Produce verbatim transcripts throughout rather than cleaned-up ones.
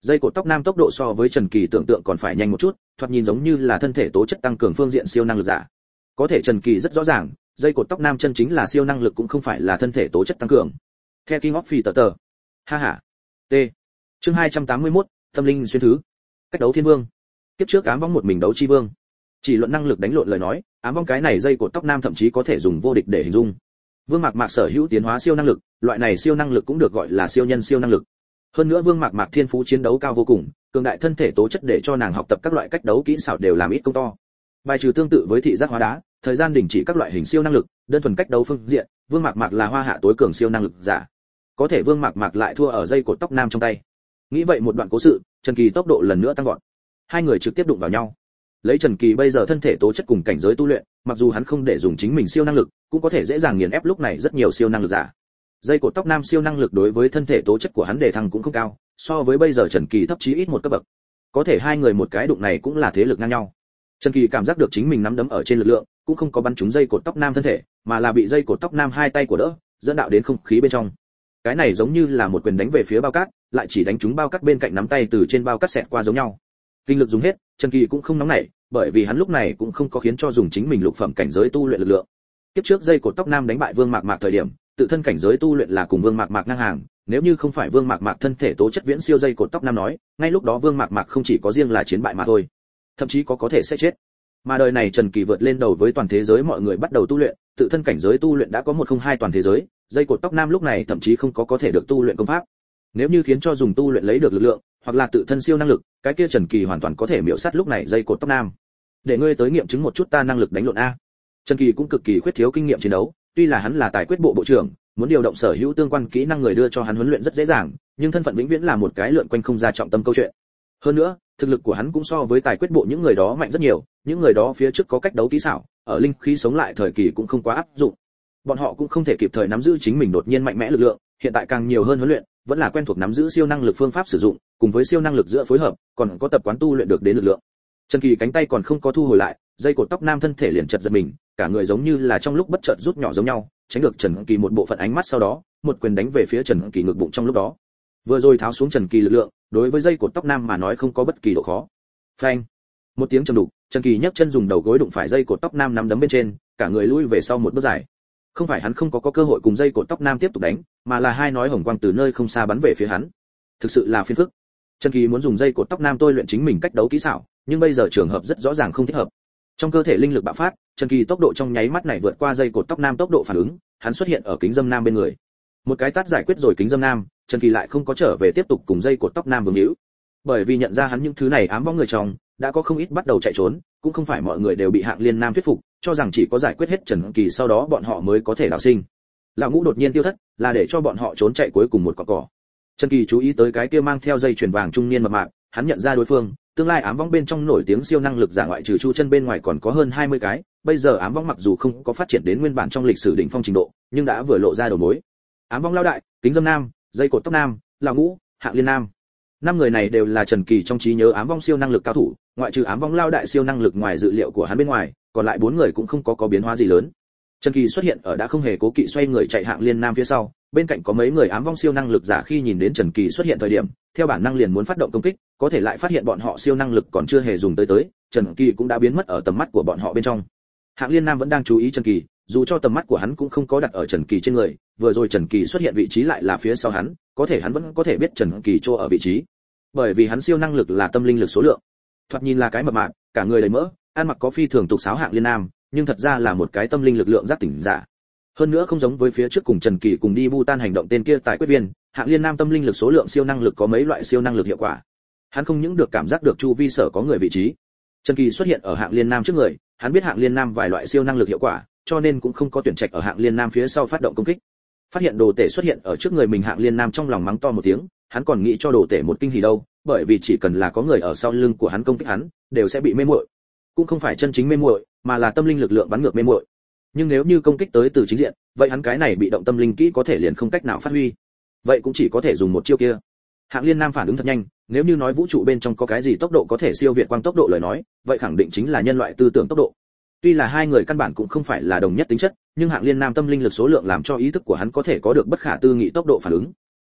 Dây cột tóc nam tốc độ so với Trần Kỳ tưởng tượng còn phải nhanh một chút, thoạt nhìn giống như là thân thể tố chất tăng cường phương diện siêu năng lực giả. Có thể Trần Kỳ rất rõ ràng, dây cột tóc nam chân chính là siêu năng lực cũng không phải là thân thể tố chất tăng cường. The King of Fighter. Ha ha. T. Chương hai trăm tám mươi mốt, tâm linh xuyên thứ. Cách đấu thiên vương. Kiếp trước ám vong một mình đấu chi vương. Chỉ luận năng lực đánh lộn lời nói, ám vong cái này dây cột tóc nam thậm chí có thể dùng vô địch để hình dung. Vương Mạc Mạc sở hữu tiến hóa siêu năng lực, loại này siêu năng lực cũng được gọi là siêu nhân siêu năng lực. Hơn nữa Vương Mạc Mạc thiên phú chiến đấu cao vô cùng, cường đại thân thể tố chất để cho nàng học tập các loại cách đấu kỹ xảo đều làm ít công to. Bài trừ tương tự với thị giác hóa đá, thời gian đình chỉ các loại hình siêu năng lực, đơn thuần cách đấu phương diện, Vương Mạc Mạc là hoa hạ tối cường siêu năng lực giả. Có thể Vương Mạc Mạc lại thua ở dây cột tóc nam trong tay. Nghĩ vậy một đoạn cố sự, Trần Kỳ tốc độ lần nữa tăng vọt. Hai người trực tiếp đụng vào nhau. Lấy Trần Kỳ bây giờ thân thể tố chất cùng cảnh giới tu luyện, mặc dù hắn không để dùng chính mình siêu năng lực, cũng có thể dễ dàng nghiền ép lúc này rất nhiều siêu năng lực giả. Dây cột tóc nam siêu năng lực đối với thân thể tố chất của hắn đề thăng cũng không cao, so với bây giờ Trần Kỳ thấp chí ít một cấp bậc. Có thể hai người một cái đụng này cũng là thế lực ngang nhau. Trần Kỳ cảm giác được chính mình nắm đấm ở trên lực lượng, cũng không có bắn trúng dây cột tóc nam thân thể, mà là bị dây cột tóc nam hai tay của đỡ, dẫn đạo đến không khí bên trong. Cái này giống như là một quyền đánh về phía bao cát, lại chỉ đánh trúng bao cát bên cạnh nắm tay từ trên bao cát xẹt qua giống nhau. Kinh lực dùng hết, Trần Kỳ cũng không nóng nảy, bởi vì hắn lúc này cũng không có khiến cho dùng chính mình lục phẩm cảnh giới tu luyện lực lượng. Tiếp trước dây cột tóc nam đánh bại Vương Mạc Mạc thời điểm, tự thân cảnh giới tu luyện là cùng Vương Mạc Mạc ngang hàng, nếu như không phải Vương Mạc Mạc thân thể tố chất viễn siêu dây cột tóc nam nói, ngay lúc đó Vương Mạc Mạc không chỉ có riêng là chiến bại mà thôi, thậm chí có có thể sẽ chết. Mà đời này Trần Kỳ vượt lên đầu với toàn thế giới mọi người bắt đầu tu luyện, tự thân cảnh giới tu luyện đã có một không hai toàn thế giới, dây cột tóc nam lúc này thậm chí không có có thể được tu luyện công pháp. Nếu như khiến cho dùng tu luyện lấy được lực lượng, hoặc là tự thân siêu năng lực, cái kia Trần Kỳ hoàn toàn có thể miểu sát lúc này dây cột tóc nam. Để ngươi tới nghiệm chứng một chút ta năng lực đánh lộn a. Trần Kỳ cũng cực kỳ khuyết thiếu kinh nghiệm chiến đấu, tuy là hắn là tài quyết bộ bộ trưởng, muốn điều động sở hữu tương quan kỹ năng người đưa cho hắn huấn luyện rất dễ dàng, nhưng thân phận vĩnh viễn là một cái lượn quanh không ra trọng tâm câu chuyện. Hơn nữa, thực lực của hắn cũng so với tài quyết bộ những người đó mạnh rất nhiều, những người đó phía trước có cách đấu kỹ xảo, ở linh khí sống lại thời kỳ cũng không quá áp dụng. Bọn họ cũng không thể kịp thời nắm giữ chính mình đột nhiên mạnh mẽ lực lượng, hiện tại càng nhiều hơn huấn luyện, vẫn là quen thuộc nắm giữ siêu năng lực phương pháp sử dụng, cùng với siêu năng lực giữa phối hợp, còn có tập quán tu luyện được đến lực lượng. Trần Kỳ cánh tay còn không có thu hồi lại, dây cột tóc nam thân thể liền chật giật mình, cả người giống như là trong lúc bất chợt rút nhỏ giống nhau, tránh được Trần Kỳ một bộ phận ánh mắt, sau đó, một quyền đánh về phía Trần Kỳ ngực bụng trong lúc đó. Vừa rồi tháo xuống Trần Kỳ lực lượng, đối với dây cột tóc nam mà nói không có bất kỳ độ khó. Phanh! Một tiếng trầm đục, Trần Kỳ nhấc chân dùng đầu gối đụng phải dây cột tóc nam nắm đấm bên trên, cả người lui về sau một bước dài. Không phải hắn không có có cơ hội cùng dây cột tóc nam tiếp tục đánh, mà là hai nói hồng quang từ nơi không xa bắn về phía hắn. Thực sự là phiền phức. Trần Kỳ muốn dùng dây cột tóc nam tôi luyện chính mình cách đấu kỹ xảo, nhưng bây giờ trường hợp rất rõ ràng không thích hợp. Trong cơ thể linh lực bạo phát, Trần Kỳ tốc độ trong nháy mắt này vượt qua dây cột tóc nam tốc độ phản ứng, hắn xuất hiện ở kính dâm nam bên người. Một cái tát giải quyết rồi kính dâm nam, Trần Kỳ lại không có trở về tiếp tục cùng dây cột tóc nam vương hữu. Bởi vì nhận ra hắn những thứ này ám vong người trong, đã có không ít bắt đầu chạy trốn, cũng không phải mọi người đều bị Hạng Liên Nam thuyết phục, cho rằng chỉ có giải quyết hết Trần Kỳ sau đó bọn họ mới có thể đào sinh. Lão Ngũ đột nhiên tiêu thất, là để cho bọn họ trốn chạy cuối cùng một cọng cỏ. Trần Kỳ chú ý tới cái kia mang theo dây chuyền vàng trung niên mập mạp, hắn nhận ra đối phương, tương lai ám vong bên trong nổi tiếng siêu năng lực giả ngoại trừ Chu Chân bên ngoài còn có hơn hai mươi cái, bây giờ ám vong mặc dù không có phát triển đến nguyên bản trong lịch sử đỉnh phong trình độ, nhưng đã vừa lộ ra đầu mối. Ám vong lao đại, kính dâm nam, dây cột tóc nam, Lão Ngũ, Hạng Liên Nam. Năm người này đều là Trần Kỳ trong trí nhớ ám vong siêu năng lực cao thủ, ngoại trừ ám vong lao đại siêu năng lực ngoài dự liệu của hắn bên ngoài, còn lại bốn người cũng không có có biến hóa gì lớn. Trần Kỳ xuất hiện ở đã không hề cố kỵ xoay người chạy Hạng Liên Nam phía sau, bên cạnh có mấy người ám vong siêu năng lực giả khi nhìn đến Trần Kỳ xuất hiện thời điểm, theo bản năng liền muốn phát động công kích, có thể lại phát hiện bọn họ siêu năng lực còn chưa hề dùng tới tới, Trần Kỳ cũng đã biến mất ở tầm mắt của bọn họ bên trong. Hạng Liên Nam vẫn đang chú ý Trần Kỳ, dù cho tầm mắt của hắn cũng không có đặt ở Trần Kỳ trên người, vừa rồi Trần Kỳ xuất hiện vị trí lại là phía sau hắn, có thể hắn vẫn có thể biết Trần Kỳ chỗ ở vị trí. Bởi vì hắn siêu năng lực là tâm linh lực số lượng. Thoạt nhìn là cái mập mạp, cả người đầy mỡ, ăn mặc có phi thường tục sáo Hạng Liên Nam, nhưng thật ra là một cái tâm linh lực lượng giác tỉnh giả. Hơn nữa không giống với phía trước cùng Trần Kỳ cùng đi Bhutan hành động tên kia tài quyết viên, Hạng Liên Nam tâm linh lực số lượng siêu năng lực có mấy loại siêu năng lực hiệu quả. Hắn không những được cảm giác được chu vi sở có người vị trí. Trần Kỳ xuất hiện ở Hạng Liên Nam trước người, hắn biết Hạng Liên Nam vài loại siêu năng lực hiệu quả, cho nên cũng không có tuyển trạch ở Hạng Liên Nam phía sau phát động công kích. Phát hiện đồ tể xuất hiện ở trước người mình, Hạng Liên Nam trong lòng mắng to một tiếng, hắn còn nghĩ cho đồ tể một kinh hỉ đâu, bởi vì chỉ cần là có người ở sau lưng của hắn công kích hắn, đều sẽ bị mê muội. Cũng không phải chân chính mê muội, mà là tâm linh lực lượng bắn ngược mê muội. Nhưng nếu như công kích tới từ chính diện, vậy hắn cái này bị động tâm linh kỹ có thể liền không cách nào phát huy. Vậy cũng chỉ có thể dùng một chiêu kia. Hạng Liên Nam phản ứng thật nhanh, nếu như nói vũ trụ bên trong có cái gì tốc độ có thể siêu việt quang tốc độ lời nói, vậy khẳng định chính là nhân loại tư tưởng tốc độ. Tuy là hai người căn bản cũng không phải là đồng nhất tính chất, nhưng Hạng Liên Nam tâm linh lực số lượng làm cho ý thức của hắn có thể có được bất khả tư nghị tốc độ phản ứng.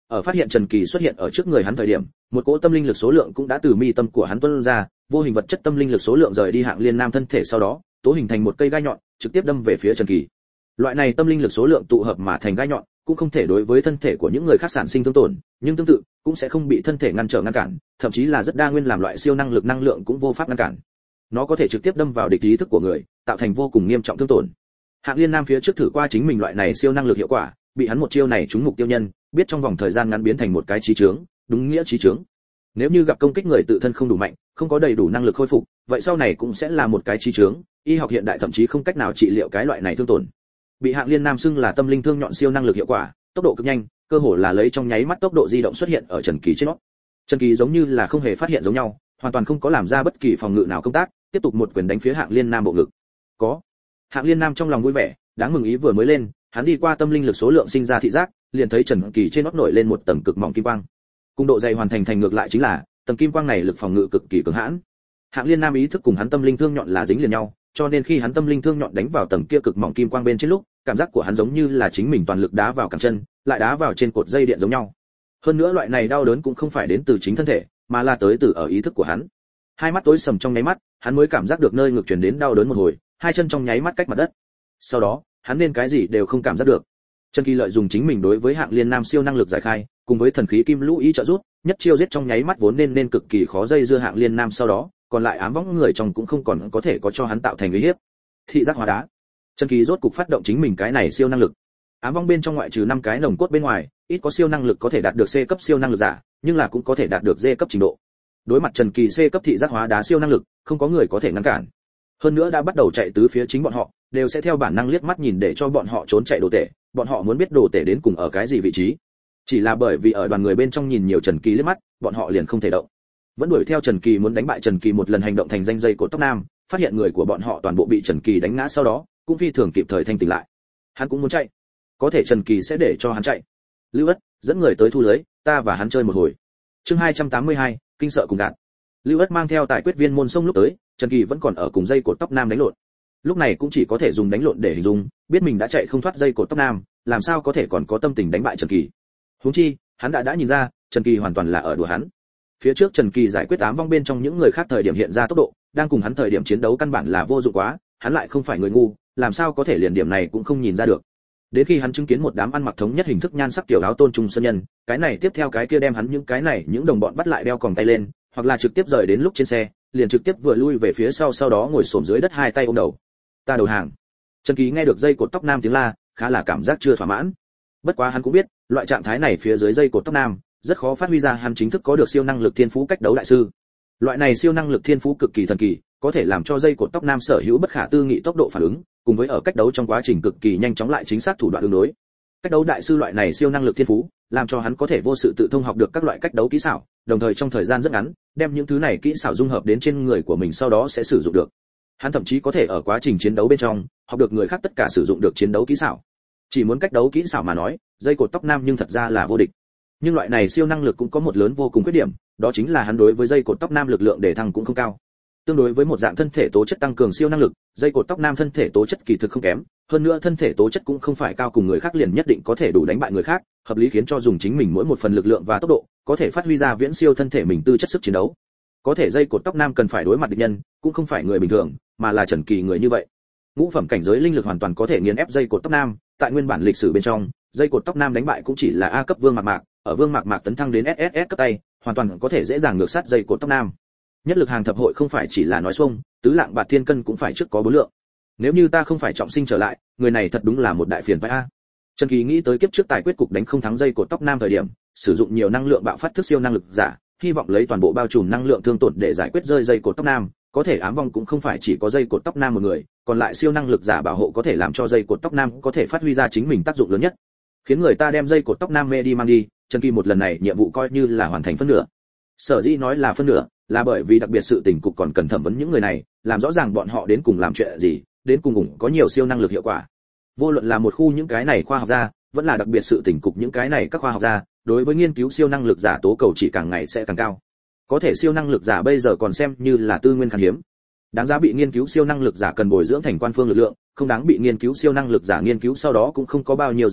Ở phát hiện Trần Kỳ xuất hiện ở trước người hắn thời điểm, một cỗ tâm linh lực số lượng cũng đã từ mi tâm của hắn tuôn ra, vô hình vật chất tâm linh lực số lượng rời đi Hạng Liên Nam thân thể sau đó, tố hình thành một cây gai nhọn, trực tiếp đâm về phía Trần Kỳ. Loại này tâm linh lực số lượng tụ hợp mà thành gai nhọn, cũng không thể đối với thân thể của những người khác sản sinh thương tổn, nhưng tương tự cũng sẽ không bị thân thể ngăn trở ngăn cản, thậm chí là rất đa nguyên làm loại siêu năng lực năng lượng cũng vô pháp ngăn cản. Nó có thể trực tiếp đâm vào địch ý thức của người, tạo thành vô cùng nghiêm trọng thương tổn. Hạng Liên Nam phía trước thử qua chính mình loại này siêu năng lực hiệu quả, bị hắn một chiêu này trúng mục tiêu nhân, biết trong vòng thời gian ngắn biến thành một cái trí trướng, đúng nghĩa trí trướng. Nếu như gặp công kích người tự thân không đủ mạnh, không có đầy đủ năng lực khôi phục, vậy sau này cũng sẽ là một cái trí trướng, y học hiện đại thậm chí không cách nào trị liệu cái loại này thương tổn. Bị Hạng Liên Nam xưng là tâm linh thương nhọn siêu năng lực hiệu quả, tốc độ cực nhanh, cơ hồ là lấy trong nháy mắt tốc độ di động xuất hiện ở Trần Kỳ trên nó. Trần Kỳ giống như là không hề phát hiện giống nhau, hoàn toàn không có làm ra bất kỳ phòng ngự nào công tác, tiếp tục một quyền đánh phía Hạng Liên Nam bộ ngực. Có. Hạng Liên Nam trong lòng vui vẻ, đáng mừng ý vừa mới lên, hắn đi qua tâm linh lực số lượng sinh ra thị giác, liền thấy Trần Kỳ trên nót nổi lên một tầng cực mỏng kim quang. Cùng độ dày hoàn thành thành ngược lại chính là, tầng kim quang này lực phòng ngự cực kỳ cường hãn. Hạng Liên Nam ý thức cùng hắn tâm linh thương nhọn là dính liền nhau, cho nên khi hắn tâm linh thương nhọn đánh vào tầng kia cực mỏng kim quang bên trên lúc, cảm giác của hắn giống như là chính mình toàn lực đá vào cẳng chân, lại đá vào trên cột dây điện giống nhau. Hơn nữa loại này đau đớn cũng không phải đến từ chính thân thể, mà là tới từ ở ý thức của hắn. Hai mắt tối sầm trong nháy mắt, hắn mới cảm giác được nơi ngực truyền đến đau đớn một hồi, hai chân trong nháy mắt cách mặt đất. Sau đó, hắn nên cái gì đều không cảm giác được. Trần Kỳ lợi dùng chính mình đối với Hạng Liên Nam siêu năng lực giải khai, cùng với thần khí kim lũ ý trợ giúp, nhất chiêu giết trong nháy mắt vốn nên nên cực kỳ khó dây dưa Hạng Liên Nam, sau đó, còn lại ám võng người trong cũng không còn có thể có cho hắn tạo thành uy hiếp. Thị giác hóa đá. Trần Kỳ rốt cục phát động chính mình cái này siêu năng lực. Ám vong bên trong ngoại trừ năm cái nồng cốt bên ngoài, ít có siêu năng lực có thể đạt được C cấp siêu năng lực giả, nhưng là cũng có thể đạt được D cấp trình độ. Đối mặt Trần Kỳ C cấp thị giác hóa đá siêu năng lực, không có người có thể ngăn cản. Hơn nữa đã bắt đầu chạy tứ phía chính bọn họ, đều sẽ theo bản năng liếc mắt nhìn để cho bọn họ trốn chạy đồ tể, bọn họ muốn biết đồ tể đến cùng ở cái gì vị trí. Chỉ là bởi vì ở đoàn người bên trong nhìn nhiều Trần Kỳ liếc mắt, bọn họ liền không thể động. Vẫn đuổi theo Trần Kỳ muốn đánh bại Trần Kỳ một lần hành động thành danh dây cột tóc nam, phát hiện người của bọn họ toàn bộ bị Trần Kỳ đánh ngã sau đó, cũng phi thường kịp thời thanh tỉnh lại. Hắn cũng muốn chạy, có thể Trần Kỳ sẽ để cho hắn chạy. Lưu Ất dẫn người tới thu lưới, ta và hắn chơi một hồi. Chương hai trăm tám mươi hai, kinh sợ cùng gạt. Lưu Ất mang theo tài quyết viên môn sông lúc tới, Trần Kỳ vẫn còn ở cùng dây cột tóc nam đánh lộn. Lúc này cũng chỉ có thể dùng đánh lộn để hình dung, biết mình đã chạy không thoát dây cột tóc nam, làm sao có thể còn có tâm tình đánh bại Trần Kỳ. Huống chi, hắn đã đã nhìn ra, Trần Kỳ hoàn toàn là ở đùa hắn. Phía trước Trần Kỳ giải quyết ám vong bên trong những người khác thời điểm hiện ra tốc độ, đang cùng hắn thời điểm chiến đấu căn bản là vô dụng quá, hắn lại không phải người ngu, làm sao có thể liền điểm này cũng không nhìn ra được. Đến khi hắn chứng kiến một đám ăn mặc thống nhất hình thức nhan sắc tiểu áo tôn trung sơn nhân, cái này tiếp theo cái kia đem hắn những cái này những đồng bọn bắt lại đeo còng tay lên, hoặc là trực tiếp rời đến lúc trên xe, liền trực tiếp vừa lui về phía sau, sau đó ngồi xổm dưới đất hai tay ôm đầu. Ta đầu hàng. Trần Kỳ nghe được dây cột tóc nam tiếng la, khá là cảm giác chưa thỏa mãn. Bất quá hắn cũng biết, loại trạng thái này phía dưới dây cột tóc nam, rất khó phát huy ra hắn chính thức có được siêu năng lực thiên phú cách đấu đại sư. Loại này siêu năng lực thiên phú cực kỳ thần kỳ, có thể làm cho dây cột tóc nam sở hữu bất khả tư nghị tốc độ phản ứng, cùng với ở cách đấu trong quá trình cực kỳ nhanh chóng lại chính xác thủ đoạn ứng đối. Cách đấu đại sư loại này siêu năng lực thiên phú, làm cho hắn có thể vô sự tự thông học được các loại cách đấu kỹ xảo, đồng thời trong thời gian rất ngắn, đem những thứ này kỹ xảo dung hợp đến trên người của mình sau đó sẽ sử dụng được. Hắn thậm chí có thể ở quá trình chiến đấu bên trong, học được người khác tất cả sử dụng được chiến đấu kỹ xảo. Chỉ muốn cách đấu kỹ xảo mà nói, dây cột tóc nam nhưng thật ra là vô địch. Nhưng loại này siêu năng lực cũng có một lớn vô cùng khuyết điểm, đó chính là hắn đối với dây cột tóc nam lực lượng để thăng cũng không cao. Tương đối với một dạng thân thể tố chất tăng cường siêu năng lực, dây cột tóc nam thân thể tố chất kỳ thực không kém, hơn nữa thân thể tố chất cũng không phải cao cùng người khác liền nhất định có thể đủ đánh bại người khác, hợp lý khiến cho dùng chính mình mỗi một phần lực lượng và tốc độ, có thể phát huy ra viễn siêu thân thể mình tư chất sức chiến đấu. Có thể dây cột tóc nam cần phải đối mặt địch nhân, cũng không phải người bình thường, mà là Trần Kỳ người như vậy. Ngũ phẩm cảnh giới linh lực hoàn toàn có thể nghiền ép dây cột tóc nam, tại nguyên bản lịch sử bên trong, dây cột tóc nam đánh bại cũng chỉ là A cấp Vương Mạc Mạc, ở Vương Mạc Mạc tấn thăng đến ét ét ét cấp tay, hoàn toàn có thể dễ dàng ngược sát dây cột tóc nam. Nhất lực hàng thập hội không phải chỉ là nói xuông, tứ lạng bạc thiên cân cũng phải trước có bốn lượng. Nếu như ta không phải trọng sinh trở lại, người này thật đúng là một đại phiền phải a. Trần Kỳ nghĩ tới kiếp trước tài quyết cục đánh không thắng dây cột tóc nam thời điểm, sử dụng nhiều năng lượng bạo phát thức siêu năng lực giả, hy vọng lấy toàn bộ bao trùm năng lượng thương tổn để giải quyết rơi dây cột tóc nam, có thể ám vong cũng không phải chỉ có dây cột tóc nam một người, còn lại siêu năng lực giả bảo hộ có thể làm cho dây cột tóc nam có thể phát huy ra chính mình tác dụng lớn nhất, khiến người ta đem dây cột tóc nam mê đi mang đi. Trần Kỳ một lần này nhiệm vụ coi như là hoàn thành phân nửa. Sở dĩ nói là phân nửa, là bởi vì đặc biệt sự tình cục còn cần thẩm vấn những người này, làm rõ ràng bọn họ đến cùng làm chuyện gì, đến cùng cũng có nhiều siêu năng lực hiệu quả. Vô luận là một khu những cái này khoa học gia, vẫn là đặc biệt sự tình cục những cái này các khoa học gia, đối với nghiên cứu siêu năng lực giả tố cầu chỉ càng ngày sẽ càng cao. Có thể siêu năng lực giả bây giờ còn xem như là tư nguyên khan hiếm. Đáng giá bị nghiên cứu siêu năng lực giả cần bồi dưỡng thành quan phương lực lượng, không đáng bị nghiên cứu siêu năng lực giả nghiên cứu sau đó cũng không có bao nhiêu giá trị,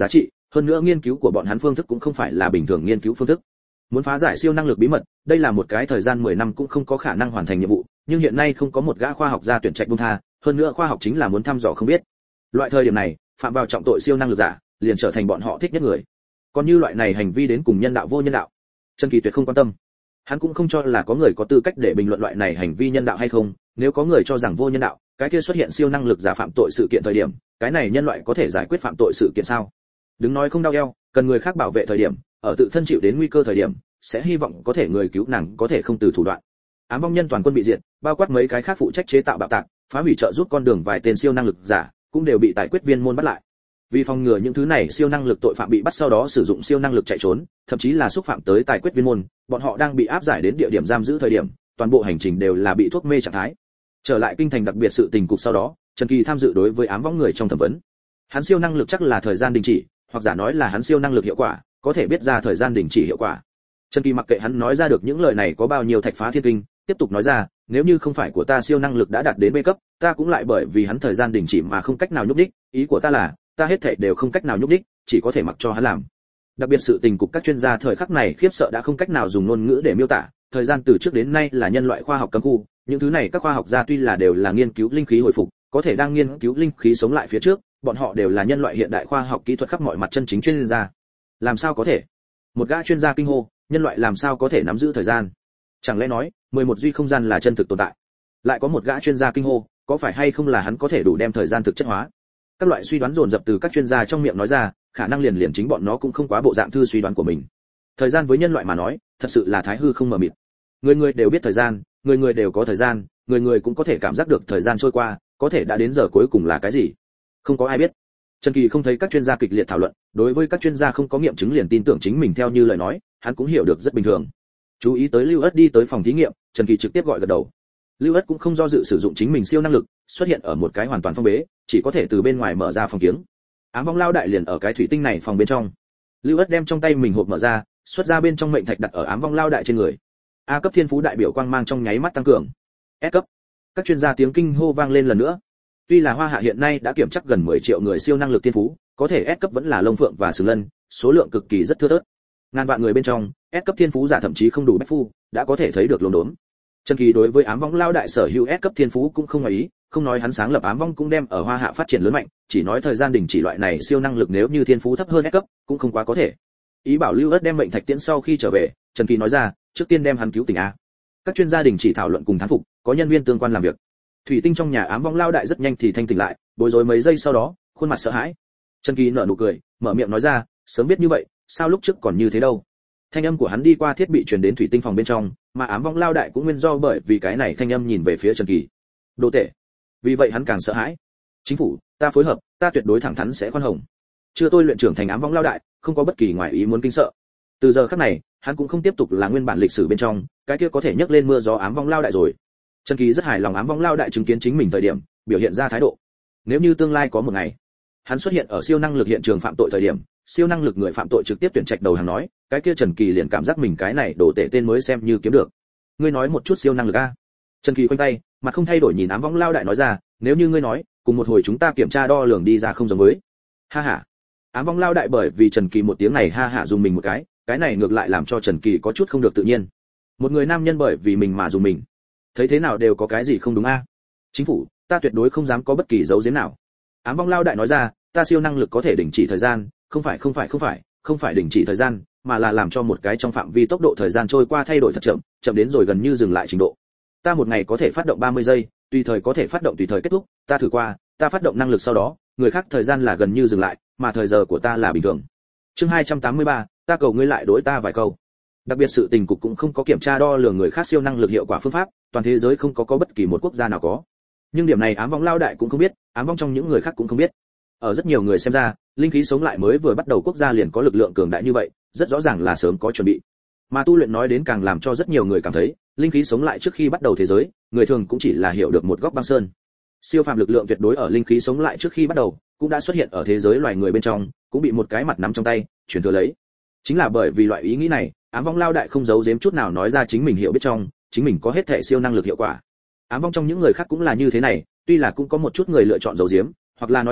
hơn nữa nghiên cứu của bọn hắn phương thức cũng không phải là bình thường nghiên cứu phương thức. Muốn phá giải siêu năng lực bí mật, đây là một cái thời gian mười năm cũng không có khả năng hoàn thành nhiệm vụ, nhưng hiện nay không có một gã khoa học gia tuyển trạch buông tha, hơn nữa khoa học chính là muốn thăm dò không biết. Loại thời điểm này, phạm vào trọng tội siêu năng lực giả, liền trở thành bọn họ thích nhất người. Còn như loại này hành vi đến cùng nhân đạo vô nhân đạo, Trần Kỳ tuyệt không quan tâm. Hắn cũng không cho là có người có tư cách để bình luận loại này hành vi nhân đạo hay không, nếu có người cho rằng vô nhân đạo, cái kia xuất hiện siêu năng lực giả phạm tội sự kiện thời điểm, cái này nhân loại có thể giải quyết phạm tội sự kiện sao? Đứng nói không đau eo, cần người khác bảo vệ thời điểm, ở tự thân chịu đến nguy cơ thời điểm, sẽ hy vọng có thể người cứu nàng có thể không từ thủ đoạn. Ám vong nhân toàn quân bị diệt, bao quát mấy cái khác phụ trách chế tạo bạo tạc, phá hủy trợ giúp con đường vài tên siêu năng lực giả, cũng đều bị tài quyết viên môn bắt lại. Vì phòng ngừa những thứ này siêu năng lực tội phạm bị bắt sau đó sử dụng siêu năng lực chạy trốn, thậm chí là xúc phạm tới tài quyết viên môn, bọn họ đang bị áp giải đến địa điểm giam giữ thời điểm, toàn bộ hành trình đều là bị thuốc mê trạng thái. Trở lại kinh thành đặc biệt sự tình cục sau đó, Trần Kỳ tham dự đối với ám vong người trong thẩm vấn. Hắn siêu năng lực chắc là thời gian đình chỉ, hoặc giả nói là hắn siêu năng lực hiệu quả, có thể biết ra thời gian đình chỉ hiệu quả. Trần Kỳ mặc kệ hắn nói ra được những lời này có bao nhiêu thạch phá thiên kinh, tiếp tục nói ra, nếu như không phải của ta siêu năng lực đã đạt đến B cấp, ta cũng lại bởi vì hắn thời gian đình chỉ mà không cách nào nhúc đích, ý của ta là, ta hết thảy đều không cách nào nhúc đích, chỉ có thể mặc cho hắn làm. Đặc biệt sự tình cục các chuyên gia thời khắc này khiếp sợ đã không cách nào dùng ngôn ngữ để miêu tả, thời gian từ trước đến nay là nhân loại khoa học cấm khu, những thứ này các khoa học gia tuy là đều là nghiên cứu linh khí hồi phục, có thể đang nghiên cứu linh khí sống lại phía trước, bọn họ đều là nhân loại hiện đại khoa học kỹ thuật khắp mọi mặt chân chính chuyên gia. Làm sao có thể? Một gã chuyên gia kinh hô, nhân loại làm sao có thể nắm giữ thời gian? Chẳng lẽ nói, mười một duy không gian là chân thực tồn tại? Lại có một gã chuyên gia kinh hô, có phải hay không là hắn có thể đủ đem thời gian thực chất hóa? Các loại suy đoán dồn dập từ các chuyên gia trong miệng nói ra, khả năng liền liền chính bọn nó cũng không quá bộ dạng thư suy đoán của mình. Thời gian với nhân loại mà nói, thật sự là thái hư không mờ mịt. Người người đều biết thời gian, người người đều có thời gian, người người cũng có thể cảm giác được thời gian trôi qua, có thể đã đến giờ cuối cùng là cái gì? Không có ai biết. Trần Kỳ không thấy các chuyên gia kịch liệt thảo luận, đối với các chuyên gia không có nghiệm chứng liền tin tưởng chính mình theo như lời nói, hắn cũng hiểu được rất bình thường. Chú ý tới Lưu Ất đi tới phòng thí nghiệm, Trần Kỳ trực tiếp gọi gật đầu. Lưu Ất cũng không do dự sử dụng chính mình siêu năng lực, xuất hiện ở một cái hoàn toàn phong bế, chỉ có thể từ bên ngoài mở ra phòng kiếng. Ám vong lao đại liền ở cái thủy tinh này phòng bên trong. Lưu Ất đem trong tay mình hộp mở ra, xuất ra bên trong mệnh thạch đặt ở ám vong lao đại trên người. A cấp thiên phú đại biểu quang mang trong nháy mắt tăng cường. S cấp. Các chuyên gia tiếng kinh hô vang lên lần nữa. Tuy là Hoa Hạ hiện nay đã kiểm chắc gần mười triệu người siêu năng lực thiên phú, có thể S cấp vẫn là lông phượng và sừng lân, số lượng cực kỳ rất thưa thớt. Ngàn vạn người bên trong, S cấp thiên phú giả thậm chí không đủ bách phu, đã có thể thấy được lồn đốn. Trần Kỳ đối với ám vong lao đại sở hữu S cấp thiên phú cũng không ngoài ý, không nói hắn sáng lập ám vong cũng đem ở Hoa Hạ phát triển lớn mạnh, chỉ nói thời gian đình chỉ loại này siêu năng lực nếu như thiên phú thấp hơn S cấp, cũng không quá có thể. Ý bảo Lưu Ất đem mệnh thạch tiễn sau khi trở về, Trần Kỳ nói ra, trước tiên đem hắn cứu tỉnh a. Các chuyên gia đình chỉ thảo luận cùng thán phục, có nhân viên tương quan làm việc. Thủy tinh trong nhà ám vong lao đại rất nhanh thì thanh tỉnh lại, bối rối mấy giây sau đó, khuôn mặt sợ hãi. Trần Kỳ nở nụ cười, mở miệng nói ra, sớm biết như vậy, sao lúc trước còn như thế đâu? Thanh âm của hắn đi qua thiết bị truyền đến thủy tinh phòng bên trong, mà ám vong lao đại cũng nguyên do bởi vì cái này thanh âm nhìn về phía Trần Kỳ. Đồ tệ. Vì vậy hắn càng sợ hãi. Chính phủ, ta phối hợp, ta tuyệt đối thẳng thắn sẽ khoan hồng. Chưa tôi luyện trưởng thành ám vong lao đại, không có bất kỳ ngoài ý muốn kinh sợ. Từ giờ khắc này, hắn cũng không tiếp tục là nguyên bản lịch sử bên trong, cái kia có thể nhấc lên mưa gió ám vong lao đại rồi. Trần Kỳ rất hài lòng ám vong lao đại chứng kiến chính mình thời điểm, biểu hiện ra thái độ. Nếu như tương lai có một ngày, hắn xuất hiện ở siêu năng lực hiện trường phạm tội thời điểm, siêu năng lực người phạm tội trực tiếp tuyển trạch đầu hàng nói, cái kia Trần Kỳ liền cảm giác mình cái này đổ tệ tên mới xem như kiếm được. Ngươi nói một chút siêu năng lực a? Trần Kỳ khoanh tay, mặt không thay đổi nhìn ám vong lao đại nói ra, nếu như ngươi nói, cùng một hồi chúng ta kiểm tra đo lường đi ra không giống với. Ha ha. Ám vong lao đại bởi vì Trần Kỳ một tiếng này ha ha dùng mình một cái, cái này ngược lại làm cho Trần Kỳ có chút không được tự nhiên. Một người nam nhân bởi vì mình mà dùng mình, thấy thế nào đều có cái gì không đúng a? Chính phủ, ta tuyệt đối không dám có bất kỳ dấu giếm nào. Ám vong lao đại nói ra, ta siêu năng lực có thể đình chỉ thời gian, không phải không phải không phải, không phải đình chỉ thời gian, mà là làm cho một cái trong phạm vi tốc độ thời gian trôi qua thay đổi thật chậm, chậm đến rồi gần như dừng lại trình độ. Ta một ngày có thể phát động ba mươi giây, tùy thời có thể phát động tùy thời kết thúc, ta thử qua, ta phát động năng lực sau đó, người khác thời gian là gần như dừng lại, mà thời giờ của ta là bình thường. Chương hai trăm tám mươi ba, ta cầu ngươi lại đối ta vài câu. Đặc biệt sự tình cục cũng không có kiểm tra đo lường người khác siêu năng lực hiệu quả phương pháp, toàn thế giới không có có bất kỳ một quốc gia nào có. Nhưng điểm này ám vong lao đại cũng không biết, ám vong trong những người khác cũng không biết. Ở rất nhiều người xem ra, linh khí sống lại mới vừa bắt đầu quốc gia liền có lực lượng cường đại như vậy, rất rõ ràng là sớm có chuẩn bị. Mà tu luyện nói đến càng làm cho rất nhiều người cảm thấy, linh khí sống lại trước khi bắt đầu thế giới, người thường cũng chỉ là hiểu được một góc băng sơn. Siêu phàm lực lượng tuyệt đối ở linh khí sống lại trước khi bắt đầu, cũng đã xuất hiện ở thế giới loài người bên trong, cũng bị một cái mặt nắm trong tay, truyền thừa lấy. Chính là bởi vì loại ý nghĩ này, ám vong lao đại không giấu giếm chút nào nói ra chính mình hiểu biết trong, chính mình có hết thể siêu năng lực hiệu quả. Ám vong trong những người khác cũng là như thế này, tuy là cũng có một chút người lựa chọn giấu giếm, hoặc là nói xạo,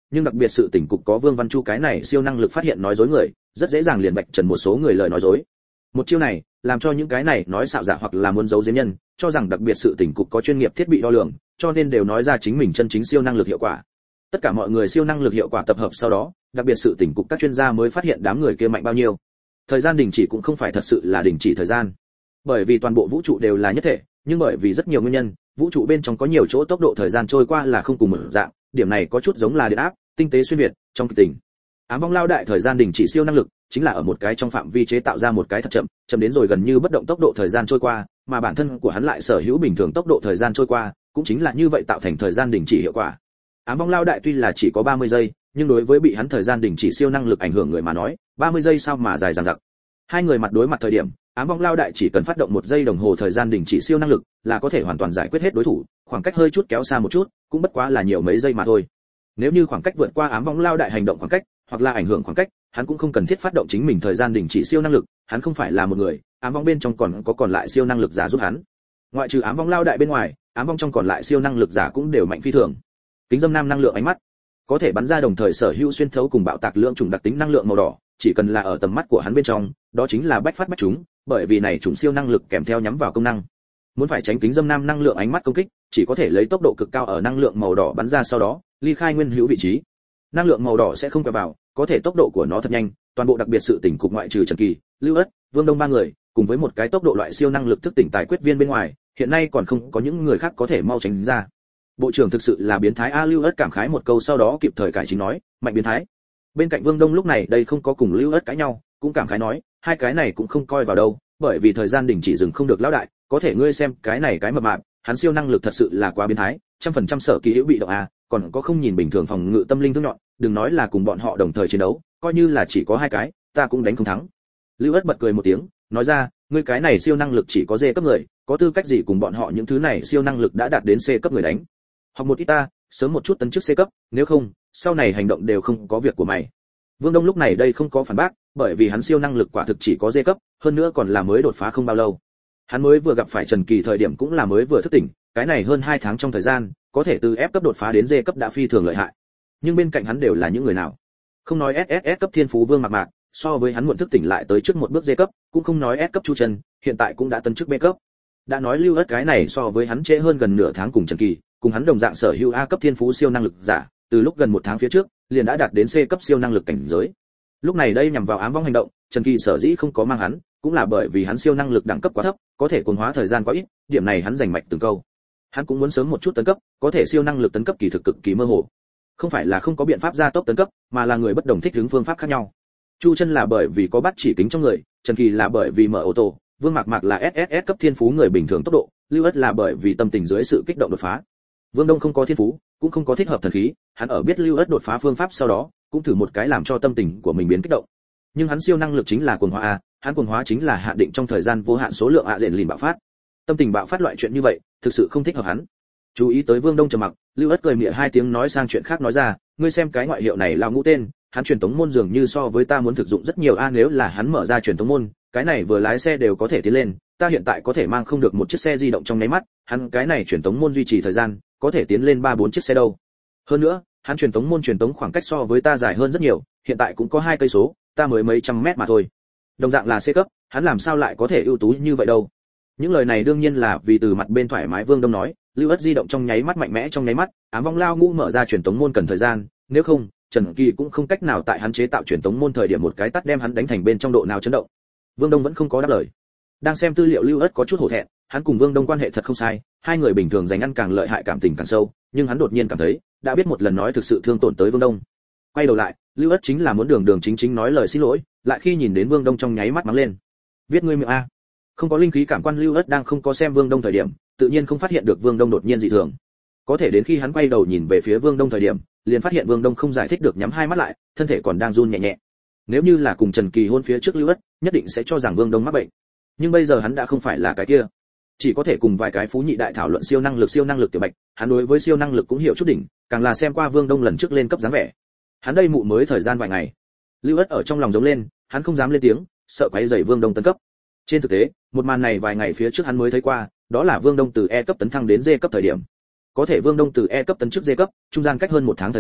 nhưng đặc biệt sự tỉnh cục có Vương Văn Chu cái này siêu năng lực phát hiện nói dối người, rất dễ dàng liền vạch trần một số người lời nói dối. Một chiêu này, làm cho những cái này nói xạo giả hoặc là muốn giấu giếm nhân, cho rằng đặc biệt sự tỉnh cục có chuyên nghiệp thiết bị đo lường, cho nên đều nói ra chính mình chân chính siêu năng lực hiệu quả. Tất cả mọi người siêu năng lực hiệu quả tập hợp sau đó, đặc biệt sự tỉnh cục các chuyên gia mới phát hiện đám người kia mạnh bao nhiêu. Thời gian đình chỉ cũng không phải thật sự là đình chỉ thời gian, bởi vì toàn bộ vũ trụ đều là nhất thể, nhưng bởi vì rất nhiều nguyên nhân, vũ trụ bên trong có nhiều chỗ tốc độ thời gian trôi qua là không cùng một dạng, điểm này có chút giống là điện áp, tinh tế xuyên việt trong kịch tình. Ám vong lao đại thời gian đình chỉ siêu năng lực, chính là ở một cái trong phạm vi chế tạo ra một cái thật chậm, chậm đến rồi gần như bất động tốc độ thời gian trôi qua, mà bản thân của hắn lại sở hữu bình thường tốc độ thời gian trôi qua, cũng chính là như vậy tạo thành thời gian đình chỉ hiệu quả. Ám vong lao đại tuy là chỉ có ba mươi giây, nhưng đối với bị hắn thời gian đình chỉ siêu năng lực ảnh hưởng người mà nói, ba mươi giây sao mà dài dằng dặc. Hai người mặt đối mặt thời điểm, ám vong lao đại chỉ cần phát động một giây đồng hồ thời gian đình chỉ siêu năng lực, là có thể hoàn toàn giải quyết hết đối thủ, khoảng cách hơi chút kéo xa một chút, cũng bất quá là nhiều mấy giây mà thôi. Nếu như khoảng cách vượt qua ám vong lao đại hành động khoảng cách, hoặc là ảnh hưởng khoảng cách, hắn cũng không cần thiết phát động chính mình thời gian đình chỉ siêu năng lực, hắn không phải là một người, ám vong bên trong còn có còn lại siêu năng lực giả giúp hắn. Ngoại trừ ám vong lao đại bên ngoài, ám vong trong còn lại siêu năng lực giả cũng đều mạnh phi thường. Kính dâm nam năng lượng ánh mắt, có thể bắn ra đồng thời sở hữu xuyên thấu cùng bạo tạc lượng trùng đặc tính năng lượng màu đỏ, chỉ cần là ở tầm mắt của hắn bên trong, đó chính là bách phát bách trúng, bởi vì này trùng siêu năng lực kèm theo nhắm vào công năng. Muốn phải tránh kính dâm nam năng lượng ánh mắt công kích, chỉ có thể lấy tốc độ cực cao ở năng lượng màu đỏ bắn ra sau đó, ly khai nguyên hữu vị trí. Năng lượng màu đỏ sẽ không quẹo vào, có thể tốc độ của nó thật nhanh, toàn bộ đặc biệt sự tỉnh cục ngoại trừ Trần Kỳ, Lưu Ất, Vương Đông ba người, cùng với một cái tốc độ loại siêu năng lực thức tỉnh tài quyết viên bên ngoài, hiện nay còn không có những người khác có thể mau tránh ra. Bộ trưởng thực sự là biến thái a. Lưu Ất cảm khái một câu sau đó kịp thời cải chính nói, mạnh biến thái. Bên cạnh Vương Đông lúc này đây không có cùng Lưu Ất cãi nhau, cũng cảm khái nói, hai cái này cũng không coi vào đâu, bởi vì thời gian đình chỉ dừng không được lão đại, có thể ngươi xem cái này cái mập mạp, hắn siêu năng lực thật sự là quá biến thái, trăm phần trăm sở kỳ hữu bị động a, còn có không nhìn bình thường phòng ngự tâm linh thương nhọn, đừng nói là cùng bọn họ đồng thời chiến đấu, coi như là chỉ có hai cái, ta cũng đánh không thắng. Lưu Ất bật cười một tiếng, nói ra, ngươi cái này siêu năng lực chỉ có D cấp người, có tư cách gì cùng bọn họ những thứ này siêu năng lực đã đạt đến C cấp người đánh. Học một ít ta, sớm một chút tấn chức C cấp, nếu không, sau này hành động đều không có việc của mày. Vương Đông lúc này đây không có phản bác, bởi vì hắn siêu năng lực quả thực chỉ có D cấp, hơn nữa còn là mới đột phá không bao lâu. Hắn mới vừa gặp phải Trần Kỳ thời điểm cũng là mới vừa thức tỉnh, cái này hơn hai tháng trong thời gian, có thể từ F cấp đột phá đến D cấp đã phi thường lợi hại. Nhưng bên cạnh hắn đều là những người nào? Không nói ét ét ét cấp Thiên Phú Vương Mạc Mạc, so với hắn muộn thức tỉnh lại tới trước một bước D cấp, cũng không nói S cấp Chu Trần, hiện tại cũng đã tấn chức B cấp. Đã nói Lưu Ất cái này so với hắn trễ hơn gần nửa tháng cùng Trần Kỳ, cùng hắn đồng dạng sở hữu A cấp Thiên Phú siêu năng lực giả, từ lúc gần một tháng phía trước, liền đã đạt đến C cấp siêu năng lực cảnh giới. Lúc này đây nhằm vào ám vong hành động, Trần Kỳ sở dĩ không có mang hắn, cũng là bởi vì hắn siêu năng lực đẳng cấp quá thấp, có thể cuồng hóa thời gian quá ít, điểm này hắn giành mạch từng câu. Hắn cũng muốn sớm một chút tấn cấp, có thể siêu năng lực tấn cấp kỳ thực cực kỳ mơ hồ. Không phải là không có biện pháp gia tốc tấn cấp, mà là người bất đồng thích ứng phương pháp khác nhau. Chu Chân là bởi vì có bắt chỉ kính trong người, Trần Kỳ là bởi vì mở ô tô, Vương Mạc Mạc là ét ét ét cấp Thiên Phú người bình thường tốc độ, Lưu Ất là bởi vì tâm tình dưới sự kích động đột phá. Vương Đông không có thiên phú, cũng không có thích hợp thần khí, hắn ở biết Lưu Ất đột phá phương pháp sau đó, cũng thử một cái làm cho tâm tình của mình biến kích động. Nhưng hắn siêu năng lực chính là cuồng hóa a, hắn cuồng hóa chính là hạn định trong thời gian vô hạn số lượng ạ diện lìn bạo phát. Tâm tình bạo phát loại chuyện như vậy, thực sự không thích hợp hắn. Chú ý tới Vương Đông trầm mặc, Lưu Ất cười mỉa hai tiếng nói sang chuyện khác nói ra, ngươi xem cái ngoại hiệu này là ngũ tên, hắn truyền tống môn dường như so với ta muốn thực dụng rất nhiều a, nếu là hắn mở ra truyền tống môn, cái này vừa lái xe đều có thể tiến lên, ta hiện tại có thể mang không được một chiếc xe di động trong nháy mắt, hắn cái này truyền tống môn duy trì thời gian, có thể tiến lên ba bốn chiếc xe đâu. Hơn nữa, hắn truyền tống môn truyền tống khoảng cách so với ta dài hơn rất nhiều, hiện tại cũng có hai cây số, ta mới mấy trăm mét mà thôi. Đồng dạng là C cấp, hắn làm sao lại có thể ưu tú như vậy đâu. Những lời này đương nhiên là vì từ mặt bên thoải mái Vương Đông nói, Lưu Ất di động trong nháy mắt mạnh mẽ trong nháy mắt, ám vong lao ngũ mở ra truyền tống môn cần thời gian, nếu không, Trần Kỳ cũng không cách nào tại hắn chế tạo truyền tống môn thời điểm một cái tát đem hắn đánh thành bên trong độ nào chấn động. Vương Đông vẫn không có đáp lời. Đang xem tư liệu Lưu Ất có chút hổ thẹn, hắn cùng Vương Đông quan hệ thật không sai, hai người bình thường dành ăn càng lợi hại cảm tình càng sâu, nhưng hắn đột nhiên cảm thấy, đã biết một lần nói thực sự thương tổn tới Vương Đông. Quay đầu lại, Lưu Ất chính là muốn đường đường chính chính nói lời xin lỗi, lại khi nhìn đến Vương Đông trong nháy mắt mắng lên. Viết ngươi miệng a. Không có linh khí cảm quan Lưu Ất đang không có xem Vương Đông thời điểm, tự nhiên không phát hiện được Vương Đông đột nhiên dị thường. Có thể đến khi hắn quay đầu nhìn về phía Vương Đông thời điểm, liền phát hiện Vương Đông không giải thích được nhắm hai mắt lại, thân thể còn đang run nhẹ nhẹ. Nếu như là cùng Trần Kỳ hôn phía trước Lưu Ất, nhất định sẽ cho rằng Vương Đông mắc bệnh. Nhưng bây giờ hắn đã không phải là cái kia, chỉ có thể cùng vài cái phú nhị đại thảo luận siêu năng lực siêu năng lực tiểu bạch, hắn đối với siêu năng lực cũng hiểu chút đỉnh, càng là xem qua Vương Đông lần trước lên cấp dáng vẻ. Hắn đây mụ mới thời gian vài ngày. Lưu Ất ở trong lòng giống lên, hắn không dám lên tiếng, sợ quấy rầy Vương Đông tấn cấp. Trên thực tế, một màn này vài ngày phía trước hắn mới thấy qua, đó là Vương Đông từ E cấp tấn thăng đến D cấp thời điểm. Có thể Vương Đông từ E cấp tấn chức D cấp, trung gian cách hơn một tháng thời gian,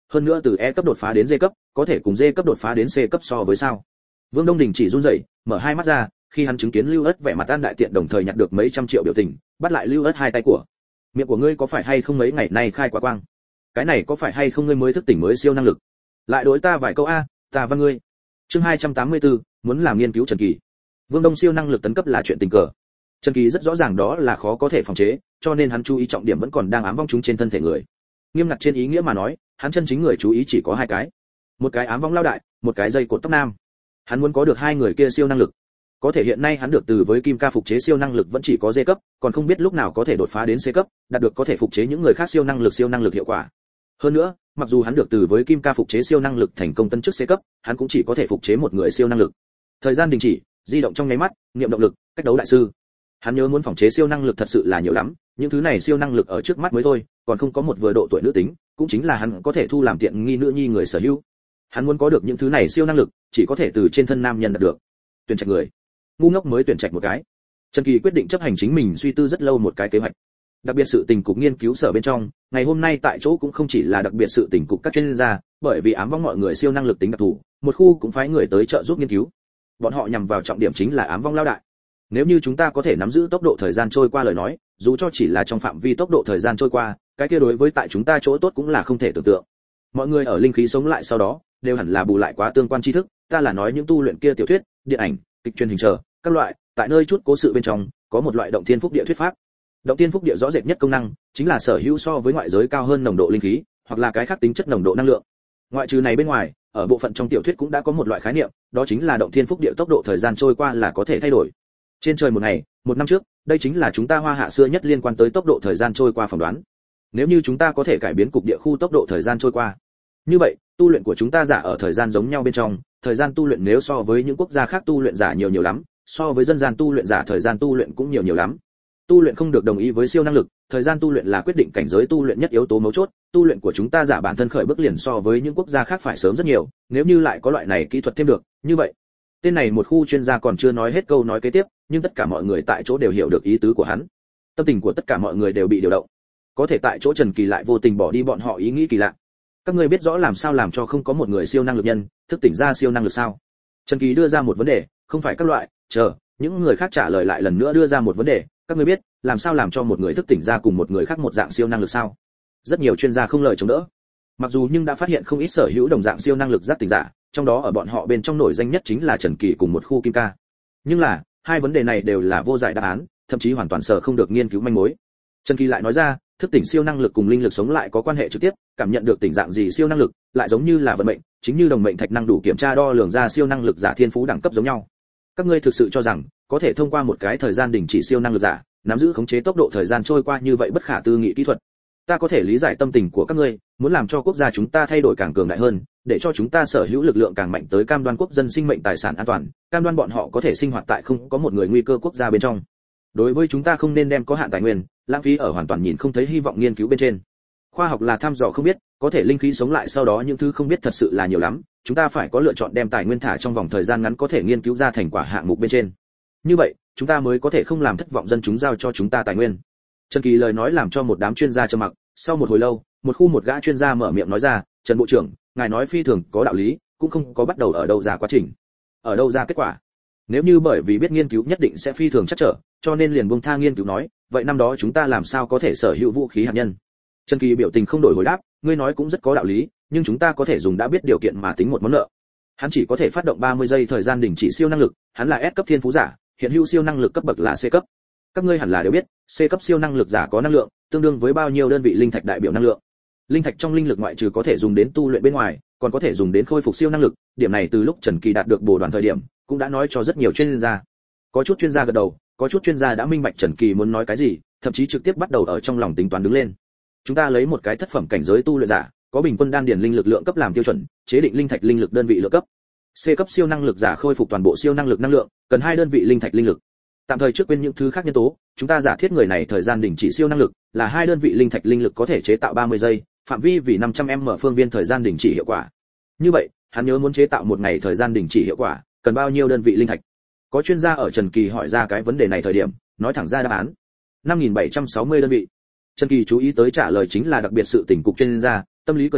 hơn nữa từ E cấp đột phá đến D cấp, có thể cùng D cấp đột phá đến C cấp so với sao? Vương Đông Đình chỉ run rẩy, mở hai mắt ra, khi hắn chứng kiến Lưu Ất vẻ mặt an đại tiện đồng thời nhặt được mấy trăm triệu biểu tình, bắt lại Lưu Ất hai tay của. Miệng của ngươi có phải hay không mấy ngày nay khai quá quang? Cái này có phải hay không ngươi mới thức tỉnh mới siêu năng lực? Lại đối ta vài câu a, ta văn ngươi. Chương hai trăm tám mươi tư, muốn làm nghiên cứu Trần Kỳ. Vương Đông siêu năng lực tấn cấp là chuyện tình cờ. Trần Kỳ rất rõ ràng đó là khó có thể phòng chế, cho nên hắn chú ý trọng điểm vẫn còn đang ám vong chúng trên thân thể người. Nghiêm ngặt trên ý nghĩa mà nói, hắn chân chính người chú ý chỉ có hai cái. Một cái ám vong lao đại, một cái dây cột tóc nam. Hắn muốn có được hai người kia siêu năng lực. Có thể hiện nay hắn được từ với Kim Ca phục chế siêu năng lực vẫn chỉ có D cấp, còn không biết lúc nào có thể đột phá đến C cấp, đạt được có thể phục chế những người khác siêu năng lực siêu năng lực hiệu quả. Hơn nữa, mặc dù hắn được từ với Kim Ca phục chế siêu năng lực thành công tân chức C cấp, hắn cũng chỉ có thể phục chế một người siêu năng lực. Thời gian đình chỉ, di động trong nháy mắt, niệm động lực, cách đấu đại sư. Hắn nhớ muốn phòng chế siêu năng lực thật sự là nhiều lắm, những thứ này siêu năng lực ở trước mắt mới thôi, còn không có một vừa độ tuổi nữ tính, cũng chính là hắn có thể thu làm tiện nghi nữ nhi người sở hữu. Hắn muốn có được những thứ này siêu năng lực, chỉ có thể từ trên thân nam nhân đạt được. Tuyển trạch người, ngu ngốc mới tuyển trạch một cái. Trần Kỳ quyết định chấp hành chính mình suy tư rất lâu một cái kế hoạch. Đặc biệt sự tình cục nghiên cứu sở bên trong, ngày hôm nay tại chỗ cũng không chỉ là đặc biệt sự tình cục các chuyên gia, bởi vì ám vong mọi người siêu năng lực tính đặc thù, một khu cũng phái người tới trợ giúp nghiên cứu. Bọn họ nhằm vào trọng điểm chính là ám vong lao đại. Nếu như chúng ta có thể nắm giữ tốc độ thời gian trôi qua lời nói, dù cho chỉ là trong phạm vi tốc độ thời gian trôi qua, cái kia đối với tại chúng ta chỗ tốt cũng là không thể tưởng tượng. Mọi người ở linh khí sống lại sau đó, đều hẳn là bù lại quá tương quan tri thức, ta là nói những tu luyện kia tiểu thuyết, điện ảnh, kịch truyền hình chờ, các loại, tại nơi chút cố sự bên trong, có một loại động thiên phúc địa thuyết pháp. Động thiên phúc địa rõ rệt nhất công năng, chính là sở hữu so với ngoại giới cao hơn nồng độ linh khí, hoặc là cái khác tính chất nồng độ năng lượng. Ngoại trừ này bên ngoài, ở bộ phận trong tiểu thuyết cũng đã có một loại khái niệm, đó chính là động thiên phúc địa tốc độ thời gian trôi qua là có thể thay đổi. Trên trời một ngày, một năm trước, đây chính là chúng ta Hoa Hạ xưa nhất liên quan tới tốc độ thời gian trôi qua phỏng đoán. Nếu như chúng ta có thể cải biến cục địa khu tốc độ thời gian trôi qua, như vậy, tu luyện của chúng ta giả ở thời gian giống nhau bên trong, thời gian tu luyện nếu so với những quốc gia khác tu luyện giả nhiều nhiều lắm, so với dân gian tu luyện giả thời gian tu luyện cũng nhiều nhiều lắm. Tu luyện không được đồng ý với siêu năng lực, thời gian tu luyện là quyết định cảnh giới tu luyện nhất yếu tố mấu chốt, tu luyện của chúng ta giả bản thân khởi bước liền so với những quốc gia khác phải sớm rất nhiều, nếu như lại có loại này kỹ thuật thêm được, như vậy, tên này một khu chuyên gia còn chưa nói hết câu nói kế tiếp, nhưng tất cả mọi người tại chỗ đều hiểu được ý tứ của hắn. Tâm tình của tất cả mọi người đều bị điều động. Có thể tại chỗ Trần Kỳ lại vô tình bỏ đi bọn họ ý nghĩ kỳ lạ. Các ngươi biết rõ làm sao làm cho không có một người siêu năng lực nhân thức tỉnh ra siêu năng lực sao? Trần Kỳ đưa ra một vấn đề, không phải các loại, chờ, những người khác trả lời lại lần nữa đưa ra một vấn đề, các ngươi biết làm sao làm cho một người thức tỉnh ra cùng một người khác một dạng siêu năng lực sao? Rất nhiều chuyên gia không lời chống đỡ. Mặc dù nhưng đã phát hiện không ít sở hữu đồng dạng siêu năng lực giác tỉnh giả, trong đó ở bọn họ bên trong nổi danh nhất chính là Trần Kỳ cùng một khu Kim Ca. Nhưng là, hai vấn đề này đều là vô giải đáp án, thậm chí hoàn toàn sở không được nghiên cứu manh mối. Trần Kỳ lại nói ra, thức tỉnh siêu năng lực cùng linh lực sống lại có quan hệ trực tiếp, cảm nhận được tỉnh dạng gì siêu năng lực, lại giống như là vận mệnh, chính như đồng mệnh thạch năng đủ kiểm tra đo lường ra siêu năng lực giả thiên phú đẳng cấp giống nhau. Các ngươi thực sự cho rằng, có thể thông qua một cái thời gian đình chỉ siêu năng lực giả, nắm giữ khống chế tốc độ thời gian trôi qua như vậy bất khả tư nghị kỹ thuật. Ta có thể lý giải tâm tình của các ngươi, muốn làm cho quốc gia chúng ta thay đổi càng cường đại hơn, để cho chúng ta sở hữu lực lượng càng mạnh tới cam đoan quốc dân sinh mệnh tài sản an toàn, cam đoan bọn họ có thể sinh hoạt tại không có một người nguy cơ quốc gia bên trong. Đối với chúng ta không nên đem có hạn tài nguyên lãng phí ở hoàn toàn nhìn không thấy hy vọng nghiên cứu bên trên. Khoa học là thăm dò không biết, có thể linh khí sống lại sau đó những thứ không biết thật sự là nhiều lắm, chúng ta phải có lựa chọn đem tài nguyên thả trong vòng thời gian ngắn có thể nghiên cứu ra thành quả hạng mục bên trên. Như vậy, chúng ta mới có thể không làm thất vọng dân chúng giao cho chúng ta tài nguyên. Trần Kỳ lời nói làm cho một đám chuyên gia trầm mặc, sau một hồi lâu, một khu một gã chuyên gia mở miệng nói ra, "Trần bộ trưởng, ngài nói phi thường có đạo lý, cũng không có bắt đầu ở đâu ra quá trình, ở đâu ra kết quả. Nếu như bởi vì biết nghiên cứu nhất định sẽ phi thường chắc trở, cho nên liền buông tha nghiên cứu nói, vậy năm đó chúng ta làm sao có thể sở hữu vũ khí hạt nhân?" Trần Kỳ biểu tình không đổi hồi đáp, "Ngươi nói cũng rất có đạo lý, nhưng chúng ta có thể dùng đã biết điều kiện mà tính một món nợ." Hắn chỉ có thể phát động ba mươi giây thời gian đình chỉ siêu năng lực, hắn là S cấp thiên phú giả, hiện hữu siêu năng lực cấp bậc là C cấp. Các ngươi hẳn là đều biết, C cấp siêu năng lực giả có năng lượng, tương đương với bao nhiêu đơn vị linh thạch đại biểu năng lượng. Linh thạch trong linh lực ngoại trừ có thể dùng đến tu luyện bên ngoài, còn có thể dùng đến khôi phục siêu năng lực, điểm này từ lúc Trần Kỳ đạt được bổ đoàn thời điểm, cũng đã nói cho rất nhiều chuyên gia. Có chút chuyên gia gật đầu, có chút chuyên gia đã minh bạch Trần Kỳ muốn nói cái gì, thậm chí trực tiếp bắt đầu ở trong lòng tính toán đứng lên. Chúng ta lấy một cái thất phẩm cảnh giới tu luyện giả, có bình quân đan điền linh lực lượng cấp làm tiêu chuẩn, chế định linh thạch linh lực đơn vị lượng cấp. C cấp siêu năng lực giả khôi phục toàn bộ siêu năng lực năng lượng, cần hai đơn vị linh thạch linh lực. Tạm thời trước quên những thứ khác nhân tố, chúng ta giả thiết người này thời gian đình chỉ siêu năng lực là hai đơn vị linh thạch linh lực có thể chế tạo ba mươi giây, phạm vi vì năm trăm m phương viên thời gian đình chỉ hiệu quả. Như vậy, hắn nhớ muốn chế tạo một ngày thời gian đình chỉ hiệu quả, cần bao nhiêu đơn vị linh thạch? Có chuyên gia ở Trần Kỳ hỏi ra cái vấn đề này thời điểm, nói thẳng ra đáp án. năm nghìn bảy trăm sáu mươi đơn vị. Trần Kỳ chú ý tới trả lời chính là đặc biệt sự tỉnh cục chuyên gia, tâm lý cười cười,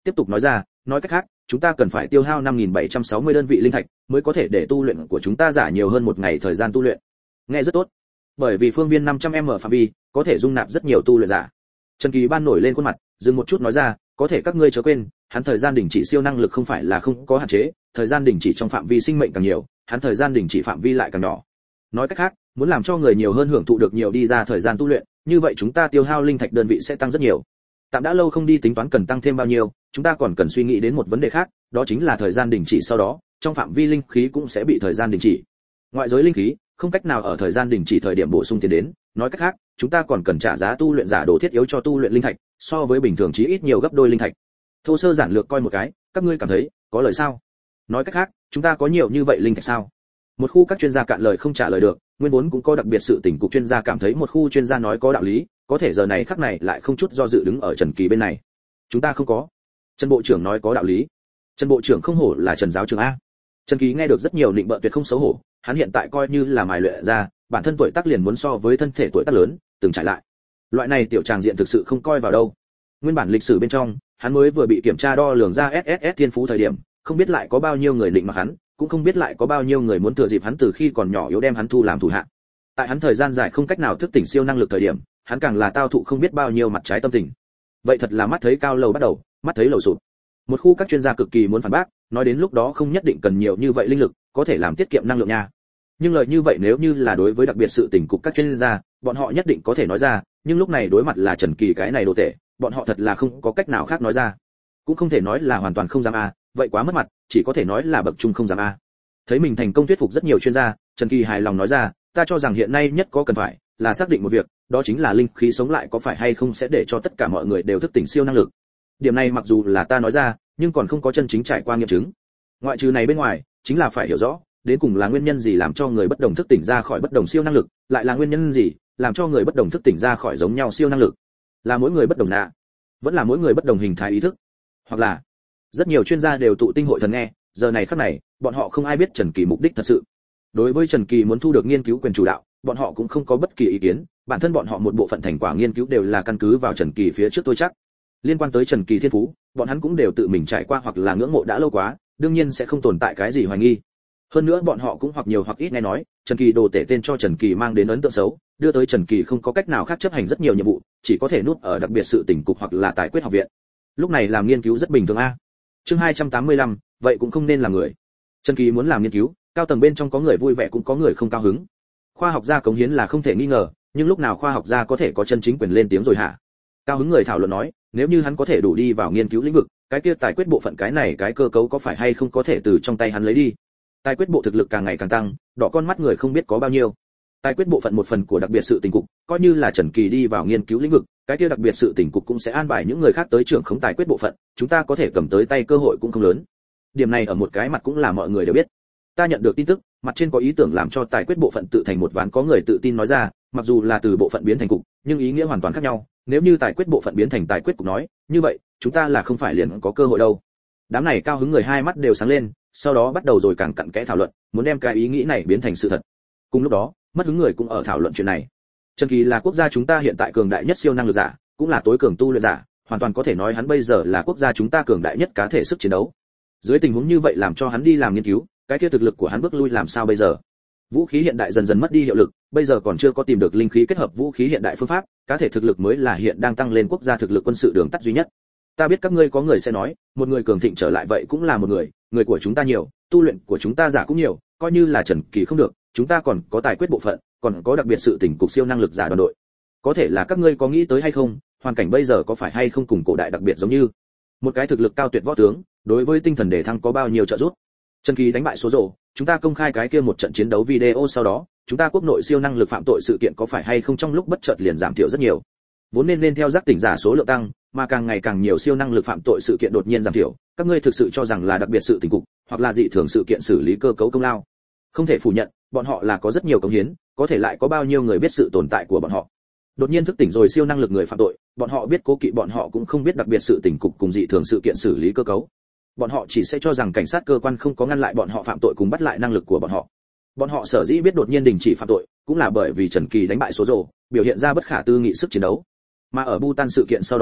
tiếp tục nói ra, nói cách khác, chúng ta cần phải tiêu hao năm nghìn bảy trăm sáu mươi đơn vị linh thạch mới có thể để tu luyện của chúng ta giả nhiều hơn một ngày thời gian tu luyện. Nghe rất tốt. Bởi vì phương viên năm trăm mét phạm vi có thể dung nạp rất nhiều tu luyện giả. Trần Kỳ Ban nổi lên khuôn mặt, dừng một chút nói ra, có thể các ngươi chớ quên, hắn thời gian đình chỉ siêu năng lực không phải là không có hạn chế, thời gian đình chỉ trong phạm vi sinh mệnh càng nhiều, hắn thời gian đình chỉ phạm vi lại càng nhỏ. Nói cách khác, muốn làm cho người nhiều hơn hưởng thụ được nhiều đi ra thời gian tu luyện, như vậy chúng ta tiêu hao linh thạch đơn vị sẽ tăng rất nhiều. Tạm đã lâu không đi tính toán cần tăng thêm bao nhiêu, chúng ta còn cần suy nghĩ đến một vấn đề khác, đó chính là thời gian đình chỉ sau đó, trong phạm vi linh khí cũng sẽ bị thời gian đình chỉ. Ngoại giới linh khí không cách nào ở thời gian đình chỉ thời điểm bổ sung tiền đến, nói cách khác, chúng ta còn cần trả giá tu luyện giả đồ thiết yếu cho tu luyện linh thạch, so với bình thường chí ít nhiều gấp đôi linh thạch. Thô sơ giản lược coi một cái, các ngươi cảm thấy có lời sao? Nói cách khác, chúng ta có nhiều như vậy linh thạch sao? Một khu các chuyên gia cạn lời không trả lời được, nguyên vốn cũng có đặc biệt sự tình cục chuyên gia cảm thấy một khu chuyên gia nói có đạo lý, có thể giờ này khắc này lại không chút do dự đứng ở Trần Kỳ bên này. Chúng ta không có. Trần bộ trưởng nói có đạo lý. Trần bộ trưởng không hổ là Trần giáo trưởng a. Trần Kỳ nghe được rất nhiều định bợ tuyệt không xấu hổ, hắn hiện tại coi như là mài luyện ra, bản thân tuổi tác liền muốn so với thân thể tuổi tác lớn, từng trải lại. Loại này tiểu tràng diện thực sự không coi vào đâu. Nguyên bản lịch sử bên trong, hắn mới vừa bị kiểm tra đo lường ra ét ét ét thiên phú thời điểm, không biết lại có bao nhiêu người định mặc hắn, cũng không biết lại có bao nhiêu người muốn thừa dịp hắn từ khi còn nhỏ yếu đem hắn thu làm thủ hạ. Tại hắn thời gian dài không cách nào thức tỉnh siêu năng lực thời điểm, hắn càng là tao thụ không biết bao nhiêu mặt trái tâm tình. Vậy thật là mắt thấy cao lầu bắt đầu, mắt thấy lầu sụp. Một khu các chuyên gia cực kỳ muốn phản bác, nói đến lúc đó không nhất định cần nhiều như vậy linh lực, có thể làm tiết kiệm năng lượng nha. Nhưng lời như vậy nếu như là đối với đặc biệt sự tình cục các chuyên gia, bọn họ nhất định có thể nói ra, nhưng lúc này đối mặt là Trần Kỳ cái này đồ tệ, bọn họ thật là không có cách nào khác nói ra. Cũng không thể nói là hoàn toàn không dám a, vậy quá mất mặt, chỉ có thể nói là bậc trung không dám a. Thấy mình thành công thuyết phục rất nhiều chuyên gia, Trần Kỳ hài lòng nói ra, ta cho rằng hiện nay nhất có cần phải là xác định một việc, đó chính là linh khí sống lại có phải hay không sẽ để cho tất cả mọi người đều thức tỉnh siêu năng lực. Điểm này mặc dù là ta nói ra, nhưng còn không có chân chính trải qua nghiệm chứng. Ngoại trừ này bên ngoài, chính là phải hiểu rõ, đến cùng là nguyên nhân gì làm cho người bất đồng thức tỉnh ra khỏi bất đồng siêu năng lực, lại là nguyên nhân gì làm cho người bất đồng thức tỉnh ra khỏi giống nhau siêu năng lực. Là mỗi người bất đồng nạ, vẫn là mỗi người bất đồng hình thái ý thức, hoặc là rất nhiều chuyên gia đều tụ tinh hội thần nghe, giờ này khắc này, bọn họ không ai biết Trần Kỳ mục đích thật sự. Đối với Trần Kỳ muốn thu được nghiên cứu quyền chủ đạo, bọn họ cũng không có bất kỳ ý kiến, bản thân bọn họ một bộ phận thành quả nghiên cứu đều là căn cứ vào Trần Kỳ phía trước tôi chắc. Liên quan tới Trần Kỳ thiên phú, bọn hắn cũng đều tự mình trải qua hoặc là ngưỡng mộ đã lâu quá, đương nhiên sẽ không tồn tại cái gì hoài nghi. Hơn nữa bọn họ cũng hoặc nhiều hoặc ít nghe nói, Trần Kỳ đồ tể tên cho Trần Kỳ mang đến ấn tượng xấu, đưa tới Trần Kỳ không có cách nào khác chấp hành rất nhiều nhiệm vụ, chỉ có thể núp ở đặc biệt sự tỉnh cục hoặc là tài quyết học viện. Lúc này làm nghiên cứu rất bình thường a. Chương hai trăm tám mươi lăm, vậy cũng không nên là người. Trần Kỳ muốn làm nghiên cứu, cao tầng bên trong có người vui vẻ cũng có người không cao hứng. Khoa học gia cống hiến là không thể nghi ngờ, nhưng lúc nào khoa học gia có thể có chân chính quyền lên tiếng rồi hả? Cao hứng người thảo luận nói, nếu như hắn có thể đủ đi vào nghiên cứu lĩnh vực, cái kia tài quyết bộ phận cái này cái cơ cấu có phải hay không có thể từ trong tay hắn lấy đi. Tài quyết bộ thực lực càng ngày càng tăng, đỏ con mắt người không biết có bao nhiêu. Tài quyết bộ phận một phần của đặc biệt sự tình cục, coi như là Trần Kỳ đi vào nghiên cứu lĩnh vực, cái kia đặc biệt sự tình cục cũng sẽ an bài những người khác tới trưởng khống tài quyết bộ phận, chúng ta có thể cầm tới tay cơ hội cũng không lớn. Điểm này ở một cái mặt cũng là mọi người đều biết. Ta nhận được tin tức, mặt trên có ý tưởng làm cho tài quyết bộ phận tự thành một ván, có người tự tin nói ra, mặc dù là từ bộ phận biến thành cục, nhưng ý nghĩa hoàn toàn khác nhau, nếu như tài quyết bộ phận biến thành tài quyết cục nói, như vậy, chúng ta là không phải liền có cơ hội đâu. Đám này cao hứng người hai mắt đều sáng lên, sau đó bắt đầu rồi càng cặn kẽ thảo luận, muốn đem cái ý nghĩ này biến thành sự thật. Cùng lúc đó, mất hứng người cũng ở thảo luận chuyện này. Trần Kỳ là quốc gia chúng ta hiện tại cường đại nhất siêu năng lực giả, cũng là tối cường tu luyện giả, hoàn toàn có thể nói hắn bây giờ là quốc gia chúng ta cường đại nhất cá thể sức chiến đấu. Dưới tình huống như vậy làm cho hắn đi làm nghiên cứu, cái kia thực lực của hắn bước lui làm sao bây giờ? Vũ khí hiện đại dần dần mất đi hiệu lực, bây giờ còn chưa có tìm được linh khí kết hợp vũ khí hiện đại phương pháp, cá thể thực lực mới là hiện đang tăng lên quốc gia thực lực quân sự đường tắt duy nhất. Ta biết các ngươi có người sẽ nói, một người cường thịnh trở lại vậy cũng là một người, người của chúng ta nhiều, tu luyện của chúng ta giả cũng nhiều, coi như là Trần Kỳ không được, chúng ta còn có tài quyết bộ phận, còn có đặc biệt sự tỉnh cục siêu năng lực giả đoàn đội. Có thể là các ngươi có nghĩ tới hay không, hoàn cảnh bây giờ có phải hay không cùng cổ đại đặc biệt giống như một cái thực lực cao tuyệt võ tướng, đối với tinh thần đề thăng có bao nhiêu trợ giúp. Trần Kỳ đánh bại số rồ, chúng ta công khai cái kia một trận chiến đấu video sau đó, chúng ta quốc nội siêu năng lực phạm tội sự kiện có phải hay không trong lúc bất chợt liền giảm thiểu rất nhiều. Vốn nên nên theo giác tỉnh giả số lượng tăng, mà càng ngày càng nhiều siêu năng lực phạm tội sự kiện đột nhiên giảm thiểu, các ngươi thực sự cho rằng là đặc biệt sự tình cục, hoặc là dị thường sự kiện xử lý cơ cấu công lao. Không thể phủ nhận, bọn họ là có rất nhiều cống hiến, có thể lại có bao nhiêu người biết sự tồn tại của bọn họ. Đột nhiên thức tỉnh rồi siêu năng lực người phạm tội, bọn họ biết cố kỵ, bọn họ cũng không biết đặc biệt sự tình cục cùng dị thường sự kiện xử lý cơ cấu. Bọn họ chỉ sẽ cho rằng cảnh sát cơ quan không có ngăn lại bọn họ phạm tội cùng bắt lại năng lực của bọn họ. Bọn họ sở dĩ biết đột nhiên đình chỉ phạm tội, cũng là bởi vì Trần Kỳ đánh bại số rồ, biểu hiện ra bất khả tư nghị sức chiến đấu. Mà ở Bhutan sự kiện sau đó,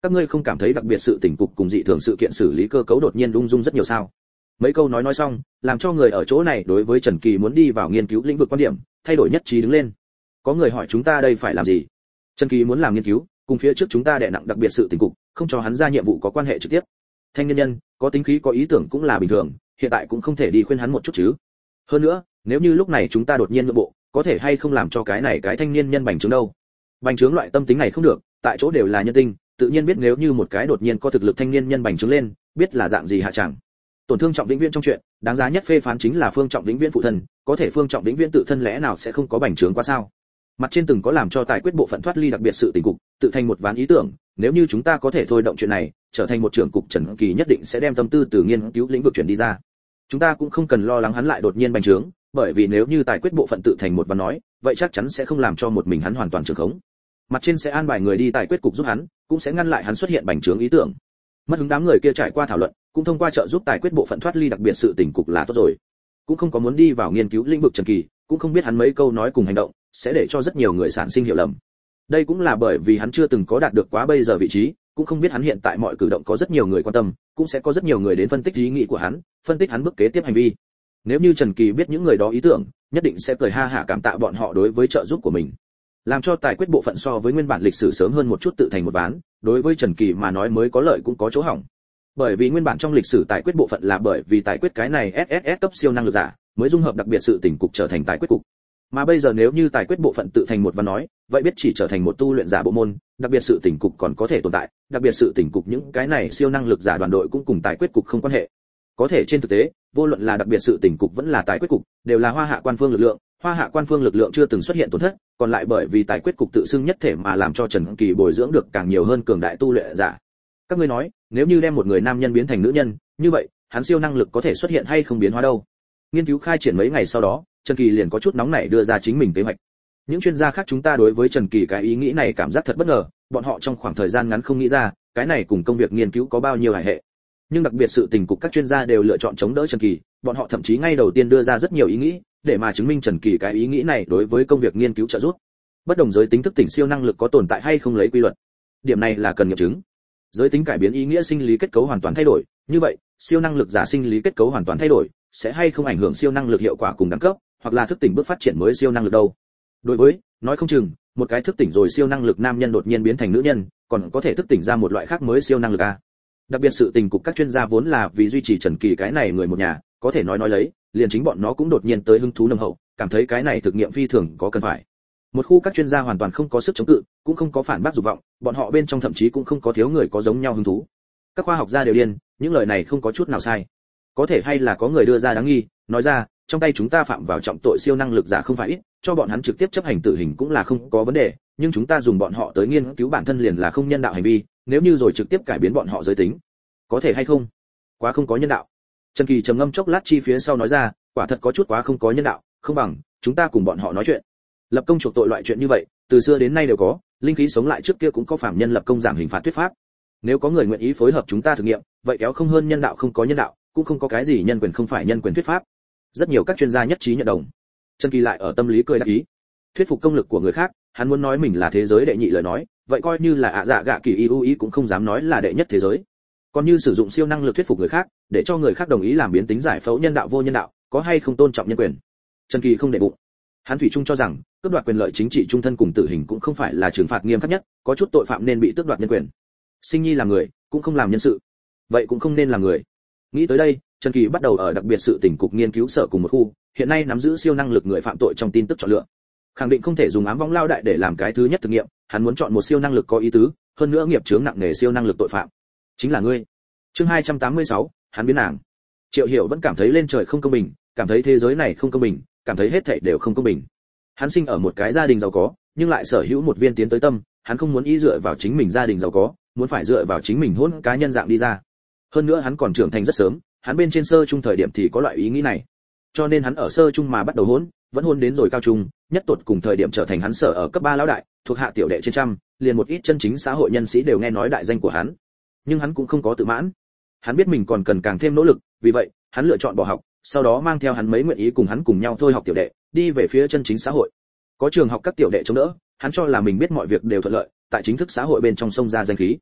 các ngươi không cảm thấy đặc biệt sự tình cục cùng dị thường sự kiện xử lý cơ cấu đột nhiên ung dung rất nhiều sao? Mấy câu nói nói xong, làm cho người ở chỗ này đối với Trần Kỳ muốn đi vào nghiên cứu lĩnh vực quan điểm thay đổi nhất trí đứng lên. Có người hỏi chúng ta đây phải làm gì? Trần Kỳ muốn làm nghiên cứu, cùng phía trước chúng ta đè nặng đặc biệt sự tình cục, không cho hắn ra nhiệm vụ có quan hệ trực tiếp. Thanh niên nhân, có tính khí có ý tưởng cũng là bình thường, hiện tại cũng không thể đi khuyên hắn một chút chứ. Hơn nữa, nếu như lúc này chúng ta đột nhiên nhượng bộ, có thể hay không làm cho cái này cái thanh niên nhân bành trướng đâu? Bành trướng loại tâm tính này không được, tại chỗ đều là nhân tinh, tự nhiên biết nếu như một cái đột nhiên có thực lực thanh niên nhân bành trướng lên, biết là dạng gì hạ chẳng. Tổn thương Trọng Vĩnh Viễn trong chuyện, đáng giá nhất phê phán chính là Phương Trọng Vĩnh Viễn phụ thân, có thể Phương Trọng Vĩnh Viễn tự thân lẽ nào sẽ không có bành trướng quá sao? Mặt trên từng có làm cho tài quyết bộ phận thoát ly đặc biệt sự tình cục, tự thành một ván ý tưởng, nếu như chúng ta có thể thôi động chuyện này, trở thành một trưởng cục, Trần Kỳ nhất định sẽ đem tâm tư từ nghiên cứu lĩnh vực chuyển đi ra. Chúng ta cũng không cần lo lắng hắn lại đột nhiên bành trướng, bởi vì nếu như tài quyết bộ phận tự thành một ván nói, vậy chắc chắn sẽ không làm cho một mình hắn hoàn toàn trưởng khống. Mặt trên sẽ an bài người đi tài quyết cục giúp hắn, cũng sẽ ngăn lại hắn xuất hiện bành trướng ý tưởng. Mất hứng đám người kia trải qua thảo luận, cũng thông qua trợ giúp tài quyết bộ phận thoát ly đặc biệt sự tình cục là tốt rồi. Cũng không có muốn đi vào nghiên cứu lĩnh vực Trần Kỳ, cũng không biết hắn mấy câu nói cùng hành động sẽ để cho rất nhiều người sản sinh hiểu lầm. Đây cũng là bởi vì hắn chưa từng có đạt được quá bây giờ vị trí, cũng không biết hắn hiện tại mọi cử động có rất nhiều người quan tâm, cũng sẽ có rất nhiều người đến phân tích ý nghĩ của hắn, phân tích hắn bước kế tiếp hành vi. Nếu như Trần Kỳ biết những người đó ý tưởng, nhất định sẽ cười ha hả cảm tạ bọn họ đối với trợ giúp của mình. Làm cho tài quyết bộ phận so với nguyên bản lịch sử sớm hơn một chút tự thành một ván, đối với Trần Kỳ mà nói mới có lợi cũng có chỗ hỏng. Bởi vì nguyên bản trong lịch sử tài quyết bộ phận là bởi vì tài quyết cái này ét ét ét cấp siêu năng lực giả, mới dung hợp đặc biệt sự tỉnh cục trở thành tài quyết cục. Mà bây giờ nếu như tài quyết bộ phận tự thành một ván nói, vậy biết chỉ trở thành một tu luyện giả bộ môn, đặc biệt sự tỉnh cục còn có thể tồn tại, đặc biệt sự tỉnh cục những cái này siêu năng lực giả đoàn đội cũng cùng tài quyết cục không quan hệ. Có thể trên thực tế, vô luận là đặc biệt sự tỉnh cục vẫn là tài quyết cục, đều là Hoa Hạ quan phương lực lượng, Hoa Hạ quan phương lực lượng chưa từng xuất hiện tổn thất, còn lại bởi vì tài quyết cục tự xưng nhất thể mà làm cho Trần Kỳ bồi dưỡng được càng nhiều hơn cường đại tu luyện giả. Các ngươi nói, nếu như đem một người nam nhân biến thành nữ nhân, như vậy, hắn siêu năng lực có thể xuất hiện hay không biến hóa đâu? Nghiên cứu khai triển mấy ngày sau đó, Trần Kỳ liền có chút nóng nảy đưa ra chính mình kế hoạch. Những chuyên gia khác chúng ta đối với Trần Kỳ cái ý nghĩ này cảm giác thật bất ngờ, bọn họ trong khoảng thời gian ngắn không nghĩ ra, cái này cùng công việc nghiên cứu có bao nhiêu hài hệ. Nhưng đặc biệt sự tình cục các chuyên gia đều lựa chọn chống đỡ Trần Kỳ, bọn họ thậm chí ngay đầu tiên đưa ra rất nhiều ý nghĩ, để mà chứng minh Trần Kỳ cái ý nghĩ này đối với công việc nghiên cứu trợ giúp. Bất đồng giới tính thức tỉnh siêu năng lực có tồn tại hay không lấy quy luật. Điểm này là cần nghiệm chứng. Giới tính cải biến ý nghĩa sinh lý kết cấu hoàn toàn thay đổi, như vậy, siêu năng lực giả sinh lý kết cấu hoàn toàn thay đổi, sẽ hay không ảnh hưởng siêu năng lực hiệu quả cùng đẳng cấp, hoặc là thức tỉnh bước phát triển mới siêu năng lực đâu. Đối với, nói không chừng, một cái thức tỉnh rồi siêu năng lực nam nhân đột nhiên biến thành nữ nhân, còn có thể thức tỉnh ra một loại khác mới siêu năng lực a. Đặc biệt sự tình cục các chuyên gia vốn là vì duy trì Trần Kỳ cái này người một nhà, có thể nói nói lấy, liền chính bọn nó cũng đột nhiên tới hứng thú nồng hậu, cảm thấy cái này thực nghiệm phi thường có cần phải. Một khu các chuyên gia hoàn toàn không có sức chống cự, cũng không có phản bác dục vọng, bọn họ bên trong thậm chí cũng không có thiếu người có giống nhau hứng thú. Các khoa học gia đều điên, những lời này không có chút nào sai. Có thể hay là có người đưa ra đáng nghi, nói ra, trong tay chúng ta phạm vào trọng tội siêu năng lực giả không phải ít, cho bọn hắn trực tiếp chấp hành tử hình cũng là không có vấn đề, nhưng chúng ta dùng bọn họ tới nghiên cứu bản thân liền là không nhân đạo hành vi, nếu như rồi trực tiếp cải biến bọn họ giới tính, có thể hay không? Quá không có nhân đạo. Trần Kỳ trầm ngâm chốc lát chi phía sau nói ra, quả thật có chút quá không có nhân đạo, không bằng chúng ta cùng bọn họ nói chuyện. Lập công chuộc tội loại chuyện như vậy, từ xưa đến nay đều có, linh khí sống lại trước kia cũng có phạm nhân lập công giảm hình phạt thuyết pháp. Nếu có người nguyện ý phối hợp chúng ta thử nghiệm, vậy kéo không hơn nhân đạo không có nhân đạo, cũng không có cái gì nhân quyền không phải nhân quyền thuyết pháp. Rất nhiều các chuyên gia nhất trí nhận đồng. Trần Kỳ lại ở tâm lý cười đáp ý. Thuyết phục công lực của người khác, hắn muốn nói mình là thế giới đệ nhị lời nói, vậy coi như là ạ dạ gạ kỳ y ý cũng không dám nói là đệ nhất thế giới. Còn như sử dụng siêu năng lực thuyết phục người khác, để cho người khác đồng ý làm biến tính giải phẫu nhân đạo vô nhân đạo, có hay không tôn trọng nhân quyền. Trần Kỳ không để bụng. Hắn thủy chung cho rằng, cướp đoạt quyền lợi chính trị trung thân cùng tử hình cũng không phải là trừng phạt nghiêm khắc nhất, có chút tội phạm nên bị tước đoạt nhân quyền. Sinh nhi là người, cũng không làm nhân sự, vậy cũng không nên là người. Nghĩ tới đây, Trần Kỳ bắt đầu ở đặc biệt sự tỉnh cục nghiên cứu sở cùng một khu, hiện nay nắm giữ siêu năng lực người phạm tội trong tin tức chọn lựa. Khẳng định không thể dùng ám võng lao đại để làm cái thứ nhất thực nghiệm, hắn muốn chọn một siêu năng lực có ý tứ, hơn nữa nghiệp chướng nặng nề siêu năng lực tội phạm. Chính là ngươi. Chương hai trăm tám mươi sáu, hắn biến nàng. Triệu Hiểu vẫn cảm thấy lên trời không công bình, cảm thấy thế giới này không công bình, cảm thấy hết thảy đều không công bình. Hắn sinh ở một cái gia đình giàu có, nhưng lại sở hữu một viên tiến tới tâm, hắn không muốn ý dựa vào chính mình gia đình giàu có, muốn phải dựa vào chính mình hôn cá nhân dạng đi ra. Hơn nữa hắn còn trưởng thành rất sớm, hắn bên trên sơ trung thời điểm thì có loại ý nghĩ này. Cho nên hắn ở sơ trung mà bắt đầu hôn, vẫn hôn đến rồi cao trung, nhất tột cùng thời điểm trở thành hắn sở ở cấp ba lão đại, thuộc hạ tiểu đệ trên trăm, liền một ít chân chính xã hội nhân sĩ đều nghe nói đại danh của hắn. Nhưng hắn cũng không có tự mãn. Hắn biết mình còn cần càng thêm nỗ lực, vì vậy, hắn lựa chọn bỏ học, sau đó mang theo hắn mấy nguyện ý cùng hắn cùng nhau thôi học tiểu đệ, đi về phía chân chính xã hội. Có trường học các tiểu đệ chống đỡ, hắn cho là mình biết mọi việc đều thuận lợi, tại chính thức xã hội bên trong sông ra danh khí.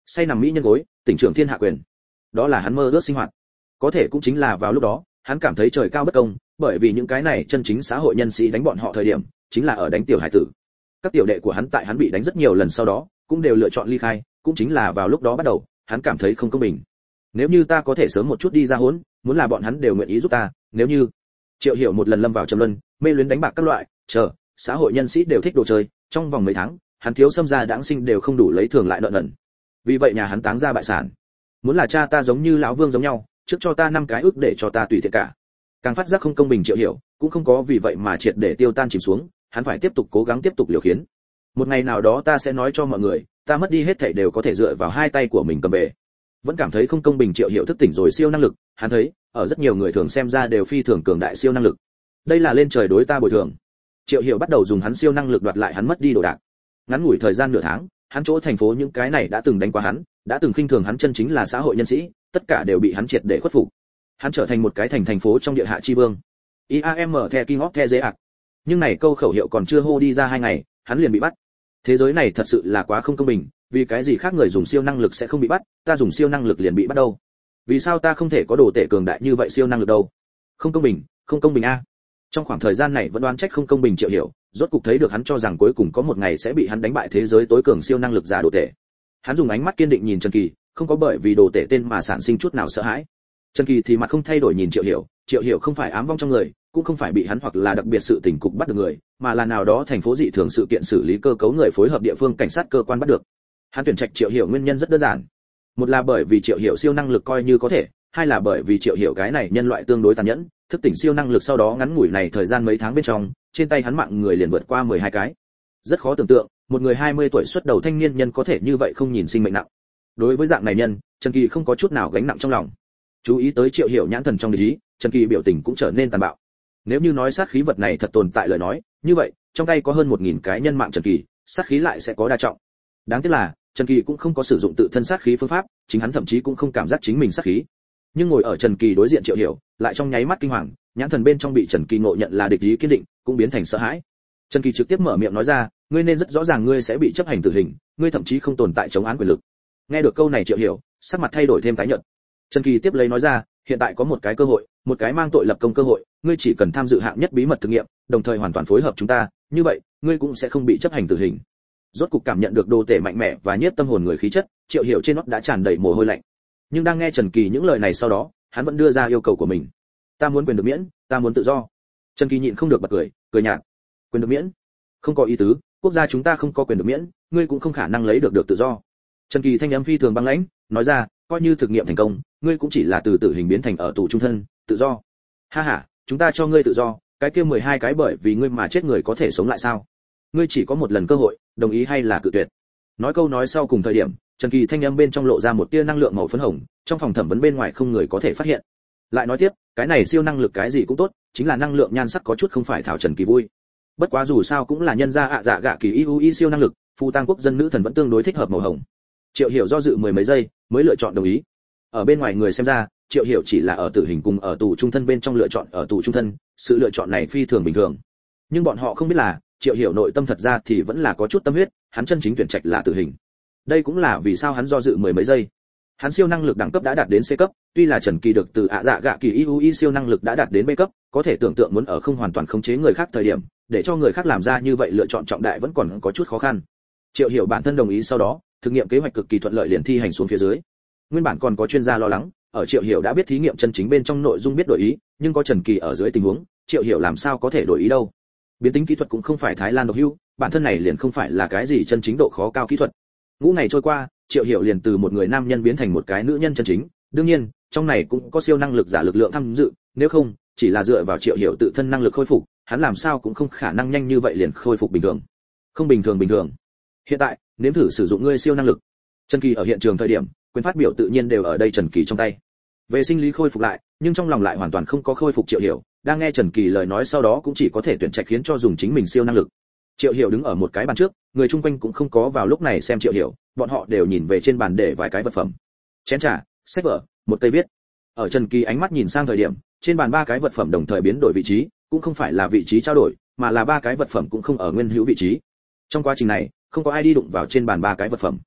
say nằm mỹ nhân gối, tỉnh trưởng thiên hạ quyền. Đó là hắn mơ ước sinh hoạt. Có thể cũng chính là vào lúc đó, hắn cảm thấy trời cao bất công, bởi vì những cái này chân chính xã hội nhân sĩ đánh bọn họ thời điểm, chính là ở đánh tiểu hải tử. Các tiểu đệ của hắn tại hắn bị đánh rất nhiều lần sau đó, cũng đều lựa chọn ly khai, cũng chính là vào lúc đó bắt đầu, hắn cảm thấy không công bình. Nếu như ta có thể sớm một chút đi ra hỗn, muốn là bọn hắn đều nguyện ý giúp ta, nếu như Triệu Hiểu một lần lâm vào trầm luân, mê luyến đánh bạc các loại, chờ, xã hội nhân sĩ đều thích đồ chơi, trong vòng mấy tháng, hắn thiếu xâm gia đãng sinh đều không đủ lấy thường lại nợ nần. Vì vậy nhà hắn táng ra bại sản. Muốn là cha ta giống như lão Vương giống nhau, trước cho ta năm cái ức để cho ta tùy tiện cả. Càng phát giác không công bình Triệu Hiểu, cũng không có vì vậy mà triệt để tiêu tan chìm xuống, hắn phải tiếp tục cố gắng tiếp tục liều khiến. Một ngày nào đó ta sẽ nói cho mọi người, ta mất đi hết thảy đều có thể dựa vào hai tay của mình cầm về. Vẫn cảm thấy không công bình Triệu Hiểu thức tỉnh rồi siêu năng lực, hắn thấy, ở rất nhiều người thường xem ra đều phi thường cường đại siêu năng lực. Đây là lên trời đối ta bồi thường. Triệu Hiểu bắt đầu dùng hắn siêu năng lực đoạt lại hắn mất đi đồ đạc. Ngắn ngủi thời gian nửa tháng, hắn chỗ thành phố những cái này đã từng đánh qua hắn, đã từng khinh thường hắn chân chính là xã hội nhân sĩ, tất cả đều bị hắn triệt để khuất phục. Hắn trở thành một cái thành thành phố trong địa hạ chi vương. i a em the king of the dễ ạc. Nhưng này câu khẩu hiệu còn chưa hô đi ra hai ngày, hắn liền bị bắt. Thế giới này thật sự là quá không công bình, vì cái gì khác người dùng siêu năng lực sẽ không bị bắt, ta dùng siêu năng lực liền bị bắt đâu? Vì sao ta không thể có đồ tệ cường đại như vậy siêu năng lực đâu? Không công bình, không công bình a. Trong khoảng thời gian này vẫn đoán trách không công bình Triệu Hiểu, rốt cục thấy được hắn cho rằng cuối cùng có một ngày sẽ bị hắn đánh bại thế giới tối cường siêu năng lực giả đồ tệ. Hắn dùng ánh mắt kiên định nhìn Trần Kỳ, không có bởi vì đồ tệ tên mà sản sinh chút nào sợ hãi. Trần Kỳ thì mặt không thay đổi nhìn Triệu Hiểu, Triệu Hiểu không phải ám vong trong người, cũng không phải bị hắn hoặc là đặc biệt sự tình cục bắt được người, mà là nào đó thành phố dị thường sự kiện xử lý cơ cấu người phối hợp địa phương cảnh sát cơ quan bắt được. Hắn tuyển trạch Triệu Hiểu nguyên nhân rất đơn giản. Một là bởi vì Triệu Hiểu siêu năng lực coi như có thể, hai là bởi vì Triệu Hiểu cái này nhân loại tương đối tàn nhẫn, thức tỉnh siêu năng lực sau đó ngắn ngủi này thời gian mấy tháng bên trong, trên tay hắn mạng người liền vượt qua mười hai cái. Rất khó tưởng tượng, một người hai mươi tuổi xuất đầu thanh niên nhân có thể như vậy không nhìn sinh mệnh nặng. Đối với dạng này nhân, Trần Kỳ không có chút nào gánh nặng trong lòng. Chú ý tới Triệu Hiểu nhãn thần trong ý, Trần Kỳ biểu tình cũng trở nên tàn bạo. Nếu như nói sát khí vật này thật tồn tại lời nói, như vậy, trong tay có hơn một nghìn cái nhân mạng Trần Kỳ, sát khí lại sẽ có đa trọng. Đáng tiếc là, Trần Kỳ cũng không có sử dụng tự thân sát khí phương pháp, chính hắn thậm chí cũng không cảm giác chính mình sát khí. Nhưng ngồi ở Trần Kỳ đối diện Triệu Hiểu, lại trong nháy mắt kinh hoàng, nhãn thần bên trong bị Trần Kỳ ngộ nhận là địch ý kiên định, cũng biến thành sợ hãi. Trần Kỳ trực tiếp mở miệng nói ra, ngươi nên rất rõ ràng ngươi sẽ bị chấp hành tử hình, ngươi thậm chí không tồn tại chống án quyền lực. Nghe được câu này Triệu Hiểu, sắc mặt thay đổi thêm tái nhợt. Trần Kỳ tiếp lấy nói ra, hiện tại có một cái cơ hội, một cái mang tội lập công cơ hội, ngươi chỉ cần tham dự hạng nhất bí mật thử nghiệm, đồng thời hoàn toàn phối hợp chúng ta, như vậy, ngươi cũng sẽ không bị chấp hành tử hình. Rốt cục cảm nhận được đồ tể mạnh mẽ và nhiếp tâm hồn người khí chất, Triệu Hiểu trên nót đã tràn đầy mồ hôi lạnh. Nhưng đang nghe Trần Kỳ những lời này sau đó, hắn vẫn đưa ra yêu cầu của mình. Ta muốn quyền được miễn, ta muốn tự do. Trần Kỳ nhịn không được bật cười, cười nhạt. Quyền được miễn? Không có ý tứ, quốc gia chúng ta không có quyền được miễn, ngươi cũng không khả năng lấy được được tự do. Trần Kỳ thanh âm phi thường băng lãnh, nói ra, coi như thực nghiệm thành công, ngươi cũng chỉ là từ tử hình biến thành ở tù trung thân, tự do. Ha ha, chúng ta cho ngươi tự do, cái kia mười hai cái bởi vì ngươi mà chết người có thể sống lại sao? Ngươi chỉ có một lần cơ hội, đồng ý hay là cự tuyệt? Nói câu nói sau cùng thời điểm, Trần Kỳ thanh âm bên trong lộ ra một tia năng lượng màu phấn hồng, trong phòng thẩm vấn bên ngoài không người có thể phát hiện. Lại nói tiếp, cái này siêu năng lực cái gì cũng tốt, chính là năng lượng nhan sắc có chút không phải thảo Trần Kỳ vui. Bất quá dù sao cũng là nhân gia ạ dạ gạ kỳ iui siêu năng lực, phù tang quốc dân nữ thần vẫn tương đối thích hợp màu hồng. Triệu Hiểu do dự mười mấy giây, mới lựa chọn đồng ý. Ở bên ngoài người xem ra, Triệu Hiểu chỉ là ở tử hình cùng ở tù trung thân bên trong lựa chọn ở tù trung thân, sự lựa chọn này phi thường bình thường. Nhưng bọn họ không biết là, Triệu Hiểu nội tâm thật ra thì vẫn là có chút tâm huyết, hắn chân chính tuyển trạch là tử hình. Đây cũng là vì sao hắn do dự mười mấy giây. Hắn siêu năng lực đẳng cấp đã đạt đến C cấp, tuy là Trần Kỳ được từ ạ dạ gạ kỳ iui siêu năng lực đã đạt đến B cấp, có thể tưởng tượng muốn ở không hoàn toàn khống chế người khác thời điểm, để cho người khác làm ra như vậy lựa chọn trọng đại vẫn còn có chút khó khăn. Triệu Hiểu bản thân đồng ý sau đó, thực nghiệm kế hoạch cực kỳ thuận lợi liền thi hành xuống phía dưới. Nguyên bản còn có chuyên gia lo lắng, ở Triệu Hiểu đã biết thí nghiệm chân chính bên trong nội dung biết đổi ý, nhưng có Trần Kỳ ở dưới tình huống, Triệu Hiểu làm sao có thể đổi ý đâu? Biến tính kỹ thuật cũng không phải Thái Lan độc hữu, bản thân này liền không phải là cái gì chân chính độ khó cao kỹ thuật. Ngũ ngày trôi qua, Triệu Hiểu liền từ một người nam nhân biến thành một cái nữ nhân chân chính, đương nhiên, trong này cũng có siêu năng lực giả lực lượng tham dự, nếu không, chỉ là dựa vào Triệu Hiểu tự thân năng lực khôi phục, hắn làm sao cũng không khả năng nhanh như vậy liền khôi phục bình thường. Không bình thường bình thường. Hiện tại, nếm thử sử dụng ngươi siêu năng lực. Trần Kỳ ở hiện trường thời điểm, quyền phát biểu tự nhiên đều ở đây Trần Kỳ trong tay. Về sinh lý khôi phục lại, nhưng trong lòng lại hoàn toàn không có khôi phục Triệu Hiểu, đang nghe Trần Kỳ lời nói sau đó cũng chỉ có thể tuyển trạch khiến cho dùng chính mình siêu năng lực. Triệu Hiểu đứng ở một cái bàn trước, người chung quanh cũng không có vào lúc này xem Triệu Hiểu, bọn họ đều nhìn về trên bàn để vài cái vật phẩm. Chén trà, sách vở, một cây viết. Ở Trần Kỳ ánh mắt nhìn sang thời điểm, trên bàn ba cái vật phẩm đồng thời biến đổi vị trí, cũng không phải là vị trí trao đổi, mà là ba cái vật phẩm cũng không ở nguyên hữu vị trí. Trong quá trình này, không có ai đi đụng vào trên bàn ba cái vật phẩm.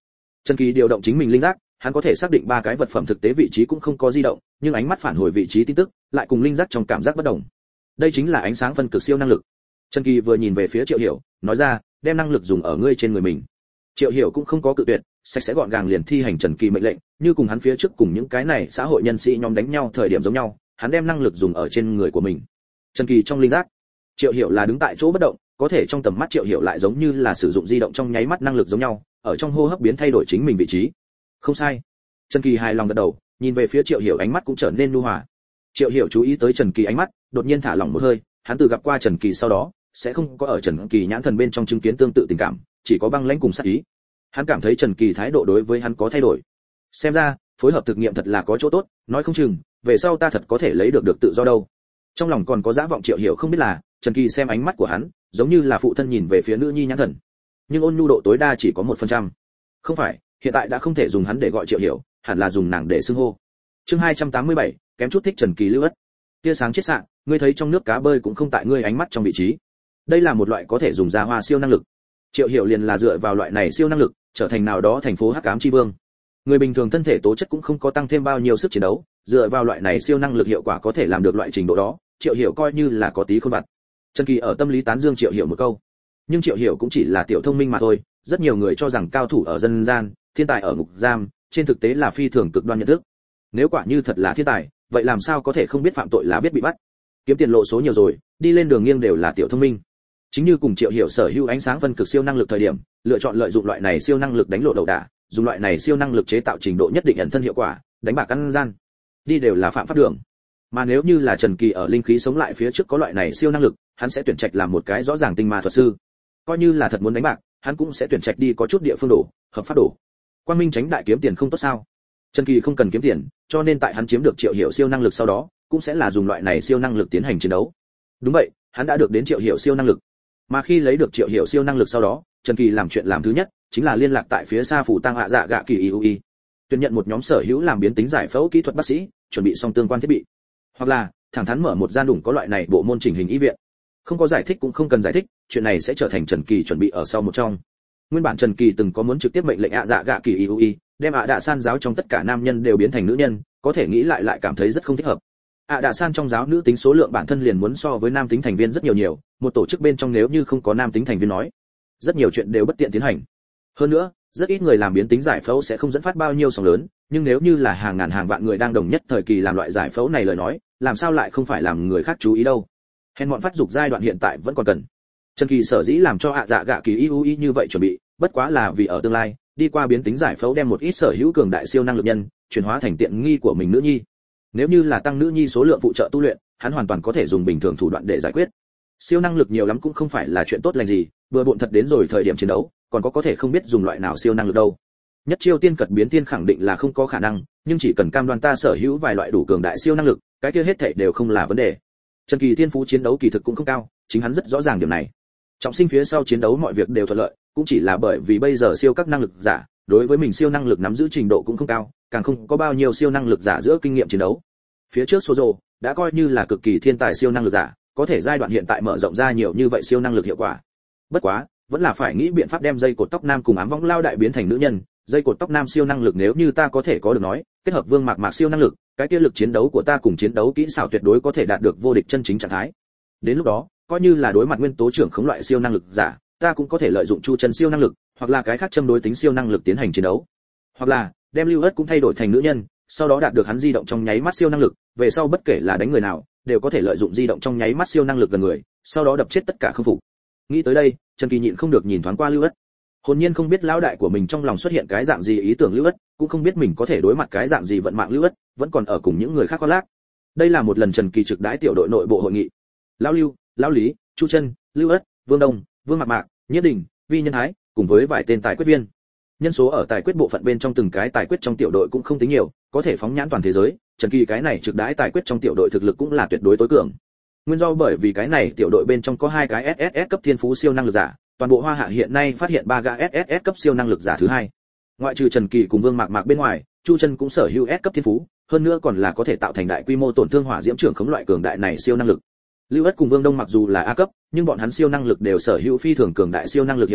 Trần Kỳ điều động chính mình linh giác, hắn có thể xác định ba cái vật phẩm thực tế vị trí cũng không có di động, nhưng ánh mắt phản hồi vị trí tin tức lại cùng linh giác trong cảm giác bất đồng. Đây chính là ánh sáng phân cực siêu năng lực. Trần Kỳ vừa nhìn về phía Triệu Hiểu, nói ra, đem năng lực dùng ở ngươi trên người mình. Triệu Hiểu cũng không có cự tuyệt, sạch sẽ gọn gàng liền thi hành Trần Kỳ mệnh lệnh, như cùng hắn phía trước cùng những cái này xã hội nhân sĩ nhóm đánh nhau thời điểm giống nhau, hắn đem năng lực dùng ở trên người của mình. Trần Kỳ trong linh giác, Triệu Hiểu là đứng tại chỗ bất động, có thể trong tầm mắt Triệu Hiểu lại giống như là sử dụng di động trong nháy mắt năng lực giống nhau, ở trong hô hấp biến thay đổi chính mình vị trí. Không sai. Trần Kỳ hài lòng gật đầu, nhìn về phía Triệu Hiểu ánh mắt cũng trở nên nhu hòa. Triệu Hiểu chú ý tới Trần Kỳ ánh mắt, đột nhiên thả lỏng một hơi, hắn từ gặp qua Trần Kỳ sau đó, sẽ không có ở Trần Kỳ nhãn thần bên trong chứng kiến tương tự tình cảm, chỉ có băng lãnh cùng sát ý. Hắn cảm thấy Trần Kỳ thái độ đối với hắn có thay đổi. Xem ra, phối hợp thực nghiệm thật là có chỗ tốt, nói không chừng, về sau ta thật có thể lấy được được tự do đâu. Trong lòng còn có dã vọng Triệu Hiểu không biết là, Trần Kỳ xem ánh mắt của hắn, giống như là phụ thân nhìn về phía nữ nhi nhãn thần. Nhưng ôn nhu độ tối đa chỉ có một phần trăm. Không phải, hiện tại đã không thể dùng hắn để gọi Triệu Hiểu, hẳn là dùng nàng để xưng hô. Chương hai trăm tám mươi bảy, kém chút thích Trần Kỳ lưu ất. Tia sáng chết sạng, ngươi thấy trong nước cá bơi cũng không tại ngươi ánh mắt trong vị trí. Đây là một loại có thể dùng ra hoa siêu năng lực. Triệu Hiểu liền là dựa vào loại này siêu năng lực, trở thành nào đó thành phố hắc ám chi vương. Người bình thường thân thể tố chất cũng không có tăng thêm bao nhiêu sức chiến đấu, dựa vào loại này siêu năng lực hiệu quả có thể làm được loại trình độ đó, Triệu Hiểu coi như là có tí khôn vặt. Trần Kỳ ở tâm lý tán dương Triệu Hiểu một câu. Nhưng Triệu Hiểu cũng chỉ là tiểu thông minh mà thôi, rất nhiều người cho rằng cao thủ ở dân gian, thiên tài ở ngục giam, trên thực tế là phi thường cực đoan nhận thức. Nếu quả như thật là thiên tài, vậy làm sao có thể không biết phạm tội là biết bị bắt. Kiếm tiền lộ số nhiều rồi, đi lên đường nghiêng đều là tiểu thông minh. Chính như cùng Triệu Hiểu sở hữu ánh sáng phân cực siêu năng lực thời điểm, lựa chọn lợi dụng loại này siêu năng lực đánh lộ đầu đả, dùng loại này siêu năng lực chế tạo trình độ nhất định ẩn thân hiệu quả, đánh bạc ăn gian, đi đều là phạm pháp đường. Mà nếu như là Trần Kỳ ở linh khí sống lại phía trước có loại này siêu năng lực, hắn sẽ tuyển trạch làm một cái rõ ràng tinh ma thuật sư. Coi như là thật muốn đánh bạc, hắn cũng sẽ tuyển trạch đi có chút địa phương đổ, hợp pháp đổ. Quang minh tránh đại kiếm tiền không tốt sao? Trần Kỳ không cần kiếm tiền, cho nên tại hắn chiếm được Triệu Hiểu siêu năng lực sau đó, cũng sẽ là dùng loại này siêu năng lực tiến hành chiến đấu. Đúng vậy, hắn đã được đến Triệu Hiểu siêu năng lực. Mà khi lấy được Triệu Hiểu siêu năng lực sau đó, Trần Kỳ làm chuyện làm thứ nhất, chính là liên lạc tại phía xa phủ tăng hạ dạ gạ kỳ i u i, tuyển nhận một nhóm sở hữu làm biến tính giải phẫu kỹ thuật bác sĩ, chuẩn bị xong tương quan thiết bị. Hoặc là, thẳng thắn mở một gian đủng có loại này bộ môn chỉnh hình y viện. Không có giải thích cũng không cần giải thích, chuyện này sẽ trở thành Trần Kỳ chuẩn bị ở sau một trong. Nguyên bản Trần Kỳ từng có muốn trực tiếp mệnh lệnh ạ dạ gạ kỳ i u i, đem ạ đạ san giáo trong tất cả nam nhân đều biến thành nữ nhân, có thể nghĩ lại lại cảm thấy rất không thích hợp. ạ đạ san trong giáo nữ tính số lượng bản thân liền muốn so với nam tính thành viên rất nhiều nhiều, một tổ chức bên trong nếu như không có nam tính thành viên nói, rất nhiều chuyện đều bất tiện tiến hành. Hơn nữa, rất ít người làm biến tính giải phẫu sẽ không dẫn phát bao nhiêu sóng lớn, nhưng nếu như là hàng ngàn hàng vạn người đang đồng nhất thời kỳ làm loại giải phẫu này lời nói, làm sao lại không phải làm người khác chú ý đâu. Hèn mọn phát dục giai đoạn hiện tại vẫn còn cần. Trần Kỳ sở dĩ làm cho ạ dạ gạ kỳ i u i như vậy chuẩn bị, bất quá là vì ở tương lai, đi qua biến tính giải phẫu đem một ít sở hữu cường đại siêu năng lực nhân, chuyển hóa thành tiện nghi của mình nữ nhi. Nếu như là tăng nữ nhi số lượng phụ trợ tu luyện, hắn hoàn toàn có thể dùng bình thường thủ đoạn để giải quyết. Siêu năng lực nhiều lắm cũng không phải là chuyện tốt lành gì, vừa bộn thật đến rồi thời điểm chiến đấu, còn có có thể không biết dùng loại nào siêu năng lực đâu. Nhất chiêu tiên cật biến tiên khẳng định là không có khả năng, nhưng chỉ cần cam đoan ta sở hữu vài loại đủ cường đại siêu năng lực, cái kia hết thảy đều không là vấn đề. Trần Kỳ thiên phú chiến đấu kỳ thực cũng không cao, chính hắn rất rõ ràng điểm này. Trọng sinh phía sau chiến đấu mọi việc đều thuận lợi, cũng chỉ là bởi vì bây giờ siêu các năng lực giả, đối với mình siêu năng lực nắm giữ trình độ cũng không cao, càng không có bao nhiêu siêu năng lực giả giữa kinh nghiệm chiến đấu. Phía trước Sozo đã coi như là cực kỳ thiên tài siêu năng lực giả, có thể giai đoạn hiện tại mở rộng ra nhiều như vậy siêu năng lực hiệu quả. Bất quá, vẫn là phải nghĩ biện pháp đem dây cột tóc nam cùng ám võng lao đại biến thành nữ nhân. Dây cột tóc nam siêu năng lực nếu như ta có thể có được nói, kết hợp Vương Mạc Mạc siêu năng lực, cái kia lực chiến đấu của ta cùng chiến đấu kỹ xảo tuyệt đối có thể đạt được vô địch chân chính trạng thái. Đến lúc đó, coi như là đối mặt nguyên tố trưởng khống loại siêu năng lực giả, ta cũng có thể lợi dụng chu chân siêu năng lực, hoặc là cái khác châm đối tính siêu năng lực tiến hành chiến đấu. Hoặc là, đem Lưu Ất cũng thay đổi thành nữ nhân, sau đó đạt được hắn di động trong nháy mắt siêu năng lực, về sau bất kể là đánh người nào, đều có thể lợi dụng di động trong nháy mắt siêu năng lực gần người, sau đó đập chết tất cả không phục. Nghĩ tới đây, Trần Kỳ nhịn không được nhìn thoáng qua Lưu Ất. Hồn nhiên không biết lão đại của mình trong lòng xuất hiện cái dạng gì ý tưởng Lưu Ất, cũng không biết mình có thể đối mặt cái dạng gì vận mạng Lưu Ất, vẫn còn ở cùng những người khác có lác. Đây là một lần Trần Kỳ trực đãi tiểu đội nội bộ hội nghị. Lão Lưu, lão Lý, Chu Chân, Lưu Ất, Vương Đông, Vương Mạc Mạc, Nhiếp Đình, Vi Nhân Thái, cùng với vài tên tài quyết viên. Nhân số ở tài quyết bộ phận bên trong từng cái tài quyết trong tiểu đội cũng không tính nhiều, có thể phóng nhãn toàn thế giới, Trần Kỳ cái này trực đãi tài quyết trong tiểu đội thực lực cũng là tuyệt đối tối cường. Nguyên do bởi vì cái này tiểu đội bên trong có hai cái ét ét ét cấp thiên phú siêu năng lực giả, toàn bộ Hoa Hạ hiện nay phát hiện ba gã ét ét ét cấp siêu năng lực giả thứ hai. Ngoại trừ Trần Kỳ cùng Vương Mạc Mạc bên ngoài, Chu Chân cũng sở hữu S cấp thiên phú, hơn nữa còn là có thể tạo thành đại quy mô tổn thương hỏa diễm trưởng khống loại cường đại này siêu năng lực. Lưu Ất cùng Vương Đông mặc dù là A cấp, nhưng bọn hắn siêu năng lực đều sở hữu phi thường cường đại siêu năng lực hiệu quả,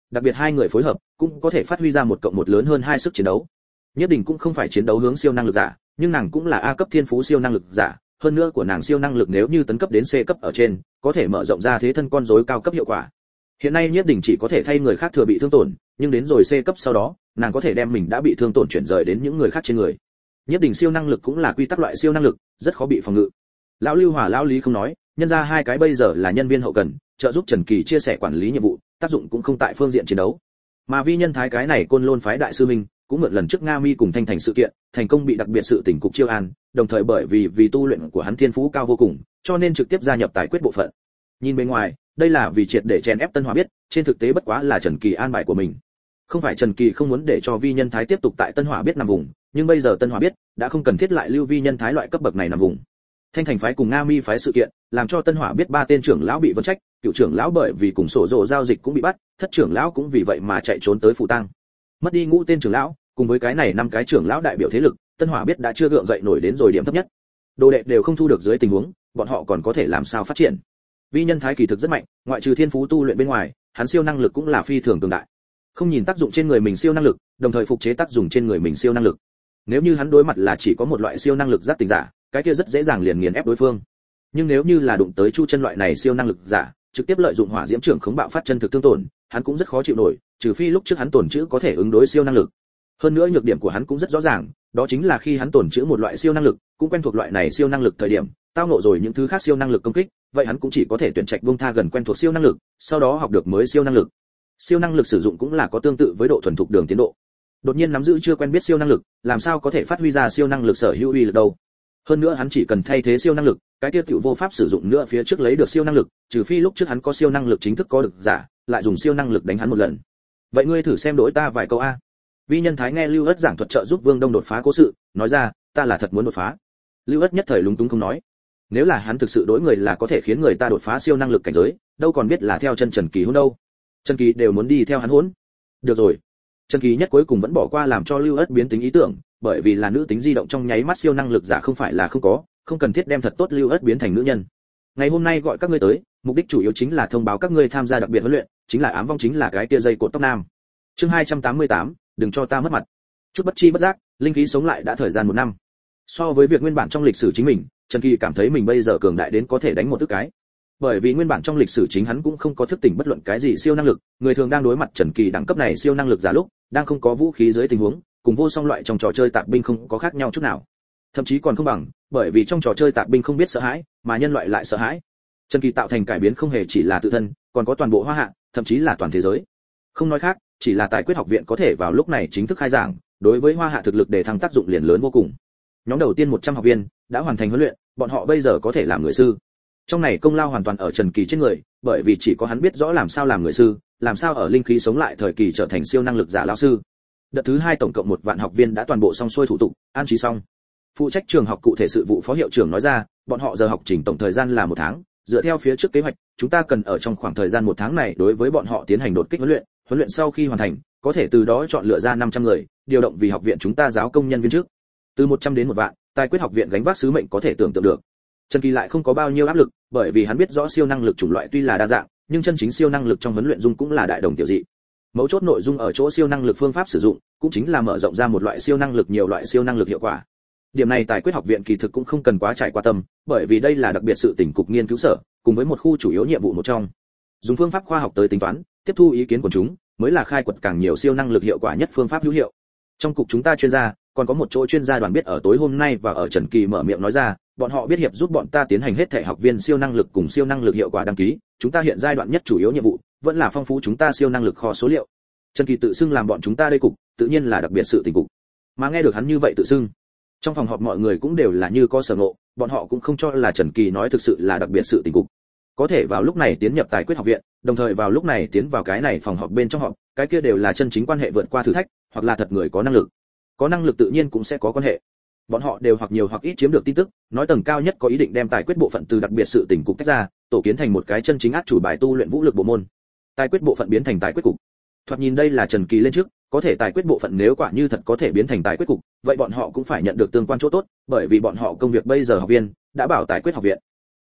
đặc biệt hai người phối hợp cũng có thể phát huy ra một cộng một lớn hơn hai sức chiến đấu. Nhất định cũng không phải chiến đấu hướng siêu năng lực giả, nhưng nàng cũng là A cấp thiên phú siêu năng lực giả, hơn nữa của nàng siêu năng lực nếu như tấn cấp đến C cấp ở trên, có thể mở rộng ra thế thân con rối cao cấp hiệu quả. Hiện nay Nhất định chỉ có thể thay người khác thừa bị thương tổn, nhưng đến rồi C cấp sau đó, nàng có thể đem mình đã bị thương tổn chuyển rời đến những người khác trên người. Nhất định siêu năng lực cũng là quy tắc loại siêu năng lực, rất khó bị phòng ngự. Lão Lưu Hòa lão Lý không nói, nhân ra hai cái bây giờ là nhân viên hậu cần, trợ giúp Trần Kỳ chia sẻ quản lý nhiệm vụ, tác dụng cũng không tại phương diện chiến đấu. Mà Vi Nhân Thái cái này Côn Lôn phái đại sư minh, cũng mượn lần trước Nga Mi cùng Thanh Thành sự kiện, thành công bị đặc biệt sự tỉnh cục chiêu an, đồng thời bởi vì vì tu luyện của hắn thiên phú cao vô cùng, cho nên trực tiếp gia nhập tài quyết bộ phận. Nhìn bên ngoài, đây là vì triệt để chèn ép Tân Hòa biết, trên thực tế bất quá là Trần Kỳ an bài của mình. Không phải Trần Kỳ không muốn để cho Vi Nhân Thái tiếp tục tại Tân Hòa biết nằm vùng, nhưng bây giờ Tân Hòa biết đã không cần thiết lại lưu Vi Nhân Thái loại cấp bậc này nằm vùng. Thanh Thành phái cùng Nga Mi phái sự kiện, làm cho Tân Hỏa biết ba tên trưởng lão bị vấn trách, cựu trưởng lão bởi vì cùng sổ rồ giao dịch cũng bị bắt, thất trưởng lão cũng vì vậy mà chạy trốn tới Phù Tăng. Mất đi ngũ tên trưởng lão, cùng với cái này năm cái trưởng lão đại biểu thế lực, Tân Hỏa biết đã chưa gượng dậy nổi đến rồi điểm thấp nhất. Đồ đệ đều không thu được dưới tình huống, bọn họ còn có thể làm sao phát triển? Vi Nhân Thái kỳ thực rất mạnh, ngoại trừ thiên phú tu luyện bên ngoài, hắn siêu năng lực cũng là phi thường cường đại. Không nhìn tác dụng trên người mình siêu năng lực, đồng thời phục chế tác dụng trên người mình siêu năng lực. Nếu như hắn đối mặt là chỉ có một loại siêu năng lực giác tỉnh giả, cái kia rất dễ dàng liền nghiền ép đối phương. Nhưng nếu như là đụng tới Chu Chân loại này siêu năng lực giả, trực tiếp lợi dụng hỏa diễm trưởng khống bạo phát chân thực thương tổn, hắn cũng rất khó chịu nổi, trừ phi lúc trước hắn tổn chữ có thể ứng đối siêu năng lực. Hơn nữa nhược điểm của hắn cũng rất rõ ràng, đó chính là khi hắn tổn chữ một loại siêu năng lực, cũng quen thuộc loại này siêu năng lực thời điểm, tao ngộ rồi những thứ khác siêu năng lực công kích, vậy hắn cũng chỉ có thể tuyển trạch buông tha gần quen thuộc siêu năng lực, sau đó học được mới siêu năng lực. Siêu năng lực sử dụng cũng là có tương tự với độ thuần thục đường tiến độ. Đột nhiên nắm giữ chưa quen biết siêu năng lực, làm sao có thể phát huy ra siêu năng lực sở hữu uy lực đâu? Hơn nữa hắn chỉ cần thay thế siêu năng lực, cái tiêu tiểu vô pháp sử dụng nữa phía trước lấy được siêu năng lực, trừ phi lúc trước hắn có siêu năng lực chính thức có được giả, lại dùng siêu năng lực đánh hắn một lần. Vậy ngươi thử xem đối ta vài câu a. Vi Nhân Thái nghe Lưu Ất giảng thuật trợ giúp Vương Đông đột phá cố sự, nói ra, ta là thật muốn đột phá. Lưu Ất nhất thời lúng túng không nói. Nếu là hắn thực sự đối người là có thể khiến người ta đột phá siêu năng lực cảnh giới, đâu còn biết là theo chân Trần Kỳ hôn đâu. Trần Kỳ đều muốn đi theo hắn hôn. Được rồi. Trần Kỳ nhất cuối cùng vẫn bỏ qua làm cho Lưu Ất biến tính ý tưởng, bởi vì là nữ tính di động trong nháy mắt siêu năng lực giả không phải là không có, không cần thiết đem thật tốt Lưu Ất biến thành nữ nhân. Ngày hôm nay gọi các ngươi tới, mục đích chủ yếu chính là thông báo các ngươi tham gia đặc biệt huấn luyện, chính là ám vong chính là cái kia dây cột tóc nam. Chương hai trăm tám mươi tám, đừng cho ta mất mặt. Chút bất chi bất giác, linh khí sống lại đã thời gian một năm. So với việc nguyên bản trong lịch sử chính mình, Trần Kỳ cảm thấy mình bây giờ cường đại đến có thể đánh một tức cái. Bởi vì nguyên bản trong lịch sử chính hắn cũng không có thức tỉnh bất luận cái gì siêu năng lực, người thường đang đối mặt Trần Kỳ đẳng cấp này siêu năng lực giả lúc, đang không có vũ khí dưới tình huống, cùng vô song loại trong trò chơi tạp binh không có khác nhau chút nào. Thậm chí còn không bằng, bởi vì trong trò chơi tạp binh không biết sợ hãi, mà nhân loại lại sợ hãi. Trần Kỳ tạo thành cải biến không hề chỉ là tự thân, còn có toàn bộ Hoa Hạ, thậm chí là toàn thế giới. Không nói khác, chỉ là Tài Quyết học viện có thể vào lúc này chính thức khai giảng, đối với Hoa Hạ thực lực để thăng tác dụng liền lớn vô cùng. Nhóm đầu tiên một trăm học viên đã hoàn thành huấn luyện, bọn họ bây giờ có thể làm người sư. Trong này công lao hoàn toàn ở Trần Kỳ trên người, bởi vì chỉ có hắn biết rõ làm sao làm người sư, làm sao ở linh khí sống lại thời kỳ trở thành siêu năng lực giả lão sư. Đợt thứ hai tổng cộng một vạn học viên đã toàn bộ xong xuôi thủ tục, an trí xong. Phụ trách trường học cụ thể sự vụ phó hiệu trưởng nói ra, bọn họ giờ học trình tổng thời gian là một tháng, dựa theo phía trước kế hoạch, chúng ta cần ở trong khoảng thời gian một tháng này đối với bọn họ tiến hành đột kích huấn luyện, huấn luyện sau khi hoàn thành, có thể từ đó chọn lựa ra năm trăm người, điều động vì học viện chúng ta giáo công nhân viên trước. Từ một trăm đến một vạn, Tài Quyết học viện gánh vác sứ mệnh có thể tưởng tượng được. Trần Kỳ lại không có bao nhiêu áp lực, bởi vì hắn biết rõ siêu năng lực chủng loại tuy là đa dạng, nhưng chân chính siêu năng lực trong huấn luyện dung cũng là đại đồng tiểu dị. Mấu chốt nội dung ở chỗ siêu năng lực phương pháp sử dụng, cũng chính là mở rộng ra một loại siêu năng lực nhiều loại siêu năng lực hiệu quả. Điểm này Tài Quyết học viện kỳ thực cũng không cần quá trải qua tâm, bởi vì đây là đặc biệt sự tỉnh cục nghiên cứu sở, cùng với một khu chủ yếu nhiệm vụ một trong. Dùng phương pháp khoa học tới tính toán, tiếp thu ý kiến của chúng, mới là khai quật càng nhiều siêu năng lực hiệu quả nhất phương pháp hữu hiệu. Trong cục chúng ta chuyên gia, còn có một chỗ chuyên gia đoàn biết ở tối hôm nay và ở Trần Kỳ mở miệng nói ra, bọn họ biết hiệp giúp bọn ta tiến hành hết thể học viên siêu năng lực cùng siêu năng lực hiệu quả đăng ký, chúng ta hiện giai đoạn nhất chủ yếu nhiệm vụ vẫn là phong phú chúng ta siêu năng lực kho số liệu. Trần Kỳ tự xưng làm bọn chúng ta đây cục, tự nhiên là đặc biệt sự tình cục. Mà nghe được hắn như vậy tự xưng, trong phòng họp mọi người cũng đều là như có sở ngộ, bọn họ cũng không cho là Trần Kỳ nói thực sự là đặc biệt sự tình cục. Có thể vào lúc này tiến nhập Tài Quyết học viện, đồng thời vào lúc này tiến vào cái này phòng họp bên trong họp, cái kia đều là chân chính quan hệ vượt qua thử thách, hoặc là thật người có năng lực. Có năng lực tự nhiên cũng sẽ có quan hệ. Bọn họ đều hoặc nhiều hoặc ít chiếm được tin tức, nói tầng cao nhất có ý định đem Tài Quyết bộ phận từ đặc biệt sự tình cục tách ra, tổ kiến thành một cái chân chính át chủ bài tu luyện vũ lực bộ môn. Tài Quyết bộ phận biến thành Tài Quyết cục. Thoạt nhìn đây là Trần Kỳ lên trước, có thể Tài Quyết bộ phận nếu quả như thật có thể biến thành Tài Quyết cục, vậy bọn họ cũng phải nhận được tương quan chỗ tốt, bởi vì bọn họ công việc bây giờ học viên đã bảo Tài Quyết học viện.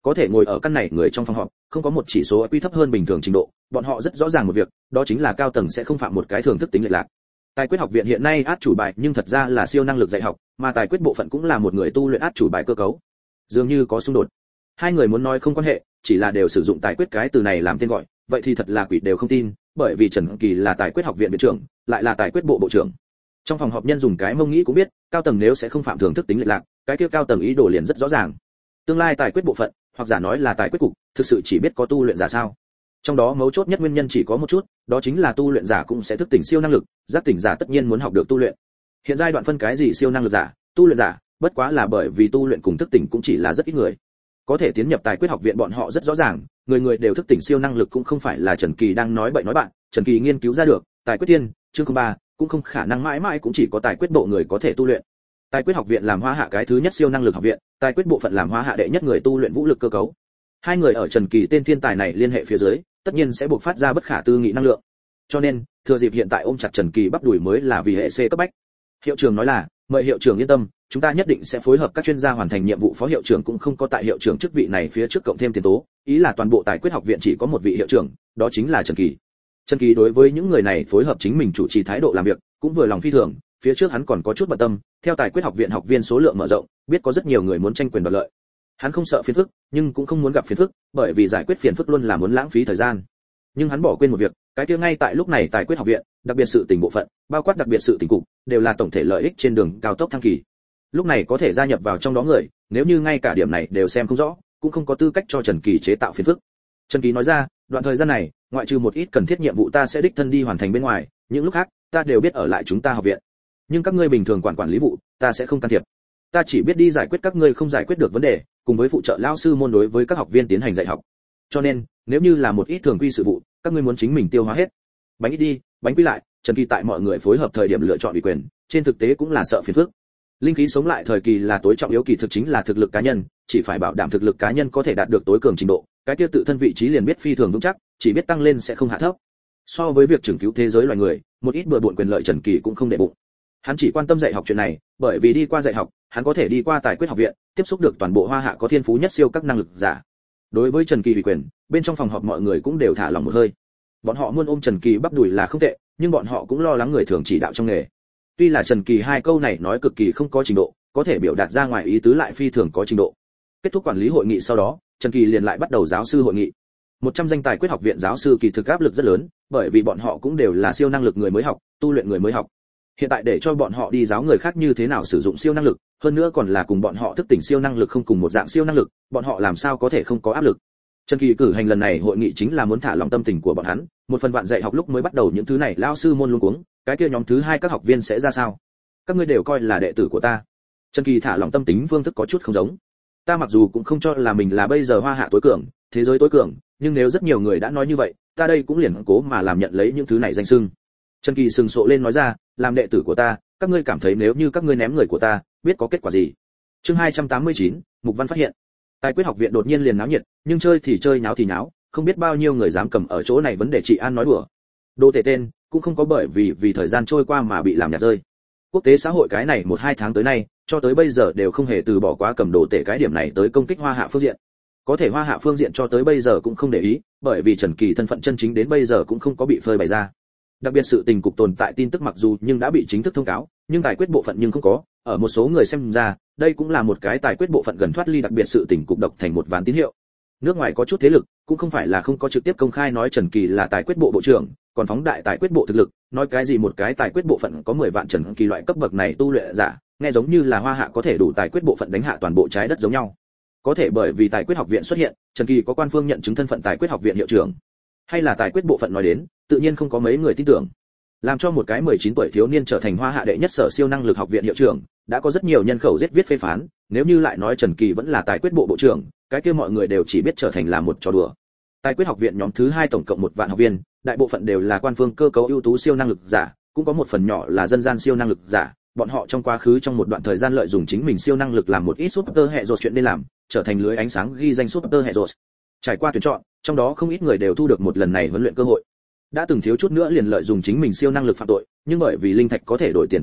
Có thể ngồi ở căn này người trong phòng họp, không có một chỉ số i kiu thấp hơn bình thường trình độ, bọn họ rất rõ ràng một việc, đó chính là cao tầng sẽ không phạm một cái thường thức tính lệch lạc. Tài quyết học viện hiện nay át chủ bài nhưng thật ra là siêu năng lực dạy học, mà tài quyết bộ phận cũng là một người tu luyện át chủ bài cơ cấu. Dường như có xung đột. Hai người muốn nói không quan hệ, chỉ là đều sử dụng tài quyết cái từ này làm tên gọi, vậy thì thật là quỷ đều không tin, bởi vì Trần Kỳ là tài quyết học viện viện trưởng, lại là tài quyết bộ bộ trưởng. Trong phòng họp nhân dùng cái mông nghĩ cũng biết, cao tầng nếu sẽ không phạm thường thức tính lệch lạc, cái kia cao tầng ý đồ liền rất rõ ràng. Tương lai tài quyết bộ phận, hoặc giả nói là tài quyết cục, thực sự chỉ biết có tu luyện giả sao? Trong đó mấu chốt nhất nguyên nhân chỉ có một chút, đó chính là tu luyện giả cũng sẽ thức tỉnh siêu năng lực, giác tỉnh giả tất nhiên muốn học được tu luyện. Hiện giai đoạn phân cái gì siêu năng lực giả, tu luyện giả, bất quá là bởi vì tu luyện cùng thức tỉnh cũng chỉ là rất ít người. Có thể tiến nhập tài quyết học viện bọn họ rất rõ ràng, người người đều thức tỉnh siêu năng lực cũng không phải là Trần Kỳ đang nói bậy nói bạn, Trần Kỳ nghiên cứu ra được, tài quyết tiên, chương không ba, cũng không khả năng mãi mãi cũng chỉ có tài quyết bộ người có thể tu luyện. Tài quyết học viện làm Hoa Hạ cái thứ nhất siêu năng lực học viện, tài quyết bộ phận làm Hoa Hạ đệ nhất người tu luyện vũ lực cơ cấu. Hai người ở Trần Kỳ tên thiên tài này liên hệ phía dưới, tất nhiên sẽ buộc phát ra bất khả tư nghị năng lượng. Cho nên, thừa dịp hiện tại ôm chặt Trần Kỳ bắp đuổi mới là vì hệ C cấp bách. Hiệu trưởng nói là, mời hiệu trưởng yên tâm, chúng ta nhất định sẽ phối hợp các chuyên gia hoàn thành nhiệm vụ. Phó hiệu trưởng cũng không có tại hiệu trưởng chức vị này phía trước cộng thêm tiền tố, ý là toàn bộ tài quyết học viện chỉ có một vị hiệu trưởng, đó chính là Trần Kỳ. Trần Kỳ đối với những người này phối hợp chính mình chủ trì thái độ làm việc, cũng vừa lòng phi thường, phía trước hắn còn có chút bận tâm, theo tài quyết học viện học viên số lượng mở rộng, biết có rất nhiều người muốn tranh quyền đoạt lợi. Hắn không sợ phiền phức, nhưng cũng không muốn gặp phiền phức, bởi vì giải quyết phiền phức luôn là muốn lãng phí thời gian. Nhưng hắn bỏ quên một việc, cái kia ngay tại lúc này tài quyết học viện, đặc biệt sự tình bộ phận, bao quát đặc biệt sự tình cục, đều là tổng thể lợi ích trên đường cao tốc thăng kỳ. Lúc này có thể gia nhập vào trong đó người, nếu như ngay cả điểm này đều xem không rõ, cũng không có tư cách cho Trần Kỳ chế tạo phiền phức. Trần Kỳ nói ra, đoạn thời gian này, ngoại trừ một ít cần thiết nhiệm vụ ta sẽ đích thân đi hoàn thành bên ngoài, những lúc khác, ta đều biết ở lại chúng ta học viện. Nhưng các ngươi bình thường quản quản lý vụ, ta sẽ không can thiệp. Ta chỉ biết đi giải quyết các ngươi không giải quyết được vấn đề, cùng với phụ trợ lão sư môn đối với các học viên tiến hành dạy học. Cho nên, nếu như là một ít thường quy sự vụ, các ngươi muốn chính mình tiêu hóa hết. Bánh ít đi, bánh quy lại, Trần Kỳ tại mọi người phối hợp thời điểm lựa chọn ủy quyền, trên thực tế cũng là sợ phiền phức. Linh khí sống lại thời kỳ là tối trọng yếu, kỳ thực chính là thực lực cá nhân, chỉ phải bảo đảm thực lực cá nhân có thể đạt được tối cường trình độ, cái kia tự thân vị trí liền biết phi thường vững chắc, chỉ biết tăng lên sẽ không hạ thấp. So với việc trưởng cứu thế giới loài người, một ít bừa bộn quyền lợi Trần Kỳ cũng không để bụng. Hắn chỉ quan tâm dạy học chuyện này, bởi vì đi qua dạy học, hắn có thể đi qua tài quyết học viện, tiếp xúc được toàn bộ Hoa Hạ có thiên phú nhất siêu các năng lực giả. Đối với Trần Kỳ ủy quyền, bên trong phòng họp mọi người cũng đều thả lòng một hơi. Bọn họ muốn ôm Trần Kỳ bắp đùi là không tệ, nhưng bọn họ cũng lo lắng người thường chỉ đạo trong nghề. Tuy là Trần Kỳ hai câu này nói cực kỳ không có trình độ, có thể biểu đạt ra ngoài ý tứ lại phi thường có trình độ. Kết thúc quản lý hội nghị sau đó, Trần Kỳ liền lại bắt đầu giáo sư hội nghị. một trăm danh tài quyết học viện giáo sư kỳ thực áp lực rất lớn, bởi vì bọn họ cũng đều là siêu năng lực người mới học, tu luyện người mới học. Hiện tại để cho bọn họ đi giáo người khác như thế nào sử dụng siêu năng lực, hơn nữa còn là cùng bọn họ thức tỉnh siêu năng lực không cùng một dạng siêu năng lực, bọn họ làm sao có thể không có áp lực. Trần Kỳ cử hành lần này hội nghị chính là muốn thả lòng tâm tình của bọn hắn, một phần bạn dạy học lúc mới bắt đầu những thứ này lão sư môn luống cuống, cái kia nhóm thứ hai các học viên sẽ ra sao? Các ngươi đều coi là đệ tử của ta. Trần Kỳ thả lòng tâm tính phương thức có chút không giống. Ta mặc dù cũng không cho là mình là bây giờ Hoa Hạ tối cường, thế giới tối cường, nhưng nếu rất nhiều người đã nói như vậy, ta đây cũng liền cố mà làm nhận lấy những thứ này danh xưng. Trần Kỳ sừng sộ lên nói ra, làm đệ tử của ta, các ngươi cảm thấy nếu như các ngươi ném người của ta, biết có kết quả gì? Chương hai trăm tám mươi chín, Mục Văn phát hiện. Tài quyết học viện đột nhiên liền náo nhiệt, nhưng chơi thì chơi nháo thì nháo, không biết bao nhiêu người dám cầm ở chỗ này vấn đề trị an nói đùa. Đồ tể tên, cũng không có bởi vì vì thời gian trôi qua mà bị làm nhạt rơi. Quốc tế xã hội cái này một hai tháng tới nay, cho tới bây giờ đều không hề từ bỏ quá cầm đồ tể cái điểm này tới công kích Hoa Hạ phương diện. Có thể Hoa Hạ phương diện cho tới bây giờ cũng không để ý, bởi vì Trần Kỳ thân phận chân chính đến bây giờ cũng không có bị phơi bày ra. Đặc biệt sự tình cục tồn tại tin tức mặc dù nhưng đã bị chính thức thông cáo, nhưng tài quyết bộ phận nhưng không có, ở một số người xem ra, đây cũng là một cái tài quyết bộ phận gần thoát ly đặc biệt sự tình cục độc thành một ván tín hiệu. Nước ngoài có chút thế lực, cũng không phải là không có trực tiếp công khai nói Trần Kỳ là tài quyết bộ bộ trưởng, còn phóng đại tài quyết bộ thực lực, nói cái gì một cái tài quyết bộ phận có mười vạn Trần Kỳ loại cấp bậc này tu luyện giả, nghe giống như là Hoa Hạ có thể đủ tài quyết bộ phận đánh hạ toàn bộ trái đất giống nhau. Có thể bởi vì tài quyết học viện xuất hiện, Trần Kỳ có quan phương nhận chứng thân phận tài quyết học viện hiệu trưởng, hay là tài quyết bộ phận nói đến, tự nhiên không có mấy người tin tưởng. Làm cho một cái mười chín tuổi thiếu niên trở thành Hoa Hạ đệ nhất sở siêu năng lực học viện hiệu trưởng, đã có rất nhiều nhân khẩu giết viết phê phán, nếu như lại nói Trần Kỳ vẫn là tài quyết bộ bộ trưởng, cái kia mọi người đều chỉ biết trở thành là một trò đùa. Tài quyết học viện nhóm thứ hai tổng cộng một vạn học viên, đại bộ phận đều là quan phương cơ cấu ưu tú siêu năng lực giả, cũng có một phần nhỏ là dân gian siêu năng lực giả, bọn họ trong quá khứ trong một đoạn thời gian lợi dụng chính mình siêu năng lực làm một ít super hệ rột chuyện nên làm, trở thành lưới ánh sáng ghi danh super hệ rột. Trải qua tuyển chọn, trong đó không ít người đều thu được một lần này huấn luyện cơ hội. Đã từng thiếu chút nữa liền lợi dụng chính mình siêu năng lực phạm tội, nhưng bởi vì linh thạch có thể đổi tiền tin tức,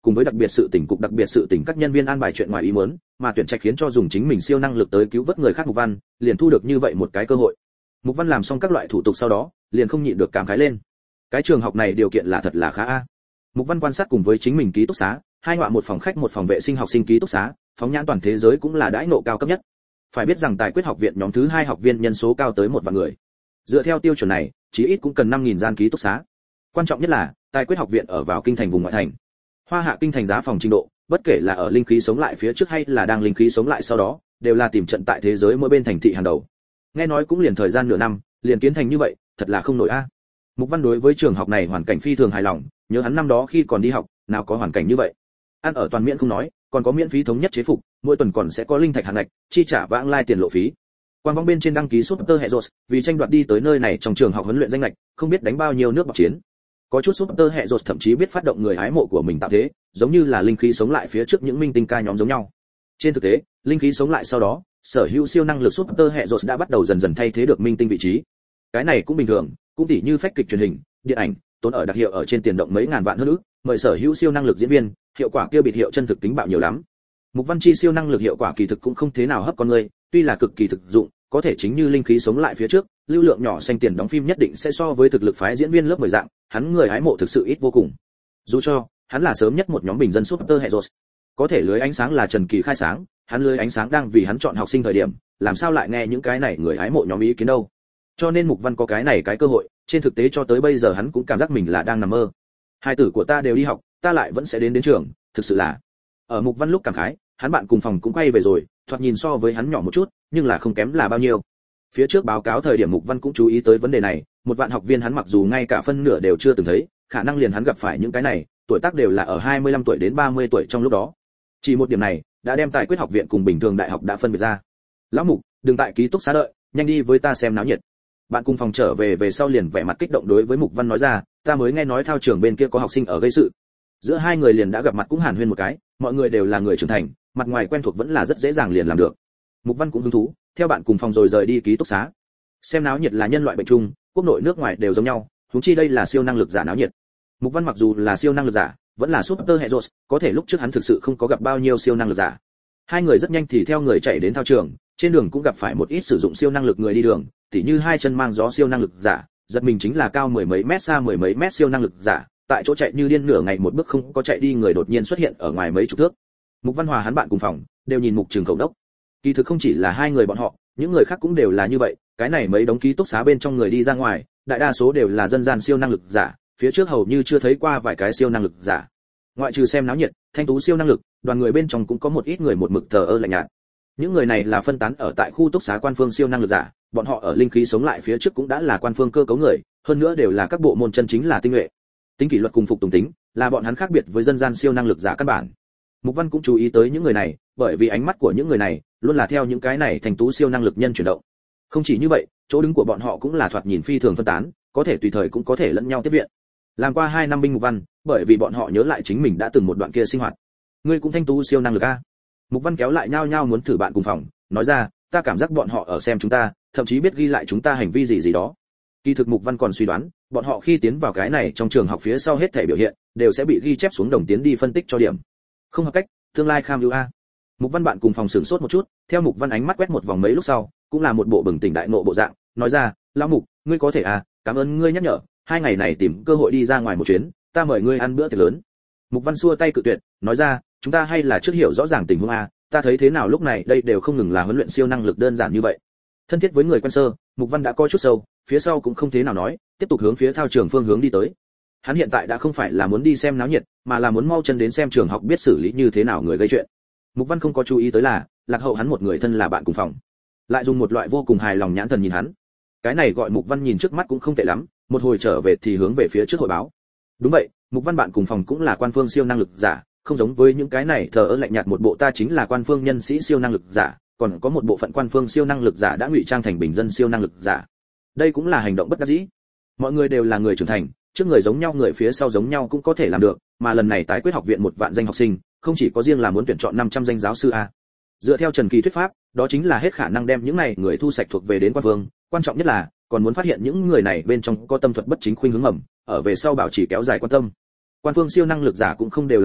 cùng với đặc biệt sự tỉnh cục đặc biệt sự tỉnh các nhân viên an bài chuyện ngoài ý muốn, mà tuyển trạch khiến cho dùng chính mình siêu năng lực tới cứu vớt người khác Mục Văn, liền thu được như vậy một cái cơ hội. Mục Văn làm xong các loại thủ tục sau đó, liền không nhịn được cảm khái lên. Cái trường học này điều kiện là thật là khá a. Mục Văn quan sát cùng với chính mình ký túc xá, hai ngọa một phòng khách một phòng vệ sinh học sinh ký túc xá, phóng nhãn toàn thế giới cũng là đãi ngộ cao cấp nhất. Phải biết rằng Tài Quyết học viện nhóm thứ hai học viên nhân số cao tới một vạn người. Dựa theo tiêu chuẩn này, chí ít cũng cần năm nghìn gian ký túc xá. Quan trọng nhất là, Tài Quyết học viện ở vào kinh thành vùng ngoại thành. Hoa Hạ kinh thành giá phòng trình độ, bất kể là ở linh khí sống lại phía trước hay là đang linh khí sống lại sau đó, đều là tìm trận tại thế giới mỗi bên thành thị hàng đầu. Nghe nói cũng liền thời gian nửa năm, liền kiến thành như vậy, thật là không nổi a. Mục Văn đối với trường học này hoàn cảnh phi thường hài lòng, nhớ hắn năm đó khi còn đi học, nào có hoàn cảnh như vậy. Ăn ở toàn miễn không nói, còn có miễn phí thống nhất chế phục, mỗi tuần còn sẽ có linh thạch hàng ngạch, chi trả vãng lai tiền lộ phí. Quan vong bên trên đăng ký Super Heroes, vì tranh đoạt đi tới nơi này trong trường học huấn luyện danh ngạch, không biết đánh bao nhiêu nước bọc chiến. Có chút Super Heroes thậm chí biết phát động người hái mộ của mình tạo thế, giống như là linh khí sống lại phía trước những minh tinh ca nhóm giống nhau. Trên thực tế, linh khí sống lại sau đó, sở hữu siêu năng lực Super Heroes đã bắt đầu dần dần thay thế được minh tinh vị trí. Cái này cũng bình thường, cũng tỉ như phách kịch truyền hình, điện ảnh, tốn ở đặc hiệu ở trên tiền động mấy ngàn vạn hơn ức, mời sở hữu siêu năng lực diễn viên, hiệu quả kia biệt hiệu chân thực tính bạo nhiều lắm. Mục Văn Chi siêu năng lực hiệu quả kỳ thực cũng không thế nào hấp con người, tuy là cực kỳ thực dụng, có thể chính như linh khí sống lại phía trước, lưu lượng nhỏ xanh tiền đóng phim nhất định sẽ so với thực lực phái diễn viên lớp mười dạng, hắn người hái mộ thực sự ít vô cùng. Dù cho, hắn là sớm nhất một nhóm bình dân Super Heroes. Có thể lưới ánh sáng là Trần Kỳ khai sáng, hắn lưới ánh sáng đang vì hắn chọn học sinh thời điểm, làm sao lại nghe những cái này người hái mộ nhóm ý kiến đâu. Cho nên Mục Văn có cái này cái cơ hội, trên thực tế cho tới bây giờ hắn cũng cảm giác mình là đang nằm mơ. Hai tử của ta đều đi học, ta lại vẫn sẽ đến đến trường, thực sự là. Ở Mục Văn lúc cảm khái, hắn bạn cùng phòng cũng quay về rồi, thoạt nhìn so với hắn nhỏ một chút, nhưng là không kém là bao nhiêu. Phía trước báo cáo thời điểm Mục Văn cũng chú ý tới vấn đề này, một vạn học viên hắn mặc dù ngay cả phân nửa đều chưa từng thấy, khả năng liền hắn gặp phải những cái này, tuổi tác đều là ở hai mươi lăm tuổi đến ba mươi tuổi trong lúc đó. Chỉ một điểm này, đã đem Tài Quyết học viện cùng bình thường đại học đã phân biệt ra. Lão Mục, đừng tại ký túc xá đợi, nhanh đi với ta xem náo nhiệt. Bạn cùng phòng trở về về sau liền vẻ mặt kích động đối với Mục Văn nói ra, ta mới nghe nói thao trường bên kia có học sinh ở gây sự. Giữa hai người liền đã gặp mặt cũng hàn huyên một cái, mọi người đều là người trưởng thành, mặt ngoài quen thuộc vẫn là rất dễ dàng liền làm được. Mục Văn cũng hứng thú, theo bạn cùng phòng rồi rời đi ký túc xá. Xem náo nhiệt là nhân loại bệnh chung, quốc nội nước ngoài đều giống nhau, huống chi đây là siêu năng lực giả náo nhiệt. Mục Văn mặc dù là siêu năng lực giả, vẫn là Super Heroes, có thể lúc trước hắn thực sự không có gặp bao nhiêu siêu năng lực giả. Hai người rất nhanh thì theo người chạy đến thao trường, trên đường cũng gặp phải một ít sử dụng siêu năng lực người đi đường, tỉ như hai chân mang gió siêu năng lực giả, giật mình chính là cao mười mấy mét xa mười mấy mét siêu năng lực giả, tại chỗ chạy như điên nửa ngày một bước không có chạy đi người đột nhiên xuất hiện ở ngoài mấy chục thước. Mục Văn Hòa hắn bạn cùng phòng đều nhìn Mục Trường Cầu đốc. Kỳ thực không chỉ là hai người bọn họ, những người khác cũng đều là như vậy, cái này mấy đống ký túc xá bên trong người đi ra ngoài, đại đa số đều là dân gian siêu năng lực giả, phía trước hầu như chưa thấy qua vài cái siêu năng lực giả. Ngoại trừ xem náo nhiệt, thanh tú siêu năng lực, đoàn người bên trong cũng có một ít người một mực thờ ơ lạnh nhạt. Những người này là phân tán ở tại khu túc xá quan phương siêu năng lực giả, bọn họ ở linh khí sống lại phía trước cũng đã là quan phương cơ cấu người, hơn nữa đều là các bộ môn chân chính là tinh nhuệ. Tính kỷ luật cùng phục tùng tính, là bọn hắn khác biệt với dân gian siêu năng lực giả căn bản. Mục Văn cũng chú ý tới những người này, bởi vì ánh mắt của những người này luôn là theo những cái này thành tú siêu năng lực nhân chuyển động. Không chỉ như vậy, chỗ đứng của bọn họ cũng là thoạt nhìn phi thường phân tán, có thể tùy thời cũng có thể lẫn nhau tiếp viện. Làm qua hai năm binh Mục Văn, bởi vì bọn họ nhớ lại chính mình đã từng một đoạn kia sinh hoạt. Ngươi cũng thanh tú siêu năng lực a? Mục Văn kéo lại nhau nhau muốn thử bạn cùng phòng, nói ra, ta cảm giác bọn họ ở xem chúng ta, thậm chí biết ghi lại chúng ta hành vi gì gì đó. Kỳ thực Mục Văn còn suy đoán, bọn họ khi tiến vào cái này trong trường học phía sau hết thể biểu hiện, đều sẽ bị ghi chép xuống đồng tiến đi phân tích cho điểm. Không hợp cách, tương lai kham ưu a. Mục Văn bạn cùng phòng sửng sốt một chút, theo Mục Văn ánh mắt quét một vòng mấy lúc sau, cũng là một bộ bừng tỉnh đại ngộ bộ dạng, nói ra, lão Mục, ngươi có thể à, cảm ơn ngươi nhắc nhở, hai ngày này tìm cơ hội đi ra ngoài một chuyến, ta mời ngươi ăn bữa tiệc lớn. Mục Văn xua tay cự tuyệt, nói ra, chúng ta hay là trước hiểu rõ ràng tình huống a, ta thấy thế nào lúc này đây đều không ngừng là huấn luyện siêu năng lực đơn giản như vậy. Thân thiết với người quen sơ, Mục Văn đã coi chút sâu, phía sau cũng không thế nào nói, tiếp tục hướng phía thao trường phương hướng đi tới. Hắn hiện tại đã không phải là muốn đi xem náo nhiệt, mà là muốn mau chân đến xem trường học biết xử lý như thế nào người gây chuyện. Mục Văn không có chú ý tới là, lạc hậu hắn một người thân là bạn cùng phòng, lại dùng một loại vô cùng hài lòng nhãn thần nhìn hắn. Cái này gọi Mục Văn nhìn trước mắt cũng không tệ lắm, một hồi trở về thì hướng về phía trước hội báo. Đúng vậy, Mục Văn bạn cùng phòng cũng là quan phương siêu năng lực giả, không giống với những cái này thờ ơ lạnh nhạt một bộ ta chính là quan phương nhân sĩ siêu năng lực giả, còn có một bộ phận quan phương siêu năng lực giả đã ngụy trang thành bình dân siêu năng lực giả. Đây cũng là hành động bất đắc dĩ. Mọi người đều là người trưởng thành, trước người giống nhau người phía sau giống nhau cũng có thể làm được, mà lần này Tài Quyết học viện một vạn danh học sinh, không chỉ có riêng là muốn tuyển chọn năm trăm danh giáo sư a. Dựa theo Trần Kỳ thuyết pháp, đó chính là hết khả năng đem những này người thu sạch thuộc về đến quan phương, quan trọng nhất là còn muốn phát hiện những người này bên trong có tâm thuật bất chính khuynh hướng mầm, ở về sau bảo trì kéo dài quan tâm. Quan phương siêu năng lực giả cũng không đều là tốt,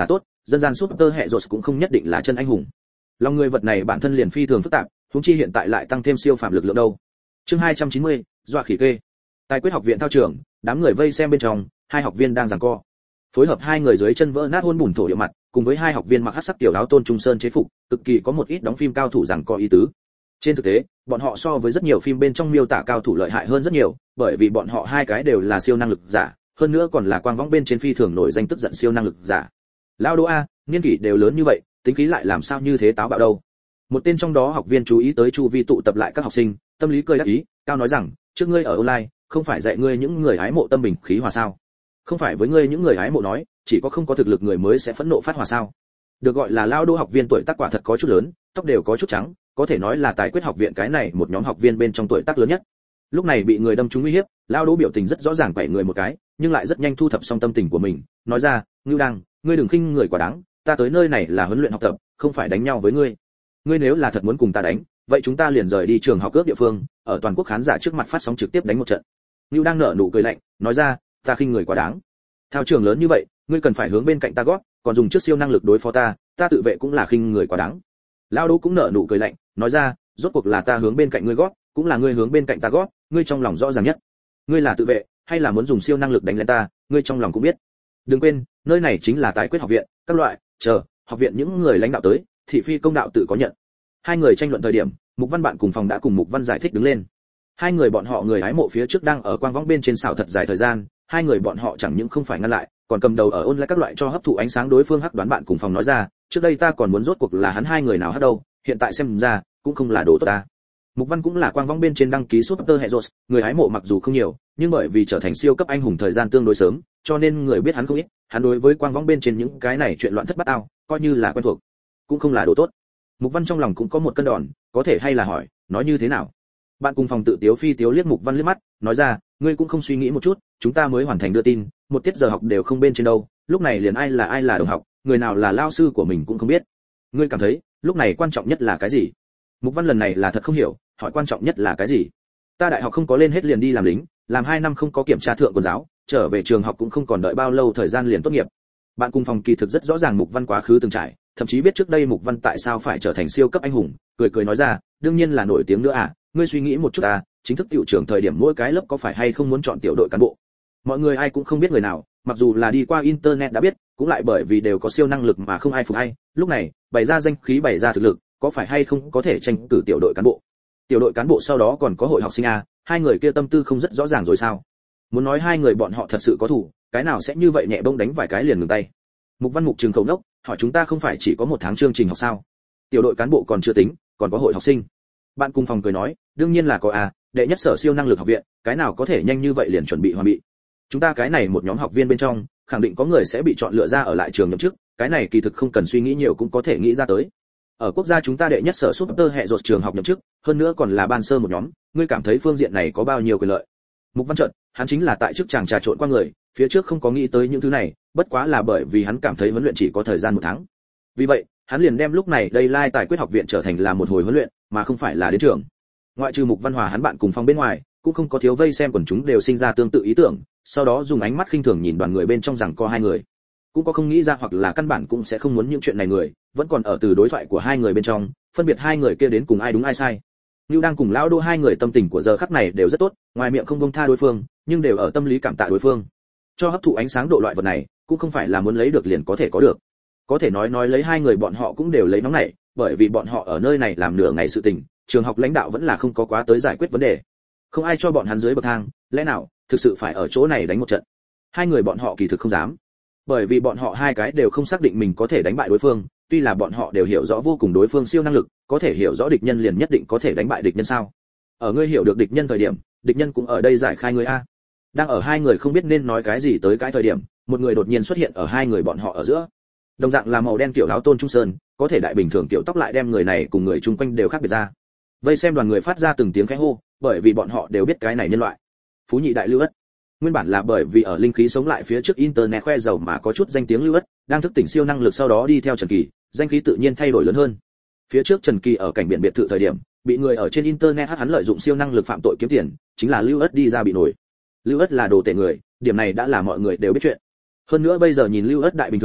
dân gian super hệ rột cũng không nhất định là chân anh hùng. Lòng người vật này bản thân liền phi thường phức tạp, huống chi hiện tại lại tăng thêm siêu phàm lực lượng đâu. Chương hai trăm chín mươi, dọa khỉ kê. Tài quyết học viện thao trường, đám người vây xem bên trong, hai học viên đang giằng co. Phối hợp hai người dưới chân vỡ nát hôn bùn thổ địa mặt, cùng với hai học viên mặc hắc sắc tiểu áo tôn trung sơn chế phục, cực kỳ có một ít đóng phim cao thủ giằng co ý tứ. Trên thực tế, bọn họ so với rất nhiều phim bên trong miêu tả cao thủ lợi hại hơn rất nhiều, bởi vì bọn họ hai cái đều là siêu năng lực giả, hơn nữa còn là quang võng bên trên phi thường nổi danh tức giận siêu năng lực giả. Lao Đỗ a, niên kỷ đều lớn như vậy, tính khí lại làm sao như thế táo bạo đâu. Một tên trong đó học viên chú ý tới chu vi tụ tập lại các học sinh, tâm lý cười đắc ý, cao nói rằng, trước ngươi ở online, không phải dạy ngươi những người hái mộ tâm bình khí hòa sao? Không phải với ngươi những người hái mộ nói, chỉ có không có thực lực người mới sẽ phẫn nộ phát hỏa sao? Được gọi là Lao Đỗ học viên tuổi tác quả thật có chút lớn, tóc đều có chút trắng, có thể nói là tài quyết học viện cái này một nhóm học viên bên trong tuổi tác lớn nhất. Lúc này bị người đâm trúng uy hiếp, Lao Đỗ biểu tình rất rõ ràng quậy người một cái, nhưng lại rất nhanh thu thập xong tâm tình của mình, nói ra, Ngưu Đăng, ngươi đừng khinh người quá đáng, ta tới nơi này là huấn luyện học tập, không phải đánh nhau với ngươi. Ngươi nếu là thật muốn cùng ta đánh, vậy chúng ta liền rời đi trường học cướp địa phương, ở toàn quốc khán giả trước mặt phát sóng trực tiếp đánh một trận. Ngưu Đăng nở nụ cười lạnh, nói ra, ta khinh người quá đáng. Thao trường lớn như vậy, ngươi cần phải hướng bên cạnh ta gót, còn dùng trước siêu năng lực đối phó ta, ta tự vệ cũng là khinh người quá đáng. Lao Đỗ cũng nở nụ cười lạnh, nói ra, rốt cuộc là ta hướng bên cạnh ngươi gót, cũng là ngươi hướng bên cạnh ta gót, ngươi trong lòng rõ ràng nhất. Ngươi là tự vệ, hay là muốn dùng siêu năng lực đánh lên ta, ngươi trong lòng cũng biết. Đừng quên, nơi này chính là tài quyết học viện, các loại, chờ, học viện những người lãnh đạo tới, thị phi công đạo tự có nhận. Hai người tranh luận thời điểm, Mục Văn bạn cùng phòng đã cùng Mục Văn giải thích đứng lên. Hai người bọn họ người hái mộ phía trước đang ở quang võng bên trên xảo thật dài thời gian, hai người bọn họ chẳng những không phải ngăn lại, còn cầm đầu ở ôn lại các loại cho hấp thụ ánh sáng đối phương hắc đoán bạn cùng phòng nói ra, trước đây ta còn muốn rốt cuộc là hắn hai người nào hắc đâu, hiện tại xem ra, cũng không là đồ tốt ta. Mục Văn cũng là quang võng bên trên đăng ký Super Heroes, người hái mộ mặc dù không nhiều, nhưng bởi vì trở thành siêu cấp anh hùng thời gian tương đối sớm, cho nên người biết hắn không ít, hắn đối với quang võng bên trên những cái này chuyện loạn thất bát ao, coi như là quen thuộc, cũng không là đồ tốt. Mục Văn trong lòng cũng có một cân đòn, có thể hay là hỏi, nói như thế nào? Bạn cùng phòng tự tiếu phi tiếu liếc Mục Văn liếc mắt, nói ra, ngươi cũng không suy nghĩ một chút, chúng ta mới hoàn thành đưa tin, một tiết giờ học đều không bên trên đâu, lúc này liền ai là ai là đồng học, người nào là lao sư của mình cũng không biết. Ngươi cảm thấy, lúc này quan trọng nhất là cái gì? Mục Văn lần này là thật không hiểu, hỏi quan trọng nhất là cái gì? Ta đại học không có lên hết liền đi làm lính, làm hai năm không có kiểm tra thượng quân giáo, trở về trường học cũng không còn đợi bao lâu thời gian liền tốt nghiệp. Bạn cùng phòng kỳ thực rất rõ ràng Mục Văn quá khứ từng trải, thậm chí biết trước đây Mục Văn tại sao phải trở thành siêu cấp anh hùng, cười cười nói ra, đương nhiên là nổi tiếng nữa à, ngươi suy nghĩ một chút à, chính thức tiểu trưởng thời điểm mỗi cái lớp có phải hay không muốn chọn tiểu đội cán bộ. Mọi người ai cũng không biết người nào, mặc dù là đi qua internet đã biết, cũng lại bởi vì đều có siêu năng lực mà không ai phục ai, lúc này, bày ra danh khí bày ra thực lực, có phải hay không có thể tranh cử tiểu đội cán bộ. Tiểu đội cán bộ sau đó còn có hội học sinh à, hai người kia tâm tư không rất rõ ràng rồi sao? Muốn nói hai người bọn họ thật sự có thủ, cái nào sẽ như vậy nhẹ bông đánh vài cái liền ngừng tay. Mục Văn Mục trường khẩu nốc, hỏi chúng ta không phải chỉ có một tháng chương trình học sao? Tiểu đội cán bộ còn chưa tính, còn có hội học sinh. Bạn cùng phòng cười nói, đương nhiên là có à, đệ nhất sở siêu năng lực học viện, cái nào có thể nhanh như vậy liền chuẩn bị hoàn bị. Chúng ta cái này một nhóm học viên bên trong, khẳng định có người sẽ bị chọn lựa ra ở lại trường nhậm chức, cái này kỳ thực không cần suy nghĩ nhiều cũng có thể nghĩ ra tới. Ở quốc gia chúng ta đệ nhất sở Super hệ rột trường học nhậm chức, hơn nữa còn là ban sơ một nhóm, ngươi cảm thấy phương diện này có bao nhiêu quyền lợi? Mục Văn Trận, hắn chính là tại chức chàng trà trộn qua người, phía trước không có nghĩ tới những thứ này, bất quá là bởi vì hắn cảm thấy huấn luyện chỉ có thời gian một tháng. Vì vậy, hắn liền đem lúc này đây lai tài quyết học viện trở thành là một hồi huấn luyện, mà không phải là đến trường. Ngoại trừ Mục Văn Hòa hắn bạn cùng phòng bên ngoài, cũng không có thiếu vây xem quần chúng đều sinh ra tương tự ý tưởng, sau đó dùng ánh mắt khinh thường nhìn đoàn người bên trong rằng có hai người. Cũng có không nghĩ ra hoặc là căn bản cũng sẽ không muốn những chuyện này người, vẫn còn ở từ đối thoại của hai người bên trong, phân biệt hai người kia đến cùng ai đúng ai sai. Nưu đang cùng lão Đỗ hai người tâm tình của giờ khắc này đều rất tốt, ngoài miệng không buông tha đối phương, nhưng đều ở tâm lý cảm tạ đối phương. Cho hấp thụ ánh sáng độ loại vật này, cũng không phải là muốn lấy được liền có thể có được. Có thể nói nói lấy hai người bọn họ cũng đều lấy nóng này, bởi vì bọn họ ở nơi này làm nửa ngày sự tình, trường học lãnh đạo vẫn là không có quá tới giải quyết vấn đề. Không ai cho bọn hắn dưới bậc thang, lẽ nào thực sự phải ở chỗ này đánh một trận. Hai người bọn họ kỳ thực không dám, bởi vì bọn họ hai cái đều không xác định mình có thể đánh bại đối phương, tuy là bọn họ đều hiểu rõ vô cùng đối phương siêu năng lực, có thể hiểu rõ địch nhân liền nhất định có thể đánh bại địch nhân sao? Ở ngươi hiểu được địch nhân thời điểm, địch nhân cũng ở đây giải khai ngươi a. Đang ở hai người không biết nên nói cái gì tới cái thời điểm, một người đột nhiên xuất hiện ở hai người bọn họ ở giữa. Đồng dạng là màu đen kiểu áo tôn trung sơn, có thể đại bình thường kiểu tóc lại đem người này cùng người chung quanh đều khác biệt ra. Vây xem đoàn người phát ra từng tiếng khẽ hô, bởi vì bọn họ đều biết cái này nhân loại. Phú nhị đại Lưu Ất. Nguyên bản là bởi vì ở linh khí sống lại phía trước internet khoe giàu mà có chút danh tiếng Lưu Ất, đang thức tỉnh siêu năng lực sau đó đi theo Trần Kỳ, danh khí tự nhiên thay đổi lớn hơn. Phía trước Trần Kỳ ở cảnh biển biệt thự thời điểm, bị người ở trên internet hát hắn lợi dụng siêu năng lực phạm tội kiếm tiền, chính là Lưu Ất đi ra bị nổi. Lưu Ất là đồ tệ người, điểm này đã là mọi người đều biết chuyện. Hơn nữa bây giờ nhìn Lưu Ất đại bình thường,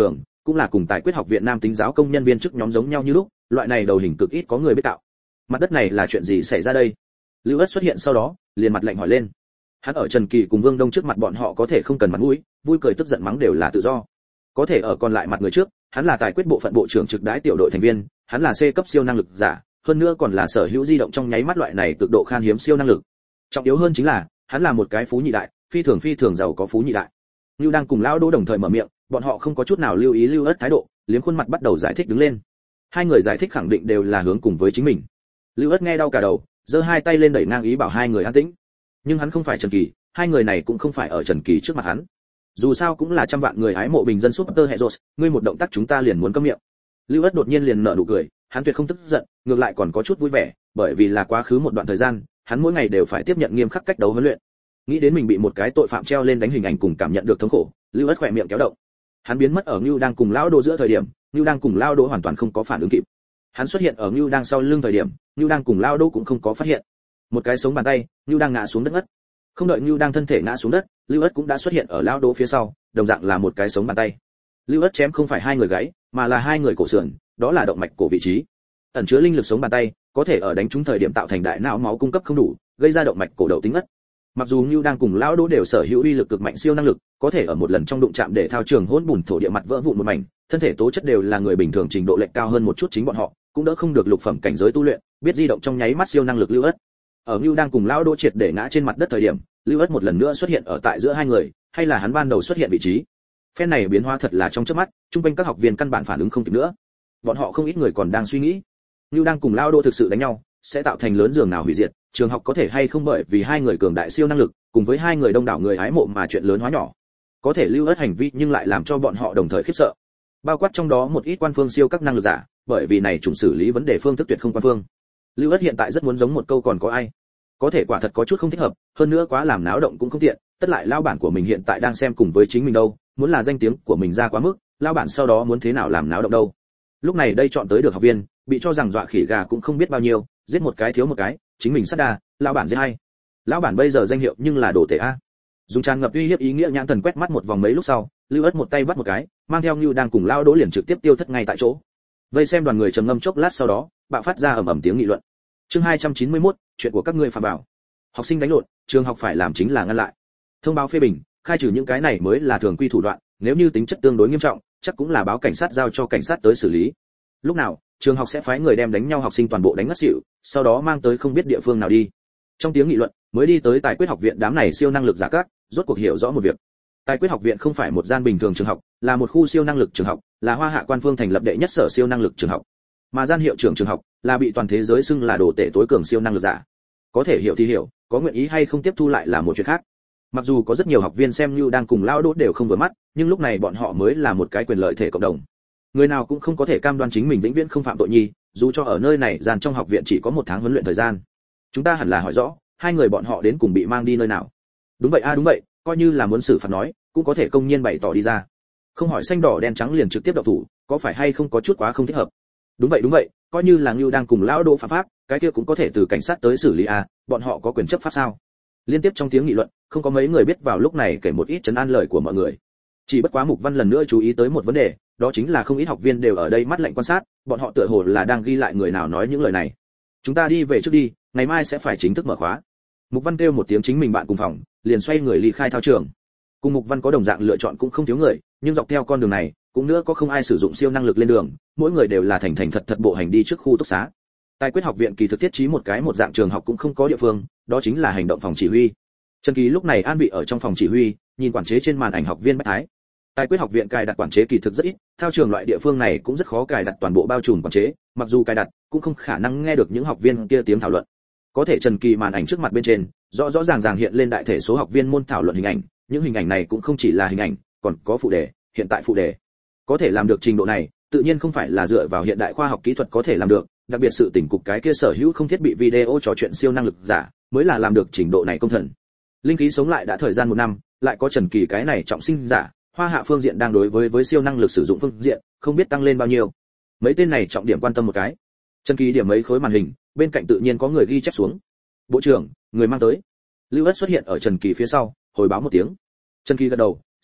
cũng là cùng Tài Quyết học viện nam tính giáo công nhân viên chức nhóm giống nhau như lúc, loại này đầu hình cực ít có người biết tạo. Mặt đất này là chuyện gì xảy ra đây? Lưu Ất xuất hiện sau đó, liền mặt lạnh hỏi lên. Hắn ở Trần Kỳ cùng Vương Đông trước mặt bọn họ có thể không cần mặt mũi, vui cười tức giận mắng đều là tự do. Có thể ở còn lại mặt người trước, hắn là Tài Quyết bộ phận bộ trưởng trực đãi tiểu đội thành viên, hắn là C cấp siêu năng lực giả, hơn nữa còn là sở hữu di động trong nháy mắt loại này cực độ khan hiếm siêu năng lực. Trọng yếu hơn chính là, hắn là một cái phú nhị đại, phi thường phi thường giàu có phú nhị đại. Lưu đang cùng lão Đỗ đồng thời mở miệng, bọn họ không có chút nào lưu ý Lưu Ất thái độ, liếm khuôn mặt bắt đầu giải thích đứng lên. Hai người giải thích khẳng định đều là hướng cùng với chính mình. Lưu Ất nghe đau cả đầu, giơ hai tay lên đẩy ngang ý bảo hai người an tĩnh. Nhưng hắn không phải Trần Kỳ, hai người này cũng không phải ở Trần Kỳ trước mặt hắn. Dù sao cũng là trăm vạn người hái mộ bình dân Super Heroes, ngươi một động tác chúng ta liền muốn câm miệng. Lưu Ất đột nhiên liền nở nụ cười, hắn tuyệt không tức giận, ngược lại còn có chút vui vẻ, bởi vì là quá khứ một đoạn thời gian, hắn mỗi ngày đều phải tiếp nhận nghiêm khắc cách đấu huấn luyện. Nghĩ đến mình bị một cái tội phạm treo lên đánh hình ảnh cùng cảm nhận được thống khổ, Lưu Ất khỏe miệng kéo động. Hắn biến mất ở Nưu đang cùng lão Đỗ giữa thời điểm, Nưu đang cùng lão Đỗ hoàn toàn không có phản ứng kịp. Hắn xuất hiện ở Nưu đang sau lưng thời điểm, Nưu đang cùng lão Đỗ cũng không có phát hiện. Một cái sống bàn tay, Nưu đang ngã xuống đất ngất. Không đợi Nưu đang thân thể ngã xuống đất, Lưu Ất cũng đã xuất hiện ở lão Đỗ phía sau, đồng dạng là một cái sống bàn tay. Lưu Ất chém không phải hai người gáy, mà là hai người cổ sườn, đó là động mạch cổ vị trí. Ẩn chứa linh lực sống bàn tay, có thể ở đánh trúng thời điểm tạo thành đại não máu cung cấp không đủ, gây ra động mạch cổ đậu tính ngất. Mặc dù Nưu đang cùng lão Đỗ đều sở hữu uy lực cực mạnh siêu năng lực, có thể ở một lần trong đụng chạm để thao trường hỗn bùn thổ địa mặt vỡ vụn một mảnh, thân thể tố chất đều là người bình thường trình độ lệch cao hơn một chút chính bọn họ, cũng đỡ không được lục phẩm cảnh giới tu luyện, biết di động trong nháy mắt siêu năng lực Lưu Ất. Ở Nưu đang cùng lão Đỗ triệt để ngã trên mặt đất thời điểm, Lưu Ất một lần nữa xuất hiện ở tại giữa hai người, hay là hắn ban đầu xuất hiện vị trí. Phen này biến hóa thật là trong chớp mắt, trung quanh các học viên căn bản phản ứng không kịp nữa. Bọn họ không ít người còn đang suy nghĩ, Nưu đang cùng lão Đỗ thực sự đánh nhau, sẽ tạo thành lớn giường nào hủy diệt, trường học có thể hay không bởi vì hai người cường đại siêu năng lực, cùng với hai người đông đảo người hái mộ mà chuyện lớn hóa nhỏ. Có thể Lưu Ất hành vi nhưng lại làm cho bọn họ đồng thời khiếp sợ. Bao quát trong đó một ít quan phương siêu các năng lực giả, bởi vì này chủng xử lý vấn đề phương thức tuyệt không quan phương. Lưu Ất hiện tại rất muốn giống một câu còn có ai. Có thể quả thật có chút không thích hợp, hơn nữa quá làm náo động cũng không tiện, tất lại lao bản của mình hiện tại đang xem cùng với chính mình đâu, muốn là danh tiếng của mình ra quá mức, lao bản sau đó muốn thế nào làm náo động đâu. Lúc này đây chọn tới được học viên, bị cho rằng dọa khỉ gà cũng không biết bao nhiêu, giết một cái thiếu một cái, chính mình sát đà, lao bản giết hay. Lão bản bây giờ danh hiệu nhưng là đồ tể a. Dùng tràn ngập uy hiếp ý nghĩa nhãn thần quét mắt một vòng mấy lúc sau, Lưu Ất một tay bắt một cái, mang theo Nưu đang cùng lao Đỗ liền trực tiếp tiêu thất ngay tại chỗ. Vây xem đoàn người trầm ngâm chốc lát sau đó, bạo phát ra ầm ầm tiếng nghị luận. Chương hai trăm chín mươi mốt, chuyện của các ngươi phạm bảo. Học sinh đánh lộn, trường học phải làm chính là ngăn lại. Thông báo phê bình, khai trừ những cái này mới là thường quy thủ đoạn, nếu như tính chất tương đối nghiêm trọng, chắc cũng là báo cảnh sát giao cho cảnh sát tới xử lý. Lúc nào, trường học sẽ phái người đem đánh nhau học sinh toàn bộ đánh ngất xỉu, sau đó mang tới không biết địa phương nào đi. Trong tiếng nghị luận, mới đi tới Tài Quyết học viện đám này siêu năng lực giả các, rốt cuộc hiểu rõ một việc. Tài Quyết học viện không phải một gian bình thường trường học, là một khu siêu năng lực trường học, là Hoa Hạ quan phương thành lập đệ nhất sở siêu năng lực trường học. Mà gian hiệu trưởng trường học là bị toàn thế giới xưng là đồ tể tối cường siêu năng lực giả. Có thể hiểu thì hiểu, có nguyện ý hay không tiếp thu lại là một chuyện khác. Mặc dù có rất nhiều học viên xem như đang cùng lao Đỗ đều không vừa mắt, nhưng lúc này bọn họ mới là một cái quyền lợi thể cộng đồng. Người nào cũng không có thể cam đoan chính mình vĩnh viễn không phạm tội nhi, dù cho ở nơi này gian trong học viện chỉ có một tháng huấn luyện thời gian. Chúng ta hẳn là hỏi rõ, hai người bọn họ đến cùng bị mang đi nơi nào. Đúng vậy a à, đúng vậy, coi như là muốn xử phạt nói, cũng có thể công nhiên bày tỏ đi ra. Không hỏi xanh đỏ đen trắng liền trực tiếp động thủ, có phải hay không có chút quá không thích hợp. Đúng vậy đúng vậy, coi như là Ngưu đang cùng lão Đỗ phạm pháp, cái kia cũng có thể từ cảnh sát tới xử lý a, bọn họ có quyền chấp pháp sao? Liên tiếp trong tiếng nghị luận, không có mấy người biết vào lúc này kể một ít trấn an lời của mọi người. Chỉ bất quá Mục Văn lần nữa chú ý tới một vấn đề, đó chính là không ít học viên đều ở đây mắt lạnh quan sát, bọn họ tựa hồ là đang ghi lại người nào nói những lời này. Chúng ta đi về trước đi, ngày mai sẽ phải chính thức mở khóa. Mục Văn kêu một tiếng chính mình bạn cùng phòng, liền xoay người ly khai thao trường. Cùng Mục Văn có đồng dạng lựa chọn cũng không thiếu người, nhưng dọc theo con đường này, cũng nữa có không ai sử dụng siêu năng lực lên đường, mỗi người đều là thành thành thật thật bộ hành đi trước khu túc xá. Tài Quyết học viện kỳ thực thiết trí một cái một dạng trường học cũng không có địa phương, đó chính là hành động phòng chỉ huy. Trần Kỳ lúc này an vị ở trong phòng chỉ huy, nhìn quản chế trên màn ảnh học viên Bách Thái. Tài Quyết học viện cài đặt quản chế kỳ thực rất ít, thao trường loại địa phương này cũng rất khó cài đặt toàn bộ bao trùm quản chế, mặc dù cài đặt, cũng không khả năng nghe được những học viên kia tiếng thảo luận. Có thể Trần Kỳ màn ảnh trước mặt bên trên, rõ rõ ràng ràng hiện lên đại thể số học viên môn thảo luận hình ảnh, những hình ảnh này cũng không chỉ là hình ảnh, còn có phụ đề, hiện tại phụ đề. Có thể làm được trình độ này, tự nhiên không phải là dựa vào hiện đại khoa học kỹ thuật có thể làm được, đặc biệt sự tỉnh cục cái kia sở hữu không thiết bị video trò chuyện siêu năng lực giả, mới là làm được trình độ này công thần. Linh khí sống lại đã thời gian một năm, lại có Trần Kỳ cái này trọng sinh giả, Hoa Hạ phương diện đang đối với với siêu năng lực sử dụng phương diện, không biết tăng lên bao nhiêu. Mấy tên này trọng điểm quan tâm một cái. Trần Kỳ điểm mấy khối màn hình, bên cạnh tự nhiên có người ghi chép xuống. Bộ trưởng, người mang tới. Lưu Ất xuất hiện ở Trần Kỳ phía sau, hồi báo một tiếng. Trần Kỳ gật đầu,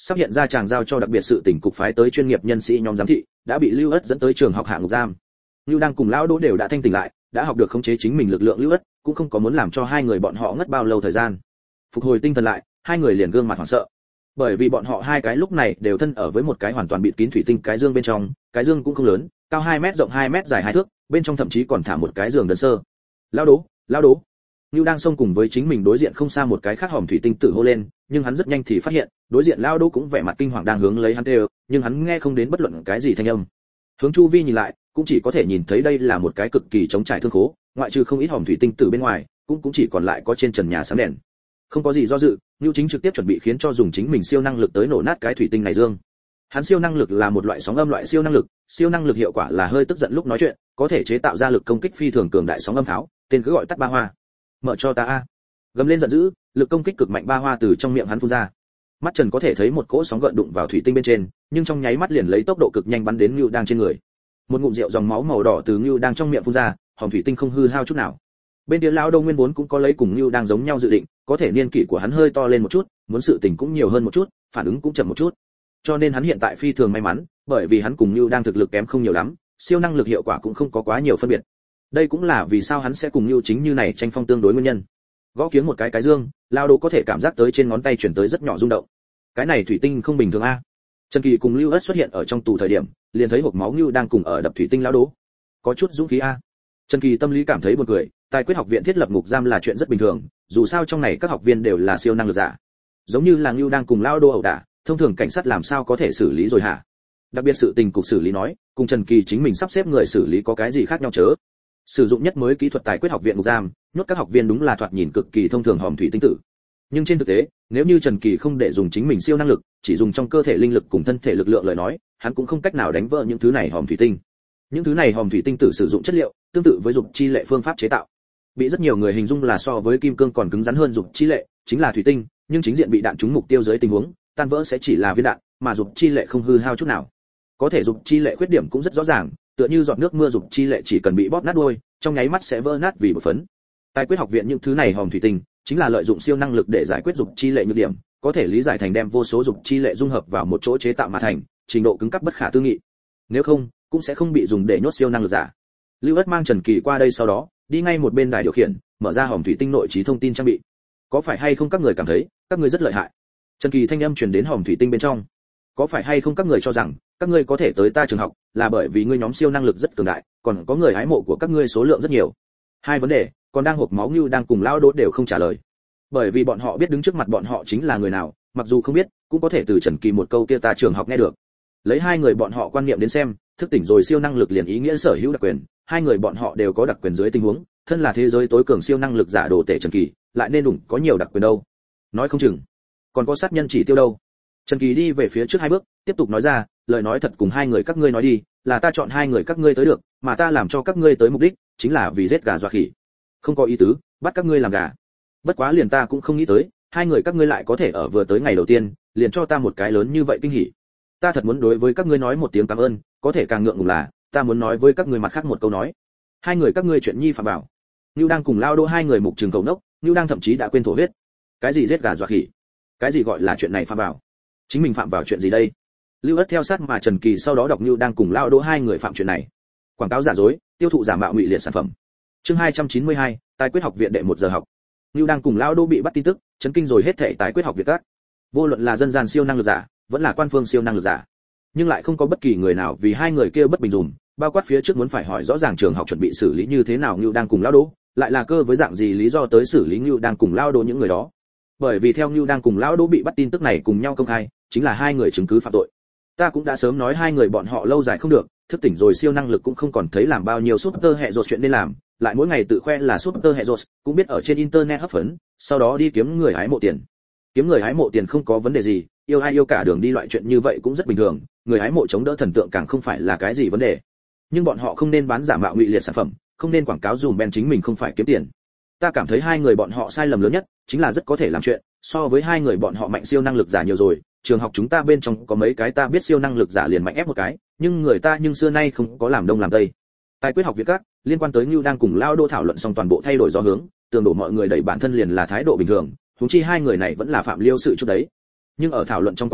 sắp hiện ra chàng giao cho đặc biệt sự tỉnh cục phái tới chuyên nghiệp nhân sĩ nhóm giám thị, đã bị Lưu Ất dẫn tới trường học hạ ngục giam. Lưu đang cùng lão Đỗ đều đã thanh tỉnh lại, đã học được khống chế chính mình lực lượng. Lưu Ất cũng không có muốn làm cho hai người bọn họ ngất bao lâu thời gian. Phục hồi tinh thần lại, hai người liền gương mặt hoảng sợ. Bởi vì bọn họ hai cái lúc này đều thân ở với một cái hoàn toàn bịt kín thủy tinh cái dương bên trong, cái dương cũng không lớn, cao hai mét rộng hai mét dài hai thước, bên trong thậm chí còn thả một cái giường đơn sơ. Lão Đỗ, lão Đỗ. Lưu đang xông cùng với chính mình đối diện không xa một cái khác hòm thủy tinh tử hô lên, nhưng hắn rất nhanh thì phát hiện, đối diện lão Đỗ cũng vẻ mặt kinh hoàng đang hướng lấy hắn kêu, nhưng hắn nghe không đến bất luận cái gì thanh âm. Hướng chu vi nhìn lại, cũng chỉ có thể nhìn thấy đây là một cái cực kỳ trống trải thương khố, ngoại trừ không ít hòm thủy tinh tử bên ngoài, cũng cũng chỉ còn lại có trên trần nhà sáng đèn. Không có gì do dự, Lưu Chính trực tiếp chuẩn bị khiến cho dùng chính mình siêu năng lực tới nổ nát cái thủy tinh này dương. Hắn siêu năng lực là một loại sóng âm loại siêu năng lực, siêu năng lực hiệu quả là hơi tức giận lúc nói chuyện, có thể chế tạo ra lực công kích phi thường cường đại sóng âm pháo, tên cứ gọi tắt ba hoa. Mở cho ta a. Gầm lên giận dữ, lực công kích cực mạnh ba hoa từ trong miệng hắn phun ra. Mắt Trần có thể thấy một cỗ sóng gợn đụng vào thủy tinh bên trên, nhưng trong nháy mắt liền lấy tốc độ cực nhanh bắn đến Lưu đang trên người. Một ngụm rượu dòng máu màu đỏ từ Lưu đang trong miệng phun ra, hòm thủy tinh không hư hao chút nào. Bên kia lão Đông nguyên vốn cũng có lấy cùng Lưu đang giống nhau dự định, có thể niên kỷ của hắn hơi to lên một chút, muốn sự tình cũng nhiều hơn một chút, phản ứng cũng chậm một chút. Cho nên hắn hiện tại phi thường may mắn, bởi vì hắn cùng Lưu đang thực lực kém không nhiều lắm, siêu năng lực hiệu quả cũng không có quá nhiều phân biệt. Đây cũng là vì sao hắn sẽ cùng Lưu Chính như này tranh phong tương đối nguyên nhân. Gõ kiếng một cái cái dương, lão Đỗ có thể cảm giác tới trên ngón tay chuyển tới rất nhỏ rung động. Cái này thủy tinh không bình thường a. Trần Kỳ cùng Lưu Ất xuất hiện ở trong tù thời điểm, liền thấy hộc máu Lưu đang cùng ở đập thủy tinh lão Đỗ. Có chút dũng khí a. Trần Kỳ tâm lý cảm thấy buồn cười, tài quyết học viện thiết lập ngục giam là chuyện rất bình thường, dù sao trong này các học viên đều là siêu năng lực giả. Giống như là Lưu đang cùng lão Đỗ ẩu đả, thông thường cảnh sát làm sao có thể xử lý rồi hả? Đặc biệt sự tình cục xử lý nói, cùng Trần Kỳ chính mình sắp xếp người xử lý có cái gì khác nhau chớ? Sử dụng nhất mới kỹ thuật tài quyết học viện ngục giam, nhốt các học viên đúng là thoạt nhìn cực kỳ thông thường hòm thủy tinh tử. Nhưng trên thực tế, nếu như Trần Kỳ không để dùng chính mình siêu năng lực, chỉ dùng trong cơ thể linh lực cùng thân thể lực lượng lời nói, hắn cũng không cách nào đánh vỡ những thứ này hòm thủy tinh. Những thứ này hòm thủy tinh tử sử dụng chất liệu tương tự với dục chi lệ phương pháp chế tạo, bị rất nhiều người hình dung là so với kim cương còn cứng rắn hơn dục chi lệ, chính là thủy tinh, nhưng chính diện bị đạn trúng mục tiêu dưới tình huống, tan vỡ sẽ chỉ là viên đạn, mà dục chi lệ không hư hao chút nào. Có thể dục chi lệ khuyết điểm cũng rất rõ ràng, tựa như giọt nước mưa dục chi lệ chỉ cần bị bóp nát đuôi, trong nháy mắt sẽ vỡ nát vì bột phấn. Tài quyết học viện những thứ này hòm thủy tinh, chính là lợi dụng siêu năng lực để giải quyết dục chi lệ nhược điểm, có thể lý giải thành đem vô số dục chi lệ dung hợp vào một chỗ chế tạo mà thành, trình độ cứng cáp bất khả tư nghị. Nếu không, cũng sẽ không bị dùng để nhốt siêu năng lực giả. Lưu Ất mang Trần Kỳ qua đây sau đó, đi ngay một bên đài điều khiển, mở ra hòm thủy tinh nội trí thông tin trang bị. Có phải hay không các người cảm thấy, các người rất lợi hại? Trần Kỳ thanh âm truyền đến hòm thủy tinh bên trong. Có phải hay không các người cho rằng, các ngươi có thể tới ta trường học, là bởi vì ngươi nhóm siêu năng lực rất cường đại, còn có người hái mộ của các ngươi số lượng rất nhiều. Hai vấn đề, còn đang hộp máu Như đang cùng lão Đỗ đều không trả lời. Bởi vì bọn họ biết đứng trước mặt bọn họ chính là người nào, mặc dù không biết, cũng có thể từ Trần Kỳ một câu kia ta trường học nghe được. Lấy hai người bọn họ quan niệm đến xem, thức tỉnh rồi siêu năng lực liền ý nghĩa sở hữu đặc quyền, hai người bọn họ đều có đặc quyền dưới tình huống, thân là thế giới tối cường siêu năng lực giả đồ tể Trần Kỳ, lại nên đủng có nhiều đặc quyền đâu. Nói không chừng, còn có sát nhân chỉ tiêu đâu. Trần Kỳ đi về phía trước hai bước, tiếp tục nói ra, lời nói thật cùng hai người các ngươi nói đi, là ta chọn hai người các ngươi tới được, mà ta làm cho các ngươi tới mục đích, chính là vì giết gà dọa khỉ. Không có ý tứ, bắt các ngươi làm gà. Bất quá liền ta cũng không nghĩ tới, hai người các ngươi lại có thể ở vừa tới ngày đầu tiên, liền cho ta một cái lớn như vậy kinh hỉ. Ta thật muốn đối với các ngươi nói một tiếng cảm ơn, có thể càng ngượng ngùng là, ta muốn nói với các ngươi mặt khác một câu nói. Hai người các ngươi chuyện nhi phạm bảo. Nưu đang cùng Lao Đỗ hai người mục trường cầu nốc, Nưu đang thậm chí đã quên thổ huyết. Cái gì giết gà dọa khỉ? Cái gì gọi là chuyện này phạm bảo? Chính mình phạm vào chuyện gì đây? Lưu Ất theo sát mà Trần Kỳ sau đó đọc Nưu đang cùng Lao Đỗ hai người phạm chuyện này. Quảng cáo giả dối, tiêu thụ giả mạo ngụy liệt sản phẩm. Chương hai trăm chín mươi hai, tài quyết học viện đệ một giờ học. Nưu đang cùng Lao Đỗ bị bắt tin tức, chấn kinh rồi hết thảy tài quyết học viện các. Vô luận là dân gian siêu năng lực giả, vẫn là quan phương siêu năng lực giả, nhưng lại không có bất kỳ người nào vì hai người kia bất bình dùm, bao quát phía trước muốn phải hỏi rõ ràng trường học chuẩn bị xử lý như thế nào Nưu đang cùng Lao Đỗ, lại là cơ với dạng gì lý do tới xử lý Nưu đang cùng Lao Đỗ những người đó. Bởi vì theo Nưu đang cùng Lao Đỗ bị bắt tin tức này cùng nhau công khai, chính là hai người chứng cứ phạm tội. Ta cũng đã sớm nói hai người bọn họ lâu dài không được, thức tỉnh rồi siêu năng lực cũng không còn thấy làm bao nhiêu super hệ rột chuyện nên làm, lại mỗi ngày tự khoe là super hệ rột, cũng biết ở trên internet hấp phấn, sau đó đi kiếm người hái mộ tiền. Kiếm người hái mộ tiền không có vấn đề gì, yêu ai yêu cả đường đi loại chuyện như vậy cũng rất bình thường, người hái mộ chống đỡ thần tượng càng không phải là cái gì vấn đề. Nhưng bọn họ không nên bán giả mạo ngụy liệt sản phẩm, không nên quảng cáo dùm ben chính mình không phải kiếm tiền. Ta cảm thấy hai người bọn họ sai lầm lớn nhất chính là rất có thể làm chuyện, so với hai người bọn họ mạnh siêu năng lực giả nhiều rồi, trường học chúng ta bên trong có mấy cái ta biết siêu năng lực giả liền mạnh ép một cái, nhưng người ta nhưng xưa nay không có làm đông làm tây. Tài quyết học viện các liên quan tới Nưu đang cùng Lao Đỗ thảo luận xong toàn bộ thay đổi do hướng, tường đổ mọi người đẩy bản thân liền là thái độ bình thường, huống chi hai người này vẫn là phạm liêu sự chút đấy. Nhưng ở thảo luận trong quá trình,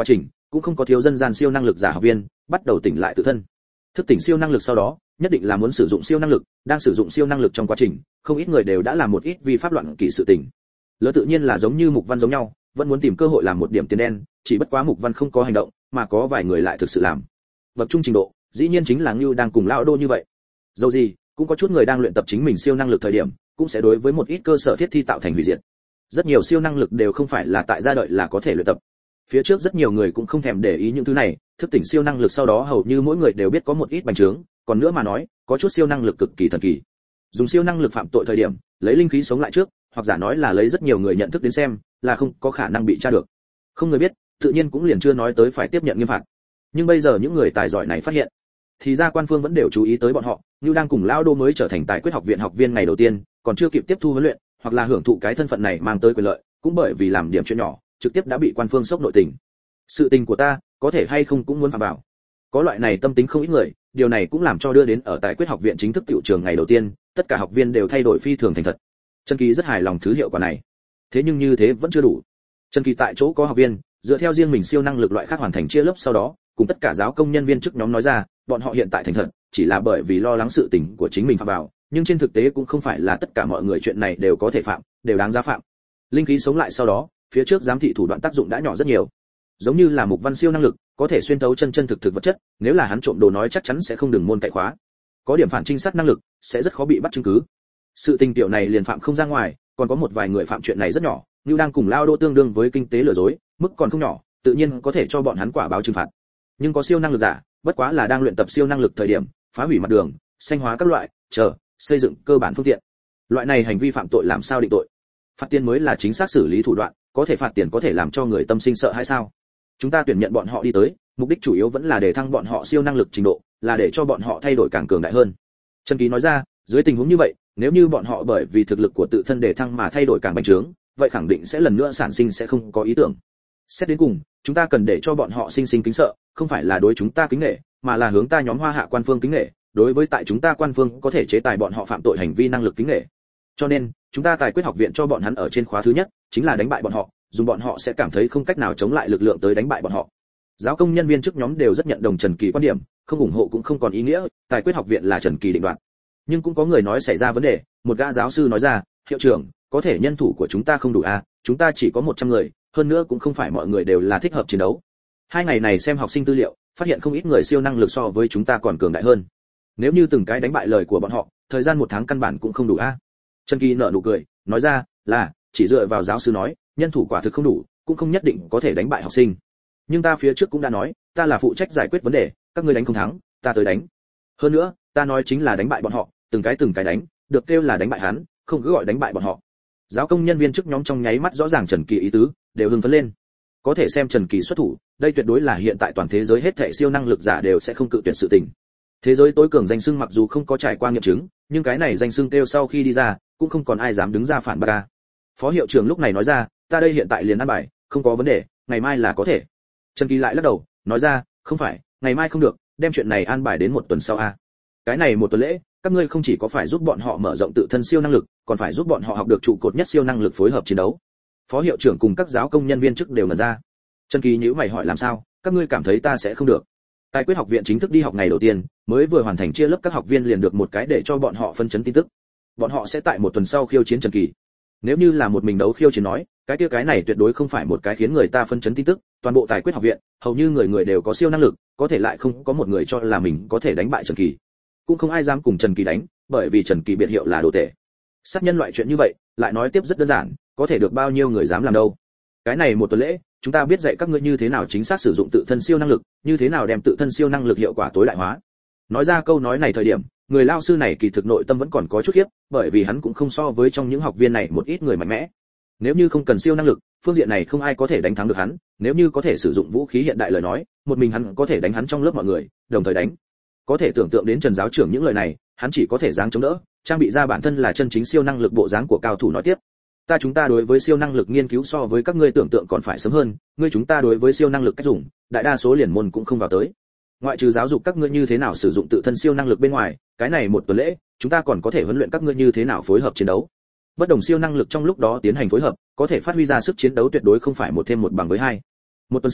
cũng không có thiếu dân gian siêu năng lực giả học viên bắt đầu tỉnh lại tự thân. Thức tỉnh siêu năng lực sau đó, nhất định là muốn sử dụng siêu năng lực, đang sử dụng siêu năng lực trong quá trình, không ít người đều đã làm một ít vi pháp loạn kỷ sự tình. Lỡ tự nhiên là giống như Mục Văn giống nhau, vẫn muốn tìm cơ hội làm một điểm tiền đen, chỉ bất quá Mục Văn không có hành động, mà có vài người lại thực sự làm. Bậc trung trình độ, dĩ nhiên chính là Ngưu đang cùng lão Đô như vậy. Dẫu gì, cũng có chút người đang luyện tập chính mình siêu năng lực thời điểm, cũng sẽ đối với một ít cơ sở thiết thi tạo thành hủy diệt. Rất nhiều siêu năng lực đều không phải là tại gia đợi là có thể luyện tập. Phía trước rất nhiều người cũng không thèm để ý những thứ này, thức tỉnh siêu năng lực sau đó hầu như mỗi người đều biết có một ít bành trướng, còn nữa mà nói, có chút siêu năng lực cực kỳ thần kỳ. Dùng siêu năng lực phạm tội thời điểm, lấy linh khí sống lại trước, hoặc giả nói là lấy rất nhiều người nhận thức đến xem, là không có khả năng bị tra được. Không người biết, tự nhiên cũng liền chưa nói tới phải tiếp nhận nghiêm phạt. Nhưng bây giờ những người tài giỏi này phát hiện, thì ra quan phương vẫn đều chú ý tới bọn họ, như đang cùng lão Đô mới trở thành tài quyết học viện học viên ngày đầu tiên, còn chưa kịp tiếp thu huấn luyện, hoặc là hưởng thụ cái thân phận này mang tới quyền lợi, cũng bởi vì làm điểm chuyện nhỏ, trực tiếp đã bị quan phương sốc nội tình. Sự tình của ta, có thể hay không cũng muốn phạm vào. Có loại này tâm tính không ít người, điều này cũng làm cho đưa đến ở tài quyết học viện chính thức tiểu trường ngày đầu tiên, tất cả học viên đều thay đổi phi thường thành thật. Trần Kỳ rất hài lòng thứ hiệu quả này. Thế nhưng như thế vẫn chưa đủ. Trần Kỳ tại chỗ có học viên, dựa theo riêng mình siêu năng lực loại khác hoàn thành chia lớp sau đó, cùng tất cả giáo công nhân viên chức nhóm nói ra, bọn họ hiện tại thành thật, chỉ là bởi vì lo lắng sự tình của chính mình phạm vào, nhưng trên thực tế cũng không phải là tất cả mọi người chuyện này đều có thể phạm, đều đáng giá phạm. Linh khí sống lại sau đó, phía trước giám thị thủ đoạn tác dụng đã nhỏ rất nhiều. Giống như là Mục Văn siêu năng lực, có thể xuyên thấu chân chân thực thực vật chất, nếu là hắn trộm đồ nói chắc chắn sẽ không đừng môn cậy khóa. Có điểm phản trinh sát năng lực, sẽ rất khó bị bắt chứng cứ. Sự tình tiểu này liền phạm không ra ngoài, còn có một vài người phạm chuyện này rất nhỏ, như đang cùng lao Đô tương đương với kinh tế lừa dối, mức còn không nhỏ, tự nhiên có thể cho bọn hắn quả báo trừng phạt. Nhưng có siêu năng lực giả, bất quá là đang luyện tập siêu năng lực thời điểm, phá hủy mặt đường, xanh hóa các loại, chờ, xây dựng cơ bản phương tiện. Loại này hành vi phạm tội làm sao định tội? Phạt tiền mới là chính xác xử lý thủ đoạn, có thể phạt tiền có thể làm cho người tâm sinh sợ hay sao? Chúng ta tuyển nhận bọn họ đi tới, mục đích chủ yếu vẫn là để thăng bọn họ siêu năng lực trình độ, là để cho bọn họ thay đổi càng cường đại hơn. Trần Ký nói ra, dưới tình huống như vậy, nếu như bọn họ bởi vì thực lực của tự thân để thăng mà thay đổi càng bành trướng, vậy khẳng định sẽ lần nữa sản sinh sẽ không có ý tưởng. Xét đến cùng, chúng ta cần để cho bọn họ sinh sinh kính sợ, không phải là đối chúng ta kính nể, mà là hướng ta nhóm Hoa Hạ quan phương kính nể, đối với tại chúng ta quan phương có thể chế tài bọn họ phạm tội hành vi năng lực kính nể. Cho nên, chúng ta tài quyết học viện cho bọn hắn ở trên khóa thứ nhất, chính là đánh bại bọn họ, dùng bọn họ sẽ cảm thấy không cách nào chống lại lực lượng tới đánh bại bọn họ. Giáo công nhân viên chức nhóm đều rất nhận đồng Trần Kỳ quan điểm, không ủng hộ cũng không còn ý nghĩa, tài quyết học viện là Trần Kỳ định đoạt. Nhưng cũng có người nói xảy ra vấn đề, một gã giáo sư nói ra, hiệu trưởng, có thể nhân thủ của chúng ta không đủ à, chúng ta chỉ có một trăm người, hơn nữa cũng không phải mọi người đều là thích hợp chiến đấu. Hai ngày này xem học sinh tư liệu, phát hiện không ít người siêu năng lực so với chúng ta còn cường đại hơn. Nếu như từng cái đánh bại lời của bọn họ, thời gian một tháng căn bản cũng không đủ a. À. Trần Kỳ nở nụ cười, nói ra, là, chỉ dựa vào giáo sư nói, nhân thủ quả thực không đủ, cũng không nhất định có thể đánh bại học sinh. Nhưng ta phía trước cũng đã nói, ta là phụ trách giải quyết vấn đề, các ngươi đánh không thắng, ta tới đánh. Hơn nữa, ta nói chính là đánh bại bọn họ, từng cái từng cái đánh, được kêu là đánh bại hắn, không cứ gọi đánh bại bọn họ. Giáo công nhân viên chức nhóm trong nháy mắt rõ ràng Trần Kỳ ý tứ, đều hưng phấn lên. Có thể xem Trần Kỳ xuất thủ, đây tuyệt đối là hiện tại toàn thế giới hết thảy siêu năng lực giả đều sẽ không cự tuyệt sự tình. Thế giới tối cường danh xưng mặc dù không có trải qua nghiệm chứng, nhưng cái này danh xưng kêu sau khi đi ra, cũng không còn ai dám đứng ra phản bác. Phó hiệu trưởng lúc này nói ra, ta đây hiện tại liền ăn bài, không có vấn đề, ngày mai là có thể. Trần Kỳ lại lắc đầu, nói ra, không phải, ngày mai không được, đem chuyện này an bài đến một tuần sau a. Cái này một tuần lễ, các ngươi không chỉ có phải giúp bọn họ mở rộng tự thân siêu năng lực, còn phải giúp bọn họ học được trụ cột nhất siêu năng lực phối hợp chiến đấu. Phó hiệu trưởng cùng các giáo công nhân viên chức đều ngẩn ra. Trần Kỳ nhíu mày hỏi làm sao, các ngươi cảm thấy ta sẽ không được? Tài quyết học viện chính thức đi học ngày đầu tiên, mới vừa hoàn thành chia lớp các học viên liền được một cái để cho bọn họ phân chấn tin tức. Bọn họ sẽ tại một tuần sau khiêu chiến Trần Kỳ. Nếu như là một mình đấu khiêu chiến nói, cái kia cái này tuyệt đối không phải một cái khiến người ta phân chấn tin tức, toàn bộ Tài quyết học viện, hầu như người người đều có siêu năng lực, có thể lại không có một người cho là mình có thể đánh bại Trần Kỳ. Cũng không ai dám cùng Trần Kỳ đánh, bởi vì Trần Kỳ biệt hiệu là đồ tể. Sát nhân loại chuyện như vậy, lại nói tiếp rất đơn giản, có thể được bao nhiêu người dám làm đâu. Cái này một tuần lễ, chúng ta biết dạy các ngươi như thế nào chính xác sử dụng tự thân siêu năng lực, như thế nào đem tự thân siêu năng lực hiệu quả tối đại hóa. Nói ra câu nói này thời điểm, người lao sư này kỳ thực nội tâm vẫn còn có chút khiếp, bởi vì hắn cũng không so với trong những học viên này một ít người mạnh mẽ. Nếu như không cần siêu năng lực, phương diện này không ai có thể đánh thắng được hắn, nếu như có thể sử dụng vũ khí hiện đại lời nói, một mình hắn có thể đánh hắn trong lớp mọi người, đồng thời đánh. Có thể tưởng tượng đến Trần giáo trưởng những lời này, hắn chỉ có thể giáng chống đỡ, trang bị ra bản thân là chân chính siêu năng lực bộ dáng của cao thủ nói tiếp. Ta chúng ta đối với siêu năng lực nghiên cứu so với các ngươi tưởng tượng còn phải sớm hơn, ngươi chúng ta đối với siêu năng lực cách dùng, đại đa số liền môn cũng không vào tới. Ngoại trừ giáo dục các ngươi như thế nào sử dụng tự thân siêu năng lực bên ngoài, cái này một tuần lễ, chúng ta còn có thể huấn luyện các ngươi như thế nào phối hợp chiến đấu. Bất đồng siêu năng lực trong lúc đó tiến hành phối hợp, có thể phát huy ra sức chiến đấu tuyệt đối không phải một thêm một bằng với hai. Một tuần sau,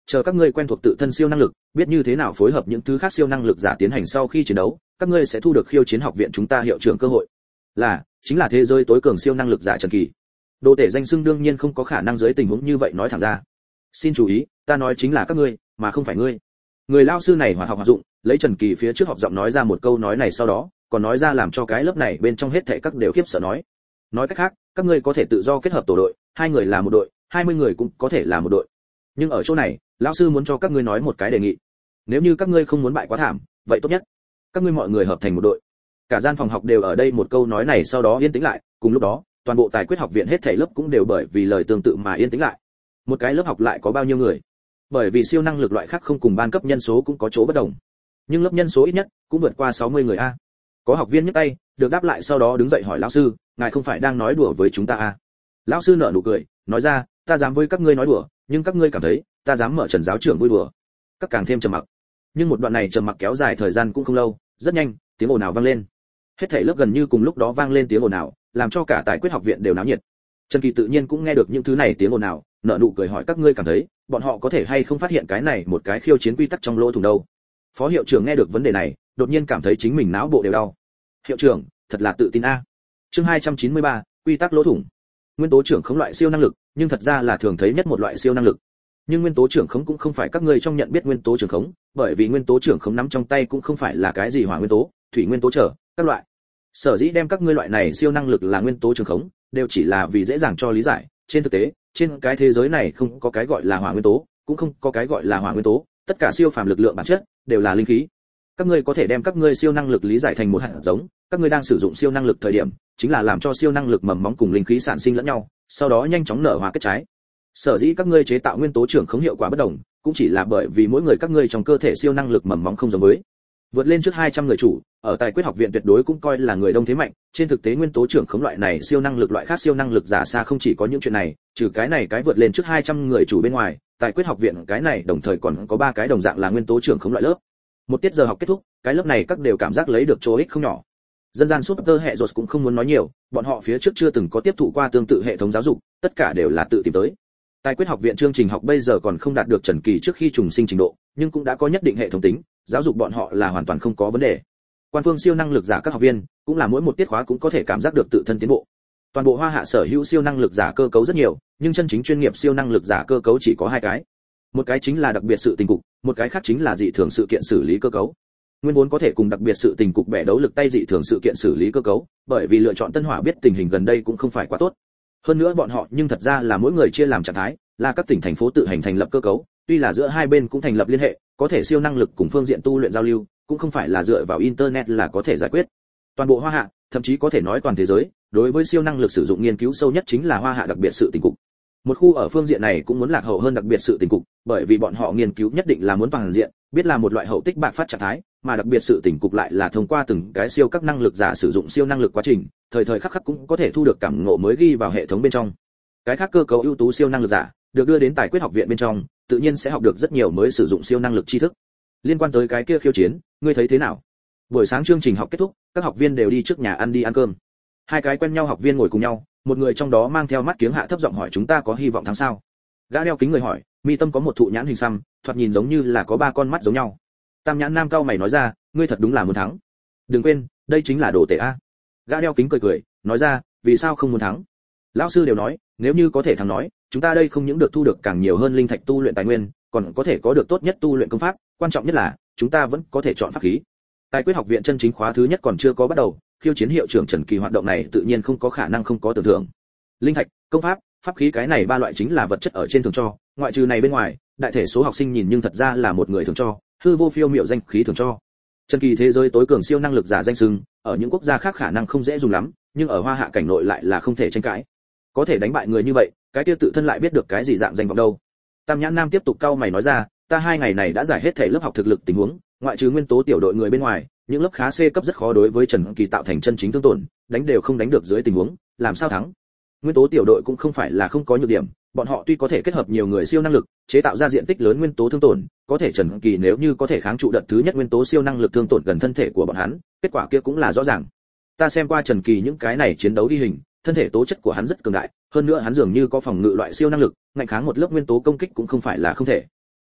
Chờ các ngươi quen thuộc tự thân siêu năng lực, biết như thế nào phối hợp những thứ khác siêu năng lực giả tiến hành sau khi chiến đấu, các ngươi sẽ thu được khiêu chiến học viện chúng ta hiệu trưởng cơ hội. Là, chính là thế giới tối cường siêu năng lực giả Trần Kỳ. Đồ tể danh xưng đương nhiên không có khả năng dưới tình huống như vậy nói thẳng ra. Xin chú ý, ta nói chính là các ngươi, mà không phải ngươi. Người lao sư này hoạt học hoạt dụng, lấy Trần Kỳ phía trước học giọng nói ra một câu nói này, sau đó còn nói ra làm cho cái lớp này bên trong hết thảy các đều khiếp sợ nói. Nói cách khác, các ngươi có thể tự do kết hợp tổ đội, hai người là một đội, hai mươi người cũng có thể là một đội. Nhưng ở chỗ này, lão sư muốn cho các ngươi nói một cái đề nghị. Nếu như các ngươi không muốn bại quá thảm, vậy tốt nhất các ngươi mọi người hợp thành một đội. Cả gian phòng học đều ở đây một câu nói này sau đó yên tĩnh lại, cùng lúc đó, toàn bộ tài quyết học viện hết thảy lớp cũng đều bởi vì lời tương tự mà yên tĩnh lại. Một cái lớp học lại có bao nhiêu người? Bởi vì siêu năng lực loại khác không cùng ban cấp nhân số cũng có chỗ bất đồng. Nhưng lớp nhân số ít nhất cũng vượt qua sáu mươi người a. Có học viên nhấc tay, được đáp lại sau đó đứng dậy hỏi lão sư, ngài không phải đang nói đùa với chúng ta a? Lão sư nở nụ cười, nói ra, ta dám với các ngươi nói đùa, nhưng các ngươi cảm thấy ta dám mở Trần giáo trưởng vui đùa. Các càng thêm trầm mặc. Nhưng một đoạn này trầm mặc kéo dài thời gian cũng không lâu, rất nhanh, tiếng ồn ào vang lên. Hết thảy lớp gần như cùng lúc đó vang lên tiếng ồn ào, làm cho cả tài quyết học viện đều náo nhiệt. Trần Kỳ tự nhiên cũng nghe được những thứ này tiếng ồn ào, nở nụ cười hỏi các ngươi cảm thấy, bọn họ có thể hay không phát hiện cái này một cái khiêu chiến quy tắc trong lỗ thủng đâu? Phó hiệu trưởng nghe được vấn đề này, đột nhiên cảm thấy chính mình não bộ đều đau. Hiệu trưởng, thật là tự tin a. Chương hai trăm chín mươi ba, quy tắc lỗ thủng. Nguyên tố trưởng khống loại siêu năng lực, nhưng thật ra là thường thấy nhất một loại siêu năng lực. Nhưng nguyên tố trưởng khống cũng không phải các ngươi trong nhận biết nguyên tố trưởng khống, bởi vì nguyên tố trưởng khống nắm trong tay cũng không phải là cái gì hỏa nguyên tố, thủy nguyên tố trở, các loại. Sở dĩ đem các ngươi loại này siêu năng lực là nguyên tố trưởng khống, đều chỉ là vì dễ dàng cho lý giải, trên thực tế, trên cái thế giới này không có cái gọi là hỏa nguyên tố, cũng không có cái gọi là hỏa nguyên tố, tất cả siêu phàm lực lượng bản chất đều là linh khí. Các ngươi có thể đem các ngươi siêu năng lực lý giải thành một hạt giống, các ngươi đang sử dụng siêu năng lực thời điểm, chính là làm cho siêu năng lực mầm móng cùng linh khí sản sinh lẫn nhau, sau đó nhanh chóng nở hoa kết trái. Sở dĩ các ngươi chế tạo nguyên tố trưởng khống hiệu quả bất đồng, cũng chỉ là bởi vì mỗi người các ngươi trong cơ thể siêu năng lực mầm móng không giống với. Vượt lên trước hai trăm người chủ, ở tài quyết học viện tuyệt đối cũng coi là người đông thế mạnh, trên thực tế nguyên tố trưởng khống loại này siêu năng lực loại khác siêu năng lực giả xa không chỉ có những chuyện này, trừ cái này cái vượt lên trước hai trăm người chủ bên ngoài, tài quyết học viện cái này đồng thời còn có ba cái đồng dạng là nguyên tố trưởng khống loại lớp. Một tiết giờ học kết thúc, cái lớp này các đều cảm giác lấy được chỗ ích không nhỏ. Dân gian Super hệ rột cũng không muốn nói nhiều, bọn họ phía trước chưa từng có tiếp thụ qua tương tự hệ thống giáo dục, tất cả đều là tự tìm tới. Tài quyết học viện chương trình học bây giờ còn không đạt được Trần Kỳ trước khi trùng sinh trình độ, nhưng cũng đã có nhất định hệ thống tính, giáo dục bọn họ là hoàn toàn không có vấn đề. Quan phương siêu năng lực giả các học viên, cũng là mỗi một tiết khóa cũng có thể cảm giác được tự thân tiến bộ. Toàn bộ Hoa Hạ sở hữu siêu năng lực giả cơ cấu rất nhiều, nhưng chân chính chuyên nghiệp siêu năng lực giả cơ cấu chỉ có hai cái. Một cái chính là đặc biệt sự tình cục, một cái khác chính là dị thường sự kiện xử lý cơ cấu. Nguyên vốn có thể cùng đặc biệt sự tình cục bẻ đấu lực tay dị thường sự kiện xử lý cơ cấu, bởi vì lựa chọn Tân Hỏa biết tình hình gần đây cũng không phải quá tốt. Hơn nữa bọn họ nhưng thật ra là mỗi người chia làm trạng thái, là các tỉnh thành phố tự hành thành lập cơ cấu, tuy là giữa hai bên cũng thành lập liên hệ, có thể siêu năng lực cùng phương diện tu luyện giao lưu, cũng không phải là dựa vào internet là có thể giải quyết. Toàn bộ Hoa Hạ, thậm chí có thể nói toàn thế giới, đối với siêu năng lực sử dụng nghiên cứu sâu nhất chính là Hoa Hạ đặc biệt sự tình cục. Một khu ở phương diện này cũng muốn lạc hậu hơn đặc biệt sự tình cục, bởi vì bọn họ nghiên cứu nhất định là muốn toàn diện, biết là một loại hậu tích bạc phát trạng thái, mà đặc biệt sự tình cục lại là thông qua từng cái siêu các năng lực giả sử dụng siêu năng lực quá trình, thời thời khắc khắc cũng có thể thu được cảm ngộ mới ghi vào hệ thống bên trong. Cái khác cơ cấu ưu tú siêu năng lực giả được đưa đến tài quyết học viện bên trong, tự nhiên sẽ học được rất nhiều mới sử dụng siêu năng lực tri thức. Liên quan tới cái kia khiêu chiến, ngươi thấy thế nào? Buổi sáng chương trình học kết thúc, các học viên đều đi trước nhà ăn đi ăn cơm. Hai cái quen nhau học viên ngồi cùng nhau, một người trong đó mang theo mắt kiếng hạ thấp giọng hỏi chúng ta có hy vọng thắng sao? Gã đeo kính người hỏi, mi tâm có một thụ nhãn hình xăm, thoạt nhìn giống như là có ba con mắt giống nhau. Tam nhãn nam cao mày nói ra, ngươi thật đúng là muốn thắng. Đừng quên, đây chính là đồ tể a. Gã đeo kính cười cười, nói ra, vì sao không muốn thắng? Lão sư đều nói, nếu như có thể thắng nói, chúng ta đây không những được thu được càng nhiều hơn linh thạch tu luyện tài nguyên, còn có thể có được tốt nhất tu luyện công pháp, quan trọng nhất là chúng ta vẫn có thể chọn pháp khí. Tài quyết học viện chân chính khóa thứ nhất còn chưa có bắt đầu, khiêu chiến hiệu trưởng Trần Kỳ hoạt động này tự nhiên không có khả năng không có tưởng thưởng. Linh thạch, công pháp, pháp khí cái này ba loại chính là vật chất ở trên thường cho, ngoại trừ này bên ngoài, đại thể số học sinh nhìn nhưng thật ra là một người thường cho, hư vô phiêu miệu danh khí thường cho. Trần Kỳ thế giới tối cường siêu năng lực giả danh xưng, ở những quốc gia khác khả năng không dễ dùng lắm, nhưng ở Hoa Hạ cảnh nội lại là không thể tranh cãi. Có thể đánh bại người như vậy, cái kia tự thân lại biết được cái gì dạng danh vọng đâu. Tam Nhãn Nam tiếp tục cau mày nói ra, ta hai ngày này đã giải hết thể lớp học thực lực tình huống, ngoại trừ nguyên tố tiểu đội người bên ngoài, những lớp khá C cấp rất khó đối với Trần Kỳ tạo thành chân chính thương tổn, đánh đều không đánh được dưới tình huống, làm sao thắng? Nguyên tố tiểu đội cũng không phải là không có nhược điểm, bọn họ tuy có thể kết hợp nhiều người siêu năng lực, chế tạo ra diện tích lớn nguyên tố thương tổn, có thể Trần Kỳ nếu như có thể kháng trụ đợt thứ nhất nguyên tố siêu năng lực thương tổn gần thân thể của bọn hắn, kết quả kia cũng là rõ ràng. Ta xem qua Trần Kỳ những cái này chiến đấu đi hình, thân thể tố chất của hắn rất cường đại, hơn nữa hắn dường như có phòng ngự loại siêu năng lực, ngạnh kháng một lớp nguyên tố công kích cũng không phải là không thể.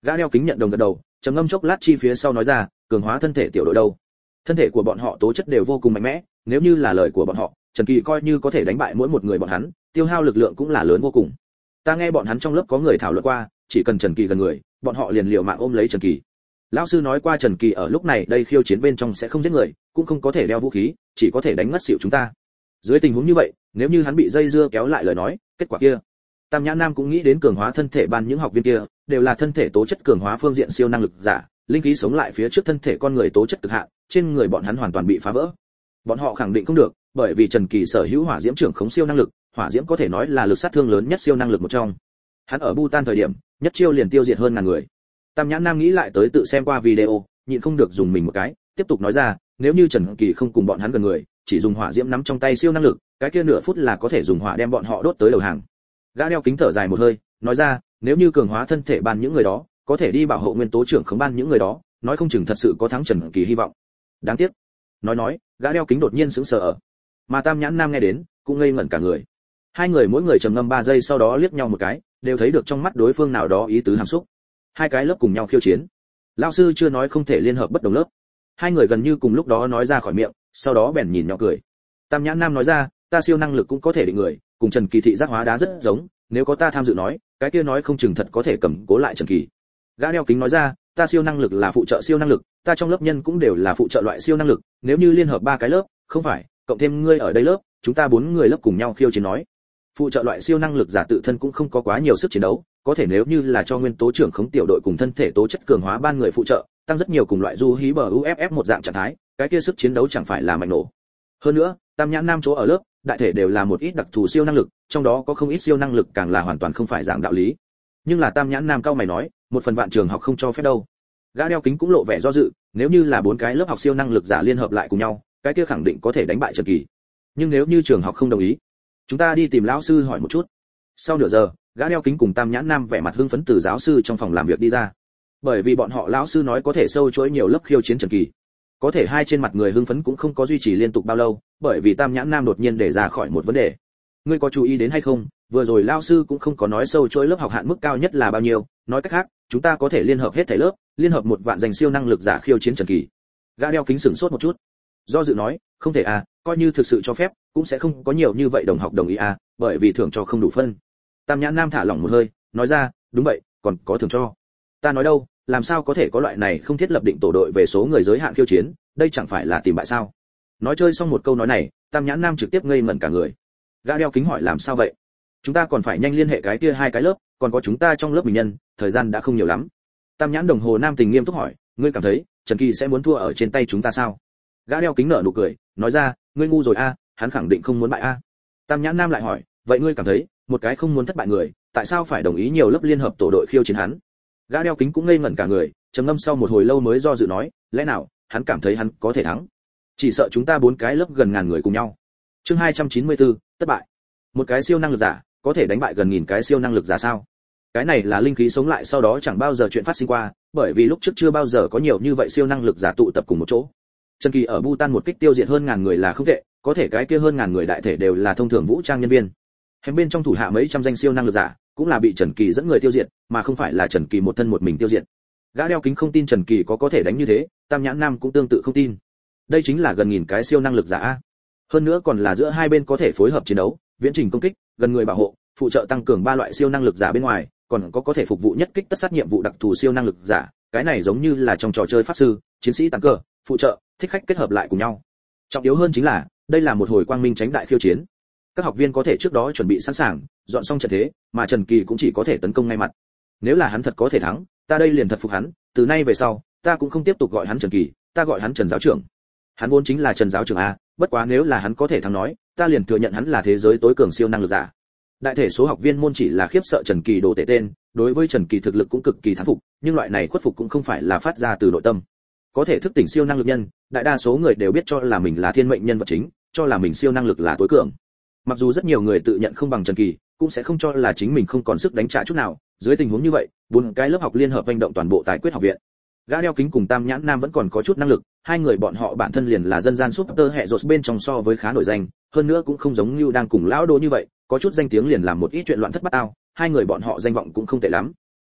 Gã đeo kính nhận đồng gật đầu, trầm ngâm chốc lát chi phía sau nói ra, cường hóa thân thể tiểu đội đâu? Thân thể của bọn họ tố chất đều vô cùng mạnh mẽ, nếu như là lời của bọn họ, Trần Kỳ coi như có thể đánh bại mỗi một người bọn hắn, tiêu hao lực lượng cũng là lớn vô cùng. Ta nghe bọn hắn trong lớp có người thảo luận qua, chỉ cần Trần Kỳ gần người, bọn họ liền liều mạng ôm lấy Trần Kỳ. Lão sư nói qua Trần Kỳ ở lúc này đây khiêu chiến bên trong sẽ không giết người, cũng không có thể đeo vũ khí, chỉ có thể đánh ngất xỉu chúng ta. Dưới tình huống như vậy, nếu như hắn bị dây dưa kéo lại lời nói, kết quả kia. Tam Nhã Nam cũng nghĩ đến cường hóa thân thể ban những học viên kia, đều là thân thể tố chất cường hóa phương diện siêu năng lực giả, linh khí sống lại phía trước thân thể con người tố chất cực hạn, trên người bọn hắn hoàn toàn bị phá vỡ. Bọn họ khẳng định không được, bởi vì Trần Kỳ sở hữu hỏa diễm trưởng khống siêu năng lực, hỏa diễm có thể nói là lực sát thương lớn nhất siêu năng lực một trong. Hắn ở Bhutan thời điểm, nhất chiêu liền tiêu diệt hơn ngàn người. Tam Nhã Nam nghĩ lại tới tự xem qua video, nhịn không được dùng mình một cái, tiếp tục nói ra, nếu như Trần Kỳ không cùng bọn hắn gần người, chỉ dùng hỏa diễm nắm trong tay siêu năng lực, cái kia nửa phút là có thể dùng hỏa đem bọn họ đốt tới đầu hàng. Gã đeo kính thở dài một hơi, nói ra, nếu như cường hóa thân thể ban những người đó, có thể đi bảo hộ nguyên tố trưởng khống ban những người đó, nói không chừng thật sự có thắng Trần Kỳ hy vọng. Đáng tiếc. Nói nói, gã đeo kính đột nhiên sững sờ ở. Mà Tam Nhãn Nam nghe đến, cũng ngây ngẩn cả người. Hai người mỗi người trầm ngâm ba giây sau đó liếc nhau một cái, đều thấy được trong mắt đối phương nào đó ý tứ hàm xúc. Hai cái lớp cùng nhau khiêu chiến. Lão sư chưa nói không thể liên hợp bất đồng lớp. Hai người gần như cùng lúc đó nói ra khỏi miệng, sau đó bèn nhìn nhau cười. Tam Nhãn Nam nói ra, ta siêu năng lực cũng có thể định người, cùng Trần Kỳ thị giác hóa đá rất giống, nếu có ta tham dự nói, cái kia nói không chừng thật có thể cầm cố lại Trần Kỳ. Gã đeo kính nói ra, ta siêu năng lực là phụ trợ siêu năng lực, ta trong lớp nhân cũng đều là phụ trợ loại siêu năng lực, nếu như liên hợp ba cái lớp, không phải, cộng thêm ngươi ở đây lớp, chúng ta bốn người lớp cùng nhau khiêu chiến nói. Phụ trợ loại siêu năng lực giả tự thân cũng không có quá nhiều sức chiến đấu, có thể nếu như là cho nguyên tố trưởng khống tiểu đội cùng thân thể tố chất cường hóa ban người phụ trợ, tăng rất nhiều cùng loại du hí bờ u ép ép một dạng trạng thái, cái kia sức chiến đấu chẳng phải là mạnh nổ. Hơn nữa, Tam Nhãn Nam chỗ ở lớp, đại thể đều là một ít đặc thù siêu năng lực, trong đó có không ít siêu năng lực càng là hoàn toàn không phải dạng đạo lý. Nhưng là Tam Nhãn Nam cao mày nói, một phần vạn trường học không cho phép đâu. Gã đeo kính cũng lộ vẻ do dự, nếu như là bốn cái lớp học siêu năng lực giả liên hợp lại cùng nhau, cái kia khẳng định có thể đánh bại Trần Kỳ. Nhưng nếu như trường học không đồng ý, chúng ta đi tìm lão sư hỏi một chút. Sau nửa giờ, gã đeo kính cùng Tam Nhãn Nam vẻ mặt hưng phấn từ giáo sư trong phòng làm việc đi ra. Bởi vì bọn họ lão sư nói có thể sâu chuỗi nhiều lớp khiêu chiến Trần Kỳ. Có thể hai trên mặt người hưng phấn cũng không có duy trì liên tục bao lâu, bởi vì Tam Nhãn Nam đột nhiên để ra khỏi một vấn đề. Ngươi có chú ý đến hay không, vừa rồi lão sư cũng không có nói sâu chuỗi lớp học hạn mức cao nhất là bao nhiêu, nói cách khác, chúng ta có thể liên hợp hết thảy lớp, liên hợp một vạn dành siêu năng lực giả khiêu chiến Trần Kỳ. Gã đeo kính sửng sốt một chút. Do dự nói, không thể à, coi như thực sự cho phép, cũng sẽ không có nhiều như vậy đồng học đồng ý à, bởi vì thưởng cho không đủ phân. Tam Nhãn Nam thả lỏng một hơi, nói ra, đúng vậy, còn có thưởng cho. Ta nói đâu, làm sao có thể có loại này không thiết lập định tổ đội về số người giới hạn khiêu chiến, đây chẳng phải là tìm bại sao? Nói chơi xong một câu nói này, Tam Nhãn Nam trực tiếp ngây ngẩn cả người. Gã đeo kính hỏi làm sao vậy? Chúng ta còn phải nhanh liên hệ cái kia hai cái lớp, còn có chúng ta trong lớp mình nhân, thời gian đã không nhiều lắm. Tam Nhãn đồng hồ Nam tình nghiêm túc hỏi, ngươi cảm thấy Trần Kỳ sẽ muốn thua ở trên tay chúng ta sao? Gã đeo kính nở nụ cười, nói ra, ngươi ngu rồi a, hắn khẳng định không muốn bại a. Tam Nhãn Nam lại hỏi, vậy ngươi cảm thấy, một cái không muốn thất bại người, tại sao phải đồng ý nhiều lớp liên hợp tổ đội khiêu chiến hắn? Gã đeo kính cũng ngây ngẩn cả người, trầm ngâm sau một hồi lâu mới do dự nói, lẽ nào hắn cảm thấy hắn có thể thắng? Chỉ sợ chúng ta bốn cái lớp gần ngàn người cùng nhau. Chương hai trăm chín mươi tư, thất bại. Một cái siêu năng lực giả có thể đánh bại gần nghìn cái siêu năng lực giả sao? Cái này là linh khí sống lại sau đó chẳng bao giờ chuyện phát sinh qua, bởi vì lúc trước chưa bao giờ có nhiều như vậy siêu năng lực giả tụ tập cùng một chỗ. Trần Kỳ ở Bhutan một kích tiêu diệt hơn ngàn người là không tệ, có thể cái kia hơn ngàn người đại thể đều là thông thường vũ trang nhân viên. Hem bên trong thủ hạ mấy trăm danh siêu năng lực giả, cũng là bị Trần Kỳ dẫn người tiêu diệt, mà không phải là Trần Kỳ một thân một mình tiêu diệt. Gã đeo kính không tin Trần Kỳ có có thể đánh như thế, Tam Nhãn Nam cũng tương tự không tin. Đây chính là gần nghìn cái siêu năng lực giả a. Hơn nữa còn là giữa hai bên có thể phối hợp chiến đấu, viễn trình công kích, gần người bảo hộ, phụ trợ tăng cường ba loại siêu năng lực giả bên ngoài, còn có có thể phục vụ nhất kích tất sát nhiệm vụ đặc thù siêu năng lực giả, cái này giống như là trong trò chơi pháp sư, chiến sĩ tăng cờ, phụ trợ, thích khách kết hợp lại cùng nhau. Trọng yếu hơn chính là, đây là một hồi quang minh tránh đại khiêu chiến. Các học viên có thể trước đó chuẩn bị sẵn sàng, dọn xong trận thế, mà Trần Kỳ cũng chỉ có thể tấn công ngay mặt. Nếu là hắn thật có thể thắng, ta đây liền thật phục hắn, từ nay về sau, ta cũng không tiếp tục gọi hắn Trần Kỳ, ta gọi hắn Trần giáo trưởng. Hắn vốn chính là Trần giáo trưởng a, bất quá nếu là hắn có thể thắng nói, ta liền thừa nhận hắn là thế giới tối cường siêu năng lực giả. Đại thể số học viên môn chỉ là khiếp sợ Trần Kỳ đồ tể tên, đối với Trần Kỳ thực lực cũng cực kỳ thán phục, nhưng loại này khuất phục cũng không phải là phát ra từ nội tâm. Có thể thức tỉnh siêu năng lực nhân, đại đa số người đều biết cho là mình là thiên mệnh nhân vật chính, cho là mình siêu năng lực là tối cường. Mặc dù rất nhiều người tự nhận không bằng Trần Kỳ, cũng sẽ không cho là chính mình không còn sức đánh trả chút nào. Dưới tình huống như vậy, bốn cái lớp học liên hợp hành động toàn bộ tài quyết học viện. Gã đeo kính cùng Tam Nhãn Nam vẫn còn có chút năng lực, hai người bọn họ bản thân liền là dân gian super hệ rột bên trong so với khá nổi danh, hơn nữa cũng không giống như đang cùng lão Đỗ như vậy, có chút danh tiếng liền làm một ít chuyện loạn thất bát ao, hai người bọn họ danh vọng cũng không tệ lắm.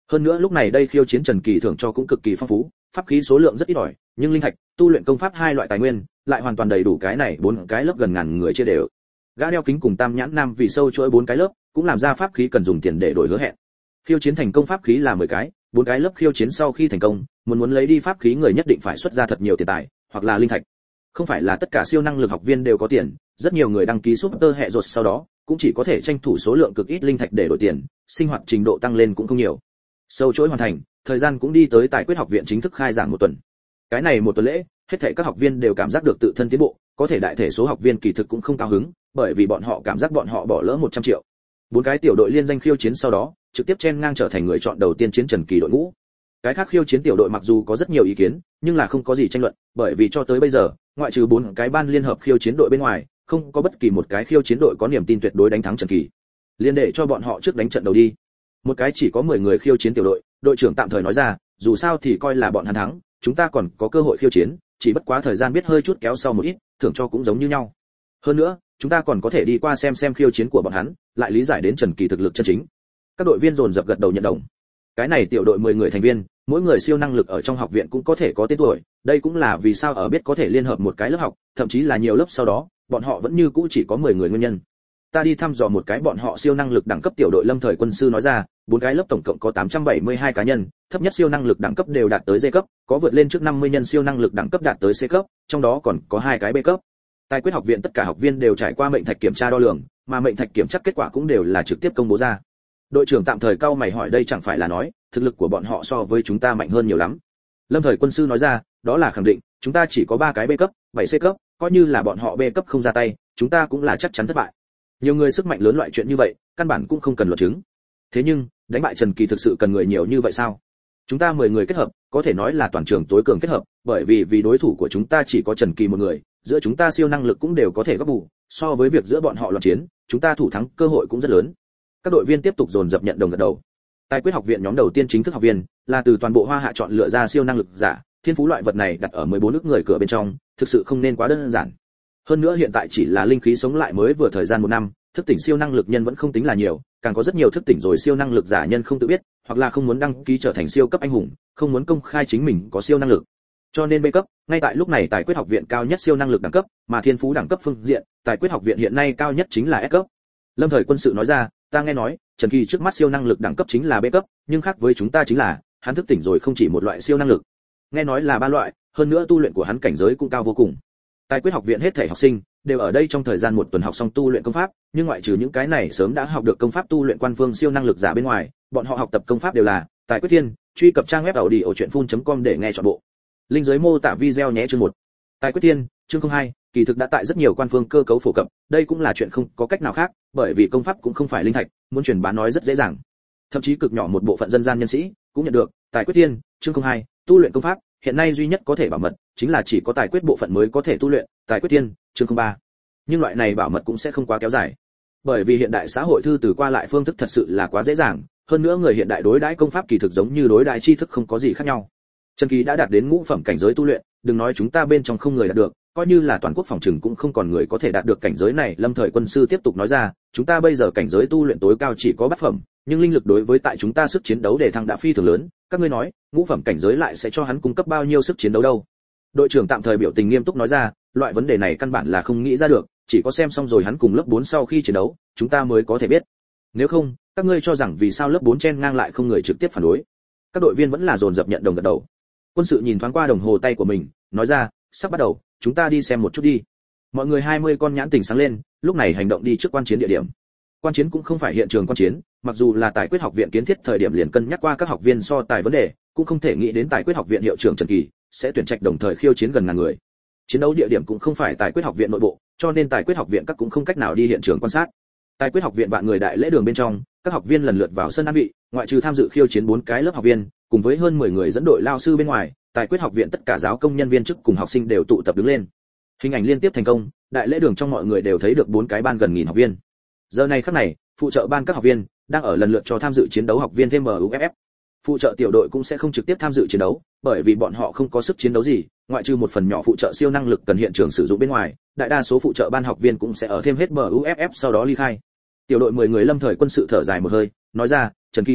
Hơn nữa lúc này đây khiêu chiến Trần Kỳ thưởng cho cũng cực kỳ phong phú, pháp khí số lượng rất ít ỏi, nhưng linh thạch, tu luyện công pháp hai loại tài nguyên, lại hoàn toàn đầy đủ cái này bốn cái lớp gần ngàn người chia đều. Gã đeo kính cùng Tam Nhãn Nam vì sâu chuỗi bốn cái lớp, cũng làm ra pháp khí cần dùng tiền để đổi hứa hẹn. Khiêu chiến thành công pháp khí là mười cái, bốn cái lớp khiêu chiến sau khi thành công, muốn muốn lấy đi pháp khí người nhất định phải xuất ra thật nhiều tiền tài, hoặc là linh thạch. Không phải là tất cả siêu năng lực học viên đều có tiền, rất nhiều người đăng ký super hệ rột sau đó, cũng chỉ có thể tranh thủ số lượng cực ít linh thạch để đổi tiền, sinh hoạt trình độ tăng lên cũng không nhiều. Sâu chuỗi hoàn thành, thời gian cũng đi tới Tài Quyết học viện chính thức khai giảng một tuần. Cái này một tuần lễ, hết thảy các học viên đều cảm giác được tự thân tiến bộ, có thể đại thể số học viên kỳ thực cũng không cao hứng, bởi vì bọn họ cảm giác bọn họ bỏ lỡ một trăm triệu. Bốn cái tiểu đội liên danh khiêu chiến sau đó, trực tiếp chen ngang trở thành người chọn đầu tiên chiến Trần Kỳ đội ngũ. Cái khác khiêu chiến tiểu đội mặc dù có rất nhiều ý kiến, nhưng là không có gì tranh luận, bởi vì cho tới bây giờ, ngoại trừ bốn cái ban liên hợp khiêu chiến đội bên ngoài, không có bất kỳ một cái khiêu chiến đội có niềm tin tuyệt đối đánh thắng Trần Kỳ. Liên để cho bọn họ trước đánh trận đầu đi. Một cái chỉ có mười người khiêu chiến tiểu đội, đội trưởng tạm thời nói ra, dù sao thì coi là bọn hắn thắng, chúng ta còn có cơ hội khiêu chiến, chỉ bất quá thời gian biết hơi chút kéo sau một ít, thưởng cho cũng giống như nhau. Hơn nữa, chúng ta còn có thể đi qua xem xem khiêu chiến của bọn hắn, lại lý giải đến Trần Kỳ thực lực chân chính. Các đội viên dồn dập gật đầu nhận đồng. Cái này tiểu đội mười người thành viên, mỗi người siêu năng lực ở trong học viện cũng có thể có tên tuổi, đây cũng là vì sao ở biết có thể liên hợp một cái lớp học, thậm chí là nhiều lớp sau đó, bọn họ vẫn như cũ chỉ có mười người nguyên nhân. Ta đi thăm dò một cái bọn họ siêu năng lực đẳng cấp tiểu đội Lâm Thời Quân sư nói ra, bốn cái lớp tổng cộng có tám trăm bảy mươi hai cá nhân, thấp nhất siêu năng lực đẳng cấp đều đạt tới D cấp, có vượt lên trước năm mươi nhân siêu năng lực đẳng cấp đạt tới C cấp, trong đó còn có hai cái B cấp. Tài Quyết học viện tất cả học viên đều trải qua mệnh thạch kiểm tra đo lường, mà mệnh thạch kiểm tra kết quả cũng đều là trực tiếp công bố ra. Đội trưởng tạm thời cau mày hỏi đây chẳng phải là nói, thực lực của bọn họ so với chúng ta mạnh hơn nhiều lắm. Lâm Thời Quân sư nói ra, đó là khẳng định, chúng ta chỉ có ba cái B cấp, bảy C cấp, coi như là bọn họ B cấp không ra tay, chúng ta cũng là chắc chắn thất bại. Nhiều người sức mạnh lớn loại chuyện như vậy, căn bản cũng không cần luận chứng. Thế nhưng, đánh bại Trần Kỳ thực sự cần người nhiều như vậy sao? Chúng ta mười người kết hợp, có thể nói là toàn trường tối cường kết hợp, bởi vì vì đối thủ của chúng ta chỉ có Trần Kỳ một người, giữa chúng ta siêu năng lực cũng đều có thể góp bù, so với việc giữa bọn họ loạn chiến, chúng ta thủ thắng cơ hội cũng rất lớn. Các đội viên tiếp tục dồn dập nhận đồng gật đầu. Tài Quyết học viện nhóm đầu tiên chính thức học viên, là từ toàn bộ Hoa Hạ chọn lựa ra siêu năng lực giả, thiên phú loại vật này đặt ở mười bốn nước người cửa bên trong, thực sự không nên quá đơn giản. Hơn nữa hiện tại chỉ là linh khí sống lại mới vừa thời gian một năm, thức tỉnh siêu năng lực nhân vẫn không tính là nhiều, càng có rất nhiều thức tỉnh rồi siêu năng lực giả nhân không tự biết, hoặc là không muốn đăng ký trở thành siêu cấp anh hùng, không muốn công khai chính mình có siêu năng lực. Cho nên B cấp, ngay tại lúc này Tài Quyết học viện cao nhất siêu năng lực đẳng cấp, mà thiên phú đẳng cấp phương diện, Tài Quyết học viện hiện nay cao nhất chính là S cấp. Lâm Thời Quân sự nói ra, ta nghe nói, Trần Kỳ trước mắt siêu năng lực đẳng cấp chính là B cấp, nhưng khác với chúng ta chính là, hắn thức tỉnh rồi không chỉ một loại siêu năng lực. Nghe nói là ba loại, hơn nữa tu luyện của hắn cảnh giới cũng cao vô cùng. Tài Quyết học viện hết thảy học sinh đều ở đây trong thời gian một tuần học xong tu luyện công pháp, nhưng ngoại trừ những cái này sớm đã học được công pháp tu luyện quan phương siêu năng lực giả bên ngoài, bọn họ học tập công pháp đều là Tài Quyết Thiên, truy cập trang web audiochuyenphun.com để nghe trọn bộ. Link dưới mô tả video nhé chương một. Tài Quyết Thiên, chương không hai, kỳ thực đã tại rất nhiều quan phương cơ cấu phổ cập, đây cũng là chuyện không có cách nào khác, bởi vì công pháp cũng không phải linh thạch, muốn truyền bá nói rất dễ dàng. Thậm chí cực nhỏ một bộ phận dân gian nhân sĩ cũng nhận được, Tài Quyết Thiên, chương không hai, tu luyện công pháp, hiện nay duy nhất có thể bảo mật, chính là chỉ có Tài Quyết bộ phận mới có thể tu luyện, Tài Quyết Thiên, chương không ba. Nhưng loại này bảo mật cũng sẽ không quá kéo dài. Bởi vì hiện đại xã hội thư từ qua lại phương thức thật sự là quá dễ dàng, hơn nữa người hiện đại đối đãi công pháp kỳ thực giống như đối đãi tri thức không có gì khác nhau. Trần Kỳ đã đạt đến ngũ phẩm cảnh giới tu luyện, đừng nói chúng ta bên trong không người đạt được, coi như là toàn quốc phòng trừng cũng không còn người có thể đạt được cảnh giới này. Lâm Thời Quân sư tiếp tục nói ra, chúng ta bây giờ cảnh giới tu luyện tối cao chỉ có bát phẩm, nhưng linh lực đối với tại chúng ta sức chiến đấu để thăng đã phi thường lớn, các ngươi nói, ngũ phẩm cảnh giới lại sẽ cho hắn cung cấp bao nhiêu sức chiến đấu đâu? Đội trưởng tạm thời biểu tình nghiêm túc nói ra, loại vấn đề này căn bản là không nghĩ ra được, chỉ có xem xong rồi hắn cùng lớp bốn sau khi chiến đấu, chúng ta mới có thể biết. Nếu không, các ngươi cho rằng vì sao lớp bốn chen ngang lại không người trực tiếp phản đối? Các đội viên vẫn là dồn dập nhận đồng gật đầu. Quân sự nhìn thoáng qua đồng hồ tay của mình, nói ra, sắp bắt đầu, chúng ta đi xem một chút đi. Mọi người hai mươi con nhãn tỉnh sáng lên, lúc này hành động đi trước quan chiến địa điểm. Quan chiến cũng không phải hiện trường quan chiến, mặc dù là Tài Quyết học viện kiến thiết thời điểm liền cân nhắc qua các học viên so tài vấn đề, cũng không thể nghĩ đến Tài Quyết học viện hiệu trưởng Trần Kỳ sẽ tuyển trạch đồng thời khiêu chiến gần ngàn người. Chiến đấu địa điểm cũng không phải Tài Quyết học viện nội bộ, cho nên Tài Quyết học viện các cũng không cách nào đi hiện trường quan sát. Tài Quyết học viện vạn người đại lễ đường bên trong, các học viên lần lượt vào sân an vị, ngoại trừ tham dự khiêu chiến bốn cái lớp học viên, cùng với hơn mười người dẫn đội lao sư bên ngoài, Tài Quyết học viện tất cả giáo công nhân viên chức cùng học sinh đều tụ tập đứng lên. Hình ảnh liên tiếp thành công, đại lễ đường trong mọi người đều thấy được bốn cái ban gần nghìn học viên. Giờ này khắc này, phụ trợ ban các học viên đang ở lần lượt cho tham dự chiến đấu học viên thêm em u ép ép. Phụ trợ tiểu đội cũng sẽ không trực tiếp tham dự chiến đấu, bởi vì bọn họ không có sức chiến đấu gì, ngoại trừ một phần nhỏ phụ trợ siêu năng lực cần hiện trường sử dụng bên ngoài, đại đa số phụ trợ ban học viên cũng sẽ ở thêm hết em u ép ép sau đó ly khai. Tiểu đội mười người Lâm Thời Quân sự thở dài một hơi, nói ra, Trần Kỳ thất bại,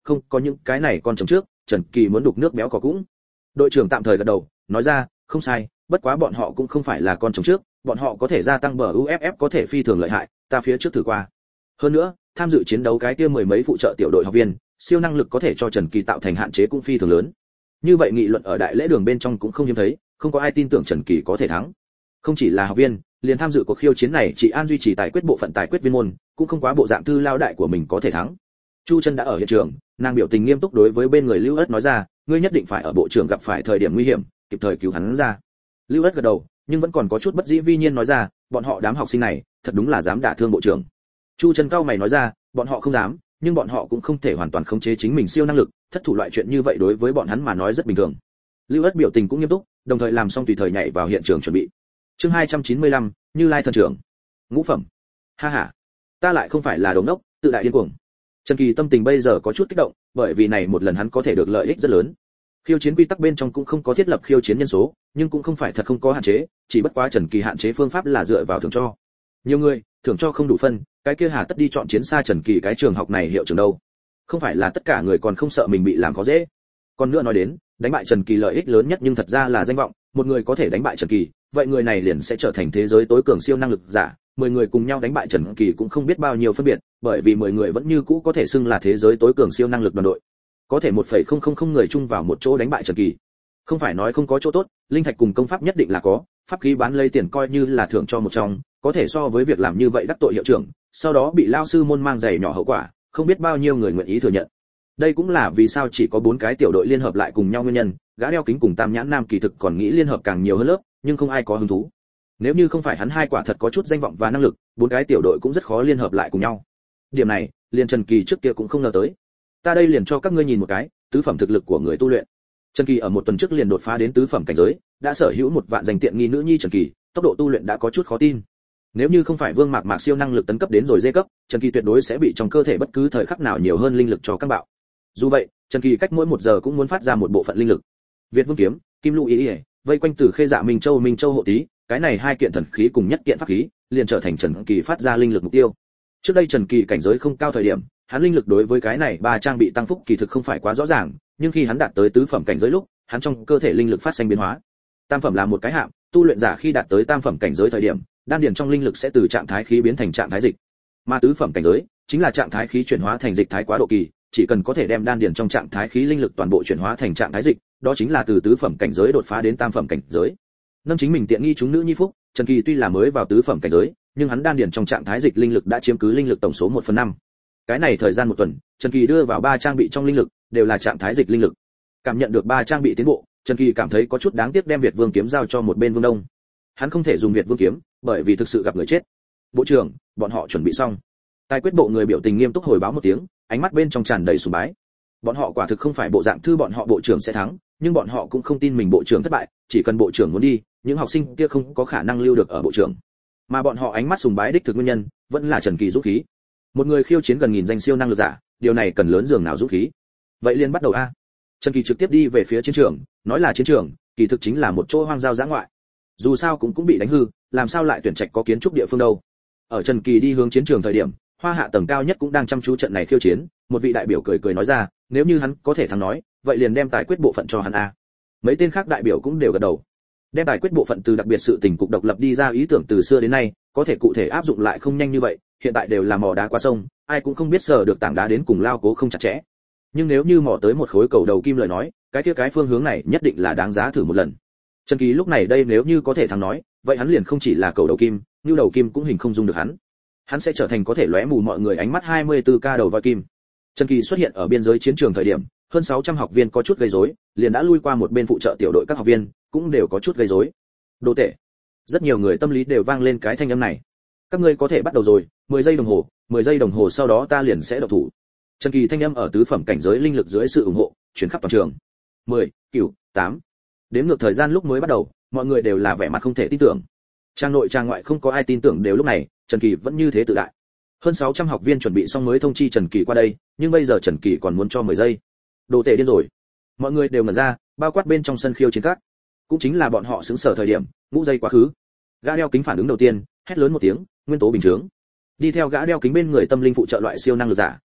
không có những cái này con trống trước, Trần Kỳ muốn đục nước béo cò cũng. Đội trưởng tạm thời gật đầu, nói ra, không sai, bất quá bọn họ cũng không phải là con trống trước, bọn họ có thể gia tăng bờ u ép ép có thể phi thường lợi hại, ta phía trước thử qua. Hơn nữa, tham dự chiến đấu cái kia mười mấy phụ trợ tiểu đội học viên, siêu năng lực có thể cho Trần Kỳ tạo thành hạn chế cũng phi thường lớn. Như vậy nghị luận ở đại lễ đường bên trong cũng không hiếm thấy, không có ai tin tưởng Trần Kỳ có thể thắng. Không chỉ là học viên, liền tham dự cuộc khiêu chiến này chỉ An duy trì tài quyết bộ phận tài quyết viên môn, cũng không quá bộ dạng tư lao đại của mình có thể thắng. Chu Chân đã ở hiện trường, nàng biểu tình nghiêm túc đối với bên người Lưu Ất nói ra, ngươi nhất định phải ở bộ trưởng gặp phải thời điểm nguy hiểm, kịp thời cứu hắn ra. Lưu Ất gật đầu, nhưng vẫn còn có chút bất dĩ vi nhiên nói ra, bọn họ đám học sinh này, thật đúng là dám đả thương bộ trưởng. Chu Chân cao mày nói ra, bọn họ không dám, nhưng bọn họ cũng không thể hoàn toàn khống chế chính mình siêu năng lực, thất thủ loại chuyện như vậy đối với bọn hắn mà nói rất bình thường. Lưu Ất biểu tình cũng nghiêm túc, đồng thời làm xong tùy thời nhảy vào hiện trường chuẩn bị. Chương hai trăm chín mươi lăm, Như Lai thần trưởng. Ngũ phẩm. Ha ha, ta lại không phải là đồ ngốc, tự đại điên cuồng. Trần Kỳ tâm tình bây giờ có chút kích động, bởi vì này một lần hắn có thể được lợi ích rất lớn. Khiêu chiến quy tắc bên trong cũng không có thiết lập khiêu chiến nhân số, nhưng cũng không phải thật không có hạn chế, chỉ bất quá Trần Kỳ hạn chế phương pháp là dựa vào thưởng cho. Nhiều người, thưởng cho không đủ phân, cái kia hà tất đi chọn chiến xa Trần Kỳ cái trường học này hiệu trường đâu. Không phải là tất cả người còn không sợ mình bị làm khó dễ. Còn nữa nói đến, đánh bại Trần Kỳ lợi ích lớn nhất nhưng thật ra là danh vọng, một người có thể đánh bại Trần Kỳ, vậy người này liền sẽ trở thành thế giới tối cường siêu năng lực giả, mười người cùng nhau đánh bại Trần Kỳ cũng không biết bao nhiêu phân biệt, bởi vì mười người vẫn như cũ có thể xưng là thế giới tối cường siêu năng lực đoàn đội. Có thể một phẩy không không không người chung vào một chỗ đánh bại Trần Kỳ. Không phải nói không có chỗ tốt, linh thạch cùng công pháp nhất định là có, pháp khí bán lấy tiền coi như là thưởng cho một trong, có thể so với việc làm như vậy đắc tội hiệu trưởng, sau đó bị lao sư môn mang giày nhỏ hậu quả, không biết bao nhiêu người nguyện ý thừa nhận. Đây cũng là vì sao chỉ có bốn cái tiểu đội liên hợp lại cùng nhau nguyên nhân, gã đeo kính cùng Tam Nhãn Nam kỳ thực còn nghĩ liên hợp càng nhiều hơn lớp, nhưng không ai có hứng thú. Nếu như không phải hắn hai quả thật có chút danh vọng và năng lực, bốn cái tiểu đội cũng rất khó liên hợp lại cùng nhau. Điểm này, liền Trần Kỳ trước kia cũng không ngờ tới. Ta đây liền cho các ngươi nhìn một cái, tứ phẩm thực lực của người tu luyện. Trần Kỳ ở một tuần trước liền đột phá đến tứ phẩm cảnh giới, đã sở hữu một vạn danh tiện nghi nữ nhi Trần Kỳ, tốc độ tu luyện đã có chút khó tin. Nếu như không phải Vương Mạc Mạc siêu năng lực tấn cấp đến rồi dê cấp, Trần Kỳ tuyệt đối sẽ bị trong cơ thể bất cứ thời khắc nào nhiều hơn linh lực cho các bạo. Dù vậy, Trần Kỳ cách mỗi một giờ cũng muốn phát ra một bộ phận linh lực. Việt Vương kiếm, Kim Lũ Ý, Ý vây quanh Tử Khê Dạ Minh Châu Minh Châu hộ tí, cái này hai kiện thần khí cùng nhất kiện pháp khí, liền trở thành Trần Kỳ phát ra linh lực mục tiêu. Trước đây Trần Kỳ cảnh giới không cao thời điểm, hắn linh lực đối với cái này ba trang bị tăng phúc kỳ thực không phải quá rõ ràng, nhưng khi hắn đạt tới tứ phẩm cảnh giới lúc, hắn trong cơ thể linh lực phát sinh biến hóa. Tam phẩm là một cái hạng, tu luyện giả khi đạt tới tam phẩm cảnh giới thời điểm, đan điền trong linh lực sẽ từ trạng thái khí biến thành trạng thái dịch. Mà tứ phẩm cảnh giới chính là trạng thái khí chuyển hóa thành dịch thái quá độ kỳ, chỉ cần có thể đem đan điền trong trạng thái khí linh lực toàn bộ chuyển hóa thành trạng thái dịch, đó chính là từ tứ phẩm cảnh giới đột phá đến tam phẩm cảnh giới. Nâng chính mình tiện nghi chúng nữ nhi phúc, Trần Kỳ tuy là mới vào tứ phẩm cảnh giới, nhưng hắn đan điền trong trạng thái dịch linh lực đã chiếm cứ linh lực tổng số một phần năm. Cái này thời gian một tuần, Trần Kỳ đưa vào ba trang bị trong linh lực đều là trạng thái dịch linh lực. Cảm nhận được ba trang bị tiến bộ, Trần Kỳ cảm thấy có chút đáng tiếc đem Việt Vương kiếm giao cho một bên Vương Đông. Hắn không thể dùng Việt Vương kiếm, bởi vì thực sự gặp người chết. Bộ trưởng, bọn họ chuẩn bị xong. Tài quyết bộ người biểu tình nghiêm túc hồi báo một tiếng, ánh mắt bên trong tràn đầy sùng bái. Bọn họ quả thực không phải bộ dạng thư bọn họ bộ trưởng sẽ thắng, nhưng bọn họ cũng không tin mình bộ trưởng thất bại, chỉ cần bộ trưởng muốn đi, những học sinh kia không có khả năng lưu được ở bộ trưởng. Mà bọn họ ánh mắt sùng bái đích thực nguyên nhân, vẫn là Trần Kỳ dũng khí. Một người khiêu chiến gần nghìn danh siêu năng lực giả, điều này cần lớn dường nào dũng khí. Vậy liền bắt đầu a. Trần Kỳ trực tiếp đi về phía chiến trường, nói là chiến trường, kỳ thực chính là một chỗ hoang giao dã ngoại. Dù sao cũng cũng bị đánh hư, làm sao lại tuyển trạch có kiến trúc địa phương đâu. Ở Trần Kỳ đi hướng chiến trường thời điểm, Hoa Hạ tầng cao nhất cũng đang chăm chú trận này khiêu chiến, một vị đại biểu cười cười nói ra, nếu như hắn có thể thắng nói, vậy liền đem tài quyết bộ phận cho hắn a. Mấy tên khác đại biểu cũng đều gật đầu. Đem tài quyết bộ phận từ đặc biệt sự tình cục độc lập đi ra ý tưởng từ xưa đến nay, có thể cụ thể áp dụng lại không nhanh như vậy, hiện tại đều là mỏ đá qua sông, ai cũng không biết sờ được tảng đá đến cùng lao cố không chặt chẽ. Nhưng nếu như mỏ tới một khối cầu đầu kim lời nói, cái kia cái phương hướng này nhất định là đáng giá thử một lần. Trần Kỳ lúc này đây nếu như có thể thắng nói, vậy hắn liền không chỉ là cầu đầu kim, như đầu kim cũng hình không dung được hắn. Hắn sẽ trở thành có thể lóe mù mọi người ánh mắt hai mươi tư ca đầu voi kim. Trần Kỳ xuất hiện ở biên giới chiến trường thời điểm, hơn sáu trăm học viên có chút gây rối, liền đã lui qua một bên phụ trợ tiểu đội các học viên, cũng đều có chút gây rối. Đồ tệ. Rất nhiều người tâm lý đều vang lên cái thanh âm này. Các ngươi có thể bắt đầu rồi, mười giây đồng hồ, mười giây đồng hồ sau đó ta liền sẽ động thủ. Trần Kỳ thanh âm ở tứ phẩm cảnh giới linh lực dưới sự ủng hộ, truyền khắp toàn trường. mười, chín, tám. Đếm ngược thời gian lúc mới bắt đầu, mọi người đều là vẻ mặt không thể tin tưởng. Trang nội trang ngoại không có ai tin tưởng đều lúc này, Trần Kỳ vẫn như thế tự đại. Hơn sáu trăm học viên chuẩn bị xong mới thông chi Trần Kỳ qua đây, nhưng bây giờ Trần Kỳ còn muốn cho mười giây. Đồ tệ điên rồi. Mọi người đều ngẩn ra, bao quát bên trong sân khiêu chiến các. Cũng chính là bọn họ xứng sở thời điểm, ngũ giây quá khứ. Gã đeo kính phản ứng đầu tiên, hét lớn một tiếng, nguyên tố bình chứng. Đi theo gã đeo kính bên người tâm linh phụ trợ loại siêu năng lực giả,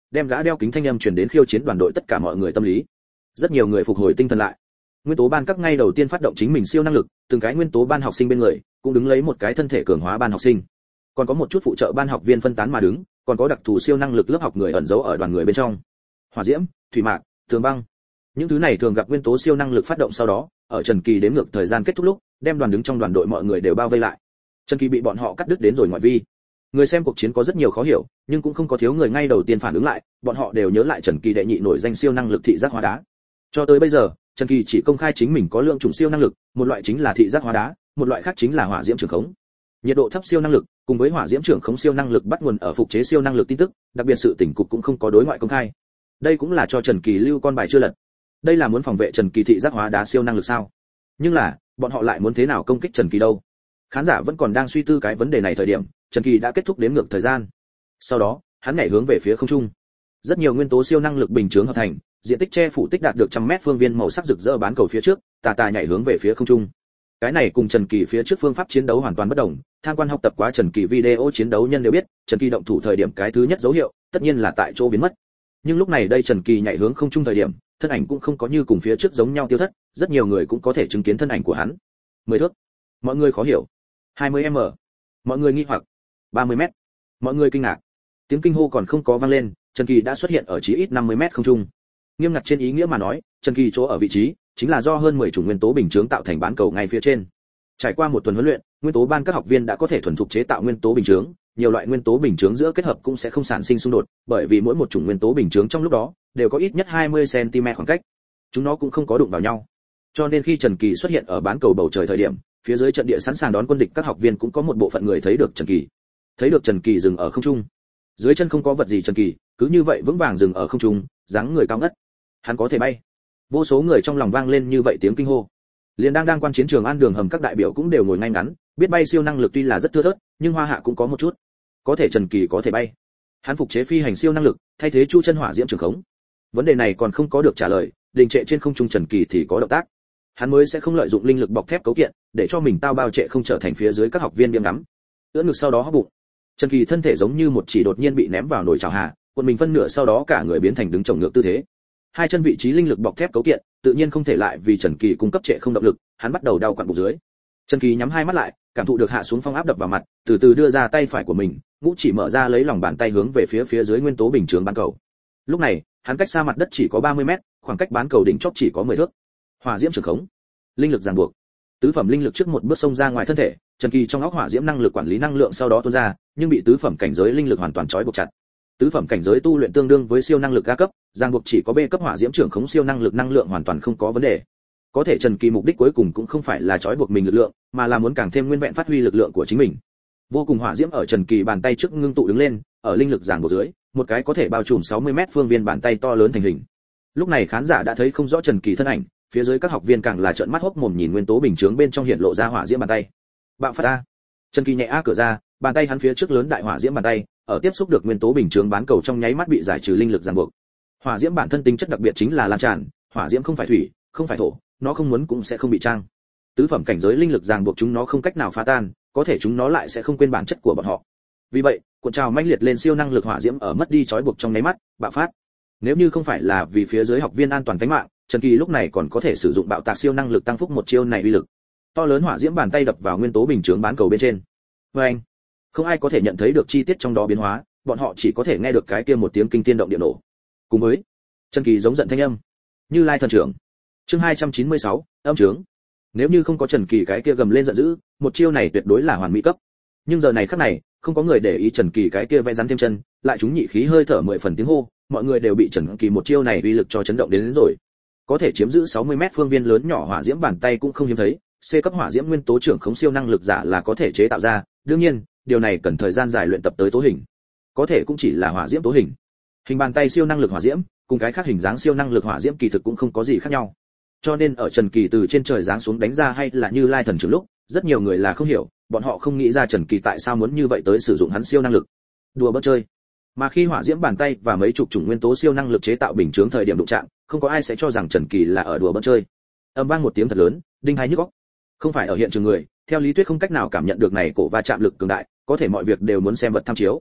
đem gã đeo kính thanh âm truyền đến khiêu chiến đoàn đội tất cả mọi người tâm lý. Rất nhiều người phục hồi tinh thần lại. Nguyên tố ban các ngay đầu tiên phát động chính mình siêu năng lực, từng cái nguyên tố ban học sinh bên người cũng đứng lấy một cái thân thể cường hóa ban học sinh, còn có một chút phụ trợ ban học viên phân tán mà đứng, còn có đặc thù siêu năng lực lớp học người ẩn giấu ở đoàn người bên trong. Hỏa diễm, thủy mạc, tường băng, những thứ này thường gặp nguyên tố siêu năng lực phát động sau đó, ở Trần Kỳ đếm ngược thời gian kết thúc lúc, đem đoàn đứng trong đoàn đội mọi người đều bao vây lại. Trần Kỳ bị bọn họ cắt đứt đến rồi ngoại vi. Người xem cuộc chiến có rất nhiều khó hiểu, nhưng cũng không có thiếu người ngay đầu tiên phản ứng lại, bọn họ đều nhớ lại Trần Kỳ đệ nhị nổi danh siêu năng lực thị giác hóa đá. Cho tới bây giờ, Trần Kỳ chỉ công khai chính mình có lượng chủng siêu năng lực, một loại chính là thị giác hóa đá, một loại khác chính là hỏa diễm trường khống. Nhiệt độ thấp siêu năng lực, cùng với hỏa diễm trường khống siêu năng lực bắt nguồn ở phục chế siêu năng lực tin tức, đặc biệt sự tỉnh cục cũng không có đối ngoại công khai. Đây cũng là cho Trần Kỳ lưu con bài chưa lật. Đây là muốn phòng vệ Trần Kỳ thị giác hóa đá siêu năng lực sao? Nhưng là, bọn họ lại muốn thế nào công kích Trần Kỳ đâu? Khán giả vẫn còn đang suy tư cái vấn đề này thời điểm, Trần Kỳ đã kết thúc đếm ngược thời gian. Sau đó, hắn nhảy hướng về phía không trung. Rất nhiều nguyên tố siêu năng lực bình chướng hợp thành, diện tích che phủ tích đạt được trăm mét phương viên màu sắc rực rỡ bán cầu phía trước, tà tà nhảy hướng về phía không trung. Cái này cùng Trần Kỳ phía trước phương pháp chiến đấu hoàn toàn bất đồng, tham quan học tập quá Trần Kỳ video chiến đấu nhân đều biết, Trần Kỳ động thủ thời điểm cái thứ nhất dấu hiệu, tất nhiên là tại chỗ biến mất. Nhưng lúc này đây Trần Kỳ nhảy hướng không trung thời điểm, thân ảnh cũng không có như cùng phía trước giống nhau tiêu thất, rất nhiều người cũng có thể chứng kiến thân ảnh của hắn. mười thước. Mọi người khó hiểu. hai mươi mét. Mọi người nghi hoặc. ba mươi mét. Mọi người kinh ngạc. Tiếng kinh hô còn không có vang lên, Trần Kỳ đã xuất hiện ở chí ít năm mươi mét không trung. Nghiêm ngặt trên ý nghĩa mà nói, Trần Kỳ chỗ ở vị trí chính là do hơn mười chủng nguyên tố bình chướng tạo thành bán cầu ngay phía trên. Trải qua một tuần huấn luyện, nguyên tố ban các học viên đã có thể thuần thục chế tạo nguyên tố bình chướng, nhiều loại nguyên tố bình chướng giữa kết hợp cũng sẽ không sản sinh xung đột, bởi vì mỗi một chủng nguyên tố bình chướng trong lúc đó đều có ít nhất hai mươi xăng ti mét khoảng cách. Chúng nó cũng không có đụng vào nhau. Cho nên khi Trần Kỳ xuất hiện ở bán cầu bầu trời thời điểm, phía dưới trận địa sẵn sàng đón quân địch các học viên cũng có một bộ phận người thấy được Trần Kỳ. Thấy được Trần Kỳ dừng ở không trung. Dưới chân không có vật gì Trần Kỳ, cứ như vậy vững vàng dừng ở không trung, dáng người cao ngất. Hắn có thể bay. Vô số người trong lòng vang lên như vậy tiếng kinh hô. Liên đang đang quan chiến trường An Đường Hầm các đại biểu cũng đều ngồi ngay ngắn, biết bay siêu năng lực tuy là rất thưa thớt, nhưng Hoa Hạ cũng có một chút. Có thể Trần Kỳ có thể bay. Hắn phục chế phi hành siêu năng lực, thay thế Chu chân hỏa diễm trường khống. Vấn đề này còn không có được trả lời, đình trệ trên không trung Trần Kỳ thì có động tác. Hắn mới sẽ không lợi dụng linh lực bọc thép cấu kiện, để cho mình tao bao trệ không trở thành phía dưới các học viên điểm ngắm. Ưỡn ngực sau đó hốc bụng. Trần Kỳ thân thể giống như một chỉ đột nhiên bị ném vào nồi chảo hà, cuộn mình phân nửa sau đó cả người biến thành đứng chồng ngược tư thế. Hai chân vị trí linh lực bọc thép cấu kiện, tự nhiên không thể lại vì Trần Kỳ cung cấp trệ không động lực, hắn bắt đầu đau quặn bụng dưới. Trần Kỳ nhắm hai mắt lại, cảm thụ được hạ xuống phong áp đập vào mặt, từ từ đưa ra tay phải của mình, ngũ chỉ mở ra lấy lòng bàn tay hướng về phía phía dưới nguyên tố bình chướng bán cầu. Lúc này, hắn cách xa mặt đất chỉ có ba mươi mét, khoảng cách bán cầu đỉnh chóp chỉ có mười thước. Hỏa diễm trường khống, linh lực ràng buộc. Tứ phẩm linh lực trước một bước xông ra ngoài thân thể, Trần Kỳ trong óc hỏa diễm năng lực quản lý năng lượng sau đó tuôn ra, nhưng bị tứ phẩm cảnh giới linh lực hoàn toàn trói buộc chặt. Tứ phẩm cảnh giới tu luyện tương đương với siêu năng lực A cấp, ràng buộc chỉ có B cấp hỏa diễm trưởng khống siêu năng lực năng lượng hoàn toàn không có vấn đề. Có thể Trần Kỳ mục đích cuối cùng cũng không phải là trói buộc mình lực lượng, mà là muốn càng thêm nguyên vẹn phát huy lực lượng của chính mình. Vô cùng hỏa diễm ở Trần Kỳ bàn tay trước ngưng tụ đứng lên, ở linh lực ràng buộc dưới, một cái có thể bao trùm sáu mươi mét phương viên bàn tay to lớn thành hình. Lúc này khán giả đã thấy không rõ Trần Kỳ thân ảnh, phía dưới các học viên càng là trợn mắt hốc mồm nhìn nguyên tố bình chướng bên trong hiện lộ ra hỏa diễm bàn tay. Bạo phát a. Trần Kỳ nhẹ a cửa ra, bàn tay hắn phía trước lớn đại hỏa diễm bàn tay, ở tiếp xúc được nguyên tố bình chướng bán cầu trong nháy mắt bị giải trừ linh lực ràng buộc. Hỏa diễm bản thân tính chất đặc biệt chính là lan tràn, hỏa diễm không phải thủy, không phải thổ, nó không muốn cũng sẽ không bị trang. Tứ phẩm cảnh giới linh lực ràng buộc chúng nó không cách nào phá tan, có thể chúng nó lại sẽ không quên bản chất của bọn họ. Vì vậy, cuộn trào mãnh liệt lên siêu năng lực hỏa diễm ở mất đi trói buộc trong nháy mắt, bạo phát. Nếu như không phải là vì phía dưới học viên an toàn tính mạng, Trần Kỳ lúc này còn có thể sử dụng bạo tạc siêu năng lực tăng phúc một chiêu này uy lực. To lớn hỏa diễm bàn tay đập vào nguyên tố bình chướng bán cầu bên trên. Oeng! Không ai có thể nhận thấy được chi tiết trong đó biến hóa, bọn họ chỉ có thể nghe được cái kia một tiếng kinh thiên động địa nổ. Cùng với Trần Kỳ giống giận thanh âm, Như Lai thần trưởng. Chương hai trăm chín mươi sáu, âm trướng. Nếu như không có Trần Kỳ cái kia gầm lên giận dữ, một chiêu này tuyệt đối là hoàn mỹ cấp. Nhưng giờ này khắc này, không có người để ý Trần Kỳ cái kia vẽ rắn thêm chân, lại chúng nhị khí hơi thở mười phần tiếng hô, mọi người đều bị Trần Kỳ một chiêu này uy lực cho chấn động đến, đến rồi. Có thể chiếm giữ sáu mươi mét phương viên lớn nhỏ hỏa diễm bàn tay cũng không hiếm thấy, C cấp hỏa diễm nguyên tố trưởng khống siêu năng lực giả là có thể chế tạo ra, đương nhiên, điều này cần thời gian dài luyện tập tới tố hình. Có thể cũng chỉ là hỏa diễm tố hình. Hình bàn tay siêu năng lực hỏa diễm, cùng cái khác hình dáng siêu năng lực hỏa diễm kỳ thực cũng không có gì khác nhau. Cho nên ở Trần Kỳ từ trên trời giáng xuống đánh ra hay là Như Lai thần trưởng lúc, rất nhiều người là không hiểu, bọn họ không nghĩ ra Trần Kỳ tại sao muốn như vậy tới sử dụng hắn siêu năng lực. Đùa bỡn chơi. Mà khi hỏa diễm bàn tay và mấy chục chủng nguyên tố siêu năng lực chế tạo bình chướng thời điểm đụng chạm, không có ai sẽ cho rằng Trần Kỳ là ở đùa bỡn chơi. Âm vang một tiếng thật lớn, đinh hai nhức óc. Không phải ở hiện trường người, theo lý thuyết không cách nào cảm nhận được này cổ va chạm lực cường đại, có thể mọi việc đều muốn xem vật tham chiếu.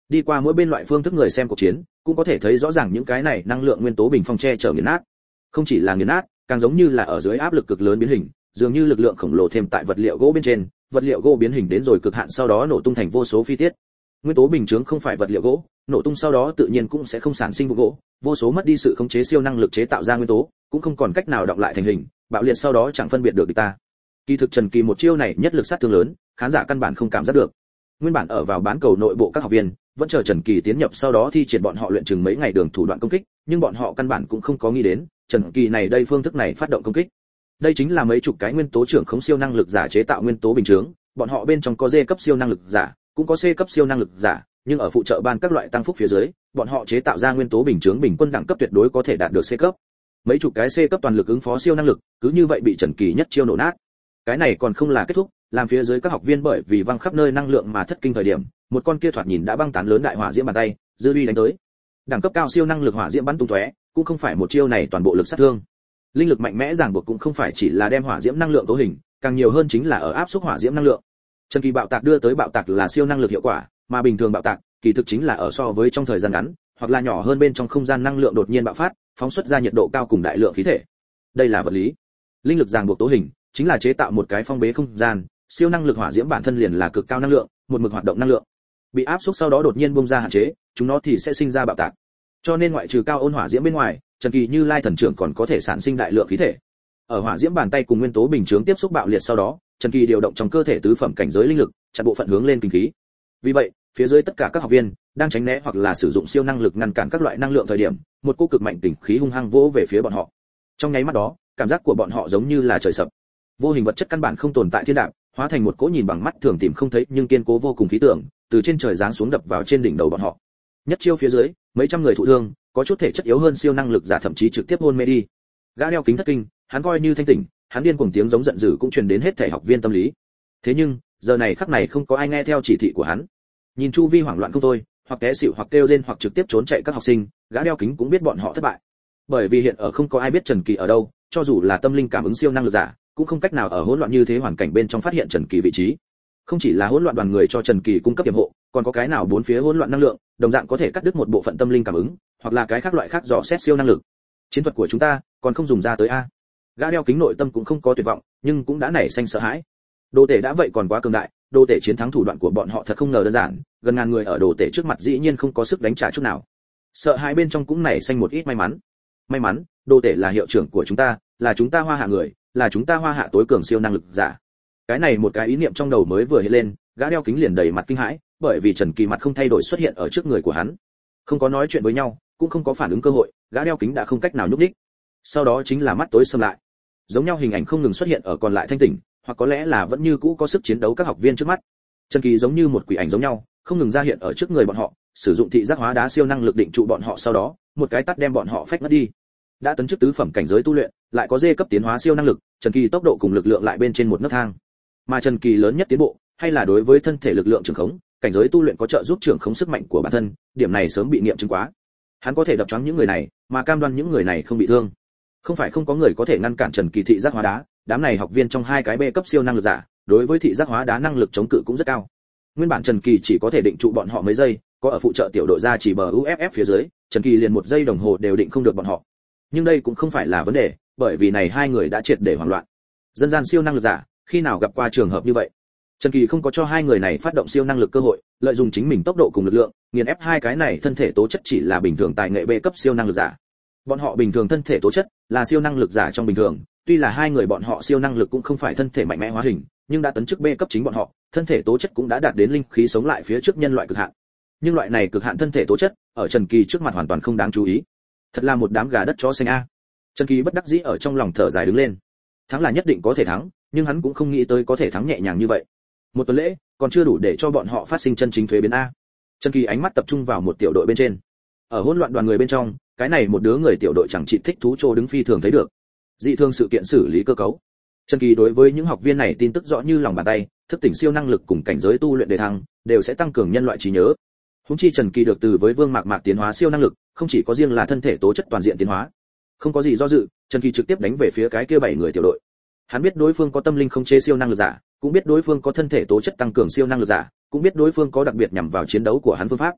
Đi qua mỗi bên loại phương thức người xem cuộc chiến, cũng có thể thấy rõ ràng những cái này năng lượng nguyên tố bình phong che chở nghiền nát. Không chỉ là nghiền nát, càng giống như là ở dưới áp lực cực lớn biến hình, dường như lực lượng khổng lồ thêm tại vật liệu gỗ bên trên, vật liệu gỗ biến hình đến rồi cực hạn sau đó nổ tung thành vô số phi tiết. Nguyên tố bình chướng không phải vật liệu gỗ, nổ tung sau đó tự nhiên cũng sẽ không sản sinh vụ gỗ, vô số mất đi sự khống chế siêu năng lực chế tạo ra nguyên tố, cũng không còn cách nào đọng lại thành hình, bạo liệt sau đó chẳng phân biệt được địch ta. Kỳ thực Trần Kỳ một chiêu này nhất lực sát thương lớn, khán giả căn bản không cảm giác được. Nguyên bản ở vào bán cầu nội bộ các học viên, vẫn chờ Trần Kỳ tiến nhập sau đó thi triển bọn họ luyện chừng mấy ngày đường thủ đoạn công kích, nhưng bọn họ căn bản cũng không có nghĩ đến, Trần Kỳ này đây phương thức này phát động công kích. Đây chính là mấy chục cái nguyên tố trưởng khống siêu năng lực giả chế tạo nguyên tố bình chướng, bọn họ bên trong có D cấp siêu năng lực giả, cũng có C cấp siêu năng lực giả, nhưng ở phụ trợ ban các loại tăng phúc phía dưới, bọn họ chế tạo ra nguyên tố bình chướng bình quân đẳng cấp tuyệt đối có thể đạt được C cấp. Mấy chục cái C cấp toàn lực ứng phó siêu năng lực, cứ như vậy bị Trần Kỳ nhất chiêu nổ nát. Cái này còn không là kết thúc, làm phía dưới các học viên bởi vì văng khắp nơi năng lượng mà thất kinh thời điểm, một con kia thoạt nhìn đã băng tán lớn đại hỏa diễm bàn tay, dư uy đánh tới. Đẳng cấp cao siêu năng lực hỏa diễm bắn tung tóe, cũng không phải một chiêu này toàn bộ lực sát thương. Linh lực mạnh mẽ ràng buộc cũng không phải chỉ là đem hỏa diễm năng lượng tố hình, càng nhiều hơn chính là ở áp suất hỏa diễm năng lượng. Trần Kỳ bạo tạc đưa tới bạo tạc là siêu năng lực hiệu quả, mà bình thường bạo tạc, kỳ thực chính là ở so với trong thời gian ngắn, hoặc là nhỏ hơn bên trong không gian năng lượng đột nhiên bạo phát, phóng xuất ra nhiệt độ cao cùng đại lượng khí thể. Đây là vật lý. Linh lực ràng buộc tố hình, chính là chế tạo một cái phong bế không gian, siêu năng lực hỏa diễm bản thân liền là cực cao năng lượng, một mực hoạt động năng lượng. Bị áp suất sau đó đột nhiên bung ra hạn chế, chúng nó thì sẽ sinh ra bạo tạc. Cho nên ngoại trừ cao ôn hỏa diễm bên ngoài, Trần Kỳ Như Lai thần trưởng còn có thể sản sinh đại lượng khí thể. Ở hỏa diễm bàn tay cùng nguyên tố bình chướng tiếp xúc bạo liệt sau đó, Trần Kỳ điều động trong cơ thể tứ phẩm cảnh giới linh lực, chặn bộ phận hướng lên kinh khí. Vì vậy, phía dưới tất cả các học viên đang tránh né hoặc là sử dụng siêu năng lực ngăn cản các loại năng lượng thời điểm, một cỗ cực mạnh kình khí hung hăng vỗ về phía bọn họ. Trong nháy mắt đó, cảm giác của bọn họ giống như là trời sập. Vô hình vật chất căn bản không tồn tại thiên đạo, hóa thành một cỗ nhìn bằng mắt thường tìm không thấy nhưng kiên cố vô cùng khí tượng, từ trên trời giáng xuống đập vào trên đỉnh đầu bọn họ. Nhất chiêu phía dưới, mấy trăm người thụ thương, có chút thể chất yếu hơn siêu năng lực giả thậm chí trực tiếp hôn mê đi. Gã đeo kính thất kinh, hắn coi như thanh tỉnh, hắn điên cuồng tiếng giống giận dữ cũng truyền đến hết thảy học viên tâm lý. Thế nhưng, giờ này khắc này không có ai nghe theo chỉ thị của hắn. Nhìn chu vi hoảng loạn không thôi, hoặc té xỉu hoặc kêu rên hoặc trực tiếp trốn chạy các học sinh, gã đeo kính cũng biết bọn họ thất bại. Bởi vì hiện ở không có ai biết Trần Kỳ ở đâu, cho dù là tâm linh cảm ứng siêu năng lực giả, cũng không cách nào ở hỗn loạn như thế hoàn cảnh bên trong phát hiện Trần Kỳ vị trí. Không chỉ là hỗn loạn đoàn người cho Trần Kỳ cung cấp tiềm hộ, còn có cái nào bốn phía hỗn loạn năng lượng, đồng dạng có thể cắt đứt một bộ phận tâm linh cảm ứng, hoặc là cái khác loại khác dò xét siêu năng lực. Chiến thuật của chúng ta còn không dùng ra tới a. Gã đeo kính nội tâm cũng không có tuyệt vọng, nhưng cũng đã nảy sinh sợ hãi. Đồ tể đã vậy còn quá cường đại, đồ tể chiến thắng thủ đoạn của bọn họ thật không ngờ đơn giản, gần ngàn người ở đồ tể trước mặt dĩ nhiên không có sức đánh trả chút nào. Sợ hãi bên trong cũng nảy sinh một ít may mắn. May mắn, đồ tể là hiệu trưởng của chúng ta, là chúng ta Hoa Hạ người, là chúng ta Hoa Hạ tối cường siêu năng lực giả. Cái này một cái ý niệm trong đầu mới vừa hiện lên, gã đeo kính liền đầy mặt kinh hãi, bởi vì Trần Kỳ mặt không thay đổi xuất hiện ở trước người của hắn. Không có nói chuyện với nhau, cũng không có phản ứng cơ hội, gã đeo kính đã không cách nào nhúc nhích. Sau đó chính là mắt tối sầm lại. Giống nhau hình ảnh không ngừng xuất hiện ở còn lại thanh tỉnh, hoặc có lẽ là vẫn như cũ có sức chiến đấu các học viên trước mắt. Trần Kỳ giống như một quỷ ảnh giống nhau, không ngừng ra hiện ở trước người bọn họ, sử dụng thị giác hóa đá siêu năng lực định trụ bọn họ sau đó, một cái tát đem bọn họ phách ngất đi. Đã tấn chức tứ phẩm cảnh giới tu luyện, lại có D cấp tiến hóa siêu năng lực, Trần Kỳ tốc độ cùng lực lượng lại bên trên một nấc thang. Mà Trần Kỳ lớn nhất tiến bộ, hay là đối với thân thể lực lượng trường khống, cảnh giới tu luyện có trợ giúp trường khống sức mạnh của bản thân, điểm này sớm bị nghiệm chứng quá. Hắn có thể đập choáng những người này, mà cam đoan những người này không bị thương. Không phải không có người có thể ngăn cản Trần Kỳ thị giác hóa đá, đám này học viên trong hai cái B cấp siêu năng lực giả, đối với thị giác hóa đá năng lực chống cự cũng rất cao. Nguyên bản Trần Kỳ chỉ có thể định trụ bọn họ mấy giây, có ở phụ trợ tiểu đội ra chỉ bờ u ép ép phía dưới, Trần Kỳ liền một giây đồng hồ đều định không được bọn họ. Nhưng đây cũng không phải là vấn đề, bởi vì này hai người đã triệt để hoảng loạn. Dân gian siêu năng lực giả, khi nào gặp qua trường hợp như vậy? Trần Kỳ không có cho hai người này phát động siêu năng lực cơ hội, lợi dụng chính mình tốc độ cùng lực lượng, nghiền ép hai cái này thân thể tố chất chỉ là bình thường tài nghệ B cấp siêu năng lực giả. Bọn họ bình thường thân thể tố chất là siêu năng lực giả trong bình thường, tuy là hai người bọn họ siêu năng lực cũng không phải thân thể mạnh mẽ hóa hình, nhưng đã tấn chức B cấp chính bọn họ, thân thể tố chất cũng đã đạt đến linh khí sống lại phía trước nhân loại cực hạn. Nhưng loại này cực hạn thân thể tố chất, ở Trần Kỳ trước mặt hoàn toàn không đáng chú ý. Thật là một đám gà đất chó xanh a. Trần Kỳ bất đắc dĩ ở trong lòng thở dài đứng lên. Thắng là nhất định có thể thắng, nhưng hắn cũng không nghĩ tới có thể thắng nhẹ nhàng như vậy. Một tuần lễ, còn chưa đủ để cho bọn họ phát sinh chân chính thuế biến a. Trần Kỳ ánh mắt tập trung vào một tiểu đội bên trên. Ở hỗn loạn đoàn người bên trong, cái này một đứa người tiểu đội chẳng chỉ thích thú trô đứng phi thường thấy được. Dị thường sự kiện xử lý cơ cấu. Trần Kỳ đối với những học viên này tin tức rõ như lòng bàn tay, thức tỉnh siêu năng lực cùng cảnh giới tu luyện đề thăng, đều sẽ tăng cường nhân loại trí nhớ. Huống chi Trần Kỳ được từ với Vương Mạc Mạc tiến hóa siêu năng lực, không chỉ có riêng là thân thể tố chất toàn diện tiến hóa. Không có gì do dự, Trần Kỳ trực tiếp đánh về phía cái kia bảy người tiểu đội. Hắn biết đối phương có tâm linh không chế siêu năng lực giả, cũng biết đối phương có thân thể tố chất tăng cường siêu năng lực giả, cũng biết đối phương có đặc biệt nhằm vào chiến đấu của hắn phương pháp.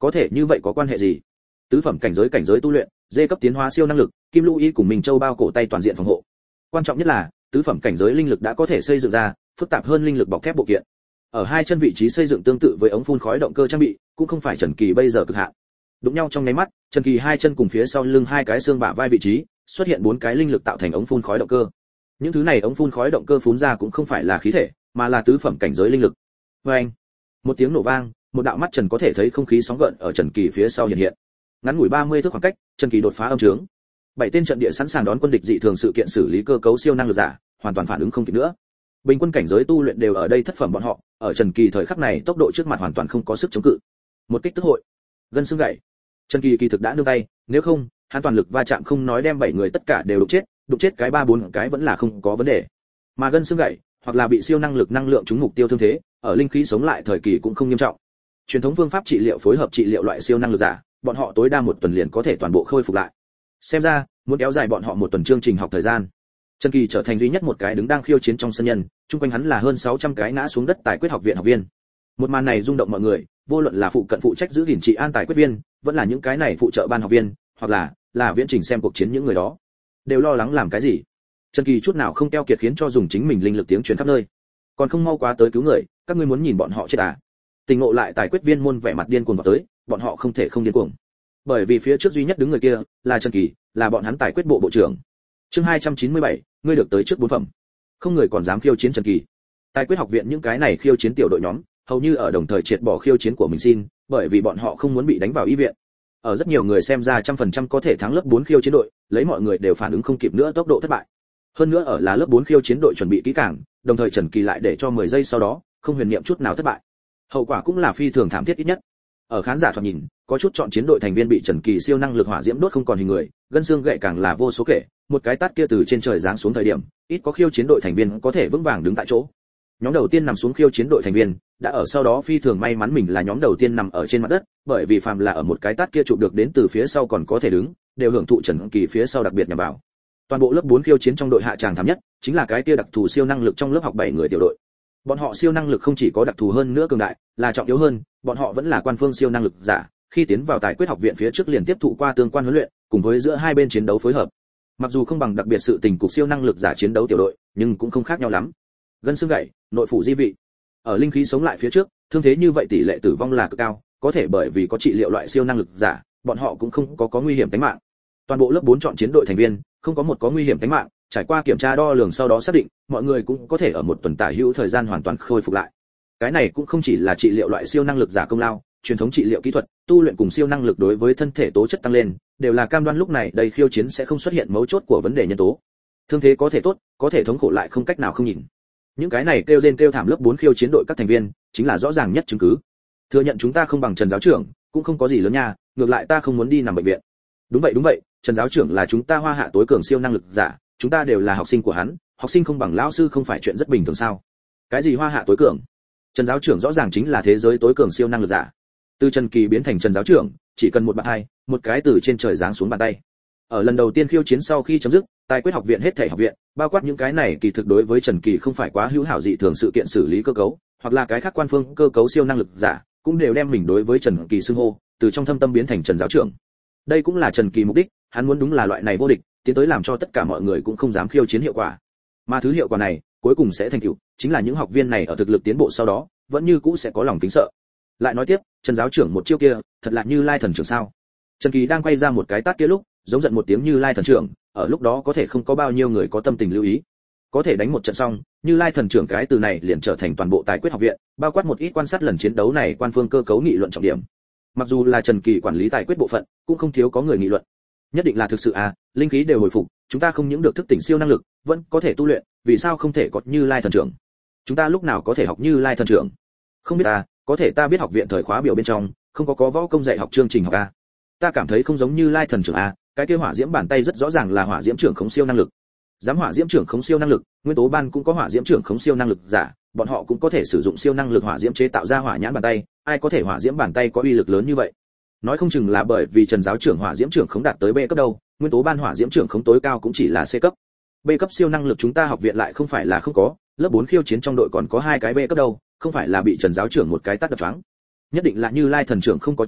Có thể như vậy có quan hệ gì? Tứ phẩm cảnh giới cảnh giới tu luyện, dê cấp tiến hóa siêu năng lực, Kim Lũ Y cùng Minh Châu bao cổ tay toàn diện phòng hộ. Quan trọng nhất là, tứ phẩm cảnh giới linh lực đã có thể xây dựng ra phức tạp hơn linh lực bọc thép bộ kiện. Ở hai chân vị trí xây dựng tương tự với ống phun khói động cơ trang bị, cũng không phải Trần Kỳ bây giờ cực hạn. Đụng nhau trong nháy mắt, Trần Kỳ hai chân cùng phía sau lưng hai cái xương bả vai vị trí, xuất hiện bốn cái linh lực tạo thành ống phun khói động cơ. Những thứ này ống phun khói động cơ phun ra cũng không phải là khí thể, mà là tứ phẩm cảnh giới linh lực. Oeng! Một tiếng nổ vang, một đạo mắt Trần có thể thấy không khí sóng gợn ở Trần Kỳ phía sau hiện hiện. Ngắn ngủi ba mươi thước khoảng cách, Trần Kỳ đột phá âm trướng. Bảy tên trận địa sẵn sàng đón quân địch dị thường sự kiện xử lý cơ cấu siêu năng lực giả, hoàn toàn phản ứng không kịp nữa. Bình quân cảnh giới tu luyện đều ở đây thất phẩm bọn họ, ở Trần Kỳ thời khắc này tốc độ trước mặt hoàn toàn không có sức chống cự. Một kích tức hội, gân xương gãy. Trần Kỳ kỳ thực đã nương tay, nếu không, hắn toàn lực va chạm không nói đem bảy người tất cả đều đụng chết, đụng chết cái ba bốn cái vẫn là không có vấn đề. Mà gân xương gãy, hoặc là bị siêu năng lực năng lượng trúng mục tiêu thương thế, ở linh khí sống lại thời kỳ cũng không nghiêm trọng. Truyền thống phương pháp trị liệu phối hợp trị liệu loại siêu năng lực giả, bọn họ tối đa một tuần liền có thể toàn bộ khôi phục lại. Xem ra, muốn kéo dài bọn họ một tuần chương trình học thời gian. Trần Kỳ trở thành duy nhất một cái đứng đang khiêu chiến trong sân nhân, chung quanh hắn là hơn sáu trăm cái ngã xuống đất tài quyết học viện học viên. Một màn này rung động mọi người, vô luận là phụ cận phụ trách giữ gìn trị an tài quyết viên, vẫn là những cái này phụ trợ ban học viên, hoặc là là viễn trình xem cuộc chiến những người đó, đều lo lắng làm cái gì. Trần Kỳ chút nào không keo kiệt khiến cho dùng chính mình linh lực tiếng truyền khắp nơi. Còn không mau quá tới cứu người, các ngươi muốn nhìn bọn họ chết à? Tình ngộ lại tài quyết viên môn vẻ mặt điên cuồng vào tới, bọn họ không thể không điên cuồng. Bởi vì phía trước duy nhất đứng người kia là Trần Kỳ, là bọn hắn tài quyết bộ bộ trưởng. Chương hai trăm chín mươi bảy, ngươi được tới trước bốn phẩm. Không người còn dám khiêu chiến Trần Kỳ. Tài quyết học viện những cái này khiêu chiến tiểu đội nhóm, hầu như ở đồng thời triệt bỏ khiêu chiến của mình xin, bởi vì bọn họ không muốn bị đánh vào y viện. Ở rất nhiều người xem ra trăm phần trăm có thể thắng lớp bốn khiêu chiến đội, lấy mọi người đều phản ứng không kịp nữa tốc độ thất bại. Hơn nữa ở là lớp bốn khiêu chiến đội chuẩn bị kỹ càng, đồng thời Trần Kỳ lại để cho mười giây sau đó, không huyền niệm chút nào thất bại. Hậu quả cũng là phi thường thảm thiết ít nhất. Ở khán giả thoạt nhìn, có chút chọn chiến đội thành viên bị Trần Kỳ siêu năng lực hỏa diễm đốt không còn hình người, gân xương gãy càng là vô số kể, một cái tát kia từ trên trời giáng xuống thời điểm, ít có khiêu chiến đội thành viên có thể vững vàng đứng tại chỗ. Nhóm đầu tiên nằm xuống khiêu chiến đội thành viên, đã ở sau đó phi thường may mắn mình là nhóm đầu tiên nằm ở trên mặt đất, bởi vì phàm là ở một cái tát kia chụp được đến từ phía sau còn có thể đứng, đều hưởng thụ Trần Kỳ phía sau đặc biệt nhằm vào. Toàn bộ lớp bốn khiêu chiến trong đội hạ tràng thảm nhất, chính là cái kia đặc thù siêu năng lực trong lớp học bảy người tiểu đội. Bọn họ siêu năng lực không chỉ có đặc thù hơn nữa cường đại, là trọng yếu hơn, bọn họ vẫn là quan phương siêu năng lực giả, khi tiến vào tài quyết học viện phía trước liền tiếp thụ qua tương quan huấn luyện, cùng với giữa hai bên chiến đấu phối hợp. Mặc dù không bằng đặc biệt sự tình cục siêu năng lực giả chiến đấu tiểu đội, nhưng cũng không khác nhau lắm. Gân xương gãy, nội phủ di vị. Ở linh khí sống lại phía trước, thương thế như vậy tỷ lệ tử vong là cực cao, có thể bởi vì có trị liệu loại siêu năng lực giả, bọn họ cũng không có có nguy hiểm tính mạng. Toàn bộ lớp bốn chọn chiến đội thành viên, không có một có nguy hiểm tính mạng, trải qua kiểm tra đo lường sau đó xác định, mọi người cũng có thể ở một tuần tả hữu thời gian hoàn toàn khôi phục lại. Cái này cũng không chỉ là trị liệu loại siêu năng lực giả công lao, truyền thống trị liệu kỹ thuật, tu luyện cùng siêu năng lực đối với thân thể tố chất tăng lên, đều là cam đoan lúc này đây khiêu chiến sẽ không xuất hiện mấu chốt của vấn đề nhân tố. Thương thế có thể tốt, có thể thống khổ lại không cách nào không nhìn. Những cái này kêu rên kêu thảm lớp bốn khiêu chiến đội các thành viên, chính là rõ ràng nhất chứng cứ. Thừa nhận chúng ta không bằng Trần giáo trưởng, cũng không có gì lớn nha, ngược lại ta không muốn đi nằm bệnh viện. Đúng vậy đúng vậy, Trần giáo trưởng là chúng ta Hoa Hạ tối cường siêu năng lực giả, chúng ta đều là học sinh của hắn, học sinh không bằng lão sư không phải chuyện rất bình thường sao? Cái gì Hoa Hạ tối cường? Trần giáo trưởng rõ ràng chính là thế giới tối cường siêu năng lực giả. Từ Trần Kỳ biến thành Trần giáo trưởng, chỉ cần một bàn hai, một cái từ trên trời giáng xuống bàn tay. Ở lần đầu tiên khiêu chiến sau khi chấm dứt, tài quyết học viện hết thảy học viện, bao quát những cái này kỳ thực đối với Trần Kỳ không phải quá hữu hảo dị thường sự kiện xử lý cơ cấu, hoặc là cái khác quan phương cơ cấu siêu năng lực giả, cũng đều đem mình đối với Trần Kỳ xưng hô, từ trong thâm tâm biến thành Trần giáo trưởng. Đây cũng là Trần Kỳ mục đích, hắn muốn đúng là loại này vô địch, tiến tới làm cho tất cả mọi người cũng không dám khiêu chiến hiệu quả. Mà thứ hiệu quả này, cuối cùng sẽ thành tựu, chính là những học viên này ở thực lực tiến bộ sau đó, vẫn như cũ sẽ có lòng kính sợ. Lại nói tiếp, Trần giáo trưởng một chiêu kia, thật là Như Lai thần trưởng sao? Trần Kỳ đang quay ra một cái tát kia lúc, giống giận một tiếng Như Lai thần trưởng, ở lúc đó có thể không có bao nhiêu người có tâm tình lưu ý. Có thể đánh một trận xong, Như Lai thần trưởng cái từ này liền trở thành toàn bộ tài quyết học viện, bao quát một ít quan sát lần chiến đấu này quan phương cơ cấu nghị luận trọng điểm. Mặc dù là Trần Kỳ quản lý tài quyết bộ phận, cũng không thiếu có người nghị luận. Nhất định là thực sự à, linh khí đều hồi phục, chúng ta không những được thức tỉnh siêu năng lực, vẫn có thể tu luyện, vì sao không thể có Như Lai thần trưởng? Chúng ta lúc nào có thể học Như Lai thần trưởng? Không biết à, có thể ta biết học viện thời khóa biểu bên trong, không có có võ công dạy học chương trình học a. Ta cảm thấy không giống Như Lai thần trưởng a, cái kia hỏa diễm bàn tay rất rõ ràng là hỏa diễm trưởng khống siêu năng lực. Dám hỏa diễm trưởng khống siêu năng lực, nguyên tố ban cũng có hỏa diễm trưởng khống siêu năng lực giả, bọn họ cũng có thể sử dụng siêu năng lực hỏa diễm chế tạo ra hỏa nhãn bàn tay, ai có thể hỏa diễm bàn tay có uy lực lớn như vậy? Nói không chừng là bởi vì Trần giáo trưởng hỏa diễm trưởng khống đạt tới B cấp đâu, nguyên tố ban hỏa diễm trưởng khống tối cao cũng chỉ là C cấp. B cấp siêu năng lực chúng ta học viện lại không phải là không có, lớp bốn khiêu chiến trong đội còn có hai cái B cấp đâu, không phải là bị Trần giáo trưởng một cái tát đập choáng. Nhất định là Như Lai thần trưởng không có chạy,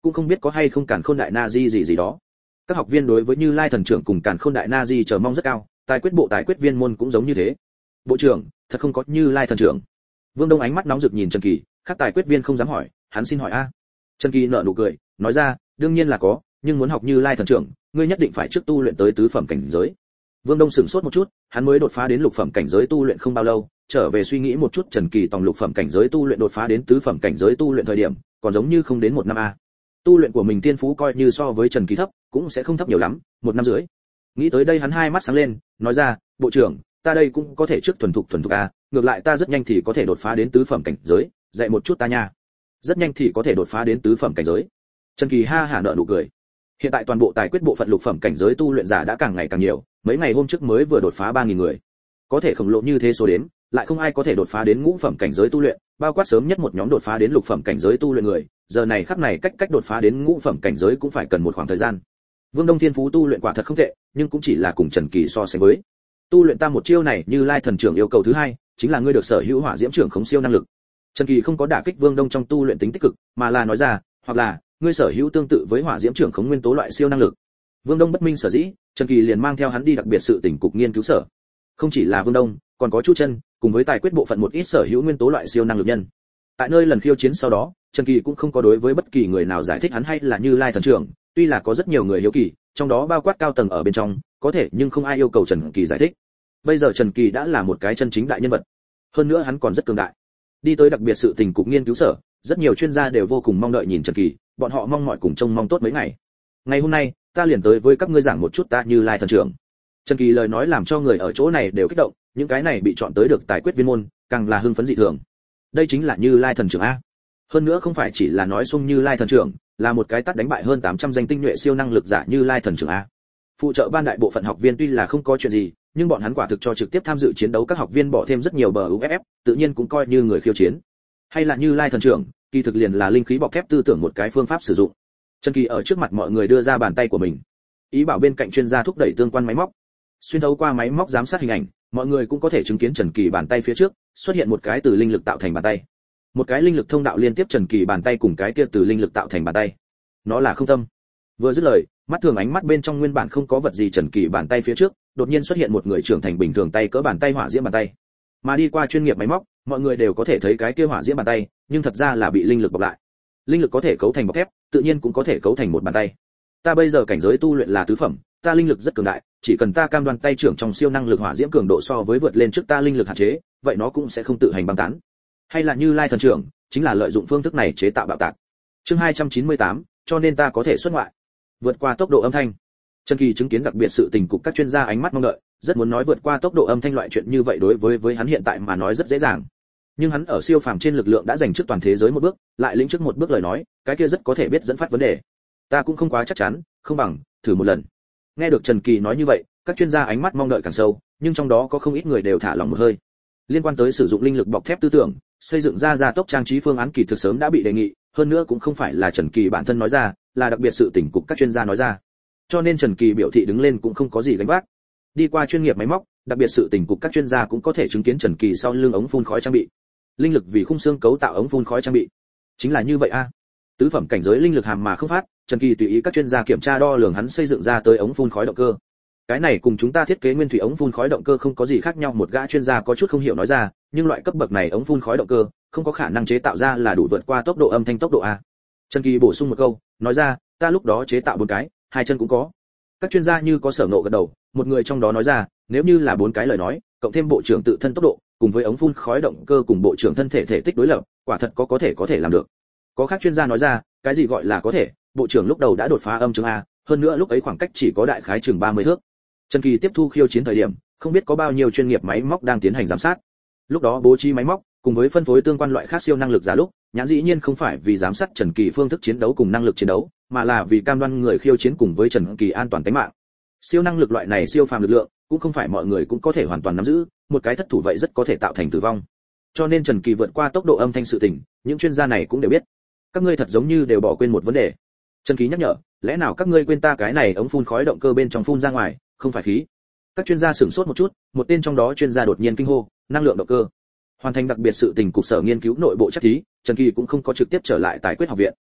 cũng không biết có hay không Càn Khôn Đại Na Di gì gì đó. Các học viên đối với Như Lai thần trưởng cùng Càn Khôn Đại Na Di chờ mong rất cao, tài quyết bộ tài quyết viên môn cũng giống như thế. Bộ trưởng, thật không có Như Lai thần trưởng? Vương Đông ánh mắt nóng rực nhìn Trần Kỳ, các tài quyết viên không dám hỏi, hắn xin hỏi a. Trần Kỳ nở nụ cười, nói ra, đương nhiên là có, nhưng muốn học Như Lai thần trưởng, ngươi nhất định phải trước tu luyện tới tứ phẩm cảnh giới. Vương Đông sửng sốt một chút, hắn mới đột phá đến lục phẩm cảnh giới tu luyện không bao lâu, trở về suy nghĩ một chút, Trần Kỳ tòng lục phẩm cảnh giới tu luyện đột phá đến tứ phẩm cảnh giới tu luyện thời điểm, còn giống như không đến một năm a. Tu luyện của mình tiên phú coi như so với Trần Kỳ thấp, cũng sẽ không thấp nhiều lắm, một năm rưỡi. Nghĩ tới đây hắn hai mắt sáng lên, nói ra, bộ trưởng, ta đây cũng có thể trước thuần thục thuần thục a, ngược lại ta rất nhanh thì có thể đột phá đến tứ phẩm cảnh giới, dạy một chút ta nha. Rất nhanh thì có thể đột phá đến tứ phẩm cảnh giới. Trần Kỳ ha hả nở nụ cười. Hiện tại toàn bộ tài quyết bộ phận lục phẩm cảnh giới tu luyện giả đã càng ngày càng nhiều, mấy ngày hôm trước mới vừa đột phá ba nghìn người. Có thể khổng lồ như thế số đến, lại không ai có thể đột phá đến ngũ phẩm cảnh giới tu luyện, bao quát sớm nhất một nhóm đột phá đến lục phẩm cảnh giới tu luyện người, giờ này khắc này cách cách đột phá đến ngũ phẩm cảnh giới cũng phải cần một khoảng thời gian. Vương Đông Thiên Phú tu luyện quả thật không tệ, nhưng cũng chỉ là cùng Trần Kỳ so sánh với. Tu luyện ta một chiêu này Như Lai thần trưởng yêu cầu thứ hai, chính là ngươi được sở hữu hỏa diễm trưởng khống siêu năng lực. Trần Kỳ không có đả kích Vương Đông trong tu luyện tính tích cực, mà là nói ra, hoặc là ngươi sở hữu tương tự với hỏa diễm trưởng khống nguyên tố loại siêu năng lực. Vương Đông bất minh sở dĩ, Trần Kỳ liền mang theo hắn đi đặc biệt sự tỉnh cục nghiên cứu sở. Không chỉ là Vương Đông, còn có Chu Chân, cùng với tài quyết bộ phận một ít sở hữu nguyên tố loại siêu năng lực nhân. Tại nơi lần khiêu chiến sau đó, Trần Kỳ cũng không có đối với bất kỳ người nào giải thích hắn hay là Như Lai thần trưởng, tuy là có rất nhiều người hiếu kỳ, trong đó bao quát cao tầng ở bên trong, có thể nhưng không ai yêu cầu Trần Kỳ giải thích. Bây giờ Trần Kỳ đã là một cái chân chính đại nhân vật, hơn nữa hắn còn rất cường đại. Đi tới đặc biệt sự tình cục nghiên cứu sở, rất nhiều chuyên gia đều vô cùng mong đợi nhìn Trần Kỳ, bọn họ mong mỏi cùng trông mong tốt mấy ngày. Ngày hôm nay, ta liền tới với các ngươi giảng một chút ta Như Lai thần trưởng. Trần Kỳ lời nói làm cho người ở chỗ này đều kích động, những cái này bị chọn tới được tài quyết viên môn, càng là hưng phấn dị thường. Đây chính là Như Lai thần trưởng a. Hơn nữa không phải chỉ là nói xung Như Lai thần trưởng, là một cái tát đánh bại hơn tám trăm danh tinh nhuệ siêu năng lực giả Như Lai thần trưởng a. Phụ trợ ban đại bộ phận học viên tuy là không có chuyện gì, nhưng bọn hắn quả thực cho trực tiếp tham dự chiến đấu các học viên bỏ thêm rất nhiều bờ u ép ép, tự nhiên cũng coi như người khiêu chiến. Hay là Như Lai thần trưởng, kỳ thực liền là linh khí bọc thép tư tưởng một cái phương pháp sử dụng. Trần Kỳ ở trước mặt mọi người đưa ra bàn tay của mình, ý bảo bên cạnh chuyên gia thúc đẩy tương quan máy móc. Xuyên thấu qua máy móc giám sát hình ảnh, mọi người cũng có thể chứng kiến Trần Kỳ bàn tay phía trước xuất hiện một cái từ linh lực tạo thành bàn tay, một cái linh lực thông đạo liên tiếp Trần Kỳ bàn tay cùng cái kia từ linh lực tạo thành bàn tay. Nó là không tâm. Vừa dứt lời, mắt thường ánh mắt bên trong nguyên bản không có vật gì Trần Kỳ bàn tay phía trước, đột nhiên xuất hiện một người trưởng thành bình thường tay cỡ bàn tay hỏa diễm bàn tay. Mà đi qua chuyên nghiệp máy móc, mọi người đều có thể thấy cái kia hỏa diễm bàn tay, nhưng thật ra là bị linh lực bọc lại. Linh lực có thể cấu thành bọc thép, tự nhiên cũng có thể cấu thành một bàn tay. Ta bây giờ cảnh giới tu luyện là tứ phẩm, ta linh lực rất cường đại, chỉ cần ta cam đoan tay trưởng trong siêu năng lực hỏa diễm cường độ so với vượt lên trước ta linh lực hạn chế, vậy nó cũng sẽ không tự hành băng tán. Hay là Như Lai thần trưởng, chính là lợi dụng phương thức này chế tạo bạo tạc. Chương hai trăm chín mươi tám, cho nên ta có thể xuất ngoại. Vượt qua tốc độ âm thanh. Trần Kỳ chứng kiến đặc biệt sự tình cục các chuyên gia ánh mắt mong đợi, rất muốn nói vượt qua tốc độ âm thanh loại chuyện như vậy đối với với hắn hiện tại mà nói rất dễ dàng. Nhưng hắn ở siêu phàm trên lực lượng đã giành trước toàn thế giới một bước, lại lĩnh trước một bước lời nói, cái kia rất có thể biết dẫn phát vấn đề. Ta cũng không quá chắc chắn, không bằng thử một lần. Nghe được Trần Kỳ nói như vậy, các chuyên gia ánh mắt mong đợi càng sâu, nhưng trong đó có không ít người đều thả lỏng một hơi. Liên quan tới sử dụng linh lực bọc thép tư tưởng, xây dựng ra gia tốc trang trí phương án kỳ thực sớm đã bị đề nghị, hơn nữa cũng không phải là Trần Kỳ bản thân nói ra, là đặc biệt sự tỉnh cục các chuyên gia nói ra. Cho nên Trần Kỳ biểu thị đứng lên cũng không có gì gánh vác. Đi qua chuyên nghiệp máy móc, đặc biệt sự tỉnh cục các chuyên gia cũng có thể chứng kiến Trần Kỳ sau lưng ống phun khói trang bị. Linh lực vì khung xương cấu tạo ống phun khói trang bị. Chính là như vậy a. Tứ phẩm cảnh giới linh lực hàm mà không phát, Trần Kỳ tùy ý các chuyên gia kiểm tra đo lường hắn xây dựng ra tới ống phun khói động cơ. Cái này cùng chúng ta thiết kế nguyên thủy ống phun khói động cơ không có gì khác nhau, một gã chuyên gia có chút không hiểu nói ra, nhưng loại cấp bậc này ống phun khói động cơ không có khả năng chế tạo ra là đủ vượt qua tốc độ âm thanh tốc độ a. Trần Kỳ bổ sung một câu, nói ra, ta lúc đó chế tạo bốn cái, hai chân cũng có. Các chuyên gia như có sở ngộ gật đầu, một người trong đó nói ra, nếu như là bốn cái lời nói, cộng thêm bộ trưởng tự thân tốc độ, cùng với ống phun khói động cơ cùng bộ trưởng thân thể thể tích đối lập, quả thật có có thể có thể làm được. Có khác chuyên gia nói ra, cái gì gọi là có thể, bộ trưởng lúc đầu đã đột phá âm chứng a, hơn nữa lúc ấy khoảng cách chỉ có đại khái chừng ba mươi thước. Trần Kỳ tiếp thu khiêu chiến thời điểm, không biết có bao nhiêu chuyên nghiệp máy móc đang tiến hành giám sát. Lúc đó bố trí máy móc, cùng với phân phối tương quan loại khác siêu năng lực giả lúc, nhãn dĩ nhiên không phải vì giám sát Trần Kỳ phương thức chiến đấu cùng năng lực chiến đấu, mà là vì cam đoan người khiêu chiến cùng với Trần Kỳ an toàn tính mạng. Siêu năng lực loại này siêu phàm lực lượng, cũng không phải mọi người cũng có thể hoàn toàn nắm giữ, một cái thất thủ vậy rất có thể tạo thành tử vong. Cho nên Trần Kỳ vượt qua tốc độ âm thanh sự tình, những chuyên gia này cũng đều biết. Các ngươi thật giống như đều bỏ quên một vấn đề. Trần Kỳ nhắc nhở, lẽ nào các ngươi quên ta cái này ống phun khói động cơ bên trong phun ra ngoài, không phải khí? Các chuyên gia sửng sốt một chút, một tên trong đó chuyên gia đột nhiên kinh hô, năng lượng động cơ. Hoàn thành đặc biệt sự tình cục sở nghiên cứu nội bộ chắc thí, Trần Kỳ cũng không có trực tiếp trở lại tài quyết học viện.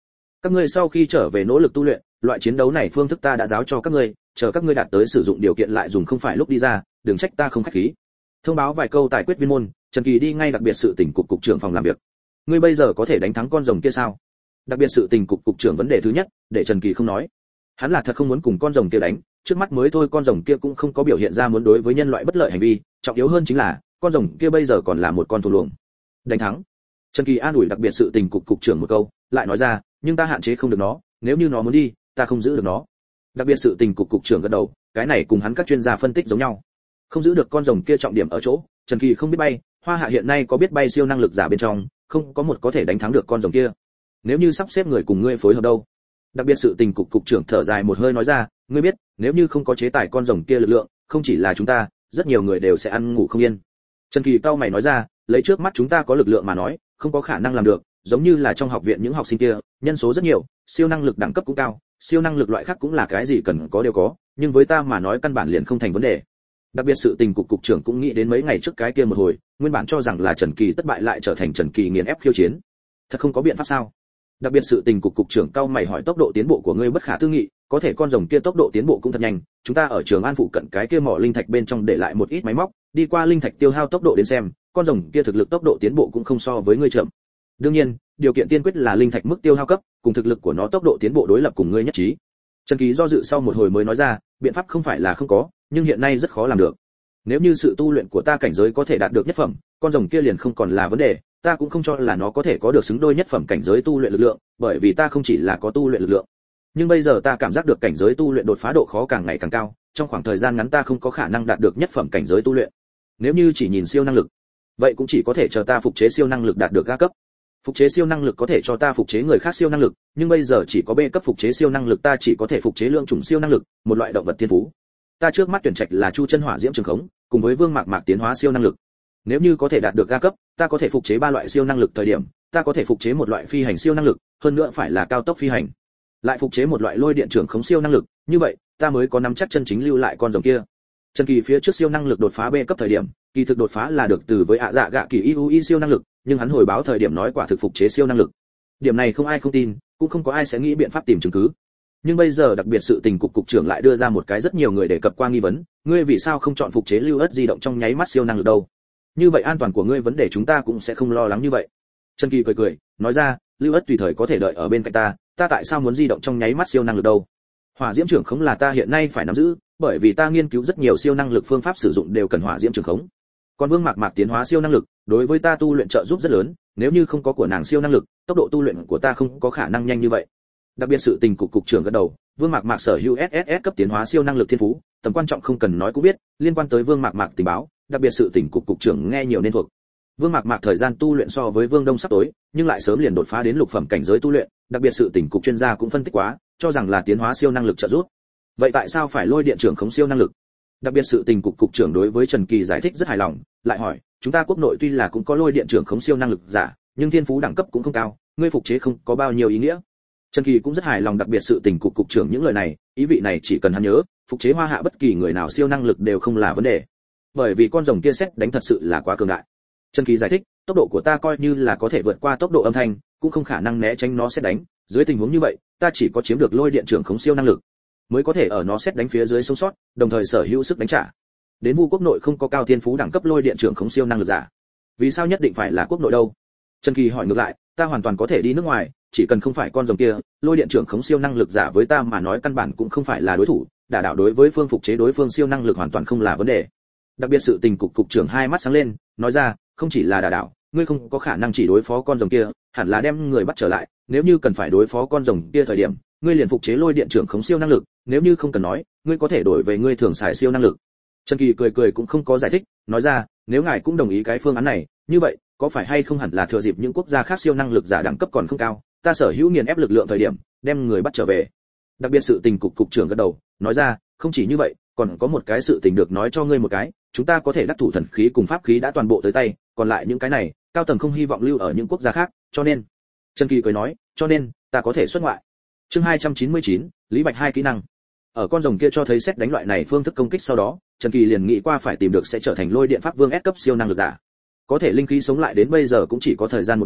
Các ngươi sau khi trở về nỗ lực tu luyện, loại chiến đấu này phương thức ta đã giáo cho các ngươi, chờ các ngươi đạt tới sử dụng điều kiện lại dùng, không phải lúc đi ra, đừng trách ta không khách khí. Thông báo vài câu tài quyết viên môn, Trần Kỳ đi ngay đặc biệt sự tình cục cục trưởng phòng làm việc. Ngươi bây giờ có thể đánh thắng con rồng kia sao? Đặc biệt sự tình cục cục trưởng vấn đề thứ nhất, để Trần Kỳ không nói. Hắn là thật không muốn cùng con rồng kia đánh, trước mắt mới thôi con rồng kia cũng không có biểu hiện ra muốn đối với nhân loại bất lợi hành vi, trọng yếu hơn chính là con rồng kia bây giờ còn là một con thú luồng. Đánh thắng. Trần Kỳ an ủi đặc biệt sự tình cục cục trưởng một câu, lại nói ra, nhưng ta hạn chế không được nó, nếu như nó muốn đi, ta không giữ được nó. Đặc biệt sự tình cục cục trưởng gật đầu, cái này cùng hắn các chuyên gia phân tích giống nhau. Không giữ được con rồng kia trọng điểm ở chỗ, Trần Kỳ không biết bay, Hoa Hạ hiện nay có biết bay siêu năng lực giả bên trong, không có một có thể đánh thắng được con rồng kia. Nếu như sắp xếp người cùng ngươi phối hợp đâu? Đặc biệt sự tình cục cục trưởng thở dài một hơi nói ra, ngươi biết, nếu như không có chế tài con rồng kia lực lượng, không chỉ là chúng ta, rất nhiều người đều sẽ ăn ngủ không yên. Trần Kỳ cau mày nói ra, lấy trước mắt chúng ta có lực lượng mà nói, không có khả năng làm được, giống như là trong học viện những học sinh kia, nhân số rất nhiều, siêu năng lực đẳng cấp cũng cao, siêu năng lực loại khác cũng là cái gì cần có đều có, nhưng với ta mà nói căn bản liền không thành vấn đề. Đặc biệt sự tình cục cục trưởng cũng nghĩ đến mấy ngày trước cái kia một hồi, nguyên bản cho rằng là Trần Kỳ thất bại lại trở thành Trần Kỳ nghiền ép khiêu chiến. Thật không có biện pháp sao? Đặc biệt sự tình cục cục trưởng cao mày hỏi, tốc độ tiến bộ của ngươi bất khả tư nghị, có thể con rồng kia tốc độ tiến bộ cũng thật nhanh, chúng ta ở Trường An phụ cận cái kia mỏ linh thạch bên trong để lại một ít máy móc, đi qua linh thạch tiêu hao tốc độ đến xem, con rồng kia thực lực tốc độ tiến bộ cũng không so với ngươi chậm. Đương nhiên, điều kiện tiên quyết là linh thạch mức tiêu hao cấp, cùng thực lực của nó tốc độ tiến bộ đối lập cùng ngươi nhất trí. Trần Kỳ do dự sau một hồi mới nói ra, biện pháp không phải là không có, nhưng hiện nay rất khó làm được. Nếu như sự tu luyện của ta cảnh giới có thể đạt được nhất phẩm, con rồng kia liền không còn là vấn đề, ta cũng không cho là nó có thể có được xứng đôi nhất phẩm cảnh giới tu luyện lực lượng, bởi vì ta không chỉ là có tu luyện lực lượng. Nhưng bây giờ ta cảm giác được cảnh giới tu luyện đột phá độ khó càng ngày càng cao, trong khoảng thời gian ngắn ta không có khả năng đạt được nhất phẩm cảnh giới tu luyện. Nếu như chỉ nhìn siêu năng lực, vậy cũng chỉ có thể chờ ta phục chế siêu năng lực đạt được A cấp. Phục chế siêu năng lực có thể cho ta phục chế người khác siêu năng lực, nhưng bây giờ chỉ có B cấp phục chế siêu năng lực, ta chỉ có thể phục chế lượng chủng siêu năng lực, một loại động vật thiên phú. Ta trước mắt tuyển trạch là Chu Chân Hỏa Diễm Trường Khống, cùng với Vương Mạc Mạc tiến hóa siêu năng lực. Nếu như có thể đạt được A cấp, ta có thể phục chế ba loại siêu năng lực thời điểm, ta có thể phục chế một loại phi hành siêu năng lực, hơn nữa phải là cao tốc phi hành. Lại phục chế một loại lôi điện trưởng khống siêu năng lực, như vậy, ta mới có nắm chắc chân chính lưu lại con rồng kia. Trần Kỳ phía trước siêu năng lực đột phá B cấp thời điểm, kỳ thực đột phá là được từ với ạ dạ gạ kỳ i u i siêu năng lực, nhưng hắn hồi báo thời điểm nói quả thực phục chế siêu năng lực. Điểm này không ai không tin, cũng không có ai sẽ nghĩ biện pháp tìm chứng cứ. Nhưng bây giờ đặc biệt sự tình cục cục trưởng lại đưa ra một cái rất nhiều người đề cập qua nghi vấn, ngươi vì sao không chọn phục chế lưu ớt di động trong nháy mắt siêu năng lực đâu? Như vậy an toàn của ngươi vấn đề chúng ta cũng sẽ không lo lắng như vậy. Trần Kỳ cười cười, nói ra, lưu ớt tùy thời có thể đợi ở bên cạnh ta, ta tại sao muốn di động trong nháy mắt siêu năng lực đâu? Hỏa diễm trưởng khống là ta hiện nay phải nắm giữ, bởi vì ta nghiên cứu rất nhiều siêu năng lực phương pháp sử dụng đều cần hỏa diễm trưởng khống. Còn Vương Mạc Mạc tiến hóa siêu năng lực, đối với ta tu luyện trợ giúp rất lớn, nếu như không có của nàng siêu năng lực, tốc độ tu luyện của ta không có khả năng nhanh như vậy. Đặc biệt sự tình cục cục trưởng gật đầu, Vương Mạc Mạc sở hữu ét ét ét cấp tiến hóa siêu năng lực thiên phú, tầm quan trọng không cần nói cũng biết, liên quan tới Vương Mạc Mạc tình báo, đặc biệt sự tình cục cục trưởng nghe nhiều nên thuộc. Vương Mạc Mạc thời gian tu luyện so với Vương Đông sắp tối, nhưng lại sớm liền đột phá đến lục phẩm cảnh giới tu luyện, đặc biệt sự tình cục chuyên gia cũng phân tích quá, cho rằng là tiến hóa siêu năng lực trợ giúp. Vậy tại sao phải lôi điện trưởng khống siêu năng lực? Đặc biệt sự tình cục cục trưởng đối với Trần Kỳ giải thích rất hài lòng, lại hỏi, chúng ta quốc nội tuy là cũng có lôi điện trưởng khống siêu năng lực giả, nhưng thiên phú đẳng cấp cũng không cao, ngươi phục chế không có bao nhiêu ý nghĩa. Trần Kỳ cũng rất hài lòng đặc biệt sự tình cục cục trưởng những lời này, ý vị này chỉ cần hắn nhớ, phục chế Hoa Hạ bất kỳ người nào siêu năng lực đều không là vấn đề. Bởi vì con rồng kia xét đánh thật sự là quá cường đại. Trần Kỳ giải thích, tốc độ của ta coi như là có thể vượt qua tốc độ âm thanh, cũng không khả năng né tránh nó xét đánh, dưới tình huống như vậy, ta chỉ có chiếm được lôi điện trưởng khống siêu năng lực, mới có thể ở nó xét đánh phía dưới sống sót, đồng thời sở hữu sức đánh trả. Đến Vu quốc nội không có cao thiên phú đẳng cấp lôi điện trưởng khống siêu năng lực giả. Vì sao nhất định phải là quốc nội đâu? Trần Kỳ hỏi ngược lại, ta hoàn toàn có thể đi nước ngoài, chỉ cần không phải con rồng kia, lôi điện trưởng khống siêu năng lực giả với ta mà nói căn bản cũng không phải là đối thủ, đả đảo đối với phương phục chế đối phương siêu năng lực hoàn toàn không là vấn đề. Đặc biệt sự tình cục cục trưởng hai mắt sáng lên, nói ra, không chỉ là đả đảo, ngươi không có khả năng chỉ đối phó con rồng kia, hẳn là đem người bắt trở lại, nếu như cần phải đối phó con rồng kia thời điểm, ngươi liền phục chế lôi điện trưởng khống siêu năng lực, nếu như không cần nói, ngươi có thể đổi về ngươi thường xài siêu năng lực. Trần Kỳ cười cười cũng không có giải thích, nói ra, nếu ngài cũng đồng ý cái phương án này, như vậy, có phải hay không hẳn là thừa dịp những quốc gia khác siêu năng lực giả đẳng cấp còn không cao, ta sở hữu nghiền ép lực lượng thời điểm, đem người bắt trở về. Đặc biệt sự tình cục cục trưởng gật đầu, nói ra, không chỉ như vậy, còn có một cái sự tình được nói cho ngươi một cái, chúng ta có thể đắc thủ thần khí cùng pháp khí đã toàn bộ tới tay, còn lại những cái này, cao tầng không hy vọng lưu ở những quốc gia khác, cho nên. Trần Kỳ cười nói, cho nên, ta có thể xuất ngoại. Chương hai trăm chín mươi chín, Lý Bạch hai kỹ năng. Ở con rồng kia cho thấy xét đánh loại này phương thức công kích sau đó, Trần Kỳ liền nghĩ qua phải tìm được sẽ trở thành lôi điện pháp vương S cấp siêu năng lực giả. Có thể linh khí sống lại đến bây giờ cũng chỉ có thời gian một năm,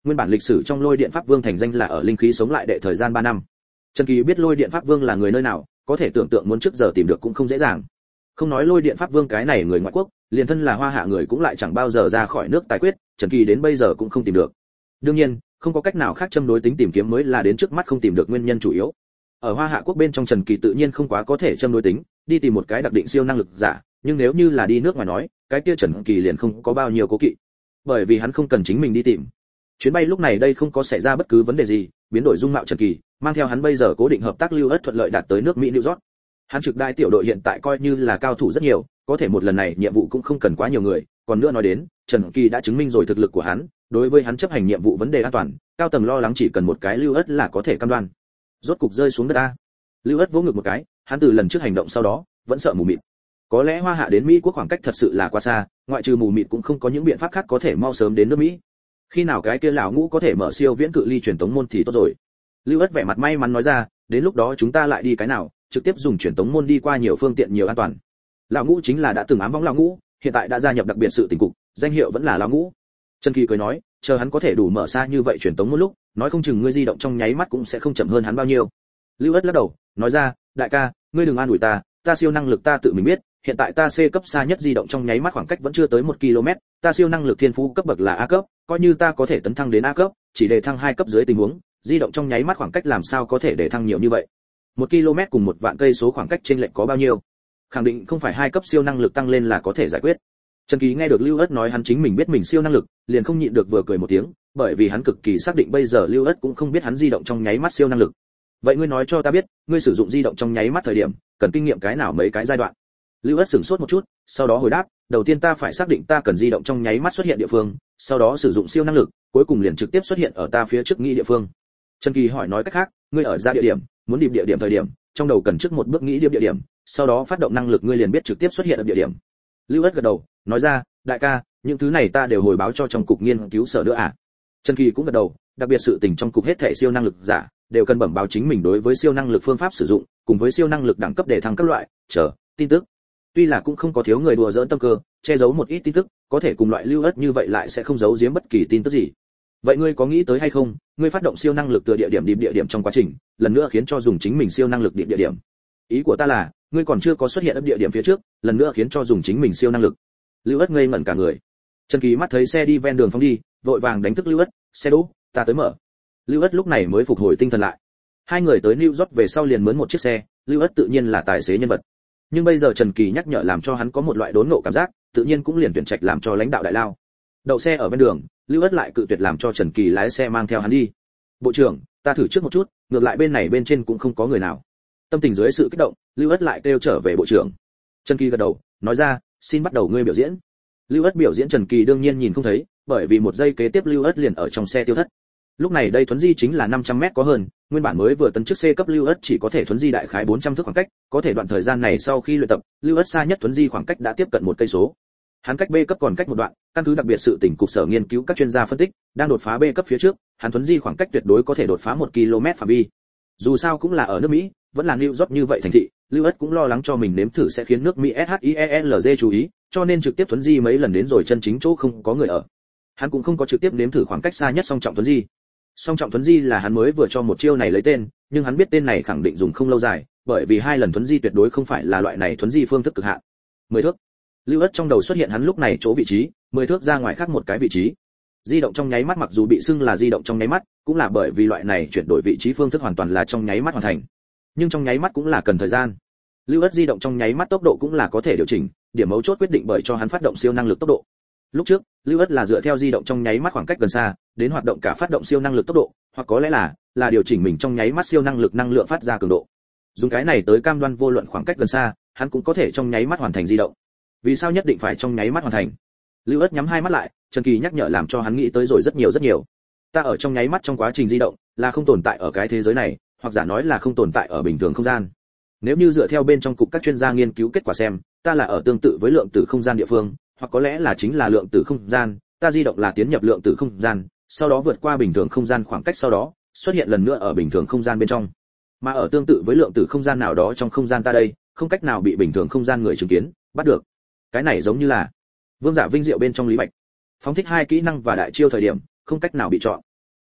Nguyên bản lịch sử trong Lôi Điện Pháp Vương thành danh là ở linh khí sống lại đệ thời gian ba năm. Trần Kỳ biết Lôi Điện Pháp Vương là người nơi nào, có thể tưởng tượng muốn trước giờ tìm được cũng không dễ dàng. Không nói Lôi Điện Pháp Vương cái này người ngoại quốc, liền thân là Hoa Hạ người cũng lại chẳng bao giờ ra khỏi nước tài quyết, Trần Kỳ đến bây giờ cũng không tìm được. Đương nhiên, không có cách nào khác châm đối tính tìm kiếm mới là đến trước mắt không tìm được nguyên nhân chủ yếu. Ở Hoa Hạ quốc bên trong Trần Kỳ tự nhiên không quá có thể châm đối tính, đi tìm một cái đặc định siêu năng lực giả, nhưng nếu như là đi nước ngoài nói, cái kia Trần Kỳ liền không có bao nhiêu cố kỵ, bởi vì hắn không cần chính mình đi tìm. Chuyến bay lúc này đây không có xảy ra bất cứ vấn đề gì, biến đổi dung mạo Trần Kỳ, mang theo hắn bây giờ cố định hợp tác lưu ất thuận lợi đạt tới nước Mỹ New York. Hắn trực đại tiểu đội hiện tại coi như là cao thủ rất nhiều, có thể một lần này nhiệm vụ cũng không cần quá nhiều người, còn nữa nói đến, Trần Kỳ đã chứng minh rồi thực lực của hắn, đối với hắn chấp hành nhiệm vụ vấn đề an toàn, cao tầng lo lắng chỉ cần một cái lưu ất là có thể cam đoan. Rốt cục rơi xuống đất a. Lưu ất vỗ ngực một cái, hắn từ lần trước hành động sau đó, vẫn sợ mù mịt. Có lẽ Hoa Hạ đến Mỹ quốc khoảng cách thật sự là quá xa, ngoại trừ mù mịt cũng không có những biện pháp khác có thể mau sớm đến nước Mỹ. Khi nào cái kia lão ngũ có thể mở siêu viễn cự ly truyền tống môn thì tốt rồi. Lưu ất vẻ mặt may mắn nói ra, đến lúc đó chúng ta lại đi cái nào, trực tiếp dùng truyền tống môn đi qua nhiều phương tiện nhiều an toàn. Lão ngũ chính là đã từng ám võng lão ngũ, hiện tại đã gia nhập đặc biệt sự tình cục, danh hiệu vẫn là lão ngũ. Trần Kỳ cười nói, chờ hắn có thể đủ mở xa như vậy truyền tống môn lúc, nói không chừng ngươi di động trong nháy mắt cũng sẽ không chậm hơn hắn bao nhiêu. Lưu ất lắc đầu, nói ra, đại ca, ngươi đừng an ủi ta, ta siêu năng lực ta tự mình biết, hiện tại ta C cấp xa nhất di động trong nháy mắt khoảng cách vẫn chưa tới một ki lô mét, ta siêu năng lực thiên phú cấp bậc là A cấp, coi như ta có thể tấn thăng đến A cấp, chỉ để thăng hai cấp dưới tình huống, di động trong nháy mắt khoảng cách làm sao có thể để thăng nhiều như vậy. một ki lô mét cùng một vạn cây số khoảng cách chênh lệch có bao nhiêu? Khẳng định không phải hai cấp siêu năng lực tăng lên là có thể giải quyết. Trần Kỳ nghe được Lưu ất nói hắn chính mình biết mình siêu năng lực, liền không nhịn được vừa cười một tiếng, bởi vì hắn cực kỳ xác định bây giờ Lưu ất cũng không biết hắn di động trong nháy mắt siêu năng lực. Vậy ngươi nói cho ta biết, ngươi sử dụng di động trong nháy mắt thời điểm, cần kinh nghiệm cái nào mấy cái giai đoạn? Lưu ất sửng sốt một chút, sau đó hồi đáp, đầu tiên ta phải xác định ta cần di động trong nháy mắt xuất hiện địa phương, sau đó sử dụng siêu năng lực, cuối cùng liền trực tiếp xuất hiện ở ta phía trước nghĩ địa phương. Trần Kỳ hỏi nói cách khác, ngươi ở ra địa điểm, muốn đi địa điểm thời điểm, trong đầu cần trước một bước nghĩ điểm địa điểm, sau đó phát động năng lực ngươi liền biết trực tiếp xuất hiện ở địa điểm. Lưu ất gật đầu, nói ra, đại ca, những thứ này ta đều hồi báo cho trong cục nghiên cứu sở nữa à? Trần Kỳ cũng gật đầu, đặc biệt sự tình trong cục hết thảy siêu năng lực giả đều cần bẩm báo chính mình đối với siêu năng lực phương pháp sử dụng, cùng với siêu năng lực đẳng cấp để thăng các loại, chờ tin tức. Tuy là cũng không có thiếu người đùa giỡn tâm cơ, che giấu một ít tin tức, có thể cùng loại Lưu ất như vậy lại sẽ không giấu giếm bất kỳ tin tức gì. Vậy ngươi có nghĩ tới hay không, ngươi phát động siêu năng lực từ địa điểm đi địa điểm trong quá trình, lần nữa khiến cho dùng chính mình siêu năng lực đi địa điểm. Ý của ta là, ngươi còn chưa có xuất hiện ở địa điểm phía trước, lần nữa khiến cho dùng chính mình siêu năng lực. Lưu ất ngây ngẩn cả người. Trần Kỳ mắt thấy xe đi ven đường phóng đi, vội vàng đánh thức Lưu ất, xe đỗ, ta tới mở. Lưu ất lúc này mới phục hồi tinh thần lại. Hai người tới New York về sau liền mướn một chiếc xe, Lưu ất tự nhiên là tài xế nhân vật. Nhưng bây giờ Trần Kỳ nhắc nhở làm cho hắn có một loại đốn ngộ cảm giác, tự nhiên cũng liền tuyển trạch làm cho lãnh đạo đại lao. Đậu xe ở ven đường, Lưu ất lại cự tuyệt làm cho Trần Kỳ lái xe mang theo hắn đi. Bộ trưởng, ta thử trước một chút, ngược lại bên này bên trên cũng không có người nào. Tâm tình dưới sự kích động, Lưu ất lại kêu trở về bộ trưởng. Trần Kỳ gật đầu, nói ra, xin bắt đầu ngươi biểu diễn. Lưu ất biểu diễn Trần Kỳ đương nhiên nhìn không thấy, bởi vì một giây kế tiếp Lưu ất liền ở trong xe tiêu thất. Lúc này đây thuấn di chính là năm trăm mét có hơn, nguyên bản mới vừa tấn chức C cấp Lưu ất chỉ có thể thuấn di đại khái bốn trăm thước khoảng cách, có thể đoạn thời gian này sau khi luyện tập, Lưu ất xa nhất thuấn di khoảng cách đã tiếp cận một cây số. Hắn cách B cấp còn cách một đoạn, căn cứ đặc biệt sự tỉnh cục sở nghiên cứu các chuyên gia phân tích, đang đột phá B cấp phía trước, hắn thuấn di khoảng cách tuyệt đối có thể đột phá một ki lô mét phạm vi. Dù sao cũng là ở nước Mỹ, vẫn là New York như vậy thành thị, Lưu ất cũng lo lắng cho mình nếm thử sẽ khiến nước Mỹ SHIELZ chú ý, cho nên trực tiếp thuấn di mấy lần đến rồi chân chính chỗ không có người ở. Hắn cũng không có trực tiếp nếm thử khoảng cách xa nhất song trọng thuấn di. Song trọng thuấn di là hắn mới vừa cho một chiêu này lấy tên, nhưng hắn biết tên này khẳng định dùng không lâu dài, bởi vì hai lần thuấn di tuyệt đối không phải là loại này thuấn di phương thức cực hạn. mười thước. Lưu ất trong đầu xuất hiện hắn lúc này chỗ vị trí, mười thước ra ngoài khác một cái vị trí. Di động trong nháy mắt mặc dù bị xưng là di động trong nháy mắt, cũng là bởi vì loại này chuyển đổi vị trí phương thức hoàn toàn là trong nháy mắt hoàn thành. Nhưng trong nháy mắt cũng là cần thời gian. Lưu ất di động trong nháy mắt tốc độ cũng là có thể điều chỉnh, điểm mấu chốt quyết định bởi cho hắn phát động siêu năng lực tốc độ. Lúc trước, Lưu ất là dựa theo di động trong nháy mắt khoảng cách gần xa, đến hoạt động cả phát động siêu năng lực tốc độ, hoặc có lẽ là là điều chỉnh mình trong nháy mắt siêu năng lực năng lượng phát ra cường độ. Dùng cái này tới cam đoan vô luận khoảng cách gần xa, hắn cũng có thể trong nháy mắt hoàn thành di động. Vì sao nhất định phải trong nháy mắt hoàn thành? Lưu ất nhắm hai mắt lại, Trần Kỳ nhắc nhở làm cho hắn nghĩ tới rồi rất nhiều rất nhiều. Ta ở trong nháy mắt trong quá trình di động, là không tồn tại ở cái thế giới này, hoặc giả nói là không tồn tại ở bình thường không gian. Nếu như dựa theo bên trong cục các chuyên gia nghiên cứu kết quả xem, ta là ở tương tự với lượng tử không gian địa phương, hoặc có lẽ là chính là lượng tử không gian, ta di động là tiến nhập lượng tử không gian, sau đó vượt qua bình thường không gian khoảng cách sau đó, xuất hiện lần nữa ở bình thường không gian bên trong. Mà ở tương tự với lượng tử không gian nào đó trong không gian ta đây, không cách nào bị bình thường không gian người chứng kiến, bắt được. Cái này giống như là Vương Giả Vinh Diệu bên trong Lý Bạch. Phóng thích hai kỹ năng và đại chiêu thời điểm, không cách nào bị chọn.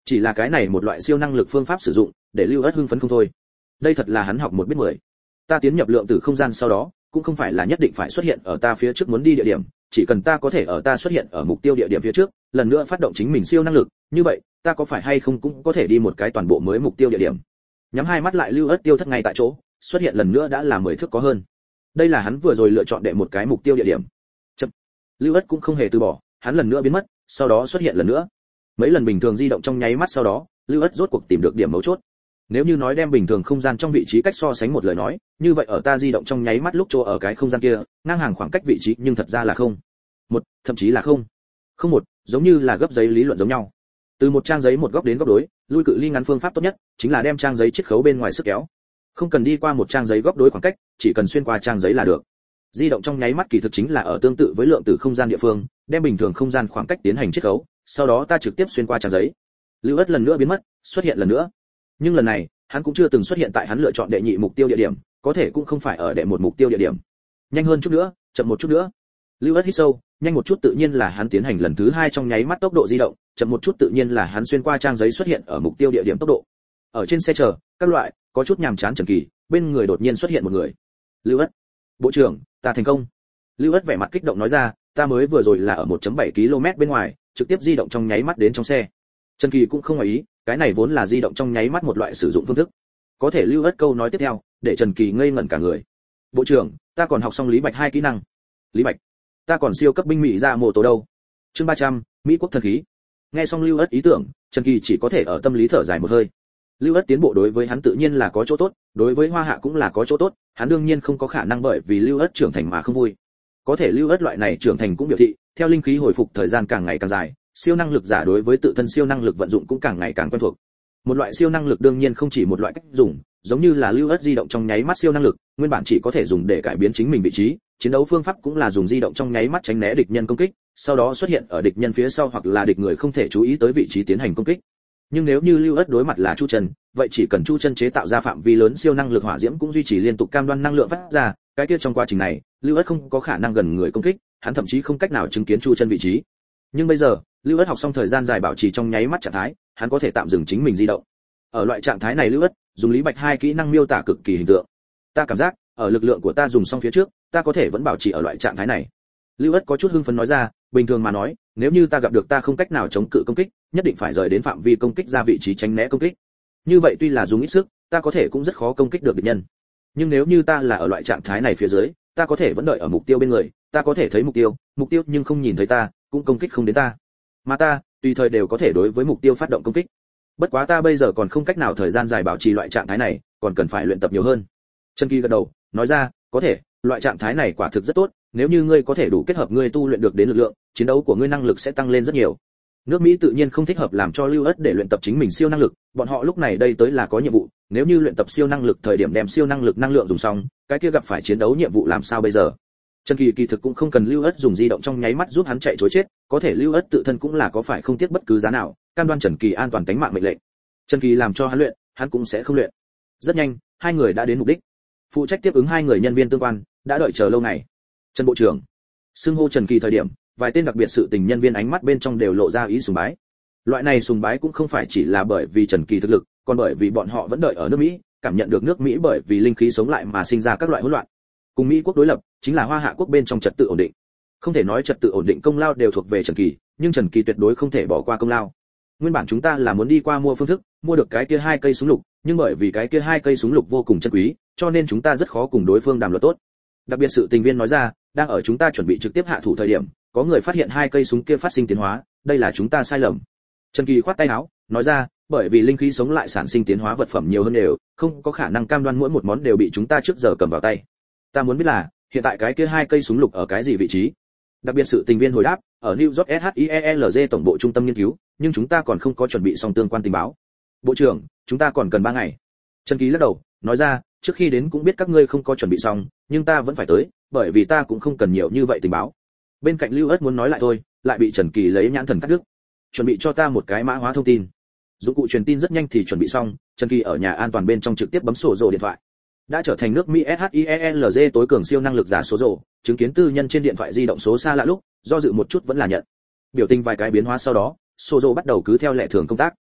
Chỉ là cái này một loại siêu năng lực phương pháp sử dụng, để Lưu Ất hưng phấn không thôi. Đây thật là hắn học một biết mười. Ta tiến nhập lượng tử không gian sau đó, cũng không phải là nhất định phải xuất hiện ở ta phía trước muốn đi địa điểm, chỉ cần ta có thể ở ta xuất hiện ở mục tiêu địa điểm phía trước, lần nữa phát động chính mình siêu năng lực, như vậy, ta có phải hay không cũng có thể đi một cái toàn bộ mới mục tiêu địa điểm. Nhắm hai mắt lại Lưu Ất tiêu thất ngay tại chỗ, xuất hiện lần nữa đã là mười thước có hơn. Đây là hắn vừa rồi lựa chọn để một cái mục tiêu địa điểm. Chậm. Lưu Ất cũng không hề từ bỏ, hắn lần nữa biến mất, sau đó xuất hiện lần nữa. Mấy lần bình thường di động trong nháy mắt sau đó, Lưu Ất rốt cuộc tìm được điểm mấu chốt. Nếu như nói đem bình thường không gian trong vị trí cách so sánh một lời nói, như vậy ở ta di động trong nháy mắt lúc chỗ ở cái không gian kia, ngang hàng khoảng cách vị trí nhưng thật ra là không. Một, thậm chí là không. Không một, giống như là gấp giấy lý luận giống nhau. Từ một trang giấy một góc đến góc đối, lui cự ly ngắn phương pháp tốt nhất chính là đem trang giấy chiết khấu bên ngoài sức kéo. Không cần đi qua một trang giấy góc đối khoảng cách, chỉ cần xuyên qua trang giấy là được. Di động trong nháy mắt kỳ thực chính là ở tương tự với lượng tử không gian địa phương, đem bình thường không gian khoảng cách tiến hành chiết khấu, sau đó ta trực tiếp xuyên qua trang giấy. Lưu Ất lần nữa biến mất, xuất hiện lần nữa. Nhưng lần này, hắn cũng chưa từng xuất hiện tại hắn lựa chọn đệ nhị mục tiêu địa điểm, có thể cũng không phải ở đệ một mục tiêu địa điểm. Nhanh hơn chút nữa, chậm một chút nữa. Lưu Ất hít sâu, nhanh một chút tự nhiên là hắn tiến hành lần thứ hai trong nháy mắt tốc độ di động, chậm một chút tự nhiên là hắn xuyên qua trang giấy xuất hiện ở mục tiêu địa điểm tốc độ. Ở trên xe chờ, các loại, có chút nhàm chán Trần Kỳ, bên người đột nhiên xuất hiện một người. Lưu Ất, bộ trưởng, ta thành công. Lưu Ất vẻ mặt kích động nói ra, ta mới vừa rồi là ở một phẩy bảy ki lô mét bên ngoài, trực tiếp di động trong nháy mắt đến trong xe. Trần Kỳ cũng không ngoài ý, cái này vốn là di động trong nháy mắt một loại sử dụng phương thức. Có thể Lưu Ất câu nói tiếp theo, để Trần Kỳ ngây ngẩn cả người. Bộ trưởng, ta còn học xong Lý Bạch hai kỹ năng. Lý Bạch, ta còn siêu cấp binh mỹ ra mô tổ đâu. Chương ba trăm, Mỹ quốc thần khí. Nghe xong Lưu Ất ý tưởng, Trần Kỳ chỉ có thể ở tâm lý thở dài một hơi. Lưu Ất tiến bộ đối với hắn tự nhiên là có chỗ tốt, đối với Hoa Hạ cũng là có chỗ tốt, hắn đương nhiên không có khả năng bởi vì Lưu Ất trưởng thành mà không vui. Có thể Lưu Ất loại này trưởng thành cũng biểu thị, theo linh khí hồi phục thời gian càng ngày càng dài, siêu năng lực giả đối với tự thân siêu năng lực vận dụng cũng càng ngày càng quen thuộc. Một loại siêu năng lực đương nhiên không chỉ một loại cách dùng, giống như là Lưu Ất di động trong nháy mắt siêu năng lực, nguyên bản chỉ có thể dùng để cải biến chính mình vị trí, chiến đấu phương pháp cũng là dùng di động trong nháy mắt tránh né địch nhân công kích, sau đó xuất hiện ở địch nhân phía sau hoặc là địch người không thể chú ý tới vị trí tiến hành công kích. Nhưng nếu như Lưu Ất đối mặt là Chu Chân, vậy chỉ cần Chu Chân chế tạo ra phạm vi lớn siêu năng lực hỏa diễm cũng duy trì liên tục cam đoan năng lượng phát ra, cái kia trong quá trình này, Lưu Ất không có khả năng gần người công kích, hắn thậm chí không cách nào chứng kiến Chu Chân vị trí. Nhưng bây giờ, Lưu Ất học xong thời gian dài bảo trì trong nháy mắt trạng thái, hắn có thể tạm dừng chính mình di động. Ở loại trạng thái này Lưu Ất dùng Lý Bạch hai kỹ năng miêu tả cực kỳ hình tượng. Ta cảm giác, ở lực lượng của ta dùng xong phía trước, ta có thể vẫn bảo trì ở loại trạng thái này. Lưu Ất có chút hưng phấn nói ra, bình thường mà nói, nếu như ta gặp được ta không cách nào chống cự công kích, nhất định phải rời đến phạm vi công kích ra vị trí tránh né công kích. Như vậy tuy là dùng ít sức, ta có thể cũng rất khó công kích được địch nhân. Nhưng nếu như ta là ở loại trạng thái này phía dưới, ta có thể vẫn đợi ở mục tiêu bên người, ta có thể thấy mục tiêu, mục tiêu nhưng không nhìn thấy ta, cũng công kích không đến ta. Mà ta, tùy thời đều có thể đối với mục tiêu phát động công kích. Bất quá ta bây giờ còn không cách nào thời gian dài bảo trì loại trạng thái này, còn cần phải luyện tập nhiều hơn. Trần Kỳ gật đầu, nói ra, có thể, loại trạng thái này quả thực rất tốt, nếu như ngươi có thể đủ kết hợp ngươi tu luyện được đến lực lượng, chiến đấu của ngươi năng lực sẽ tăng lên rất nhiều. Nước Mỹ tự nhiên không thích hợp làm cho Lưu Ất để luyện tập chính mình siêu năng lực, bọn họ lúc này đây tới là có nhiệm vụ, nếu như luyện tập siêu năng lực thời điểm đem siêu năng lực năng lượng dùng xong, cái kia gặp phải chiến đấu nhiệm vụ làm sao bây giờ? Trần Kỳ kỳ thực cũng không cần Lưu Ất dùng di động trong nháy mắt giúp hắn chạy trối chết, có thể Lưu Ất tự thân cũng là có phải không tiếc bất cứ giá nào, cam đoan Trần Kỳ an toàn tính mạng mệnh lệnh. Trần Kỳ làm cho hắn luyện, hắn cũng sẽ không luyện. Rất nhanh, hai người đã đến mục đích. Phụ trách tiếp ứng hai người nhân viên tương quan đã đợi chờ lâu ngày. Trần bộ trưởng, xưng hô Trần Kỳ thời điểm, vài tên đặc biệt sự tình nhân viên ánh mắt bên trong đều lộ ra ý sùng bái. Loại này sùng bái cũng không phải chỉ là bởi vì Trần Kỳ thực lực, còn bởi vì bọn họ vẫn đợi ở nước Mỹ, cảm nhận được nước Mỹ bởi vì linh khí sống lại mà sinh ra các loại hỗn loạn. Cùng Mỹ quốc đối lập, chính là Hoa Hạ quốc bên trong trật tự ổn định. Không thể nói trật tự ổn định công lao đều thuộc về Trần Kỳ, nhưng Trần Kỳ tuyệt đối không thể bỏ qua công lao. Nguyên bản chúng ta là muốn đi qua mua phương thức, mua được cái kia hai cây súng lục, nhưng bởi vì cái kia hai cây súng lục vô cùng chân quý, cho nên chúng ta rất khó cùng đối phương đàm luận tốt. Đặc biệt sự tình viên nói ra, đang ở chúng ta chuẩn bị trực tiếp hạ thủ thời điểm, có người phát hiện hai cây súng kia phát sinh tiến hóa, đây là chúng ta sai lầm. Trần Kỳ khoát tay áo, nói ra, bởi vì linh khí sống lại sản sinh tiến hóa vật phẩm nhiều hơn đều, không có khả năng cam đoan mỗi một món đều bị chúng ta trước giờ cầm vào tay. Ta muốn biết là, hiện tại cái kia hai cây súng lục ở cái gì vị trí? Đặc biệt sự tình viên hồi đáp, ở New York ét hát i e lờ giê tổng bộ trung tâm nghiên cứu, nhưng chúng ta còn không có chuẩn bị xong tương quan tình báo. Bộ trưởng, chúng ta còn cần ba ngày. Trần Kỳ lắc đầu, nói ra, trước khi đến cũng biết các ngươi không có chuẩn bị xong, nhưng ta vẫn phải tới, bởi vì ta cũng không cần nhiều như vậy tình báo. Bên cạnh Lưu Ất muốn nói lại thôi, lại bị Trần Kỳ lấy nhãn thần cắt đứt. Chuẩn bị cho ta một cái mã hóa thông tin. Dụng cụ truyền tin rất nhanh thì chuẩn bị xong, Trần Kỳ ở nhà an toàn bên trong trực tiếp bấm sổ rồ điện thoại. Đã trở thành nước Mỹ ét hát i e lờ giê tối cường siêu năng lực giả số rồ, chứng kiến tư nhân trên điện thoại di động số xa lạ lúc, do dự một chút vẫn là nhận. Biểu tình vài cái biến hóa sau đó, số rồ bắt đầu cứ theo lệ thường công tác.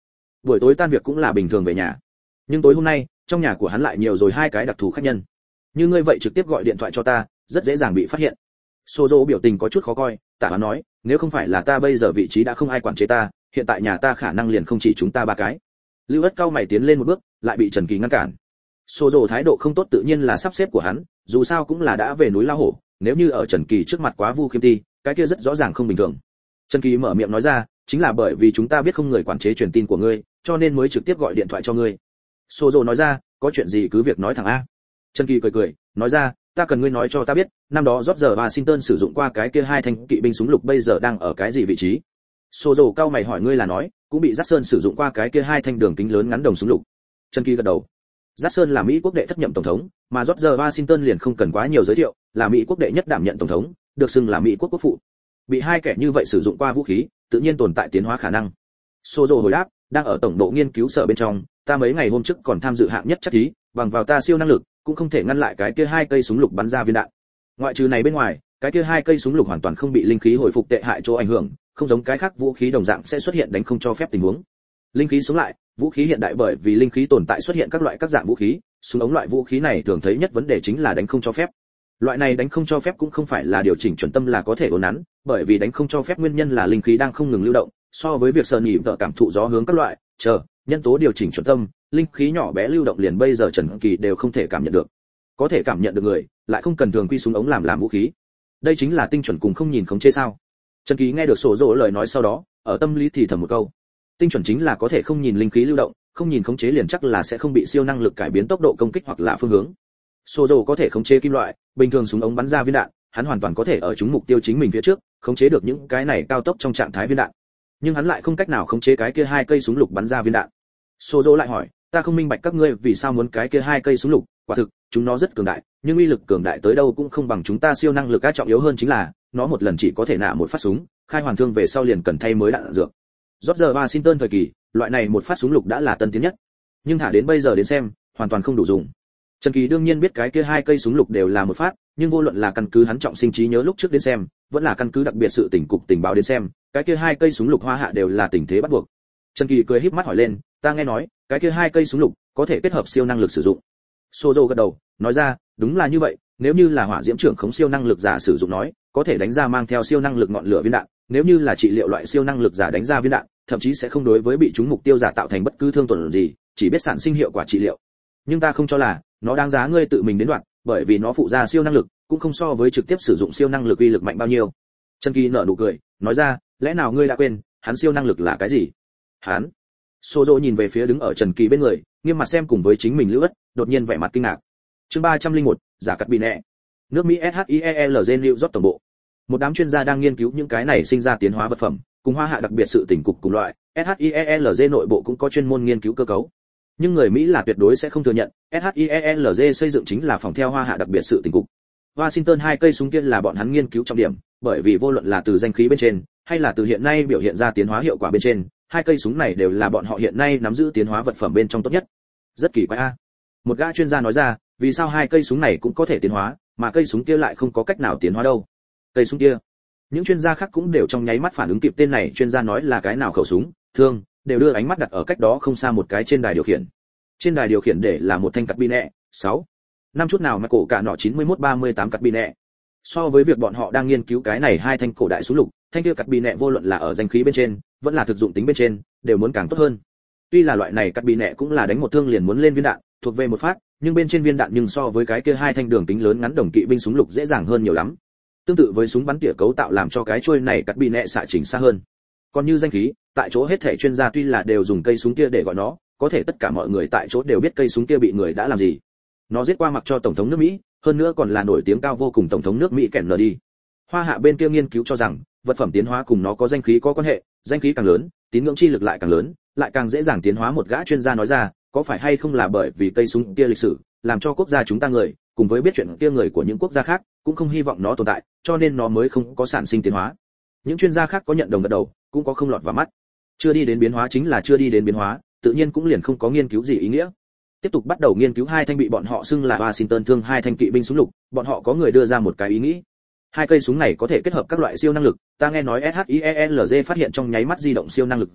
Buổi tối tan việc cũng là bình thường về nhà. Nhưng tối hôm nay, trong nhà của hắn lại nhiều rồi hai cái đặc thù khách nhân. Như ngươi vậy trực tiếp gọi điện thoại cho ta, rất dễ dàng bị phát hiện. Sozo biểu tình có chút khó coi, Tạ Hoán nói, nếu không phải là ta bây giờ vị trí đã không ai quản chế ta, hiện tại nhà ta khả năng liền không chỉ chúng ta ba cái. Lưu Ất cao mày tiến lên một bước, lại bị Trần Kỳ ngăn cản. Sozo thái độ không tốt tự nhiên là sắp xếp của hắn, dù sao cũng là đã về núi lao hổ, nếu như ở Trần Kỳ trước mặt quá vu khiêm ti, cái kia rất rõ ràng không bình thường. Trần Kỳ mở miệng nói ra, chính là bởi vì chúng ta biết không người quản chế truyền tin của ngươi, cho nên mới trực tiếp gọi điện thoại cho ngươi. Sozo nói ra, có chuyện gì cứ việc nói thẳng a. Trần Kỳ cười cười, nói ra, ta cần ngươi nói cho ta biết, năm đó George Washington sử dụng qua cái kia hai thanh kỵ binh súng lục bây giờ đang ở cái gì vị trí. Sozo cao mày hỏi ngươi là nói, cũng bị Jackson sử dụng qua cái kia hai thanh đường kính lớn ngắn đồng súng lục. Trần Kỳ gật đầu. Jackson là Mỹ quốc đệ thất nhậm tổng thống, mà George Washington liền không cần quá nhiều giới thiệu, là Mỹ quốc đệ nhất đảm nhận tổng thống, được xưng là Mỹ quốc quốc phụ. Bị hai kẻ như vậy sử dụng qua vũ khí, tự nhiên tồn tại tiến hóa khả năng. Sozo hồi đáp, đang ở tổng độ nghiên cứu sở bên trong, ta mấy ngày hôm trước còn tham dự hạng nhất chắc thí, bằng vào ta siêu năng lực, cũng không thể ngăn lại cái kia hai cây súng lục bắn ra viên đạn. Ngoại trừ này bên ngoài, cái kia hai cây súng lục hoàn toàn không bị linh khí hồi phục tệ hại chỗ ảnh hưởng, không giống cái khác vũ khí đồng dạng sẽ xuất hiện đánh không cho phép tình huống. Linh khí sống lại, vũ khí hiện đại bởi vì linh khí tồn tại xuất hiện các loại các dạng vũ khí, súng ống loại vũ khí này thường thấy nhất vấn đề chính là đánh không cho phép. Loại này đánh không cho phép cũng không phải là điều chỉnh chuẩn tâm là có thể uốn nắn, bởi vì đánh không cho phép nguyên nhân là linh khí đang không ngừng lưu động, so với việc sờn nhị vợ cảm thụ gió hướng các loại, chờ, nhân tố điều chỉnh chuẩn tâm, linh khí nhỏ bé lưu động liền bây giờ Trần Kỳ đều không thể cảm nhận được. Có thể cảm nhận được người, lại không cần thường quy súng ống làm làm vũ khí. Đây chính là tinh chuẩn cùng không nhìn khống chế sao? Trần Kỳ nghe được sổ rỗ lời nói sau đó, ở tâm lý thì thầm một câu. Tinh chuẩn chính là có thể không nhìn linh khí lưu động, không nhìn khống chế liền chắc là sẽ không bị siêu năng lực cải biến tốc độ công kích hoặc là phương hướng. Sổ rỗ có thể khống chế kim loại, bình thường súng ống bắn ra viên đạn, hắn hoàn toàn có thể ở trúng mục tiêu chính mình phía trước, khống chế được những cái này cao tốc trong trạng thái viên đạn. Nhưng hắn lại không cách nào khống chế cái kia hai cây súng lục bắn ra viên đạn. Sổ rỗ lại hỏi, ta không minh bạch các ngươi vì sao muốn cái kia hai cây súng lục, quả thực, chúng nó rất cường đại, nhưng uy lực cường đại tới đâu cũng không bằng chúng ta siêu năng lực, cái trọng yếu hơn chính là, nó một lần chỉ có thể nã một phát súng, khai hoàn thương về sau liền cần thay mới đạn dược. George Washington thời kỳ, loại này một phát súng lục đã là tân tiến nhất, nhưng thả đến bây giờ đến xem, hoàn toàn không đủ dùng. Trần Kỳ đương nhiên biết cái kia hai cây súng lục đều là một phát, nhưng vô luận là căn cứ hắn trọng sinh trí nhớ lúc trước đến xem, vẫn là căn cứ đặc biệt sự tình cục tình báo đến xem, cái kia hai cây súng lục Hoa Hạ đều là tình thế bắt buộc. Trần Kỳ cười híp mắt hỏi lên, ta nghe nói, cái kia hai cây súng lục có thể kết hợp siêu năng lực sử dụng. Sozo gật đầu, nói ra, đúng là như vậy, nếu như là hỏa diễm trưởng khống siêu năng lực giả sử dụng nói, có thể đánh ra mang theo siêu năng lực ngọn lửa viên đạn, nếu như là trị liệu loại siêu năng lực giả đánh ra viên đạn, thậm chí sẽ không đối với bị trúng mục tiêu giả tạo thành bất cứ thương tổn gì, chỉ biết sản sinh hiệu quả trị liệu. Nhưng ta không cho là nó đáng giá ngươi tự mình đến đoạn, bởi vì nó phụ ra siêu năng lực, cũng không so với trực tiếp sử dụng siêu năng lực uy lực mạnh bao nhiêu. Trần Kỳ nở nụ cười, nói ra, lẽ nào ngươi đã quên, hắn siêu năng lực là cái gì? Hắn? Sozo nhìn về phía đứng ở Trần Kỳ bên người, nghiêm mặt xem cùng với chính mình Lưu Ất, đột nhiên vẻ mặt kinh ngạc. Chương ba trăm lẻ một, giả cắt bị nẹ. Nước Mỹ ét hát i e lờ New York tổng bộ. Một đám chuyên gia đang nghiên cứu những cái này sinh ra tiến hóa vật phẩm, cùng Hoa Hạ đặc biệt sự tỉnh cục cùng loại, ét hát i e lờ nội bộ cũng có chuyên môn nghiên cứu cơ cấu. Nhưng người Mỹ là tuyệt đối sẽ không thừa nhận, ét hát i e lờ xây dựng chính là phòng theo Hoa Hạ đặc biệt sự tỉnh cục. Washington hai cây súng kia là bọn hắn nghiên cứu trọng điểm, bởi vì vô luận là từ danh khí bên trên, hay là từ hiện nay biểu hiện ra tiến hóa hiệu quả bên trên, hai cây súng này đều là bọn họ hiện nay nắm giữ tiến hóa vật phẩm bên trong tốt nhất. Rất kỳ quái a. Một gã chuyên gia nói ra, vì sao hai cây súng này cũng có thể tiến hóa, mà cây súng kia lại không có cách nào tiến hóa đâu? Cây súng kia. Những chuyên gia khác cũng đều trong nháy mắt phản ứng kịp tên này chuyên gia nói là cái nào khẩu súng, thương, đều đưa ánh mắt đặt ở cách đó không xa một cái trên đài điều khiển. Trên đài điều khiển để là một thanh cắt bi nẹ, sáu. Năm chút nào mà cổ cả nọ chín mươi mốt ba mươi tám cắt bi nẹ. So với việc bọn họ đang nghiên cứu cái này hai thanh cổ đại súng lục, thanh kia cắt bi nẹ vô luận là ở danh khí bên trên, vẫn là thực dụng tính bên trên, đều muốn càng tốt hơn. Tuy là loại này cắt bi nẹ cũng là đánh một thương liền muốn lên viên đạn, thuộc về một phát, nhưng bên trên viên đạn nhưng so với cái kia hai thanh đường kính lớn ngắn đồng kỵ binh súng lục dễ dàng hơn nhiều lắm. Tương tự với súng bắn tỉa cấu tạo làm cho cái chuôi này cắt bi nẹ xạ trình xa hơn. Còn như danh khí, tại chỗ hết thảy chuyên gia tuy là đều dùng cây súng kia để gọi nó, có thể tất cả mọi người tại chỗ đều biết cây súng kia bị người đã làm gì. Nó giết qua mặc cho tổng thống nước Mỹ, hơn nữa còn là nổi tiếng cao vô cùng tổng thống nước Mỹ Kennedy. Hoa Hạ bên kia nghiên cứu cho rằng, vật phẩm tiến hóa cùng nó có danh khí có quan hệ, danh khí càng lớn, tín ngưỡng chi lực lại càng lớn, lại càng dễ dàng tiến hóa. Một gã chuyên gia nói ra, có phải hay không là bởi vì cây súng kia lịch sử, làm cho quốc gia chúng ta người, cùng với biết chuyện kia người của những quốc gia khác, cũng không hy vọng nó tồn tại, cho nên nó mới không có sản sinh tiến hóa. Những chuyên gia khác có nhận đồng gật đầu, cũng có không lọt vào mắt. Chưa đi đến biến hóa chính là chưa đi đến biến hóa, tự nhiên cũng liền không có nghiên cứu gì ý nghĩa. Tiếp tục bắt đầu nghiên cứu hai thanh bị bọn họ xưng là Washington thương hai thanh kỵ binh súng lục, bọn họ có người đưa ra một cái ý nghĩ. Hai cây súng này có thể kết hợp các loại siêu năng lực, ta nghe nói ét hát i e lờ phát hiện trong nháy mắt di động siêu năng lực giả,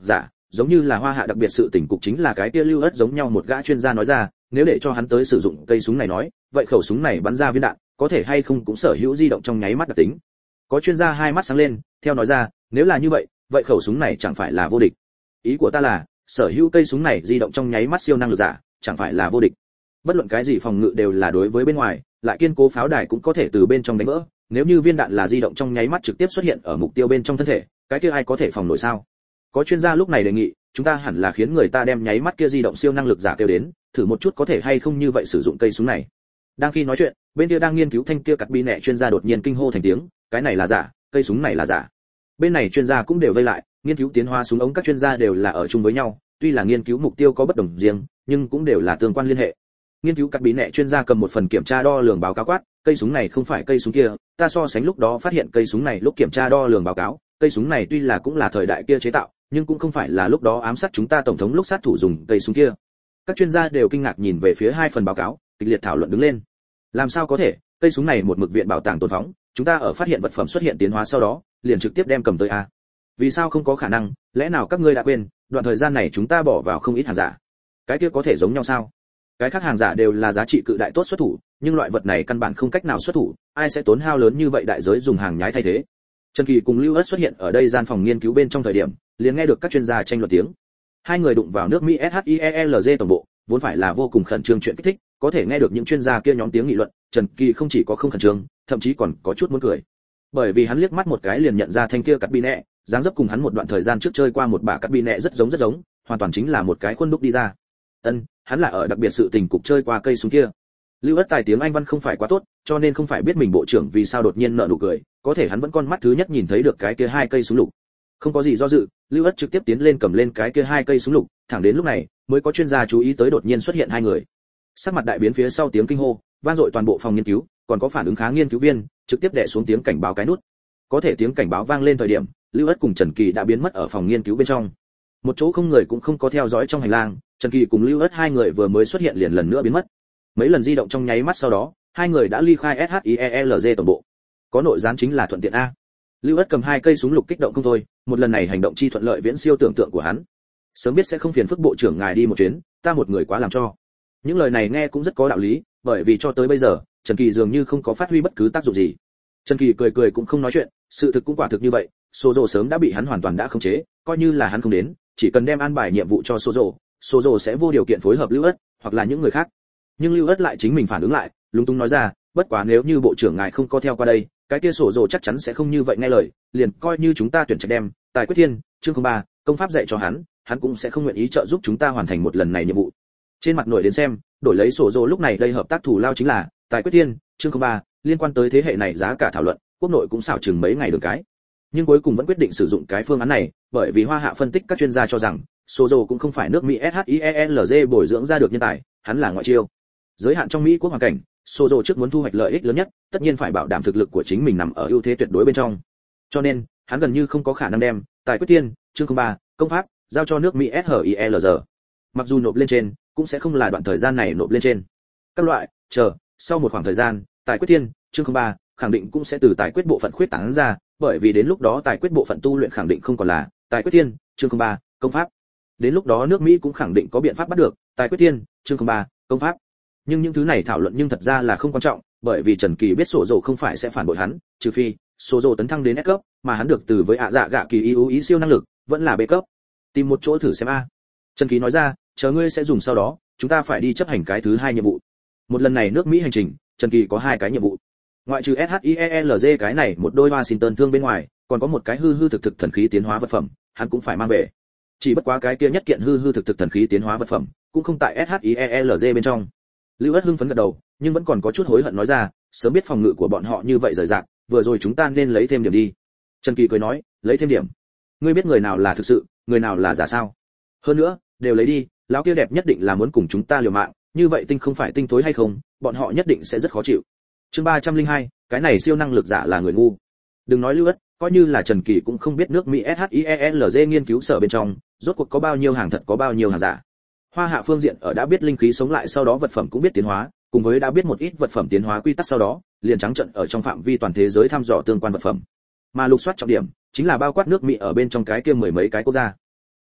giống như là Hoa Hạ đặc biệt sự tình cục chính là cái kia Lưu Ất giống nhau một gã chuyên gia nói ra, nếu để cho hắn tới sử dụng cây súng này nói, vậy khẩu súng này bắn ra viên đạn, có thể hay không cũng sở hữu di động trong nháy mắt đặc tính. Có chuyên gia hai mắt sáng lên, theo nói ra, nếu là như vậy, vậy khẩu súng này chẳng phải là vô địch. Ý của ta là, sở hữu cây súng này di động trong nháy mắt siêu năng lực giả, chẳng phải là vô địch. Bất luận cái gì phòng ngự đều là đối với bên ngoài, lại kiên cố pháo đài cũng có thể từ bên trong đánh vỡ, nếu như viên đạn là di động trong nháy mắt trực tiếp xuất hiện ở mục tiêu bên trong thân thể, cái kia ai có thể phòng nổi sao? Có chuyên gia lúc này đề nghị, chúng ta hẳn là khiến người ta đem nháy mắt kia di động siêu năng lực giả kêu đến, thử một chút có thể hay không như vậy sử dụng cây súng này. Đang khi nói chuyện, bên kia đang nghiên cứu thanh kia cắt bi nẹ chuyên gia đột nhiên kinh hô thành tiếng, cái này là giả, cây súng này là giả. Bên này chuyên gia cũng đều vây lại, nghiên cứu tiến hóa súng ống các chuyên gia đều là ở chung với nhau, tuy là nghiên cứu mục tiêu có bất đồng riêng, nhưng cũng đều là tương quan liên hệ. Nghiên cứu cắt bí nẹ chuyên gia cầm một phần kiểm tra đo lường báo cáo quát, cây súng này không phải cây súng kia, ta so sánh lúc đó phát hiện cây súng này lúc kiểm tra đo lường báo cáo, cây súng này tuy là cũng là thời đại kia chế tạo, nhưng cũng không phải là lúc đó ám sát chúng ta tổng thống lúc sát thủ dùng cây súng kia. Các chuyên gia đều kinh ngạc nhìn về phía hai phần báo cáo, kịch liệt thảo luận đứng lên. Làm sao có thể, cây súng này một mực viện bảo tàng tồn phóng, chúng ta ở phát hiện vật phẩm xuất hiện tiến hóa sau đó, liền trực tiếp đem cầm tới a. Vì sao không có khả năng, lẽ nào các ngươi đã quên, đoạn thời gian này chúng ta bỏ vào không ít hàng giả. Cái kia có thể giống nhau sao? Cái khác hàng giả đều là giá trị cự đại tốt xuất thủ, nhưng loại vật này căn bản không cách nào xuất thủ, ai sẽ tốn hao lớn như vậy đại giới dùng hàng nhái thay thế. Trần Kỳ cùng Lưu Ất xuất hiện ở đây gian phòng nghiên cứu bên trong thời điểm, liền nghe được các chuyên gia tranh luận tiếng. Hai người đụng vào nước Mỹ ét hát i e lờ giê tổng bộ, vốn phải là vô cùng khẩn trương chuyện kích thích, có thể nghe được những chuyên gia kia nhóm tiếng nghị luận, Trần Kỳ không chỉ có không khẩn trương, thậm chí còn có chút muốn cười. Bởi vì hắn liếc mắt một cái liền nhận ra thanh kia cắt bi nẹ, dáng dấp cùng hắn một đoạn thời gian trước chơi qua một bả cắt bi nẹ rất giống rất giống, hoàn toàn chính là một cái khuôn đúc đi ra. Ân, hắn là ở đặc biệt sự tình cục chơi qua cây súng kia. Lưu Ất tài tiếng Anh văn không phải quá tốt, cho nên không phải biết mình bộ trưởng vì sao đột nhiên nở nụ cười, có thể hắn vẫn con mắt thứ nhất nhìn thấy được cái kia hai cây súng lục. Không có gì do dự, Lưu Ất trực tiếp tiến lên cầm lên cái kia hai cây súng lục, thẳng đến lúc này mới có chuyên gia chú ý tới đột nhiên xuất hiện hai người. Sắc mặt đại biến phía sau tiếng kinh hô, vang dội toàn bộ phòng nghiên cứu, còn có phản ứng khá nghiên cứu viên, trực tiếp đè xuống tiếng cảnh báo cái nút. Có thể tiếng cảnh báo vang lên thời điểm, Lưu Ất cùng Trần Kỳ đã biến mất ở phòng nghiên cứu bên trong. Một chỗ không người cũng không có theo dõi trong hành lang, Trần Kỳ cùng Lưu Ất hai người vừa mới xuất hiện liền lần nữa biến mất. Mấy lần di động trong nháy mắt sau đó, hai người đã ly khai ét hát i e lờ giê tổng bộ. Có nội gián chính là thuận tiện a. Lưu Ất cầm hai cây súng lục kích động không thôi, một lần này hành động chi thuận lợi viễn siêu tưởng tượng của hắn. Sớm biết sẽ không phiền phức bộ trưởng ngài đi một chuyến, ta một người quá làm cho. Những lời này nghe cũng rất có đạo lý, bởi vì cho tới bây giờ, Trần Kỳ dường như không có phát huy bất cứ tác dụng gì. Trần Kỳ cười cười cũng không nói chuyện, sự thực cũng quả thực như vậy, Sô Dô sớm đã bị hắn hoàn toàn đã khống chế, coi như là hắn không đến, chỉ cần đem an bài nhiệm vụ cho Sô Dô, Sô Dô sẽ vô điều kiện phối hợp Lưu Ất, hoặc là những người khác. Nhưng Lưu Ất lại chính mình phản ứng lại, lúng túng nói ra, bất quá nếu như bộ trưởng ngài không có theo qua đây, cái kia Sô Dô chắc chắn sẽ không như vậy nghe lời, liền coi như chúng ta tuyển trạch đem, Tài Quyết Thiên, chương không ba, công pháp dạy cho hắn, hắn cũng sẽ không nguyện ý trợ giúp chúng ta hoàn thành một lần này nhiệm vụ. Trên mặt nổi đến xem, đổi lấy Sô Dô lúc này đây hợp tác thủ lao chính là Tài Quyết Thiên, chương không ba, liên quan tới thế hệ này giá cả thảo luận, quốc nội cũng xảo chừng mấy ngày đường cái. Nhưng cuối cùng vẫn quyết định sử dụng cái phương án này, bởi vì Hoa Hạ phân tích các chuyên gia cho rằng, Sô Dô cũng không phải nước Mỹ ét hát i e lờ giê bồi dưỡng ra được nhân tài, hắn là ngoại chiêu. Giới hạn trong Mỹ quốc hoàn cảnh, Sô Dô trước muốn thu hoạch lợi ích lớn nhất, tất nhiên phải bảo đảm thực lực của chính mình nằm ở ưu thế tuyệt đối bên trong. Cho nên, hắn gần như không có khả năng đem Tài Quyết Thiên, chương không ba, công pháp giao cho nước Mỹ ét hát i e lờ giê. Mặc dù nộp lên trên, cũng sẽ không là đoạn thời gian này nộp lên trên. Các loại, chờ, sau một khoảng thời gian, Tài Quyết Thiên, chương không ba, khẳng định cũng sẽ từ tài quyết bộ phận khuyết tán ra, bởi vì đến lúc đó tài quyết bộ phận tu luyện khẳng định không còn là Tài Quyết Thiên, chương không ba, công pháp. Đến lúc đó nước Mỹ cũng khẳng định có biện pháp bắt được Tài Quyết Thiên, chương không ba, công pháp. Nhưng những thứ này thảo luận nhưng thật ra là không quan trọng, bởi vì Trần Kỳ biết Sô Dô không phải sẽ phản bội hắn, trừ phi Sô Dô tấn thăng đến S cấp, mà hắn được từ với ạ dạ gạ kỳ ưu ý siêu năng lực, vẫn là B cấp. Tìm một chỗ thử xem a. Trần Kỳ nói ra, chờ ngươi sẽ dùng sau đó, chúng ta phải đi chấp hành cái thứ hai nhiệm vụ. Một lần này nước Mỹ hành trình, Trần Kỳ có hai cái nhiệm vụ. Ngoại trừ ét hát i e lờ giê cái này một đôi Washington thương bên ngoài, còn có một cái hư hư thực thực thần khí tiến hóa vật phẩm, hắn cũng phải mang về. Chỉ bất quá cái kia nhất kiện hư hư thực thực thần khí tiến hóa vật phẩm, cũng không tại ét hát i e lờ giê bên trong. Lưu Ất hưng phấn gật đầu, nhưng vẫn còn có chút hối hận nói ra, sớm biết phòng ngự của bọn họ như vậy rời rạc, vừa rồi chúng ta nên lấy thêm điểm đi. Trần Kỳ cười nói, lấy thêm điểm? Ngươi biết người nào là thực sự, người nào là giả sao? Hơn nữa, đều lấy đi, lão kia đẹp nhất định là muốn cùng chúng ta liều mạng, như vậy tinh không phải tinh thối hay không, bọn họ nhất định sẽ rất khó chịu. Chương ba trăm linh hai, cái này siêu năng lực giả là người ngu. Đừng nói Lưu Ất, coi như là Trần Kỳ cũng không biết nước Mỹ ét hát i e lờ giê nghiên cứu sở bên trong, rốt cuộc có bao nhiêu hàng thật có bao nhiêu hàng giả. Hoa Hạ phương diện ở đã biết linh khí sống lại sau đó vật phẩm cũng biết tiến hóa, cùng với đã biết một ít vật phẩm tiến hóa quy tắc sau đó, liền trắng trợn ở trong phạm vi toàn thế giới thăm dò tương quan vật phẩm. Mà lục soát trọng điểm chính là bao quát nước Mỹ ở bên trong cái kia mười mấy cái quốc gia.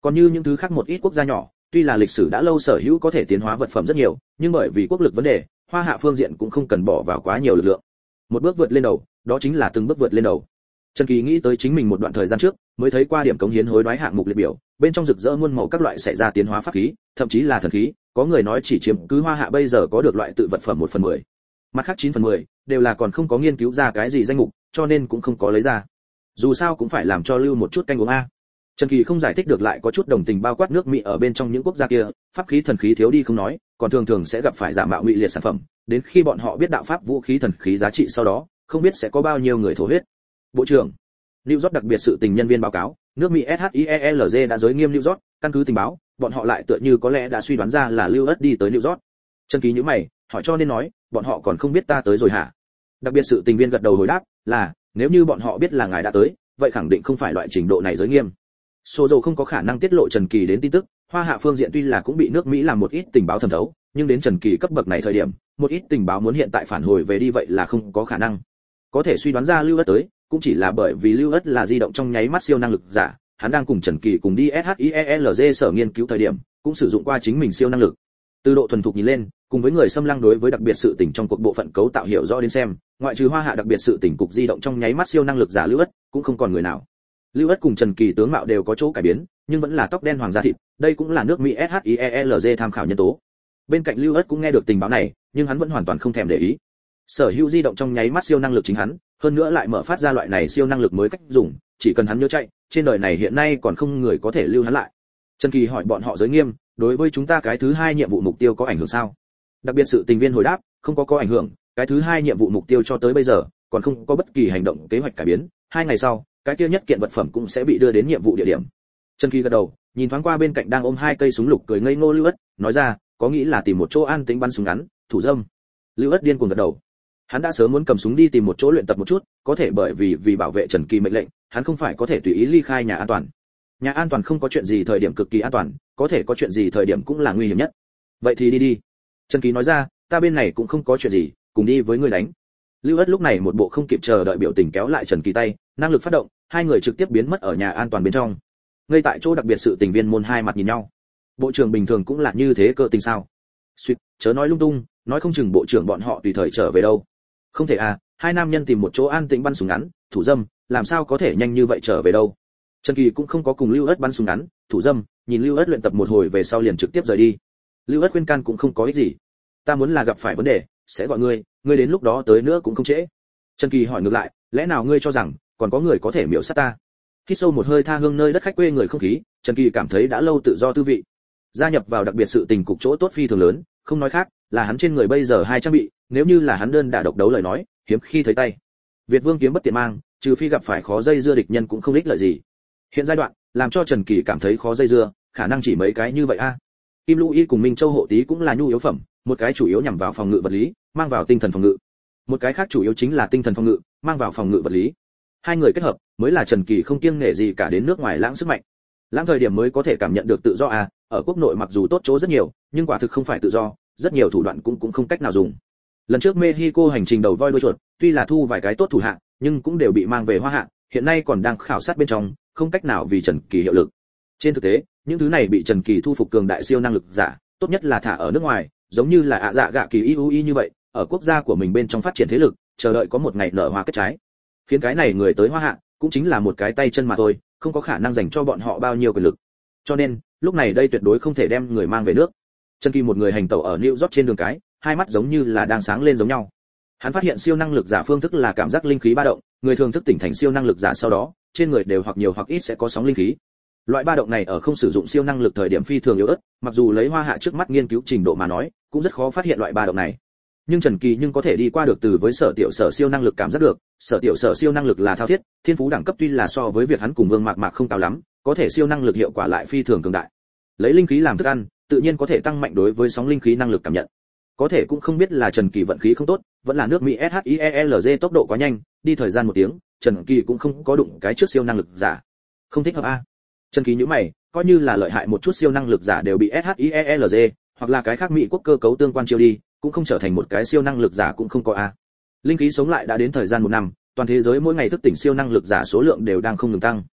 Còn như những thứ khác một ít quốc gia nhỏ, tuy là lịch sử đã lâu sở hữu có thể tiến hóa vật phẩm rất nhiều, nhưng bởi vì quốc lực vấn đề, Hoa Hạ phương diện cũng không cần bỏ vào quá nhiều lực lượng. Một bước vượt lên đầu, đó chính là từng bước vượt lên đầu. Trần Kỳ nghĩ tới chính mình một đoạn thời gian trước, mới thấy qua điểm cống hiến hối đoái hạng mục liệt biểu, bên trong rực rỡ muôn màu các loại xảy ra tiến hóa pháp khí, thậm chí là thần khí, có người nói chỉ chiếm cứ Hoa Hạ bây giờ có được loại tự vật phẩm một phần mười. Mặt khác chín phần mười đều là còn không có nghiên cứu ra cái gì danh mục, cho nên cũng không có lấy ra. Dù sao cũng phải làm cho lưu một chút canh uống a. Trần Kỳ không giải thích được lại có chút đồng tình bao quát nước Mỹ ở bên trong những quốc gia kia, pháp khí thần khí thiếu đi không nói, còn thường thường sẽ gặp phải giả mạo ngụy liệt sản phẩm, đến khi bọn họ biết đạo pháp vũ khí thần khí giá trị sau đó, không biết sẽ có bao nhiêu người thổ huyết. Bộ trưởng, New York đặc biệt sự tình nhân viên báo cáo, nước Mỹ ét hát i e lờ giê đã giới nghiêm New York, căn cứ tình báo, bọn họ lại tựa như có lẽ đã suy đoán ra là Lưu Ất đi tới New York. Trần Kỳ nhíu mày, hỏi cho nên nói, bọn họ còn không biết ta tới rồi hả? Đặc biệt sự tình viên gật đầu hồi đáp, là, nếu như bọn họ biết là ngài đã tới, vậy khẳng định không phải loại trình độ này giới nghiêm. Sô dầu không có khả năng tiết lộ Trần Kỳ đến tin tức, Hoa Hạ phương diện tuy là cũng bị nước Mỹ làm một ít tình báo thẩm thấu, nhưng đến Trần Kỳ cấp bậc này thời điểm, một ít tình báo muốn hiện tại phản hồi về đi vậy là không có khả năng. Có thể suy đoán ra Lưu Ất tới, cũng chỉ là bởi vì Lưu Ất là di động trong nháy mắt siêu năng lực giả, hắn đang cùng Trần Kỳ cùng đi ét hát i e lờ giê sở nghiên cứu thời điểm, cũng sử dụng qua chính mình siêu năng lực. Từ độ thuần thục nhìn lên, cùng với người xâm lăng đối với đặc biệt sự tình trong cuộc bộ phận cấu tạo hiểu rõ đến xem, ngoại trừ Hoa Hạ đặc biệt sự tình cục di động trong nháy mắt siêu năng lực giả Lưu Ất, cũng không còn người nào. Lưu Ất cùng Trần Kỳ tướng mạo đều có chỗ cải biến, nhưng vẫn là tóc đen hoàng da thịt, đây cũng là nước Mỹ ét hát i e lờ giê tham khảo nhân tố. Bên cạnh Lưu Ất cũng nghe được tình báo này, nhưng hắn vẫn hoàn toàn không thèm để ý. Sở hữu di động trong nháy mắt siêu năng lực chính hắn, hơn nữa lại mở phát ra loại này siêu năng lực mới cách dùng, chỉ cần hắn nhớ chạy, trên đời này hiện nay còn không người có thể lưu hắn lại. Trần Kỳ hỏi bọn họ giới nghiêm, đối với chúng ta cái thứ hai nhiệm vụ mục tiêu có ảnh hưởng sao? Đặc biệt sự tình viên hồi đáp, không có có ảnh hưởng, cái thứ hai nhiệm vụ mục tiêu cho tới bây giờ còn không có bất kỳ hành động kế hoạch cải biến, hai ngày sau, cái kia nhất kiện vật phẩm cũng sẽ bị đưa đến nhiệm vụ địa điểm. Trần Kỳ gật đầu, nhìn thoáng qua bên cạnh đang ôm hai cây súng lục cười ngây ngô Lưu Ất, nói ra, có nghĩ là tìm một chỗ an tĩnh bắn súng ngắn, thủ dâm. Lưu Ất điên cuồng gật đầu. Hắn đã sớm muốn cầm súng đi tìm một chỗ luyện tập một chút, có thể bởi vì vì bảo vệ Trần Kỳ mệnh lệnh, hắn không phải có thể tùy ý ly khai nhà an toàn. Nhà an toàn không có chuyện gì thời điểm cực kỳ an toàn, có thể có chuyện gì thời điểm cũng là nguy hiểm nhất. Vậy thì đi đi. Trần Kỳ nói ra, ta bên này cũng không có chuyện gì, cùng đi với ngươi đánh. Lưu Ất lúc này một bộ không kịp chờ đợi biểu tình kéo lại Trần Kỳ tay, năng lực phát động, hai người trực tiếp biến mất ở nhà an toàn bên trong. Ngay tại chỗ đặc biệt sự tình viên môn hai mặt nhìn nhau. Bộ trưởng bình thường cũng là như thế cơ tình sao? Suýt, chớ nói lung tung, nói không chừng bộ trưởng bọn họ tùy thời trở về đâu. Không thể à, hai nam nhân tìm một chỗ an tĩnh bắn súng ngắn, thủ dâm, làm sao có thể nhanh như vậy trở về đâu. Trần Kỳ cũng không có cùng Lưu Ất bắn súng ngắn, thủ dâm, nhìn Lưu Ất luyện tập một hồi về sau liền trực tiếp rời đi. Lưu Ất khuyên can cũng không có ích gì. Ta muốn là gặp phải vấn đề, sẽ gọi ngươi, ngươi đến lúc đó tới nữa cũng không trễ. Trần Kỳ hỏi ngược lại, lẽ nào ngươi cho rằng còn có người có thể miểu sát ta? Hít sâu một hơi tha hương nơi đất khách quê người không khí, Trần Kỳ cảm thấy đã lâu tự do tư vị. Gia nhập vào đặc biệt sự tình cục chỗ tốt phi thường lớn, không nói khác, là hắn trên người bây giờ hai trang bị, nếu như là hắn đơn đả độc đấu lời nói, hiếm khi thấy tay. Việt Vương kiếm bất tiện mang, trừ phi gặp phải khó dây dưa địch nhân cũng không ích lợi gì. Hiện giai đoạn, làm cho Trần Kỳ cảm thấy khó dây dưa, khả năng chỉ mấy cái như vậy a. Kim Lũ Y cùng Minh Châu hộ tí cũng là nhu yếu phẩm, một cái chủ yếu nhằm vào phòng ngự vật lý, mang vào tinh thần phòng ngự. Một cái khác chủ yếu chính là tinh thần phòng ngự, mang vào phòng ngự vật lý. Hai người kết hợp, mới là Trần Kỳ không kiêng nể gì cả đến nước ngoài lãng sức mạnh. Lãng thời điểm mới có thể cảm nhận được tự do à, ở quốc nội mặc dù tốt chỗ rất nhiều, nhưng quả thực không phải tự do, rất nhiều thủ đoạn cũng cũng không cách nào dùng. Lần trước Mexico hành trình đầu voi đuôi chuột, tuy là thu vài cái tốt thủ hạ, nhưng cũng đều bị mang về Hoa Hạ, hiện nay còn đang khảo sát bên trong, không cách nào vì Trần Kỳ hiệu lực. Trên thực tế, những thứ này bị Trần Kỳ thu phục cường đại siêu năng lực giả, tốt nhất là thả ở nước ngoài, giống như là ạ dạ gạ kỳ i u i như vậy, ở quốc gia của mình bên trong phát triển thế lực, chờ đợi có một ngày nở hoa kết trái. Khiến cái này người tới Hoa Hạ, cũng chính là một cái tay chân mà thôi, không có khả năng dành cho bọn họ bao nhiêu quyền lực. Cho nên, lúc này đây tuyệt đối không thể đem người mang về nước. Trần Kỳ một người hành tẩu ở New York trên đường cái, hai mắt giống như là đang sáng lên giống nhau. Hắn phát hiện siêu năng lực giả phương thức là cảm giác linh khí ba động, người thường thức tỉnh thành siêu năng lực giả sau đó, trên người đều hoặc nhiều hoặc ít sẽ có sóng linh khí. Loại ba động này ở không sử dụng siêu năng lực thời điểm phi thường yếu ớt, mặc dù lấy Hoa Hạ trước mắt nghiên cứu trình độ mà nói, cũng rất khó phát hiện loại ba động này. Nhưng Trần Kỳ nhưng có thể đi qua được từ với sở tiểu sở siêu năng lực cảm giác được, sở tiểu sở siêu năng lực là thao thiết, thiên phú đẳng cấp tuy là so với việc hắn cùng Vương Mạc Mạc không cao lắm, có thể siêu năng lực hiệu quả lại phi thường cường đại. Lấy linh khí làm thức ăn, tự nhiên có thể tăng mạnh đối với sóng linh khí năng lực cảm nhận. Có thể cũng không biết là Trần Kỳ vận khí không tốt, vẫn là nước Mỹ ét hát i e lờ giê tốc độ quá nhanh, đi thời gian một tiếng, Trần Kỳ cũng không có đụng cái trước siêu năng lực giả. Không thích hợp a. Trần Kỳ nhíu mày, coi như là lợi hại một chút siêu năng lực giả đều bị ét hát i e lờ giê hoặc là cái khác Mỹ quốc cơ cấu tương quan chiêu đi, cũng không trở thành một cái siêu năng lực giả cũng không có a. Linh khí sống lại đã đến thời gian một năm, toàn thế giới mỗi ngày thức tỉnh siêu năng lực giả số lượng đều đang không ngừng tăng.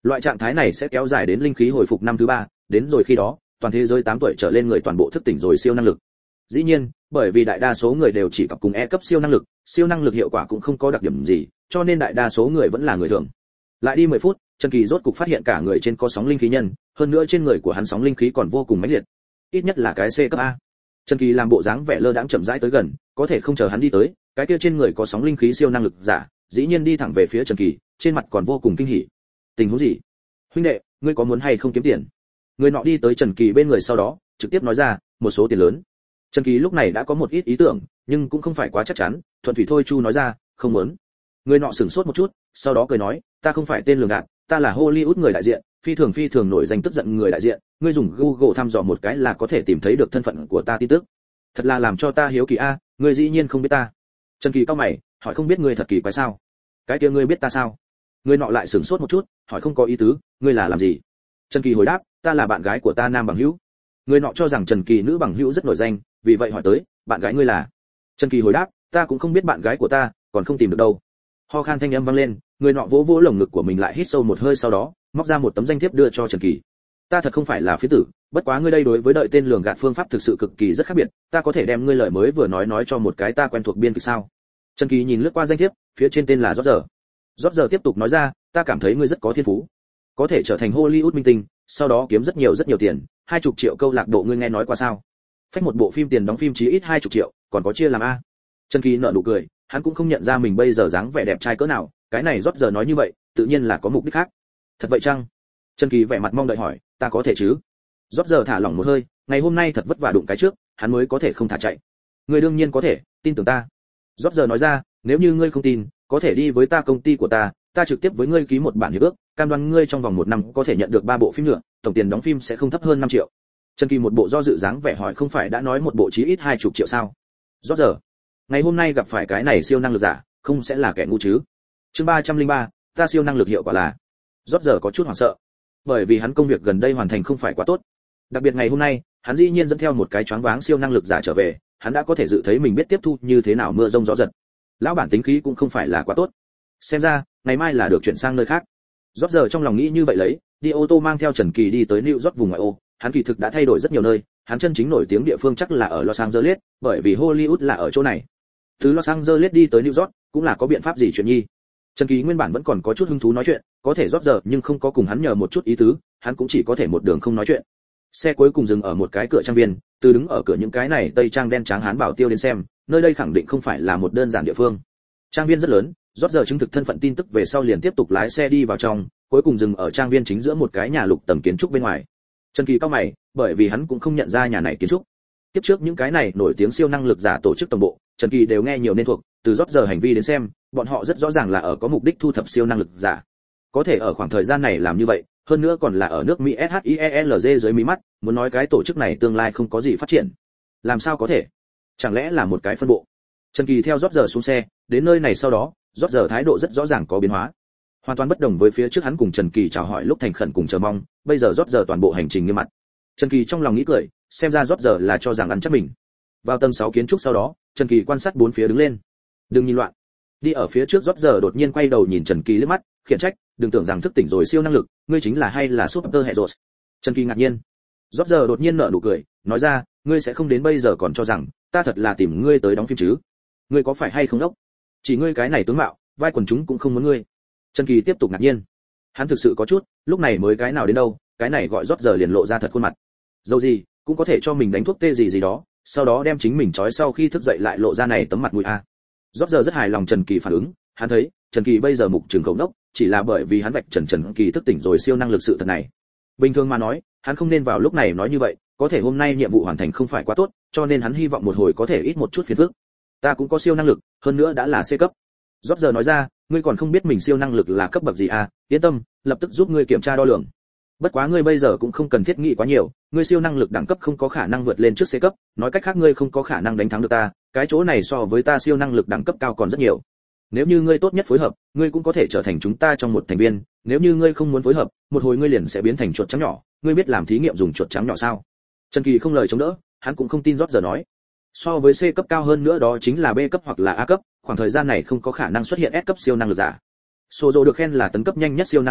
Loại trạng thái này sẽ kéo dài đến linh khí hồi phục năm thứ ba, đến rồi khi đó, toàn thế giới tám tuổi trở lên người toàn bộ thức tỉnh rồi siêu năng lực. Dĩ nhiên, bởi vì đại đa số người đều chỉ cặp cùng E cấp siêu năng lực, siêu năng lực hiệu quả cũng không có đặc điểm gì, cho nên đại đa số người vẫn là người thường. Lại đi mười phút, Trần Kỳ rốt cục phát hiện cả người trên có sóng linh khí nhân, hơn nữa trên người của hắn sóng linh khí còn vô cùng mãnh liệt. Ít nhất là cái C cấp A. Trần Kỳ làm bộ dáng vẻ lơ đãng chậm rãi tới gần, có thể không chờ hắn đi tới, cái kia trên người có sóng linh khí siêu năng lực giả, dĩ nhiên đi thẳng về phía Trần Kỳ, trên mặt còn vô cùng kinh hỉ. Tình huống gì? Huynh đệ, ngươi có muốn hay không kiếm tiền? Người nọ đi tới Trần Kỳ bên người sau đó, trực tiếp nói ra, một số tiền lớn. Trần Kỳ lúc này đã có một ít ý tưởng, nhưng cũng không phải quá chắc chắn, thuận thủy thôi chu nói ra, không muốn. Người nọ sửng sốt một chút, sau đó cười nói, ta không phải tên lường gạt, ta là Hollywood người đại diện, phi thường phi thường nổi danh tức giận người đại diện, ngươi dùng Google thăm dò một cái là có thể tìm thấy được thân phận của ta tin tức. Thật là làm cho ta hiếu kỳ a, ngươi dĩ nhiên không biết ta. Trần Kỳ cau mày, hỏi không biết ngươi thật kỳ quái sao? Cái kia ngươi biết ta sao? Người nọ lại sửng sốt một chút, hỏi không có ý tứ, ngươi là làm gì? Trần Kỳ hồi đáp, ta là bạn gái của ta nam bằng hữu. Người nọ cho rằng Trần Kỳ nữ bằng hữu rất nổi danh, vì vậy hỏi tới, bạn gái ngươi là? Trần Kỳ hồi đáp, ta cũng không biết bạn gái của ta, còn không tìm được đâu. Ho khan thanh âm vang lên, người nọ vỗ vỗ lồng ngực của mình lại hít sâu một hơi sau đó, móc ra một tấm danh thiếp đưa cho Trần Kỳ. Ta thật không phải là phiến tử, bất quá ngươi đây đối với đợi tên lường gạt phương pháp thực sự cực kỳ rất khác biệt, ta có thể đem ngươi lời mới vừa nói nói cho một cái ta quen thuộc biên kịch sao? Trần Kỳ nhìn lướt qua danh thiếp, phía trên tên là Roger. Roger tiếp tục nói ra, ta cảm thấy ngươi rất có thiên phú, có thể trở thành Hollywood minh tinh, sau đó kiếm rất nhiều rất nhiều tiền, hai chục triệu câu lạc bộ ngươi nghe nói qua sao? Phách một bộ phim tiền đóng phim chí ít hai chục triệu, còn có chia làm a. Trần Kỳ nở nụ cười, hắn cũng không nhận ra mình bây giờ dáng vẻ đẹp trai cỡ nào, cái này rót giờ nói như vậy, tự nhiên là có mục đích khác. Thật vậy chăng? Trần Kỳ vẻ mặt mong đợi hỏi, ta có thể chứ? Rót giờ thả lỏng một hơi, ngày hôm nay thật vất vả đụng cái trước, hắn mới có thể không thả chạy. Ngươi đương nhiên có thể, tin tưởng ta. Rót giờ nói ra, nếu như ngươi không tin, có thể đi với ta công ty của ta, ta trực tiếp với ngươi ký một bản hiệp ước, cam đoan ngươi trong vòng một năm có thể nhận được ba bộ phim nữa, tổng tiền đóng phim sẽ không thấp hơn năm triệu. Trần Kỳ một bộ do dự dáng vẻ hỏi, không phải đã nói một bộ chí ít hai chục triệu sao? Rót giờ, ngày hôm nay gặp phải cái này siêu năng lực giả, không sẽ là kẻ ngu chứ? Chương ba trăm lẻ ba, ta siêu năng lực hiệu quả là. Rót giờ có chút hoảng sợ, bởi vì hắn công việc gần đây hoàn thành không phải quá tốt. Đặc biệt ngày hôm nay, hắn dĩ nhiên dẫn theo một cái choáng váng siêu năng lực giả trở về, hắn đã có thể dự thấy mình biết tiếp thu như thế nào mưa rông gió giật. Lão bản tính khí cũng không phải là quá tốt. Xem ra, ngày mai là được chuyển sang nơi khác. Rót giờ trong lòng nghĩ như vậy lấy, đi ô tô mang theo Trần Kỳ đi tới New York vùng ngoại ô, hắn kỳ thực đã thay đổi rất nhiều nơi, hắn chân chính nổi tiếng địa phương chắc là ở Los Angeles, bởi vì Hollywood là ở chỗ này. Từ Los Angeles đi tới New York, cũng là có biện pháp gì chuyện nhi. Trần Kỳ nguyên bản vẫn còn có chút hứng thú nói chuyện, có thể rót giờ nhưng không có cùng hắn nhờ một chút ý tứ, hắn cũng chỉ có thể một đường không nói chuyện. Xe cuối cùng dừng ở một cái cửa trang viên, từ đứng ở cửa những cái này tây trang đen trắng hán bảo tiêu đến xem, nơi đây khẳng định không phải là một đơn giản địa phương. Trang viên rất lớn, rót giờ chứng thực thân phận tin tức về sau liền tiếp tục lái xe đi vào trong, cuối cùng dừng ở trang viên chính giữa một cái nhà lục tầng kiến trúc bên ngoài. Trần Kỳ cao mày, bởi vì hắn cũng không nhận ra nhà này kiến trúc. Tiếp trước những cái này nổi tiếng siêu năng lực giả tổ chức tổng bộ, Trần Kỳ đều nghe nhiều nên thuộc, từ rót giờ hành vi đến xem, bọn họ rất rõ ràng là ở có mục đích thu thập siêu năng lực giả. Có thể ở khoảng thời gian này làm như vậy, hơn nữa còn là ở nước Mỹ ét hát i e lờ giê dưới mí mắt, muốn nói cái tổ chức này tương lai không có gì phát triển. Làm sao có thể? Chẳng lẽ là một cái phân bộ? Trần Kỳ theo rót giờ xuống xe, đến nơi này sau đó, rót giờ thái độ rất rõ ràng có biến hóa. Hoàn toàn bất đồng với phía trước hắn cùng Trần Kỳ chào hỏi lúc thành khẩn cùng chờ mong, bây giờ rót giờ toàn bộ hành trình nghiêm mặt. Trần Kỳ trong lòng nghĩ cười, xem ra rót giờ là cho rằng ăn chắc mình. Vào tầng sáu kiến trúc sau đó, Trần Kỳ quan sát bốn phía đứng lên. Đừng nhìn loạn. Đi ở phía trước rót giờ đột nhiên quay đầu nhìn Trần Kỳ liếc mắt, khiển trách, đừng tưởng rằng thức tỉnh rồi siêu năng lực, ngươi chính là hay là super hệ rồi. Trần Kỳ ngạc nhiên. Rót giờ đột nhiên nở nụ cười, nói ra, ngươi sẽ không đến bây giờ còn cho rằng ta thật là tìm ngươi tới đóng phim chứ? Ngươi có phải hay không đốc? Chỉ ngươi cái này tướng mạo, vai quần chúng cũng không muốn ngươi. Trần Kỳ tiếp tục ngạc nhiên. Hắn thực sự có chút, lúc này mới cái nào đến đâu, cái này gọi rót giờ liền lộ ra thật khuôn mặt. Dẫu gì, cũng có thể cho mình đánh thuốc tê gì gì đó, sau đó đem chính mình trói sau khi thức dậy lại lộ ra này tấm mặt mũi a. Rót giờ rất hài lòng Trần Kỳ phản ứng, hắn thấy, Trần Kỳ bây giờ mục trường khẩu đốc, chỉ là bởi vì hắn vạch Trần Trần Kỳ thức tỉnh rồi siêu năng lực sự thật này. Bình thường mà nói, hắn không nên vào lúc này nói như vậy, có thể hôm nay nhiệm vụ hoàn thành không phải quá tốt, cho nên hắn hy vọng một hồi có thể ít một chút phiền phức. Ta cũng có siêu năng lực, hơn nữa đã là C cấp. Rót giờ nói ra, ngươi còn không biết mình siêu năng lực là cấp bậc gì à? Yên tâm, lập tức giúp ngươi kiểm tra đo lường. Bất quá ngươi bây giờ cũng không cần thiết nghĩ quá nhiều, ngươi siêu năng lực đẳng cấp không có khả năng vượt lên trước C cấp, nói cách khác ngươi không có khả năng đánh thắng được ta, cái chỗ này so với ta siêu năng lực đẳng cấp cao còn rất nhiều. Nếu như ngươi tốt nhất phối hợp, ngươi cũng có thể trở thành chúng ta trong một thành viên, nếu như ngươi không muốn phối hợp, một hồi ngươi liền sẽ biến thành chuột trắng nhỏ, ngươi biết làm thí nghiệm dùng chuột trắng nhỏ sao? Trần Kỳ không lời chống đỡ, hắn cũng không tin rót giờ nói. So với C cấp cao hơn nữa đó chính là B cấp hoặc là A cấp, khoảng thời gian này không có khả năng xuất hiện S cấp siêu năng lực giả. Sozo được khen là tấn cấp nhanh nhất siêu năng lực giả,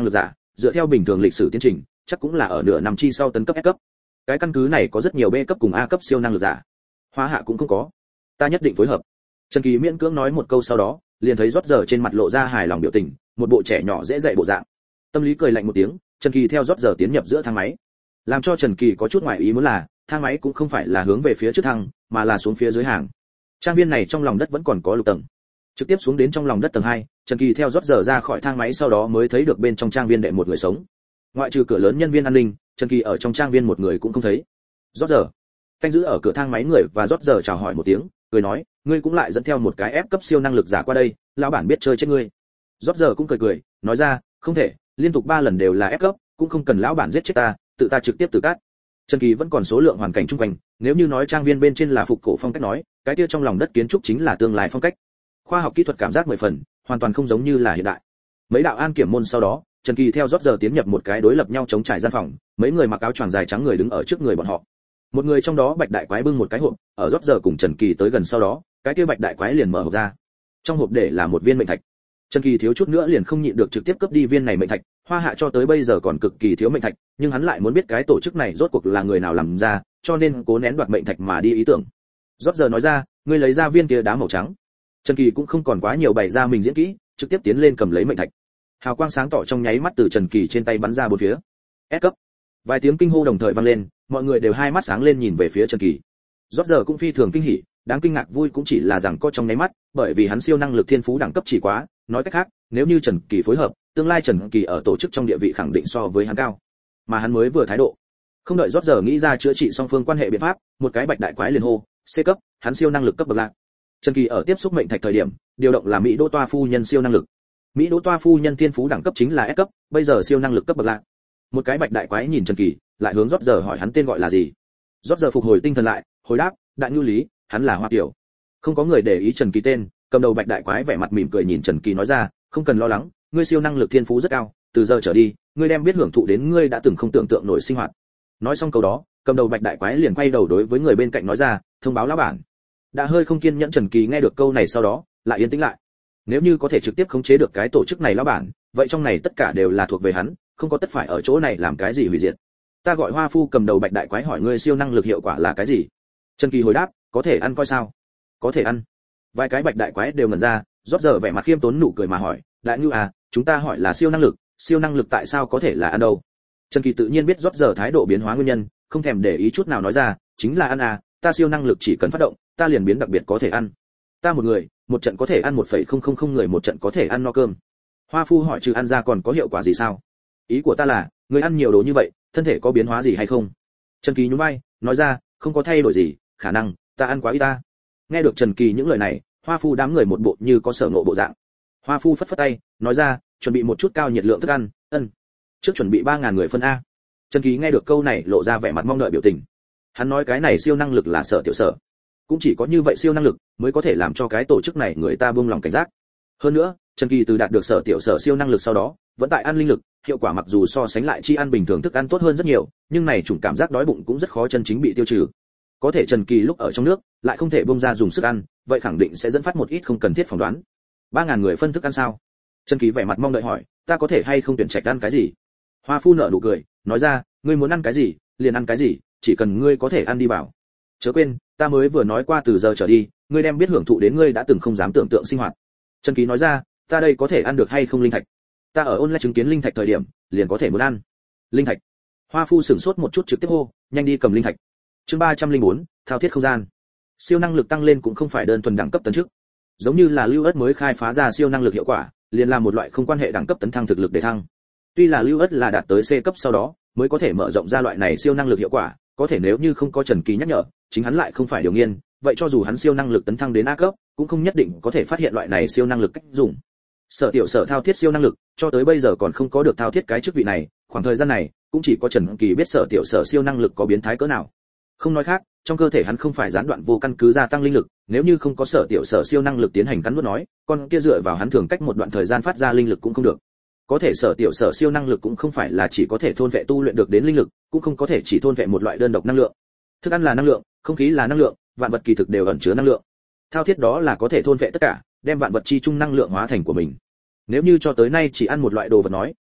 dựa theo bình thường lịch sử tiến trình, chắc cũng là ở nửa năm chi sau tấn cấp S cấp. Cái căn cứ này có rất nhiều B cấp cùng A cấp siêu năng lực giả. Hoa Hạ cũng không có. Ta nhất định phối hợp. Trần Kỳ miễn cưỡng nói một câu sau đó, liền thấy rót giờ trên mặt lộ ra hài lòng biểu tình, một bộ trẻ nhỏ dễ dạy bộ dạng. Tâm lý cười lạnh một tiếng, Trần Kỳ theo rót giờ tiến nhập giữa thang máy. Làm cho Trần Kỳ có chút ngoài ý muốn là, thang máy cũng không phải là hướng về phía trước thang, mà là xuống phía dưới hàng. Trang viên này trong lòng đất vẫn còn có lục tầng. Trực tiếp xuống đến trong lòng đất tầng hai, Trần Kỳ theo rót giờ ra khỏi thang máy sau đó mới thấy được bên trong trang viên đệ một người sống. Ngoại trừ cửa lớn nhân viên an ninh, Trần Kỳ ở trong trang viên một người cũng không thấy. Rót giờ, canh giữ ở cửa thang máy người và rót giờ chào hỏi một tiếng, cười nói, ngươi cũng lại dẫn theo một cái ép cấp siêu năng lực giả qua đây, lão bản biết chơi chết ngươi. Rót giờ cũng cười cười, nói ra, không thể, liên tục ba lần đều là ép cấp, cũng không cần lão bản giết chết ta, tự ta trực tiếp tự cắt. Trần Kỳ vẫn còn số lượng hoàn cảnh chung quanh, nếu như nói trang viên bên trên là phục cổ phong cách nói, cái kia trong lòng đất kiến trúc chính là tương lai phong cách. Khoa học kỹ thuật cảm giác mười phần, hoàn toàn không giống như là hiện đại. Mấy đạo an kiểm môn sau đó, Trần Kỳ theo rót giờ tiến nhập một cái đối lập nhau chống trải gian phòng, mấy người mặc áo choàng dài trắng người đứng ở trước người bọn họ. Một người trong đó Bạch Đại Quái bưng một cái hộp, ở rót giờ cùng Trần Kỳ tới gần sau đó, cái kia Bạch Đại Quái liền mở hộp ra. Trong hộp để là một viên mệnh thạch. Trần Kỳ thiếu chút nữa liền không nhịn được trực tiếp cướp đi viên này mệnh thạch, Hoa Hạ cho tới bây giờ còn cực kỳ thiếu mệnh thạch, nhưng hắn lại muốn biết cái tổ chức này rốt cuộc là người nào làm ra, cho nên cố nén đoạt mệnh thạch mà đi ý tưởng. Rót giờ nói ra, ngươi lấy ra viên kia đá màu trắng. Trần Kỳ cũng không còn quá nhiều bày ra mình diễn kỹ, trực tiếp tiến lên cầm lấy mệnh thạch. Hào quang sáng tỏ trong nháy mắt từ Trần Kỳ trên tay bắn ra bốn phía. S cấp. Vài tiếng kinh hô đồng thời vang lên, mọi người đều hai mắt sáng lên nhìn về phía Trần Kỳ. Rót giờ cũng phi thường kinh hỉ, đáng kinh ngạc vui cũng chỉ là rằng có trong nháy mắt, bởi vì hắn siêu năng lực thiên phú đẳng cấp chỉ quá, nói cách khác, nếu như Trần Kỳ phối hợp, tương lai Trần Kỳ ở tổ chức trong địa vị khẳng định so với hắn cao. Mà hắn mới vừa thái độ, không đợi rót giờ nghĩ ra chữa trị song phương quan hệ biện pháp, một cái Bạch Đại Quái liền hô, C cấp, hắn siêu năng lực cấp bậc lạc. Trần Kỳ ở tiếp xúc mệnh thạch thời điểm, điều động là Mỹ Đỗ Toa phu nhân siêu năng lực. Mỹ Đỗ Toa phu nhân thiên phú đẳng cấp chính là S cấp, bây giờ siêu năng lực cấp bậc lạc. Một cái Bạch Đại Quái nhìn Trần Kỳ, lại hướng rót giờ hỏi hắn tên gọi là gì. Rót giờ phục hồi tinh thần lại, hồi đáp, Đại Nhu Lý, hắn là Hoa Tiểu. Không có người để ý Trần Kỳ tên, cầm đầu Bạch Đại Quái vẻ mặt mỉm cười nhìn Trần Kỳ nói ra, không cần lo lắng, ngươi siêu năng lực thiên phú rất cao, từ giờ trở đi, ngươi đem biết hưởng thụ đến ngươi đã từng không tưởng tượng nổi sinh hoạt. Nói xong câu đó, cầm đầu Bạch Đại Quái liền quay đầu đối với người bên cạnh nói ra, thông báo lão bản. Đã hơi không kiên nhẫn Trần Kỳ nghe được câu này sau đó, lại yên tĩnh lại. Nếu như có thể trực tiếp khống chế được cái tổ chức này lão bản, vậy trong này tất cả đều là thuộc về hắn, không có tất phải ở chỗ này làm cái gì hủy diệt. Ta gọi Hoa Phu cầm đầu Bạch Đại Quái hỏi ngươi siêu năng lực hiệu quả là cái gì? Trần Kỳ hồi đáp, có thể ăn coi sao? Có thể ăn. Vài cái Bạch Đại Quái đều ngẩn ra, rót giờ vẻ mặt khiêm tốn nụ cười mà hỏi, Đại Ngưu à, chúng ta hỏi là siêu năng lực, siêu năng lực tại sao có thể là ăn đâu? Trần Kỳ tự nhiên biết rót giờ thái độ biến hóa nguyên nhân, không thèm để ý chút nào nói ra, chính là ăn à, ta siêu năng lực chỉ cần phát động, ta liền biến đặc biệt có thể ăn. Ta một người, một trận có thể ăn một phẩy không không không người một trận có thể ăn no cơm. Hoa Phu hỏi trừ ăn ra còn có hiệu quả gì sao? Ý của ta là, người ăn nhiều đồ như vậy, thân thể có biến hóa gì hay không? Trần Kỳ nhún vai, nói ra, không có thay đổi gì, khả năng ta ăn quá ít ta. Nghe được Trần Kỳ những lời này, Hoa Phu đám người một bộ như có sở ngộ bộ dạng. Hoa Phu phất phất tay, nói ra, chuẩn bị một chút cao nhiệt lượng thức ăn, ân. Trước chuẩn bị ba ngàn người phân a. Trần Kỳ nghe được câu này lộ ra vẻ mặt mong đợi biểu tình. Hắn nói cái này siêu năng lực là Sở Tiểu Sở. Cũng chỉ có như vậy siêu năng lực mới có thể làm cho cái tổ chức này người ta buông lòng cảnh giác. Hơn nữa, Trần Kỳ từ đạt được Sở Tiểu Sở siêu năng lực sau đó, vẫn tại ăn linh lực, hiệu quả mặc dù so sánh lại chi ăn bình thường thức ăn tốt hơn rất nhiều, nhưng này chủng cảm giác đói bụng cũng rất khó chân chính bị tiêu trừ. Có thể Trần Kỳ lúc ở trong nước, lại không thể buông ra dùng sức ăn, vậy khẳng định sẽ dẫn phát một ít không cần thiết phỏng đoán. ba ngàn người phân thức ăn sao? Trần Kỳ vẻ mặt mong đợi hỏi, ta có thể hay không tuyển trạch ăn cái gì? Hoa Phu nở nụ cười, nói ra, ngươi muốn ăn cái gì, liền ăn cái gì, chỉ cần ngươi có thể ăn đi vào. Chớ quên, ta mới vừa nói qua từ giờ trở đi, ngươi đem biết hưởng thụ đến ngươi đã từng không dám tưởng tượng sinh hoạt. Trần Kỳ nói ra, ta đây có thể ăn được hay không linh thạch? Ta ở online chứng kiến linh thạch thời điểm, liền có thể muốn ăn. Linh thạch. Hoa Phu sửng sốt một chút trực tiếp hô, nhanh đi cầm linh thạch. Chương ba trăm lẻ bốn, thao thiết không gian. Siêu năng lực tăng lên cũng không phải đơn thuần đẳng cấp tấn chức. Giống như là Lưu Ất mới khai phá ra siêu năng lực hiệu quả, liền là một loại không quan hệ đẳng cấp tấn thăng thực lực để thăng. Tuy là Lưu Ất là đạt tới C cấp sau đó, mới có thể mở rộng ra loại này siêu năng lực hiệu quả, có thể nếu như không có Trần Kỳ nhắc nhở, chính hắn lại không phải điều nghiên, vậy cho dù hắn siêu năng lực tấn thăng đến A cấp, cũng không nhất định có thể phát hiện loại này siêu năng lực cách dùng. Sở Tiểu Sở thao thiết siêu năng lực, cho tới bây giờ còn không có được thao thiết cái chức vị này, khoảng thời gian này, cũng chỉ có Trần Kỳ biết Sở Tiểu Sở siêu năng lực có biến thái cỡ nào. Không nói khác, trong cơ thể hắn không phải gián đoạn vô căn cứ gia tăng linh lực, nếu như không có Sở Tiểu Sở siêu năng lực tiến hành cắn nuốt nói, con kia dựa vào hắn thường cách một đoạn thời gian phát ra linh lực cũng không được. Có thể Sở Tiểu Sở siêu năng lực cũng không phải là chỉ có thể thôn vệ tu luyện được đến linh lực, cũng không có thể chỉ thôn vệ một loại đơn độc năng lượng. Thức ăn là năng lượng, không khí là năng lượng, vạn vật kỳ thực đều ẩn chứa năng lượng. Thao thiết đó là có thể thôn vệ tất cả, đem vạn vật chi chung năng lượng hóa thành của mình. Nếu như cho tới nay chỉ ăn một loại đồ vật nói,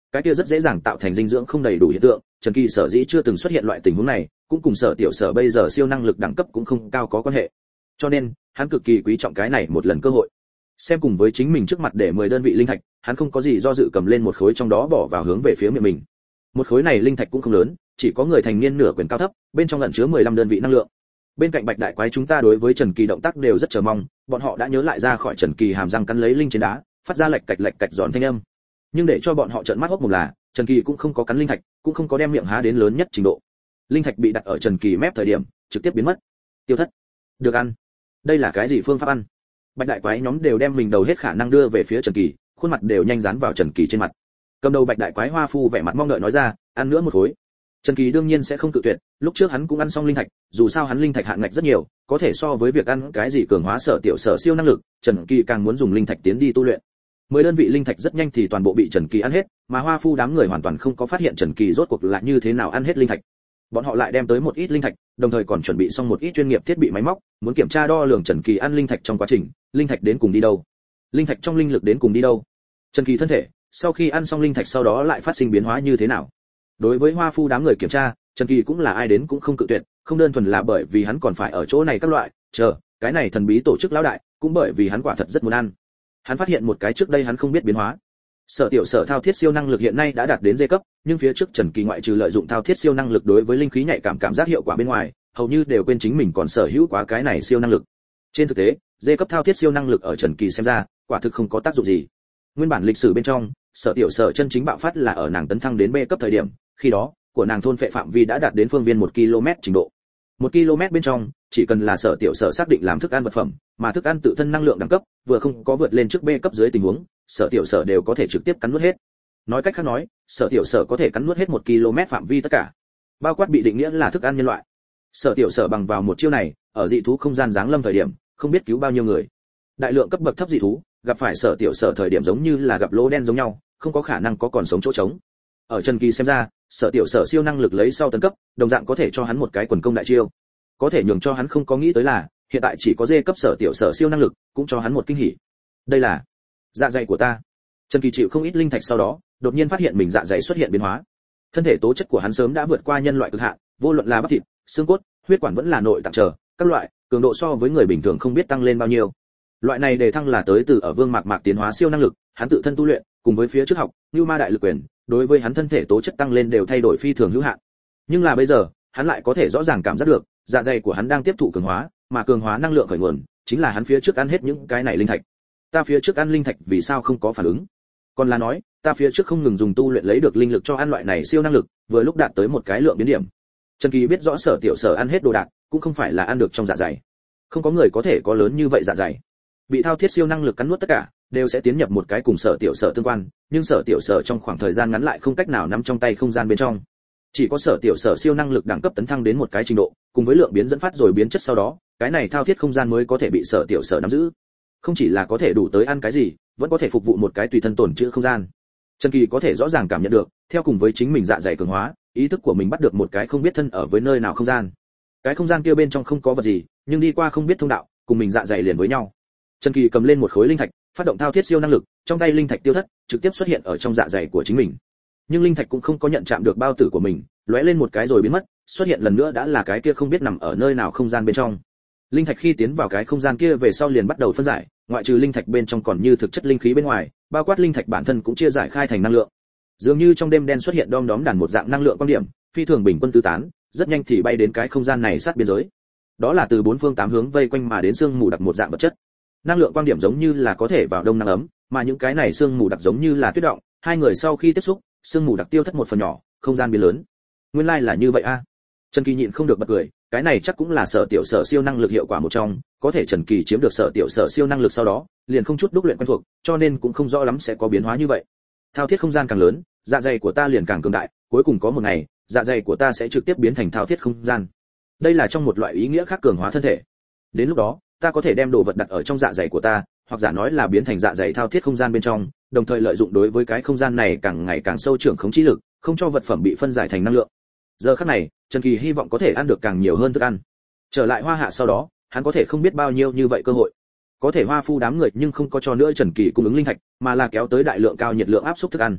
cái kia rất dễ dàng tạo thành dinh dưỡng không đầy đủ hiện tượng. Trần Kỳ sở dĩ chưa từng xuất hiện loại tình huống này, cũng cùng Sở Tiểu Sở bây giờ siêu năng lực đẳng cấp cũng không cao có quan hệ. Cho nên, hắn cực kỳ quý trọng cái này một lần cơ hội. Xem cùng với chính mình trước mặt để mười đơn vị linh thạch, hắn không có gì do dự cầm lên một khối trong đó bỏ vào hướng về phía miệng mình. Một khối này linh thạch cũng không lớn, chỉ có người thành niên nửa quyền cao thấp, bên trong ẩn chứa mười lăm đơn vị năng lượng. Bên cạnh Bạch Đại Quái chúng ta đối với Trần Kỳ động tác đều rất chờ mong, bọn họ đã nhớ lại ra khỏi Trần Kỳ hàm răng cắn lấy linh trên đá, phát ra lạch cạch lạch cạch giòn thanh âm. Nhưng để cho bọn họ trợn mắt hốc mồm là, Trần Kỳ cũng không có cắn linh thạch, cũng không có đem miệng há đến lớn nhất trình độ. Linh thạch bị đặt ở Trần Kỳ mép thời điểm, trực tiếp biến mất. Tiêu thất. Được ăn. Đây là cái gì phương pháp ăn? Bạch Đại Quái nhóm đều đem mình đầu hết khả năng đưa về phía Trần Kỳ, khuôn mặt đều nhanh dán vào Trần Kỳ trên mặt. Cầm đầu Bạch Đại Quái Hoa Phu vẻ mặt mong đợi nói ra, ăn nữa một khối. Trần Kỳ đương nhiên sẽ không cự tuyệt, lúc trước hắn cũng ăn xong linh thạch, dù sao hắn linh thạch hạn ngạch rất nhiều, có thể so với việc ăn cái gì cường hóa Sở Tiểu Sở siêu năng lực, Trần Kỳ càng muốn dùng linh thạch tiến đi tu luyện. Mười đơn vị linh thạch rất nhanh thì toàn bộ bị Trần Kỳ ăn hết, mà Hoa Phu đám người hoàn toàn không có phát hiện Trần Kỳ rốt cuộc là như thế nào ăn hết linh thạch. Bọn họ lại đem tới một ít linh thạch, đồng thời còn chuẩn bị xong một ít chuyên nghiệp thiết bị máy móc, muốn kiểm tra đo lường Trần Kỳ ăn linh thạch trong quá trình, linh thạch đến cùng đi đâu, linh thạch trong linh lực đến cùng đi đâu. Trần Kỳ thân thể, sau khi ăn xong linh thạch sau đó lại phát sinh biến hóa như thế nào. Đối với Hoa Phu đám người kiểm tra, Trần Kỳ cũng là ai đến cũng không cự tuyệt, không đơn thuần là bởi vì hắn còn phải ở chỗ này các loại, chờ, cái này thần bí tổ chức lão đại, cũng bởi vì hắn quả thật rất muốn ăn. Hắn phát hiện một cái trước đây hắn không biết biến hóa. Sở Tiểu Sở thao thiết siêu năng lực hiện nay đã đạt đến D cấp, nhưng phía trước Trần Kỳ ngoại trừ lợi dụng thao thiết siêu năng lực đối với linh khí nhạy cảm cảm giác hiệu quả bên ngoài, hầu như đều quên chính mình còn sở hữu quá cái này siêu năng lực. Trên thực tế, D cấp thao thiết siêu năng lực ở Trần Kỳ xem ra, quả thực không có tác dụng gì. Nguyên bản lịch sử bên trong, Sở Tiểu Sở chân chính bạo phát là ở nàng tấn thăng đến B cấp thời điểm, khi đó, của nàng thôn phệ phạm vi đã đạt đến phương viên một ki lô mét trình độ. một ki lô mét bên trong, chỉ cần là Sở Tiểu Sở xác định làm thức ăn vật phẩm, mà thức ăn tự thân năng lượng đẳng cấp vừa không có vượt lên trước B cấp dưới tình huống, Sở Tiểu Sở đều có thể trực tiếp cắn nuốt hết. Nói cách khác nói, Sở Tiểu Sở có thể cắn nuốt hết một ki lô mét phạm vi tất cả, bao quát bị định nghĩa là thức ăn nhân loại. Sở Tiểu Sở bằng vào một chiêu này, ở dị thú không gian giáng lâm thời điểm, không biết cứu bao nhiêu người. Đại lượng cấp bậc thấp dị thú, gặp phải Sở Tiểu Sở thời điểm giống như là gặp lỗ đen giống nhau, không có khả năng có còn sống chỗ trống. Ở Trần Kỳ xem ra, Sở Tiểu Sở siêu năng lực lấy sau tấn cấp, đồng dạng có thể cho hắn một cái quần công đại chiêu. Có thể nhường cho hắn không có nghĩ tới là, hiện tại chỉ có D cấp Sở Tiểu Sở siêu năng lực, cũng cho hắn một kinh hỉ. Đây là dạ dày của ta. Trần Kỳ chịu không ít linh thạch sau đó, đột nhiên phát hiện mình dạ dày xuất hiện biến hóa. Thân thể tố chất của hắn sớm đã vượt qua nhân loại cực hạn, vô luận là bắp thịt, xương cốt, huyết quản vẫn là nội tạng trở, các loại, cường độ so với người bình thường không biết tăng lên bao nhiêu. Loại này đề thăng là tới từ ở Vương Mạc Mạc tiến hóa siêu năng lực, hắn tự thân tu luyện, cùng với phía trước học, Như Ma Đại Lực Quyền, đối với hắn thân thể tố chất tăng lên đều thay đổi phi thường hữu hạn. Nhưng là bây giờ, hắn lại có thể rõ ràng cảm giác được, dạ dày của hắn đang tiếp thụ cường hóa, mà cường hóa năng lượng khởi nguồn, chính là hắn phía trước ăn hết những cái này linh thạch. Ta phía trước ăn linh thạch vì sao không có phản ứng? Còn là nói, ta phía trước không ngừng dùng tu luyện lấy được linh lực cho ăn loại này siêu năng lực, vừa lúc đạt tới một cái lượng biến điểm. Trần Kỳ biết rõ Sở Tiểu Sở ăn hết đồ đạc, cũng không phải là ăn được trong dạ dày. Không có người có thể có lớn như vậy dạ dày. Bị thao thiết siêu năng lực cắn nuốt tất cả, đều sẽ tiến nhập một cái cùng Sở Tiểu Sở tương quan, nhưng Sở Tiểu Sở trong khoảng thời gian ngắn lại không cách nào nắm trong tay không gian bên trong. Chỉ có Sở Tiểu Sở siêu năng lực đẳng cấp tấn thăng đến một cái trình độ, cùng với lượng biến dẫn phát rồi biến chất sau đó, cái này thao thiết không gian mới có thể bị Sở Tiểu Sở nắm giữ. Không chỉ là có thể đủ tới ăn cái gì, vẫn có thể phục vụ một cái tùy thân tổn trữ không gian. Trần Kỳ có thể rõ ràng cảm nhận được, theo cùng với chính mình dạ dày cường hóa, ý thức của mình bắt được một cái không biết thân ở với nơi nào không gian. Cái không gian kia bên trong không có vật gì, nhưng đi qua không biết thông đạo, cùng mình dạ dày liền với nhau. Trần Kỳ cầm lên một khối linh thạch, phát động thao thiết siêu năng lực, trong tay linh thạch tiêu thất, trực tiếp xuất hiện ở trong dạ dày của chính mình. Nhưng linh thạch cũng không có nhận chạm được bao tử của mình, lóe lên một cái rồi biến mất, xuất hiện lần nữa đã là cái kia không biết nằm ở nơi nào không gian bên trong. Linh thạch khi tiến vào cái không gian kia về sau liền bắt đầu phân giải, ngoại trừ linh thạch bên trong còn như thực chất linh khí bên ngoài, bao quát linh thạch bản thân cũng chia giải khai thành năng lượng. Dường như trong đêm đen xuất hiện đom đóm đàn một dạng năng lượng quan điểm, phi thường bình quân tứ tán, rất nhanh thì bay đến cái không gian này sát biên giới. Đó là từ bốn phương tám hướng vây quanh mà đến sương mù đặc một dạng vật chất. Năng lượng quan điểm giống như là có thể vào đông năng ấm, mà những cái này sương mù đặc giống như là tuyết động, hai người sau khi tiếp xúc, sương mù đặc tiêu thất một phần nhỏ, không gian biến lớn. Nguyên lai like là như vậy a. À. Trần Kỳ nhịn không được bật cười, cái này chắc cũng là Sở Tiểu Sở siêu năng lực hiệu quả một trong, có thể Trần Kỳ chiếm được Sở Tiểu Sở siêu năng lực sau đó, liền không chút đúc luyện quen thuộc, cho nên cũng không rõ lắm sẽ có biến hóa như vậy. Thao thiết không gian càng lớn, dạ dày của ta liền càng cường đại, cuối cùng có một ngày, dạ dày của ta sẽ trực tiếp biến thành thao thiết không gian. Đây là trong một loại ý nghĩa khác cường hóa thân thể. Đến lúc đó, ta có thể đem đồ vật đặt ở trong dạ dày của ta, hoặc giả nói là biến thành dạ dày thao thiết không gian bên trong, đồng thời lợi dụng đối với cái không gian này càng ngày càng sâu trưởng khống trí lực, không cho vật phẩm bị phân giải thành năng lượng. Giờ khắc này, Trần Kỳ hy vọng có thể ăn được càng nhiều hơn thức ăn. Trở lại Hoa Hạ sau đó, hắn có thể không biết bao nhiêu như vậy cơ hội. Có thể Hoa Phu đám người nhưng không có cho nữa Trần Kỳ cung ứng linh thạch, mà là kéo tới đại lượng cao nhiệt lượng áp suất thức ăn.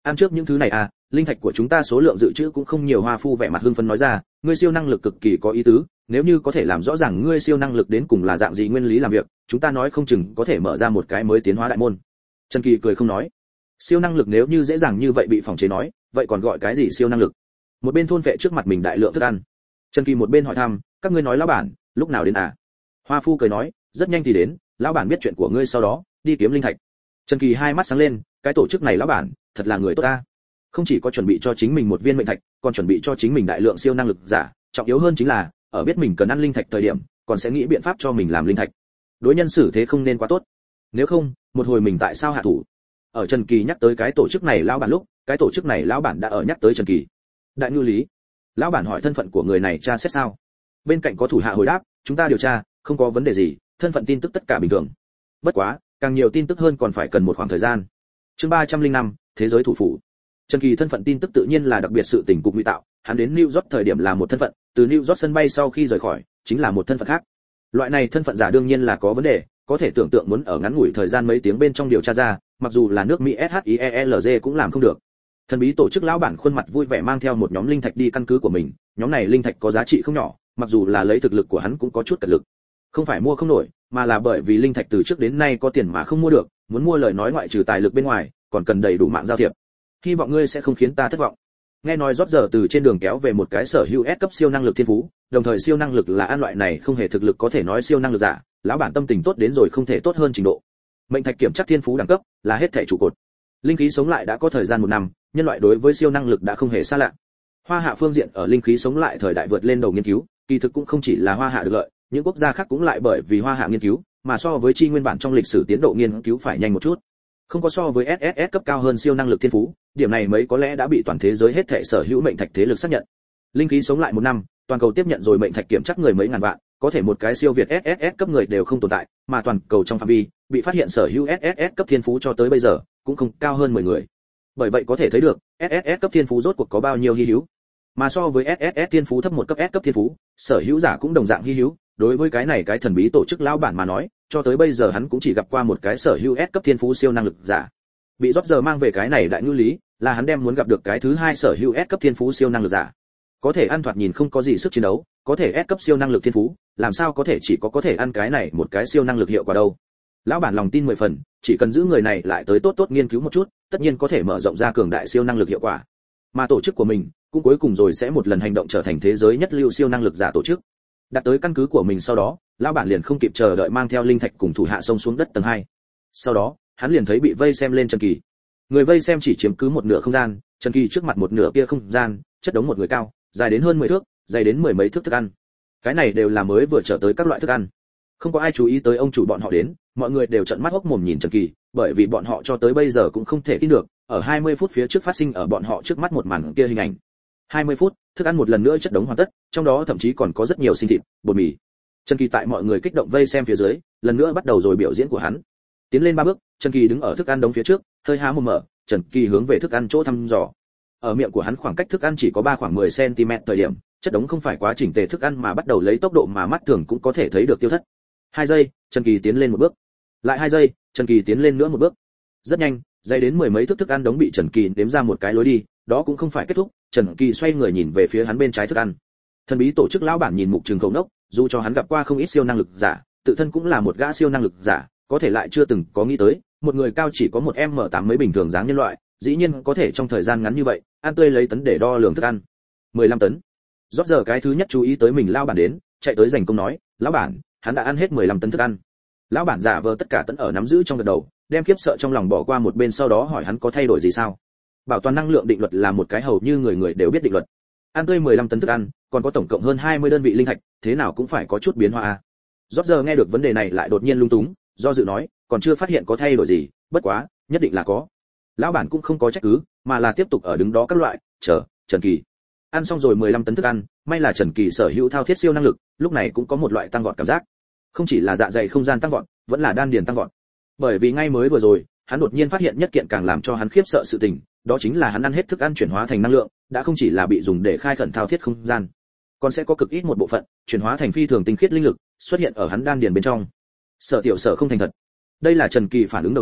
Ăn trước những thứ này à, linh thạch của chúng ta số lượng dự trữ cũng không nhiều. Hoa Phu vẻ mặt hưng phấn nói ra, ngươi siêu năng lực cực kỳ có ý tứ, nếu như có thể làm rõ ràng ngươi siêu năng lực đến cùng là dạng gì nguyên lý làm việc, chúng ta nói không chừng có thể mở ra một cái mới tiến hóa đại môn. Trần Kỳ cười không nói, siêu năng lực nếu như dễ dàng như vậy bị phòng chế nói, vậy còn gọi cái gì siêu năng lực? Một bên thôn vệ trước mặt mình đại lượng thức ăn. Trần Kỳ một bên hỏi thăm, các ngươi nói lão bản, lúc nào đến à? Hoa Phu cười nói, rất nhanh thì đến, lão bản biết chuyện của ngươi sau đó, đi kiếm linh thạch. Trần Kỳ hai mắt sáng lên, cái tổ chức này lão bản, thật là người tốt ta. Không chỉ có chuẩn bị cho chính mình một viên mệnh thạch, còn chuẩn bị cho chính mình đại lượng siêu năng lực giả, trọng yếu hơn chính là, ở biết mình cần ăn linh thạch thời điểm, còn sẽ nghĩ biện pháp cho mình làm linh thạch. Đối nhân xử thế không nên quá tốt. Nếu không, một hồi mình tại sao hạ thủ? Ở Trần Kỳ nhắc tới cái tổ chức này lão bản lúc, cái tổ chức này lão bản đã ở nhắc tới Trần Kỳ. Đại Ngư Lý. Lão bản hỏi thân phận của người này tra xét sao? Bên cạnh có thủ hạ hồi đáp, chúng ta điều tra, không có vấn đề gì, thân phận tin tức tất cả bình thường. Bất quá, càng nhiều tin tức hơn còn phải cần một khoảng thời gian. Chương ba trăm lẻ năm, thế giới thủ phủ. Trần Kỳ thân phận tin tức tự nhiên là đặc biệt sự tình cục ngụy tạo, hắn đến New York thời điểm là một thân phận, từ New York sân bay sau khi rời khỏi, chính là một thân phận khác. Loại này thân phận giả đương nhiên là có vấn đề, có thể tưởng tượng muốn ở ngắn ngủi thời gian mấy tiếng bên trong điều tra ra, mặc dù là nước Mỹ ét hát i e lờ giê cũng làm không được. Thần bí tổ chức lão bản khuôn mặt vui vẻ mang theo một nhóm linh thạch đi căn cứ của mình, nhóm này linh thạch có giá trị không nhỏ, mặc dù là lấy thực lực của hắn cũng có chút cật lực. Không phải mua không nổi, mà là bởi vì linh thạch từ trước đến nay có tiền mà không mua được, muốn mua lời nói ngoại trừ tài lực bên ngoài, còn cần đầy đủ mạng giao thiệp. Hy vọng ngươi sẽ không khiến ta thất vọng. Nghe nói rót giờ từ trên đường kéo về một cái sở hữu S cấp siêu năng lực thiên phú, đồng thời siêu năng lực là an loại này không hề thực lực có thể nói siêu năng lực giả, lão bản tâm tình tốt đến rồi không thể tốt hơn trình độ. Mệnh thạch kiểm chắc thiên phú đẳng cấp là hết thảy trụ cột. Linh khí sống lại đã có thời gian một năm, nhân loại đối với siêu năng lực đã không hề xa lạ. Hoa Hạ phương diện ở linh khí sống lại thời đại vượt lên đầu nghiên cứu, kỳ thực cũng không chỉ là Hoa Hạ được lợi, những quốc gia khác cũng lại bởi vì Hoa Hạ nghiên cứu, mà so với chi nguyên bản trong lịch sử tiến độ nghiên cứu phải nhanh một chút. Không có so với ét ét ét cấp cao hơn siêu năng lực thiên phú, điểm này mấy có lẽ đã bị toàn thế giới hết thảy sở hữu mệnh thạch thế lực xác nhận. Linh khí sống lại một năm, toàn cầu tiếp nhận rồi mệnh thạch kiểm chắc người mấy ngàn vạn, có thể một cái siêu việt ét ét ét cấp người đều không tồn tại, mà toàn cầu trong phạm vi bị phát hiện sở hữu ét ét ét cấp thiên phú cho tới bây giờ cũng không cao hơn mười người. Bởi vậy có thể thấy được, ét ét ét cấp thiên phú rốt cuộc có bao nhiêu hi hữu. Mà so với ét ét ét thiên phú thấp một cấp S cấp thiên phú, sở hữu giả cũng đồng dạng hi hữu, đối với cái này cái thần bí tổ chức lão bản mà nói, cho tới bây giờ hắn cũng chỉ gặp qua một cái sở hữu S cấp thiên phú siêu năng lực giả. Bị rót giờ mang về cái này đại ngư lý, là hắn đem muốn gặp được cái thứ hai sở hữu S cấp thiên phú siêu năng lực giả. Có thể ăn thoạt nhìn không có gì sức chiến đấu, có thể S cấp siêu năng lực thiên phú, làm sao có thể chỉ có có thể ăn cái này một cái siêu năng lực hiệu quả đâu. Lão bản lòng tin mười phần, chỉ cần giữ người này lại tới tốt tốt nghiên cứu một chút, tất nhiên có thể mở rộng ra cường đại siêu năng lực hiệu quả. Mà tổ chức của mình cũng cuối cùng rồi sẽ một lần hành động trở thành thế giới nhất lưu siêu năng lực giả tổ chức. Đặt tới căn cứ của mình sau đó, lão bản liền không kịp chờ đợi mang theo linh thạch cùng thủ hạ xông xuống đất tầng hai. Sau đó, hắn liền thấy bị vây xem lên Trần Kỳ. Người vây xem chỉ chiếm cứ một nửa không gian, Trần Kỳ trước mặt một nửa kia không gian, chất đống một người cao, dài đến hơn mười thước, dày đến mười mấy thước thức ăn. Cái này đều là mới vừa trở tới các loại thức ăn. Không có ai chú ý tới ông chủ bọn họ đến, mọi người đều trợn mắt hốc mồm nhìn Trần Kỳ, bởi vì bọn họ cho tới bây giờ cũng không thể tin được, ở hai mươi phút phía trước phát sinh ở bọn họ trước mắt một màn kia hình ảnh. hai mươi phút, thức ăn một lần nữa chất đống hoàn tất, trong đó thậm chí còn có rất nhiều sinh thịt, bột mì. Trần Kỳ tại mọi người kích động vây xem phía dưới, lần nữa bắt đầu rồi biểu diễn của hắn. Tiến lên ba bước, Trần Kỳ đứng ở thức ăn đống phía trước, hơi há mồm mở, Trần Kỳ hướng về thức ăn chỗ thăm dò. Ở miệng của hắn khoảng cách thức ăn chỉ có ba khoảng mười xăng-ti-mét thời điểm, chất đống không phải quá chỉnh tề thức ăn mà bắt đầu lấy tốc độ mà mắt thường cũng có thể thấy được tiêu thất. Hai giây, Trần Kỳ tiến lên một bước. Lại hai giây, Trần Kỳ tiến lên nữa một bước. Rất nhanh, dày đến mười mấy thước thức ăn đống bị Trần Kỳ đếm ra một cái lối đi, đó cũng không phải kết thúc, Trần Kỳ xoay người nhìn về phía hắn bên trái thức ăn. Thần bí tổ chức lão bản nhìn mục trường khẩu nốc, dù cho hắn gặp qua không ít siêu năng lực giả, tự thân cũng là một gã siêu năng lực giả, có thể lại chưa từng có nghĩ tới, một người cao chỉ có một em em tám mấy bình thường dáng nhân loại, dĩ nhiên có thể trong thời gian ngắn như vậy, ăn tươi lấy tấn để đo lường thức ăn. mười lăm tấn. Rốt giờ cái thứ nhất chú ý tới mình lão bản đến, chạy tới giành công nói, "Lão bản, hắn đã ăn hết mười lăm tấn thức ăn." Lão bản giả vờ tất cả tấn ở nắm giữ trong gật đầu, đem khiếp sợ trong lòng bỏ qua một bên, sau đó hỏi hắn có thay đổi gì sao. Bảo toàn năng lượng định luật là một cái hầu như người người đều biết định luật. Ăn tươi mười lăm tấn thức ăn, còn có tổng cộng hơn hai mươi đơn vị linh thạch, thế nào cũng phải có chút biến hóa a. Rốt giờ nghe được vấn đề này lại đột nhiên lung túng, do dự nói, còn chưa phát hiện có thay đổi gì, bất quá, nhất định là có. Lão bản cũng không có trách cứ, mà là tiếp tục ở đứng đó các loại, chờ, Trần Kỳ. Ăn xong rồi mười lăm tấn thức ăn, may là Trần Kỳ sở hữu thao thiết siêu năng lực, lúc này cũng có một loại tăng vọt cảm giác. Không chỉ là dạ dày không gian tăng vọt, vẫn là đan điền tăng vọt. Bởi vì ngay mới vừa rồi, hắn đột nhiên phát hiện nhất kiện càng làm cho hắn khiếp sợ sự tình, đó chính là hắn ăn hết thức ăn chuyển hóa thành năng lượng, đã không chỉ là bị dùng để khai khẩn thao thiết không gian, còn sẽ có cực ít một bộ phận chuyển hóa thành phi thường tinh khiết linh lực, xuất hiện ở hắn đan điền bên trong. Sở tiểu sở không thành thật. Đây là Trần Kỳ phản ứng đầu tiên,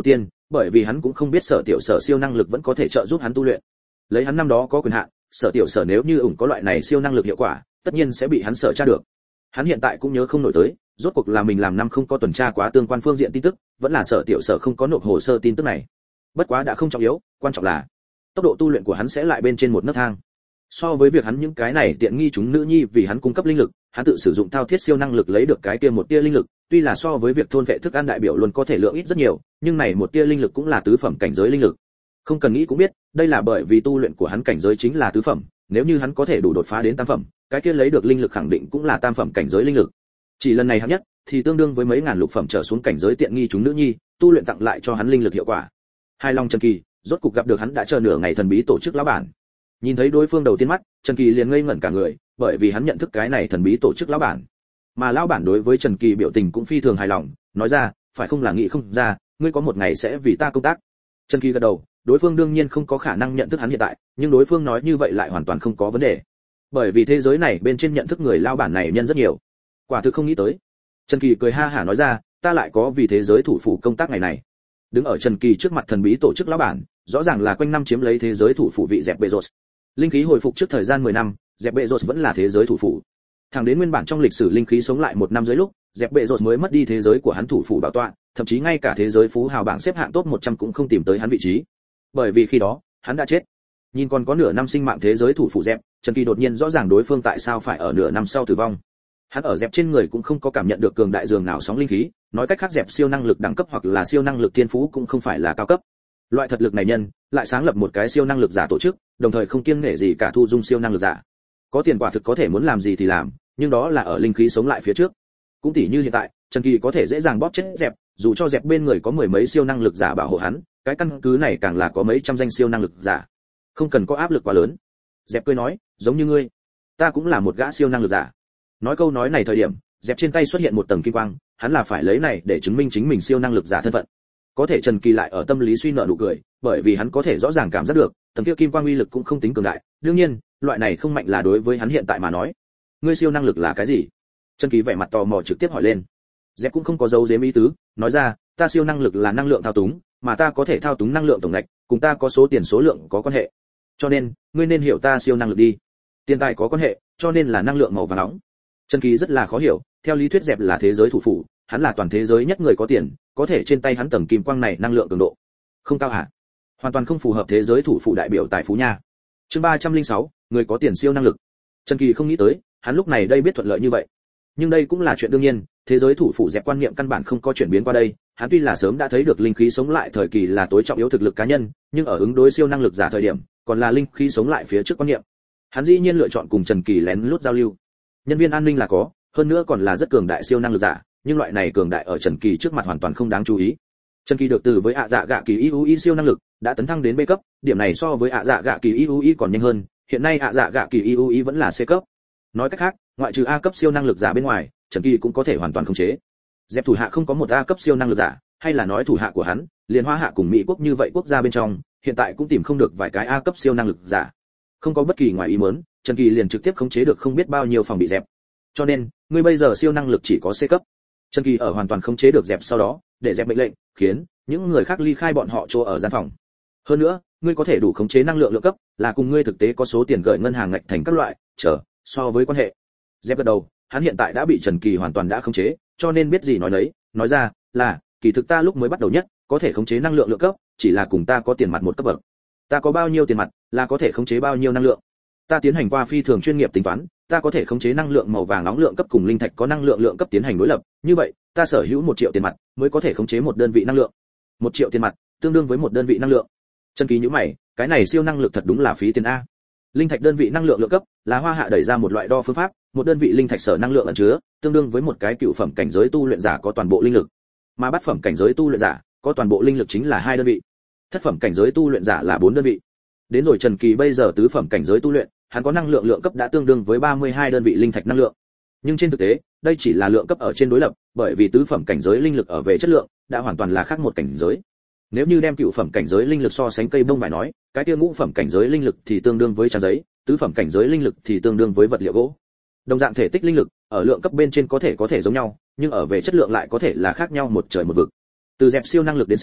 bởi vì hắn cũng không biết Sở Tiểu Sở siêu năng lực vẫn có thể trợ giúp hắn tu luyện. Lấy hắn năm đó có quyền hạn, Sở Tiểu Sở nếu như ủng có loại này siêu năng lực hiệu quả, tất nhiên sẽ bị hắn sở tra được. Hắn hiện tại cũng nhớ không nổi tới, rốt cuộc là mình làm năm không có tuần tra quá tương quan phương diện tin tức, vẫn là Sở Tiểu Sở không có nộp hồ sơ tin tức này. Bất quá đã không trọng yếu, quan trọng là tốc độ tu luyện của hắn sẽ lại bên trên một nấc thang. So với việc hắn những cái này tiện nghi chúng nữ nhi vì hắn cung cấp linh lực, hắn tự sử dụng thao thiết siêu năng lực lấy được cái kia một tia linh lực, tuy là so với việc thôn vệ thức ăn đại biểu luôn có thể lượng ít rất nhiều, nhưng này một tia linh lực cũng là tứ phẩm cảnh giới linh lực. Không cần nghĩ cũng biết, đây là bởi vì tu luyện của hắn cảnh giới chính là tứ phẩm, nếu như hắn có thể đủ đột phá đến tam phẩm, cái kia lấy được linh lực khẳng định cũng là tam phẩm cảnh giới linh lực. Chỉ lần này hạng nhất thì tương đương với mấy ngàn lục phẩm trở xuống cảnh giới tiện nghi chúng nữ nhi, tu luyện tặng lại cho hắn linh lực hiệu quả. Hai Long Trần Kỳ, rốt cục gặp được hắn đã chờ nửa ngày thần bí tổ chức lão bản. Nhìn thấy đối phương đầu tiên mắt, Trần Kỳ liền ngây ngẩn cả người, bởi vì hắn nhận thức cái này thần bí tổ chức lão bản. Mà lão bản đối với Trần Kỳ biểu tình cũng phi thường hài lòng, nói ra, phải không là nghĩ không ra, ngươi có một ngày sẽ vì ta công tác. Trần Kỳ gật đầu, đối phương đương nhiên không có khả năng nhận thức hắn hiện tại, nhưng đối phương nói như vậy lại hoàn toàn không có vấn đề. Bởi vì thế giới này bên trên nhận thức người lão bản này nhân rất nhiều. Quả thực không nghĩ tới. Trần Kỳ cười ha hả nói ra, ta lại có vì thế giới thủ phủ công tác ngày này. Đứng ở Trần Kỳ trước mặt thần bí tổ chức lão bản, rõ ràng là quanh năm chiếm lấy thế giới thủ phủ vị Jeff Bezos. Linh khí hồi phục trước thời gian mười năm, Jeff Bezos vẫn là thế giới thủ phủ. Thẳng đến nguyên bản trong lịch sử linh khí sống lại một năm dưới lúc, Jeff Bezos mới mất đi thế giới của hắn thủ phủ bảo tọa, thậm chí ngay cả thế giới phú hào bảng xếp hạng top một trăm cũng không tìm tới hắn vị trí. Bởi vì khi đó, hắn đã chết. Nhìn còn có nửa năm sinh mạng thế giới thủ phủ Jeff, Trần Kỳ đột nhiên rõ ràng đối phương tại sao phải ở nửa năm sau tử vong. Hắn ở Jeff trên người cũng không có cảm nhận được cường đại dường nào sóng linh khí, nói cách khác Jeff siêu năng lực đẳng cấp hoặc là siêu năng lực thiên phú cũng không phải là cao cấp. Loại thật lực này nhân, lại sáng lập một cái siêu năng lực giả tổ chức, đồng thời không kiêng nể gì cả thu dung siêu năng lực giả. Có tiền quả thực có thể muốn làm gì thì làm, nhưng đó là ở linh khí sống lại phía trước. Cũng tỉ như hiện tại, Trần Kỳ có thể dễ dàng bóp chết Jeff, dù cho Jeff bên người có mười mấy siêu năng lực giả bảo hộ hắn, cái căn cứ này càng là có mấy trăm danh siêu năng lực giả. Không cần có áp lực quá lớn. Jeff cười nói, giống như ngươi, ta cũng là một gã siêu năng lực giả. Nói câu nói này thời điểm, Jeff trên tay xuất hiện một tầng kim quang, hắn là phải lấy này để chứng minh chính mình siêu năng lực giả thân phận. Có thể Trần Kỳ lại ở tâm lý suy nợ nụ cười, bởi vì hắn có thể rõ ràng cảm giác được, tầng kia kim quang uy lực cũng không tính cường đại, đương nhiên, loại này không mạnh là đối với hắn hiện tại mà nói. Ngươi siêu năng lực là cái gì? Trần Kỳ vẻ mặt tò mò trực tiếp hỏi lên. Jeff cũng không có giấu giếm ý tứ, nói ra, ta siêu năng lực là năng lượng thao túng, mà ta có thể thao túng năng lượng tổng ngạch, cùng ta có số tiền số lượng có quan hệ. Cho nên, ngươi nên hiểu ta siêu năng lực đi. Tiền tài có quan hệ, cho nên là năng lượng màu vàng nóng. Trần Kỳ rất là khó hiểu, theo lý thuyết Jeff là thế giới thủ phủ, hắn là toàn thế giới nhất người có tiền, có thể trên tay hắn tầng kim quang này năng lượng cường độ không cao hả? Hoàn toàn không phù hợp thế giới thủ phủ đại biểu tài phú nha. Chương ba trăm lẻ sáu, người có tiền siêu năng lực. Trần Kỳ không nghĩ tới, hắn lúc này đây biết thuận lợi như vậy. Nhưng đây cũng là chuyện đương nhiên, thế giới thủ phủ dẹp quan niệm căn bản không có chuyển biến qua đây, hắn tuy là sớm đã thấy được linh khí sống lại thời kỳ là tối trọng yếu thực lực cá nhân, nhưng ở ứng đối siêu năng lực giả thời điểm, còn là linh khí sống lại phía trước quan niệm. Hắn dĩ nhiên lựa chọn cùng Trần Kỳ lén lút giao lưu. Nhân viên an ninh là có, hơn nữa còn là rất cường đại siêu năng lực giả, nhưng loại này cường đại ở Trần Kỳ trước mặt hoàn toàn không đáng chú ý. Trần Kỳ được từ với ạ dạ gạ kỳ i u i siêu năng lực, đã tấn thăng đến B cấp, điểm này so với ạ dạ gạ kỳ i u i còn nhanh hơn, hiện nay ạ dạ gạ kỳ i u i vẫn là C cấp. Nói cách khác, ngoại trừ A cấp siêu năng lực giả bên ngoài, Trần Kỳ cũng có thể hoàn toàn khống chế. Dẹp thủ hạ không có một A cấp siêu năng lực giả, hay là nói thủ hạ của hắn, liền Hoa Hạ cùng Mỹ quốc như vậy quốc gia bên trong, hiện tại cũng tìm không được vài cái A cấp siêu năng lực giả. Không có bất kỳ ngoài ý muốn, Trần Kỳ liền trực tiếp khống chế được không biết bao nhiêu phòng bị dẹp. Cho nên, ngươi bây giờ siêu năng lực chỉ có C cấp. Trần Kỳ ở hoàn toàn khống chế được dẹp sau đó, để dẹp mệnh lệnh, khiến những người khác ly khai bọn họ chỗ ở gian phòng. Hơn nữa, ngươi có thể đủ khống chế năng lượng lượng cấp, là cùng ngươi thực tế có số tiền gửi ngân hàng ngạch thành các loại, chờ, so với quan hệ. Dẹp gật đầu, hắn hiện tại đã bị Trần Kỳ hoàn toàn đã khống chế, cho nên biết gì nói nấy, nói ra, là, kỳ thực ta lúc mới bắt đầu nhất, có thể khống chế năng lượng lượng cấp, chỉ là cùng ta có tiền mặt một cấp bậc. Ta có bao nhiêu tiền mặt, là có thể khống chế bao nhiêu năng lượng. Ta tiến hành qua phi thường chuyên nghiệp tính toán, ta có thể khống chế năng lượng màu vàng nóng lượng cấp cùng linh thạch có năng lượng lượng cấp tiến hành đối lập, như vậy, ta sở hữu một triệu tiền mặt mới có thể khống chế một đơn vị năng lượng. Một triệu tiền mặt tương đương với một đơn vị năng lượng. Trần Kỳ nhíu mày, cái này siêu năng lực thật đúng là phí tiền a. Linh thạch đơn vị năng lượng lượng cấp là Hoa Hạ đẩy ra một loại đo phương pháp, một đơn vị linh thạch sở năng lượng ẩn chứa, tương đương với một cái cựu phẩm cảnh giới tu luyện giả có toàn bộ linh lực. Mà bát phẩm cảnh giới tu luyện giả có toàn bộ linh lực chính là hai đơn vị. Thất phẩm cảnh giới tu luyện giả là bốn đơn vị. Đến rồi Trần Kỳ bây giờ tứ phẩm cảnh giới tu luyện, hắn có năng lượng lượng cấp đã tương đương với ba mươi hai đơn vị linh thạch năng lượng. Nhưng trên thực tế, đây chỉ là lượng cấp ở trên đối lập, bởi vì tứ phẩm cảnh giới linh lực ở về chất lượng, đã hoàn toàn là khác một cảnh giới. Nếu như đem cựu phẩm cảnh giới linh lực so sánh cây bông vải nói, cái kia ngũ phẩm cảnh giới linh lực thì tương đương với trang giấy, tứ phẩm cảnh giới linh lực thì tương đương với vật liệu gỗ. Đồng dạng thể tích linh lực, ở lượng cấp bên trên có thể có thể giống nhau, nhưng ở về chất lượng lại có thể là khác nhau một trời một vực. Từ dẹp siêu năng lực đến xem,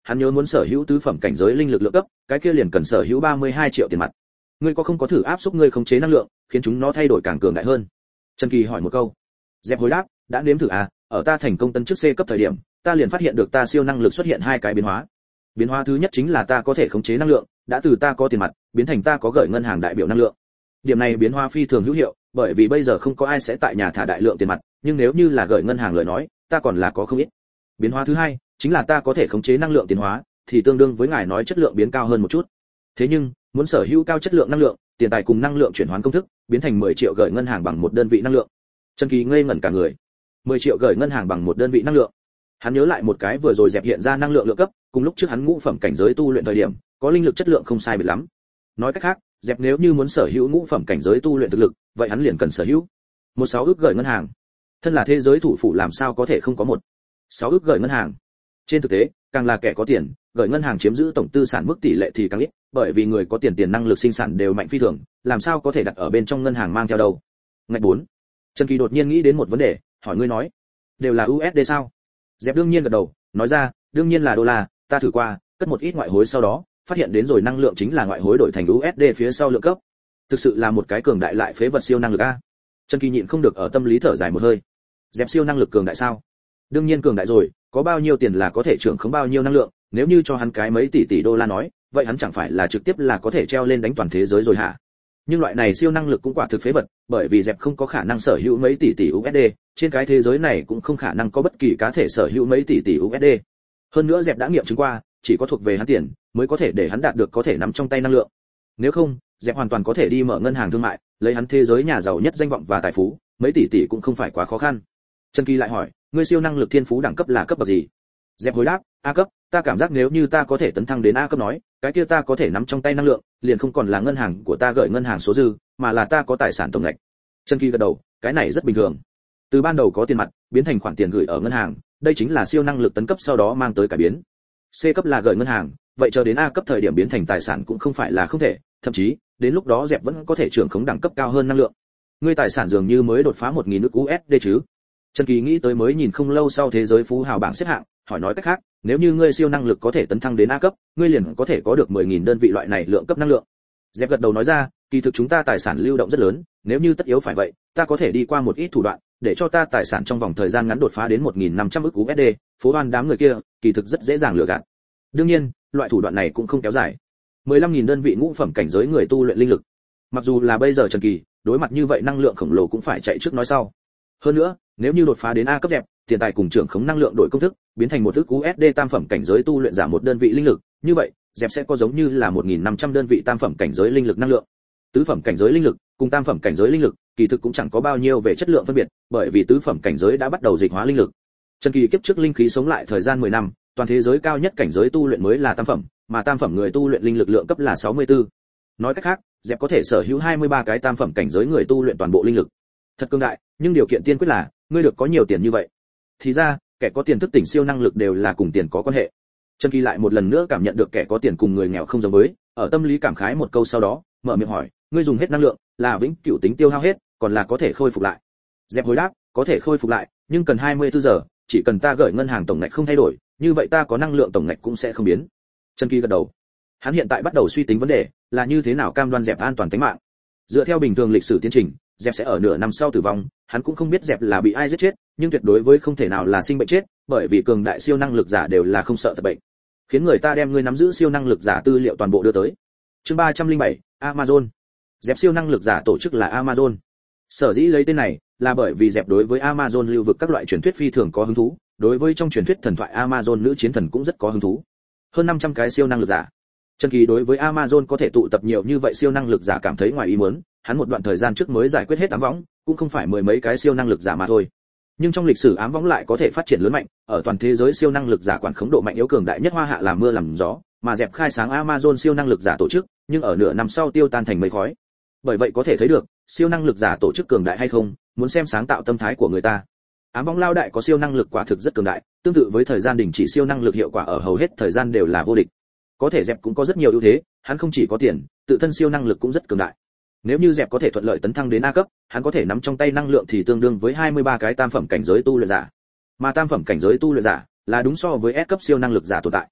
hắn nhớ muốn sở hữu tứ phẩm cảnh giới linh lực lượng cấp, cái kia liền cần sở hữu ba mươi hai triệu tiền mặt. Ngươi có không có thử áp xúc ngươi khống chế năng lượng, khiến chúng nó thay đổi càng cường đại hơn? Trần Kỳ hỏi một câu. Dẹp hồi đáp, đã nếm thử à, ở ta thành công tấn chức C cấp thời điểm, ta liền phát hiện được ta siêu năng lực xuất hiện hai cái biến hóa. Biến hóa thứ nhất chính là ta có thể khống chế năng lượng, đã từ ta có tiền mặt, biến thành ta có gửi ngân hàng đại biểu năng lượng. Điểm này biến hóa phi thường hữu hiệu, bởi vì bây giờ không có ai sẽ tại nhà thả đại lượng tiền mặt, nhưng nếu như là gửi ngân hàng lời nói, ta còn là có không ít. Biến hóa thứ hai, chính là ta có thể khống chế năng lượng tiến hóa, thì tương đương với ngài nói chất lượng biến cao hơn một chút. Thế nhưng, muốn sở hữu cao chất lượng năng lượng, tiền tài cùng năng lượng chuyển hóa công thức, biến thành mười triệu gửi ngân hàng bằng một đơn vị năng lượng. Trần Kỳ ngây ngẩn cả người. mười triệu gửi ngân hàng bằng một đơn vị năng lượng. Hắn nhớ lại một cái vừa rồi dẹp hiện ra năng lượng lượng cấp, cùng lúc trước hắn ngũ phẩm cảnh giới tu luyện thời điểm, có linh lực chất lượng không sai biệt lắm. Nói cách khác, dẹp nếu như muốn sở hữu ngũ phẩm cảnh giới tu luyện thực lực, vậy hắn liền cần sở hữu một sáu ước gửi ngân hàng. Thân là thế giới thủ phủ làm sao có thể không có một sáu ước gửi ngân hàng. Trên thực tế, càng là kẻ có tiền, gửi ngân hàng chiếm giữ tổng tư sản mức tỷ lệ thì càng ít, bởi vì người có tiền tiền năng lực sinh sản đều mạnh phi thường, làm sao có thể đặt ở bên trong ngân hàng mang theo đâu. Ngạch bốn. Trần Kỳ đột nhiên nghĩ đến một vấn đề, hỏi ngươi nói, đều là u ét đê sao? Dẹp đương nhiên gật đầu, nói ra, đương nhiên là đô la, ta thử qua, cất một ít ngoại hối sau đó, phát hiện đến rồi năng lượng chính là ngoại hối đổi thành u ét đê phía sau lượng cấp. Thực sự là một cái cường đại lại phế vật siêu năng lực a. Trần Kỳ nhịn không được ở tâm lý thở dài một hơi. Dẹp siêu năng lực cường đại sao? Đương nhiên cường đại rồi, có bao nhiêu tiền là có thể trưởng khống bao nhiêu năng lượng, nếu như cho hắn cái mấy tỷ tỷ đô la nói, vậy hắn chẳng phải là trực tiếp là có thể treo lên đánh toàn thế giới rồi hả? Nhưng loại này siêu năng lực cũng quả thực phế vật, bởi vì dẹp không có khả năng sở hữu mấy tỷ tỷ u ét đê, trên cái thế giới này cũng không khả năng có bất kỳ cá thể sở hữu mấy tỷ tỷ u ét đê. Hơn nữa dẹp đã nghiệm chứng qua, chỉ có thuộc về hắn tiền mới có thể để hắn đạt được có thể nắm trong tay năng lượng. Nếu không, dẹp hoàn toàn có thể đi mở ngân hàng thương mại, lấy hắn thế giới nhà giàu nhất danh vọng và tài phú, mấy tỷ tỷ cũng không phải quá khó khăn. Trần Kỳ lại hỏi, ngươi siêu năng lực thiên phú đẳng cấp là cấp bậc gì? Dẹp hồi đáp, A cấp, ta cảm giác nếu như ta có thể tấn thăng đến A cấp nói, cái kia ta có thể nắm trong tay năng lượng, liền không còn là ngân hàng của ta gửi ngân hàng số dư, mà là ta có tài sản tổng ngạch. Trần Kỳ gật đầu, cái này rất bình thường. Từ ban đầu có tiền mặt, biến thành khoản tiền gửi ở ngân hàng, đây chính là siêu năng lực tấn cấp sau đó mang tới cải biến. C cấp là gửi ngân hàng, vậy chờ đến A cấp thời điểm biến thành tài sản cũng không phải là không thể, thậm chí, đến lúc đó dẹp vẫn có thể trưởng khống đẳng cấp cao hơn năng lượng. Ngươi tài sản dường như mới đột phá một nghìn ức u ét đê chứ? Trần Kỳ nghĩ tới mới nhìn không lâu sau thế giới phú hào bảng xếp hạng, hỏi nói cách khác, nếu như ngươi siêu năng lực có thể tấn thăng đến A cấp, ngươi liền có thể có được mười nghìn đơn vị loại này lượng cấp năng lượng. Dẹp gật đầu nói ra, kỳ thực chúng ta tài sản lưu động rất lớn, nếu như tất yếu phải vậy, ta có thể đi qua một ít thủ đoạn, để cho ta tài sản trong vòng thời gian ngắn đột phá đến một nghìn năm trăm ức u ét đê, phố đoan đám người kia, kỳ thực rất dễ dàng lừa gạt. Đương nhiên, loại thủ đoạn này cũng không kéo dài. mười lăm nghìn đơn vị ngũ phẩm cảnh giới người tu luyện linh lực. Mặc dù là bây giờ Trần Kỳ, đối mặt như vậy năng lượng khổng lồ cũng phải chạy trước nói sau. Hơn nữa, nếu như đột phá đến A cấp dẹp, tiền tài cùng trưởng khống năng lượng đổi công thức, biến thành một ức u ét đê tam phẩm cảnh giới tu luyện giả một đơn vị linh lực, như vậy, dẹp sẽ có giống như là một nghìn năm trăm đơn vị tam phẩm cảnh giới linh lực năng lượng. Tứ phẩm cảnh giới linh lực cùng tam phẩm cảnh giới linh lực, kỳ thực cũng chẳng có bao nhiêu về chất lượng phân biệt, bởi vì tứ phẩm cảnh giới đã bắt đầu dịch hóa linh lực. Trần Kỳ kiếp trước linh khí sống lại thời gian mười năm, toàn thế giới cao nhất cảnh giới tu luyện mới là tam phẩm, mà tam phẩm người tu luyện linh lực lượng cấp là sáu mươi tư. Nói cách khác, dẹp có thể sở hữu hai mươi ba cái tam phẩm cảnh giới người tu luyện toàn bộ linh lực. Thật cường đại, nhưng điều kiện tiên quyết là ngươi được có nhiều tiền như vậy. Thì ra, kẻ có tiền thức tỉnh siêu năng lực đều là cùng tiền có quan hệ. Trần Kỳ lại một lần nữa cảm nhận được kẻ có tiền cùng người nghèo không giống với, ở tâm lý cảm khái một câu sau đó, mở miệng hỏi, ngươi dùng hết năng lượng, là vĩnh cửu tính tiêu hao hết, còn là có thể khôi phục lại? Dẹp hồi đáp, có thể khôi phục lại, nhưng cần hai mươi tư giờ, chỉ cần ta gửi ngân hàng tổng ngạch không thay đổi, như vậy ta có năng lượng tổng ngạch cũng sẽ không biến. Trần Kỳ gật đầu. Hắn hiện tại bắt đầu suy tính vấn đề, là như thế nào cam đoan dẹp an toàn tính mạng. Dựa theo bình thường lịch sử tiến trình, dẹp sẽ ở nửa năm sau tử vong, hắn cũng không biết dẹp là bị ai giết chết, nhưng tuyệt đối với không thể nào là sinh bệnh chết, bởi vì cường đại siêu năng lực giả đều là không sợ tật bệnh. Khiến người ta đem ngươi nắm giữ siêu năng lực giả tư liệu toàn bộ đưa tới. Chương ba trăm lẻ bảy, Amazon. Dẹp siêu năng lực giả tổ chức là Amazon. Sở dĩ lấy tên này là bởi vì dẹp đối với Amazon lưu vực các loại truyền thuyết phi thường có hứng thú, đối với trong truyền thuyết thần thoại Amazon nữ chiến thần cũng rất có hứng thú. Hơn năm trăm cái siêu năng lực giả. Trần Kỳ đối với Amazon có thể tụ tập nhiều như vậy siêu năng lực giả cảm thấy ngoài ý muốn, hắn một đoạn thời gian trước mới giải quyết hết ám võng, cũng không phải mười mấy cái siêu năng lực giả mà thôi. Nhưng trong lịch sử ám võng lại có thể phát triển lớn mạnh, ở toàn thế giới siêu năng lực giả quản khống độ mạnh yếu cường đại nhất hoa hạ làm mưa làm gió, mà dẹp khai sáng Amazon siêu năng lực giả tổ chức, nhưng ở nửa năm sau tiêu tan thành mây khói. Bởi vậy có thể thấy được, siêu năng lực giả tổ chức cường đại hay không, muốn xem sáng tạo tâm thái của người ta. Ám võng lao đại có siêu năng lực quả thực rất cường đại, tương tự với thời gian đình chỉ siêu năng lực hiệu quả ở hầu hết thời gian đều là vô địch. Có thể dẹp cũng có rất nhiều ưu thế, hắn không chỉ có tiền, tự thân siêu năng lực cũng rất cường đại. Nếu như dẹp có thể thuận lợi tấn thăng đến A cấp, hắn có thể nắm trong tay năng lượng thì tương đương với hai mươi ba cái tam phẩm cảnh giới tu luyện giả. Mà tam phẩm cảnh giới tu luyện giả là đúng so với S cấp siêu năng lực giả tồn tại.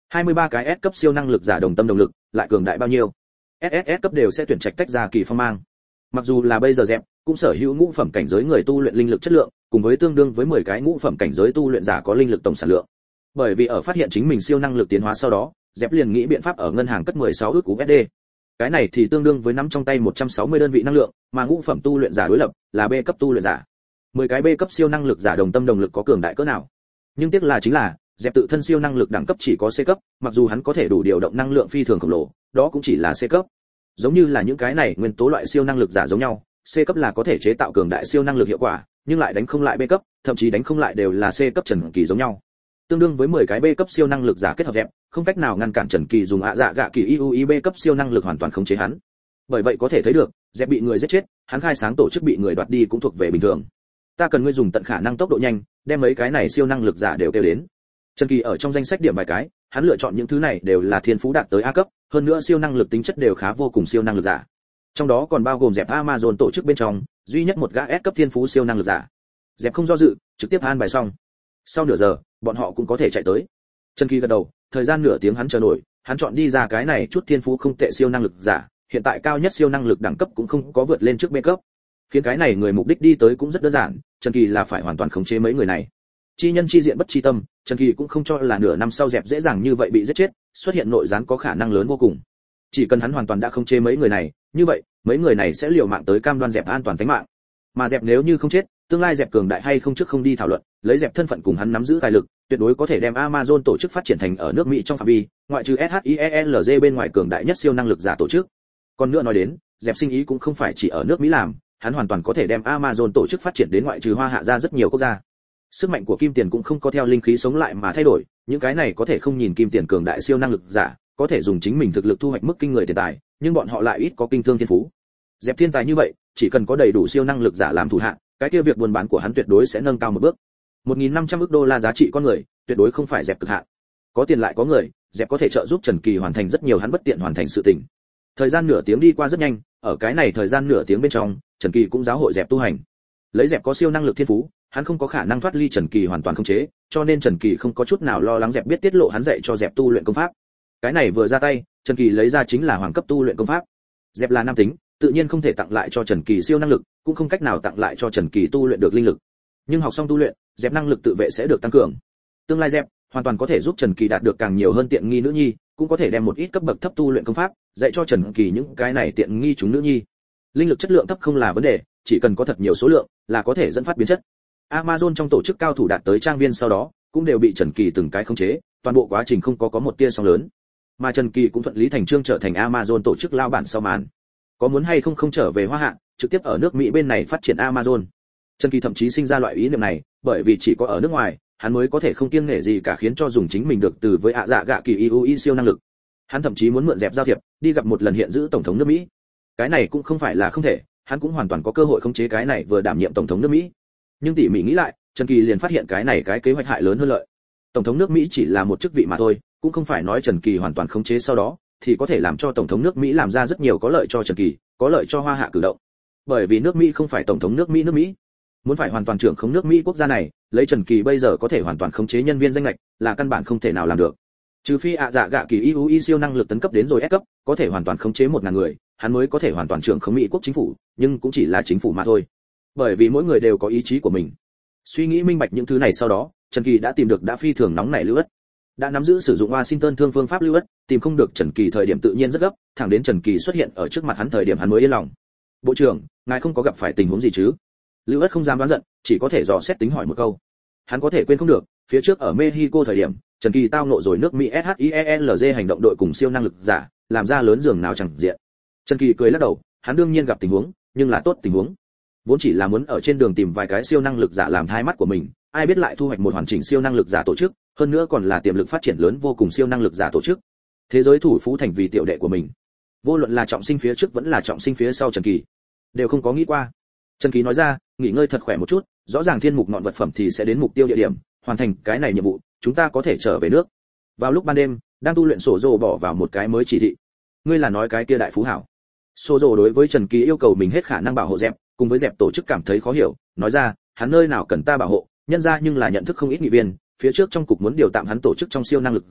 hai mươi ba cái S cấp siêu năng lực giả đồng tâm đồng lực, lại cường đại bao nhiêu? ét ét ét cấp đều sẽ tuyển trạch tách ra kỳ phong mang. Mặc dù là bây giờ dẹp, cũng sở hữu ngũ phẩm cảnh giới người tu luyện linh lực chất lượng, cùng với tương đương với mười cái ngũ phẩm cảnh giới tu luyện giả có linh lực tổng sản lượng. Bởi vì ở phát hiện chính mình siêu năng lực tiến hóa sau đó, dẹp liền nghĩ biện pháp ở ngân hàng cất mười sáu ức u ét đê. Cái này thì tương đương với nắm trong tay một trăm sáu mươi đơn vị năng lượng, mà ngũ phẩm tu luyện giả đối lập là B cấp tu luyện giả. mười cái B cấp siêu năng lực giả đồng tâm đồng lực có cường đại cỡ nào? Nhưng tiếc là chính là, dẹp tự thân siêu năng lực đẳng cấp chỉ có C cấp, mặc dù hắn có thể đủ điều động năng lượng phi thường khổng lồ, đó cũng chỉ là C cấp. Giống như là những cái này nguyên tố loại siêu năng lực giả giống nhau, C cấp là có thể chế tạo cường đại siêu năng lực hiệu quả, nhưng lại đánh không lại B cấp, thậm chí đánh không lại đều là C cấp Trần Kỳ giống nhau. Tương đương với mười cái B cấp siêu năng lực giả kết hợp dẹp, không cách nào ngăn cản Trần Kỳ dùng ạ dạ gạ kỳ i u i B cấp siêu năng lực hoàn toàn khống chế hắn. Bởi vậy có thể thấy được, dẹp bị người giết chết, hắn khai sáng tổ chức bị người đoạt đi cũng thuộc về bình thường. Ta cần ngươi dùng tận khả năng tốc độ nhanh, đem mấy cái này siêu năng lực giả đều kêu đến. Trần Kỳ ở trong danh sách điểm vài cái, hắn lựa chọn những thứ này đều là thiên phú đạt tới A cấp, hơn nữa siêu năng lực tính chất đều khá vô cùng siêu năng lực giả. Trong đó còn bao gồm dẹp Amazon tổ chức bên trong, duy nhất một gã S cấp thiên phú siêu năng lực giả. Dẹp không do dự, trực tiếp an bài xong. Sau nửa giờ, bọn họ cũng có thể chạy tới. Trần Kỳ gật đầu, thời gian nửa tiếng hắn chờ nổi, hắn chọn đi ra cái này chút thiên phú không tệ siêu năng lực giả, hiện tại cao nhất siêu năng lực đẳng cấp cũng không có vượt lên trước B cấp. Khiến cái này người mục đích đi tới cũng rất đơn giản, Trần Kỳ là phải hoàn toàn khống chế mấy người này. Chi nhân chi diện bất chi tâm, Trần Kỳ cũng không cho là nửa năm sau dẹp dễ dàng như vậy bị giết chết, xuất hiện nội gián có khả năng lớn vô cùng. Chỉ cần hắn hoàn toàn đã khống chế mấy người này, như vậy, mấy người này sẽ liều mạng tới cam đoan dẹp an toàn tính mạng. Mà dẹp nếu như không chết, tương lai dẹp cường đại hay không trước không đi thảo luận, lấy dẹp thân phận cùng hắn nắm giữ tài lực, tuyệt đối có thể đem Amazon tổ chức phát triển thành ở nước Mỹ trong phạm vi, ngoại trừ ét hát i e lờ giê bên ngoài cường đại nhất siêu năng lực giả tổ chức. Còn nữa nói đến, dẹp sinh ý cũng không phải chỉ ở nước Mỹ làm, hắn hoàn toàn có thể đem Amazon tổ chức phát triển đến ngoại trừ Hoa Hạ ra rất nhiều quốc gia. Sức mạnh của kim tiền cũng không có theo linh khí sống lại mà thay đổi, những cái này có thể không nhìn kim tiền cường đại siêu năng lực giả, có thể dùng chính mình thực lực thu hoạch mức kinh người tiền tài, nhưng bọn họ lại ít có kinh thương thiên phú. Dẹp thiên tài như vậy, chỉ cần có đầy đủ siêu năng lực giả làm thủ hạ, cái kia việc buôn bán của hắn tuyệt đối sẽ nâng cao một bước. một nghìn năm trăm ức đô la giá trị con người, tuyệt đối không phải dẹp cực hạn. Có tiền lại có người, dẹp có thể trợ giúp Trần Kỳ hoàn thành rất nhiều hắn bất tiện hoàn thành sự tình. Thời gian nửa tiếng đi qua rất nhanh, ở cái này thời gian nửa tiếng bên trong, Trần Kỳ cũng giáo hội dẹp tu hành. Lấy dẹp có siêu năng lực thiên phú, hắn không có khả năng thoát ly Trần Kỳ hoàn toàn khống chế, cho nên Trần Kỳ không có chút nào lo lắng dẹp biết tiết lộ hắn dạy cho dẹp tu luyện công pháp. Cái này vừa ra tay, Trần Kỳ lấy ra chính là hoàng cấp tu luyện công pháp. Dẹp là nam tính, tự nhiên không thể tặng lại cho Trần Kỳ siêu năng lực, cũng không cách nào tặng lại cho Trần Kỳ tu luyện được linh lực. Nhưng học xong tu luyện, dẹp năng lực tự vệ sẽ được tăng cường. Tương lai dẹp hoàn toàn có thể giúp Trần Kỳ đạt được càng nhiều hơn tiện nghi nữ nhi, cũng có thể đem một ít cấp bậc thấp tu luyện công pháp dạy cho Trần Kỳ những cái này tiện nghi chúng nữ nhi. Linh lực chất lượng thấp không là vấn đề, chỉ cần có thật nhiều số lượng là có thể dẫn phát biến chất. Amazon trong tổ chức cao thủ đạt tới trang viên sau đó, cũng đều bị Trần Kỳ từng cái khống chế, toàn bộ quá trình không có có một tia sóng lớn. Mà Trần Kỳ cũng thuận lý thành chương trở thành Amazon tổ chức lao bản sau màn. Có muốn hay không không trở về Hoa Hạ, trực tiếp ở nước Mỹ bên này phát triển Amazon. Trần Kỳ thậm chí sinh ra loại ý niệm này, bởi vì chỉ có ở nước ngoài, hắn mới có thể không kiêng nể gì cả khiến cho dùng chính mình được từ với ạ dạ gạ kỳ i u i siêu năng lực. Hắn thậm chí muốn mượn dẹp giao thiệp, đi gặp một lần hiện giữ tổng thống nước Mỹ. Cái này cũng không phải là không thể, hắn cũng hoàn toàn có cơ hội khống chế cái này vừa đảm nhiệm tổng thống nước Mỹ. Nhưng tỉ mỉ nghĩ lại, Trần Kỳ liền phát hiện cái này cái kế hoạch hại lớn hơn lợi. Tổng thống nước Mỹ chỉ là một chức vị mà thôi, cũng không phải nói Trần Kỳ hoàn toàn khống chế sau đó thì có thể làm cho tổng thống nước Mỹ làm ra rất nhiều có lợi cho Trần Kỳ, có lợi cho Hoa Hạ cử động. Bởi vì nước Mỹ không phải tổng thống nước Mỹ nước Mỹ. Muốn phải hoàn toàn trưởng khống nước Mỹ quốc gia này, lấy Trần Kỳ bây giờ có thể hoàn toàn khống chế nhân viên danh ngạch, là căn bản không thể nào làm được. Trừ phi ạ dạ gạ kỳ i u i siêu năng lực tấn cấp đến rồi S cấp, có thể hoàn toàn khống chế một ngàn người, hắn mới có thể hoàn toàn trưởng khống Mỹ quốc chính phủ, nhưng cũng chỉ là chính phủ mà thôi. Bởi vì mỗi người đều có ý chí của mình. Suy nghĩ minh bạch những thứ này sau đó, Trần Kỳ đã tìm được đã phi thường nóng nảy Lưu Ất. Đã nắm giữ sử dụng Washington thương phương pháp Lưu Ất, tìm không được Trần Kỳ thời điểm tự nhiên rất gấp, thẳng đến Trần Kỳ xuất hiện ở trước mặt hắn thời điểm hắn mới yên lòng. "Bộ trưởng, ngài không có gặp phải tình huống gì chứ?" Lưu Ất không dám đoán giận, chỉ có thể dò xét tính hỏi một câu. Hắn có thể quên không được, phía trước ở Mexico thời điểm, Trần Kỳ tao ngộ rồi nước Mỹ ét hát i e lờ giê hành động đội cùng siêu năng lực giả, làm ra lớn giường nào chẳng diện. Trần Kỳ cười lắc đầu, hắn đương nhiên gặp tình huống, nhưng là tốt tình huống. Vốn chỉ là muốn ở trên đường tìm vài cái siêu năng lực giả làm hai mắt của mình, ai biết lại thu hoạch một hoàn chỉnh siêu năng lực giả tổ chức, hơn nữa còn là tiềm lực phát triển lớn vô cùng siêu năng lực giả tổ chức. Thế giới thủ phú thành vì tiểu đệ của mình. Vô luận là trọng sinh phía trước vẫn là trọng sinh phía sau Trần Kỳ, đều không có nghĩ qua. Trần Kỳ nói ra, nghỉ ngơi thật khỏe một chút, rõ ràng thiên mục ngọn vật phẩm thì sẽ đến mục tiêu địa điểm, hoàn thành cái này nhiệm vụ, chúng ta có thể trở về nước. Vào lúc ban đêm, đang tu luyện sổ rồ bỏ vào một cái mới chỉ thị. Ngươi là nói cái kia đại phú hảo? Sổ rồ đối với Trần Kỳ yêu cầu mình hết khả năng bảo hộ dẹp, cùng với dẹp tổ chức cảm thấy khó hiểu, nói ra, hắn nơi nào cần ta bảo hộ, nhân ra nhưng là nhận thức không ít nghị viên, phía trước trong cục muốn điều tạm hắn tổ chức trong siêu năng lực giả,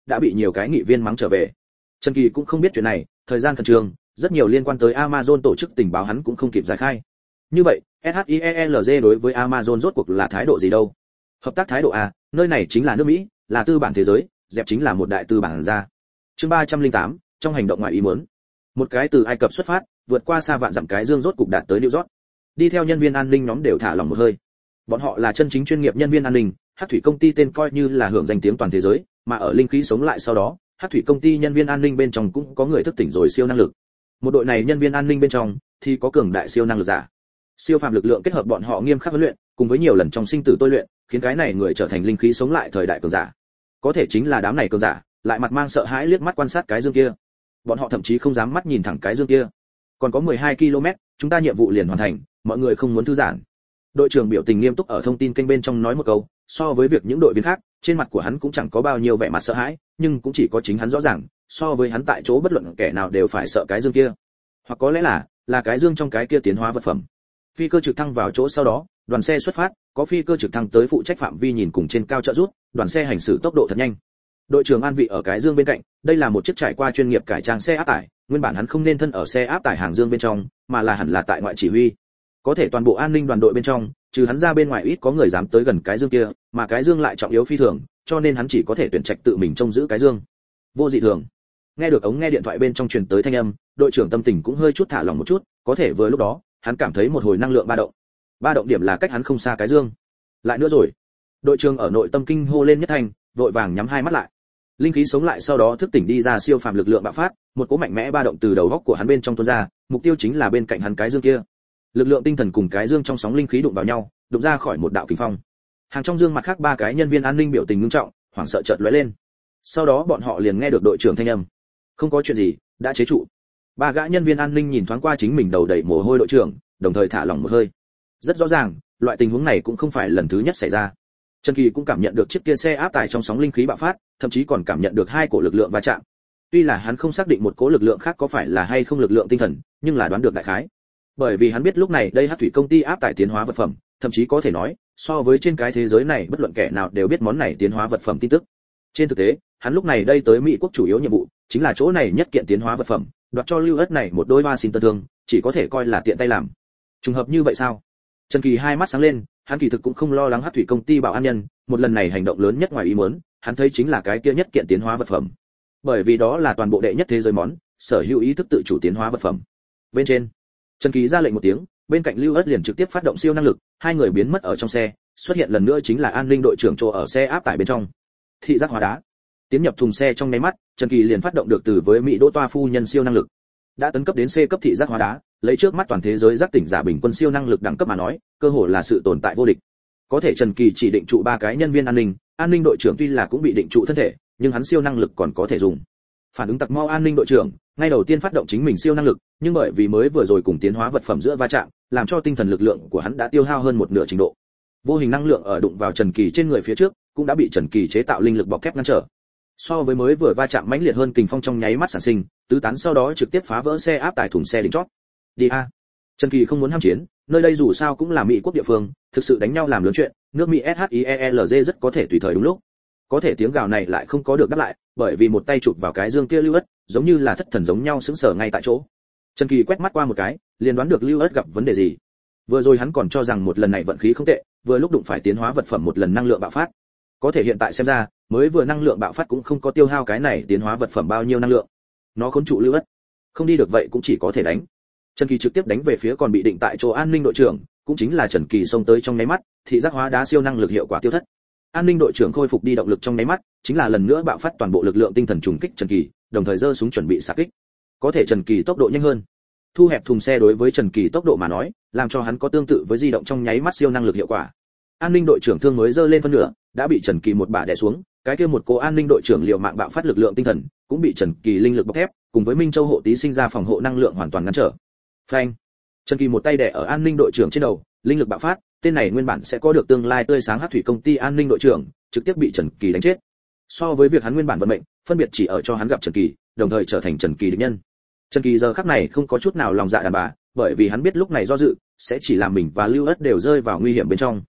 đã bị nhiều cái nghị viên mắng trở về. Trần Kỳ cũng không biết chuyện này, thời gian khẩn trương, rất nhiều liên quan tới Amazon tổ chức tình báo hắn cũng không kịp giải khai. Như vậy, ét hát i e lờ giê đối với Amazon rốt cuộc là thái độ gì đâu? Hợp tác thái độ à, nơi này chính là nước Mỹ, là tư bản thế giới, dẹp chính là một đại tư bản ra. Chương ba trăm lẻ tám, trong hành động ngoài ý muốn. Một cái từ Ai Cập xuất phát, vượt qua xa vạn dặm cái dương rốt cục đạt tới New York. Đi theo nhân viên an ninh nhóm đều thả lỏng một hơi. Bọn họ là chân chính chuyên nghiệp nhân viên an ninh, Hắc thủy công ty tên coi như là hưởng danh tiếng toàn thế giới, mà ở linh khí sống lại sau đó, Hắc thủy công ty nhân viên an ninh bên trong cũng có người thức tỉnh rồi siêu năng lực. Một đội này nhân viên an ninh bên trong thì có cường đại siêu năng lực giả. Siêu phàm lực lượng kết hợp bọn họ nghiêm khắc huấn luyện, cùng với nhiều lần trong sinh tử tôi luyện, khiến cái này người trở thành linh khí sống lại thời đại cường giả. Có thể chính là đám này cường giả, lại mặt mang sợ hãi liếc mắt quan sát cái dương kia. Bọn họ thậm chí không dám mắt nhìn thẳng cái dương kia. Còn có mười hai ki lô mét, chúng ta nhiệm vụ liền hoàn thành, mọi người không muốn thư giãn. Đội trưởng biểu tình nghiêm túc ở thông tin kênh bên trong nói một câu, so với việc những đội viên khác, trên mặt của hắn cũng chẳng có bao nhiêu vẻ mặt sợ hãi, nhưng cũng chỉ có chính hắn rõ ràng, so với hắn tại chỗ bất luận kẻ nào đều phải sợ cái dương kia. Hoặc có lẽ là, là cái dương trong cái kia tiến hóa vật phẩm. Phi cơ trực thăng vào chỗ sau đó, đoàn xe xuất phát, có phi cơ trực thăng tới phụ trách phạm vi nhìn cùng trên cao trợ giúp, đoàn xe hành xử tốc độ thật nhanh. Đội trưởng an vị ở cái dương bên cạnh, đây là một chiếc trải qua chuyên nghiệp cải trang xe áp tải, nguyên bản hắn không nên thân ở xe áp tải hàng dương bên trong, mà là hẳn là tại ngoại chỉ huy. Có thể toàn bộ an ninh đoàn đội bên trong, trừ hắn ra bên ngoài ít có người dám tới gần cái dương kia, mà cái dương lại trọng yếu phi thường, cho nên hắn chỉ có thể tuyển trạch tự mình trông giữ cái dương. Vô dị thường. Nghe được ống nghe điện thoại bên trong truyền tới thanh âm, đội trưởng tâm tình cũng hơi chút thả lỏng một chút, có thể vừa lúc đó, hắn cảm thấy một hồi năng lượng ba động. Ba động điểm là cách hắn không xa cái dương. Lại nữa rồi. Đội trưởng ở nội tâm kinh hô lên nhất thanh, vội vàng nhắm hai mắt lại. Linh khí sống lại sau đó thức tỉnh đi ra siêu phàm lực lượng bạo phát, một cỗ mạnh mẽ ba động từ đầu góc của hắn bên trong tuôn ra, mục tiêu chính là bên cạnh hắn cái dương kia. Lực lượng tinh thần cùng cái dương trong sóng linh khí đụng vào nhau, đụng ra khỏi một đạo kình phong. Hàng trong dương mặt khác ba cái nhân viên an ninh biểu tình nghiêm trọng, hoảng sợ chợt lóe lên. Sau đó bọn họ liền nghe được đội trưởng thanh âm. Không có chuyện gì, đã chế trụ. Ba gã nhân viên an ninh nhìn thoáng qua chính mình đầu đầy mồ hôi đội trưởng, đồng thời thả lỏng một hơi. Rất rõ ràng, loại tình huống này cũng không phải lần thứ nhất xảy ra. Trần Kỳ cũng cảm nhận được chiếc kia xe áp tải trong sóng linh khí bạo phát, thậm chí còn cảm nhận được hai cổ lực lượng va chạm. Tuy là hắn không xác định một cỗ lực lượng khác có phải là hay không lực lượng tinh thần, nhưng là đoán được đại khái. Bởi vì hắn biết lúc này đây Hắc thủy công ty áp tải tiến hóa vật phẩm, thậm chí có thể nói, so với trên cái thế giới này bất luận kẻ nào đều biết món này tiến hóa vật phẩm tin tức. Trên thực tế, hắn lúc này đây tới Mỹ quốc chủ yếu nhiệm vụ chính là chỗ này nhất kiện tiến hóa vật phẩm, đoạt cho Lưu Ất này một đôi Washington thương, chỉ có thể coi là tiện tay làm. Trùng hợp như vậy sao? Trần Kỳ hai mắt sáng lên, hắn kỳ thực cũng không lo lắng Hắc thủy công ty bảo an nhân, một lần này hành động lớn nhất ngoài ý muốn, hắn thấy chính là cái kia nhất kiện tiến hóa vật phẩm. Bởi vì đó là toàn bộ đệ nhất thế giới món, sở hữu ý thức tự chủ tiến hóa vật phẩm. Bên trên, Trần Kỳ ra lệnh một tiếng, bên cạnh Lưu Ất liền trực tiếp phát động siêu năng lực, hai người biến mất ở trong xe, xuất hiện lần nữa chính là an ninh đội trưởng chỗ ở xe áp tải bên trong. Thị giác hóa đá. Tiến nhập thùng xe trong nháy mắt, Trần Kỳ liền phát động được từ với Mỹ Đỗ Toa phu nhân siêu năng lực. Đã tấn cấp đến C cấp thị giác hóa đá, lấy trước mắt toàn thế giới giác tỉnh giả bình quân siêu năng lực đẳng cấp mà nói, cơ hội là sự tồn tại vô địch. Có thể Trần Kỳ chỉ định trụ ba cái nhân viên an ninh, an ninh đội trưởng tuy là cũng bị định trụ thân thể, nhưng hắn siêu năng lực còn có thể dùng. Phản ứng tặc mau an ninh đội trưởng, ngay đầu tiên phát động chính mình siêu năng lực, nhưng bởi vì mới vừa rồi cùng tiến hóa vật phẩm giữa va chạm, làm cho tinh thần lực lượng của hắn đã tiêu hao hơn một nửa trình độ. Vô hình năng lượng ở đụng vào Trần Kỳ trên người phía trước, cũng đã bị Trần Kỳ chế tạo linh lực bọc thép ngăn trở. So với mới vừa va chạm mãnh liệt hơn kình phong trong nháy mắt sản sinh, tứ tán sau đó trực tiếp phá vỡ xe áp tải thùng xe đỉnh chót. Đi a. Trần Kỳ không muốn ham chiến, nơi đây dù sao cũng là Mỹ quốc địa phương, thực sự đánh nhau làm lớn chuyện, nước Mỹ ét hát i e lờ giê rất có thể tùy thời đúng lúc. Có thể tiếng gào này lại không có được đáp lại, bởi vì một tay chụp vào cái dương kia Lưu Ất, giống như là thất thần giống nhau sững sờ ngay tại chỗ. Trần Kỳ quét mắt qua một cái, liền đoán được Lưu Ất gặp vấn đề gì. Vừa rồi hắn còn cho rằng một lần này vận khí không tệ, vừa lúc đụng phải tiến hóa vật phẩm một lần năng lượng bạo phát. Có thể hiện tại xem ra, mới vừa năng lượng bạo phát cũng không có tiêu hao cái này tiến hóa vật phẩm bao nhiêu năng lượng. Nó khốn trụ Lưu Ất, không đi được vậy cũng chỉ có thể đánh. Trần Kỳ trực tiếp đánh về phía còn bị định tại chỗ an ninh đội trưởng, cũng chính là Trần Kỳ xông tới trong nháy mắt, thị giác hóa đá siêu năng lực hiệu quả tiêu thất. An ninh đội trưởng khôi phục đi động lực trong nháy mắt, chính là lần nữa bạo phát toàn bộ lực lượng tinh thần trùng kích Trần Kỳ, đồng thời giơ súng chuẩn bị xạ kích. Có thể Trần Kỳ tốc độ nhanh hơn. Thu hẹp thùng xe đối với Trần Kỳ tốc độ mà nói, làm cho hắn có tương tự với di động trong nháy mắt siêu năng lực hiệu quả. An ninh đội trưởng thương mới giơ lên phân nửa, đã bị Trần Kỳ một bả đè xuống, cái kia một cô an ninh đội trưởng liều mạng bạo phát lực lượng tinh thần, cũng bị Trần Kỳ linh lực bọc thép, cùng với Minh Châu hộ tí sinh ra phòng hộ năng lượng hoàn toàn ngăn trở. Phanh. Trần Kỳ một tay đè ở an ninh đội trưởng trên đầu, linh lực bạo phát, tên này nguyên bản sẽ có được tương lai tươi sáng Hắc thủy công ty an ninh đội trưởng, trực tiếp bị Trần Kỳ đánh chết. So với việc hắn nguyên bản vận mệnh, phân biệt chỉ ở cho hắn gặp Trần Kỳ, đồng thời trở thành Trần Kỳ địch nhân. Trần Kỳ giờ khắc này không có chút nào lòng dạ đàn bà, bởi vì hắn biết lúc này do dự sẽ chỉ làm mình và Lưu Ất đều rơi vào nguy hiểm bên trong.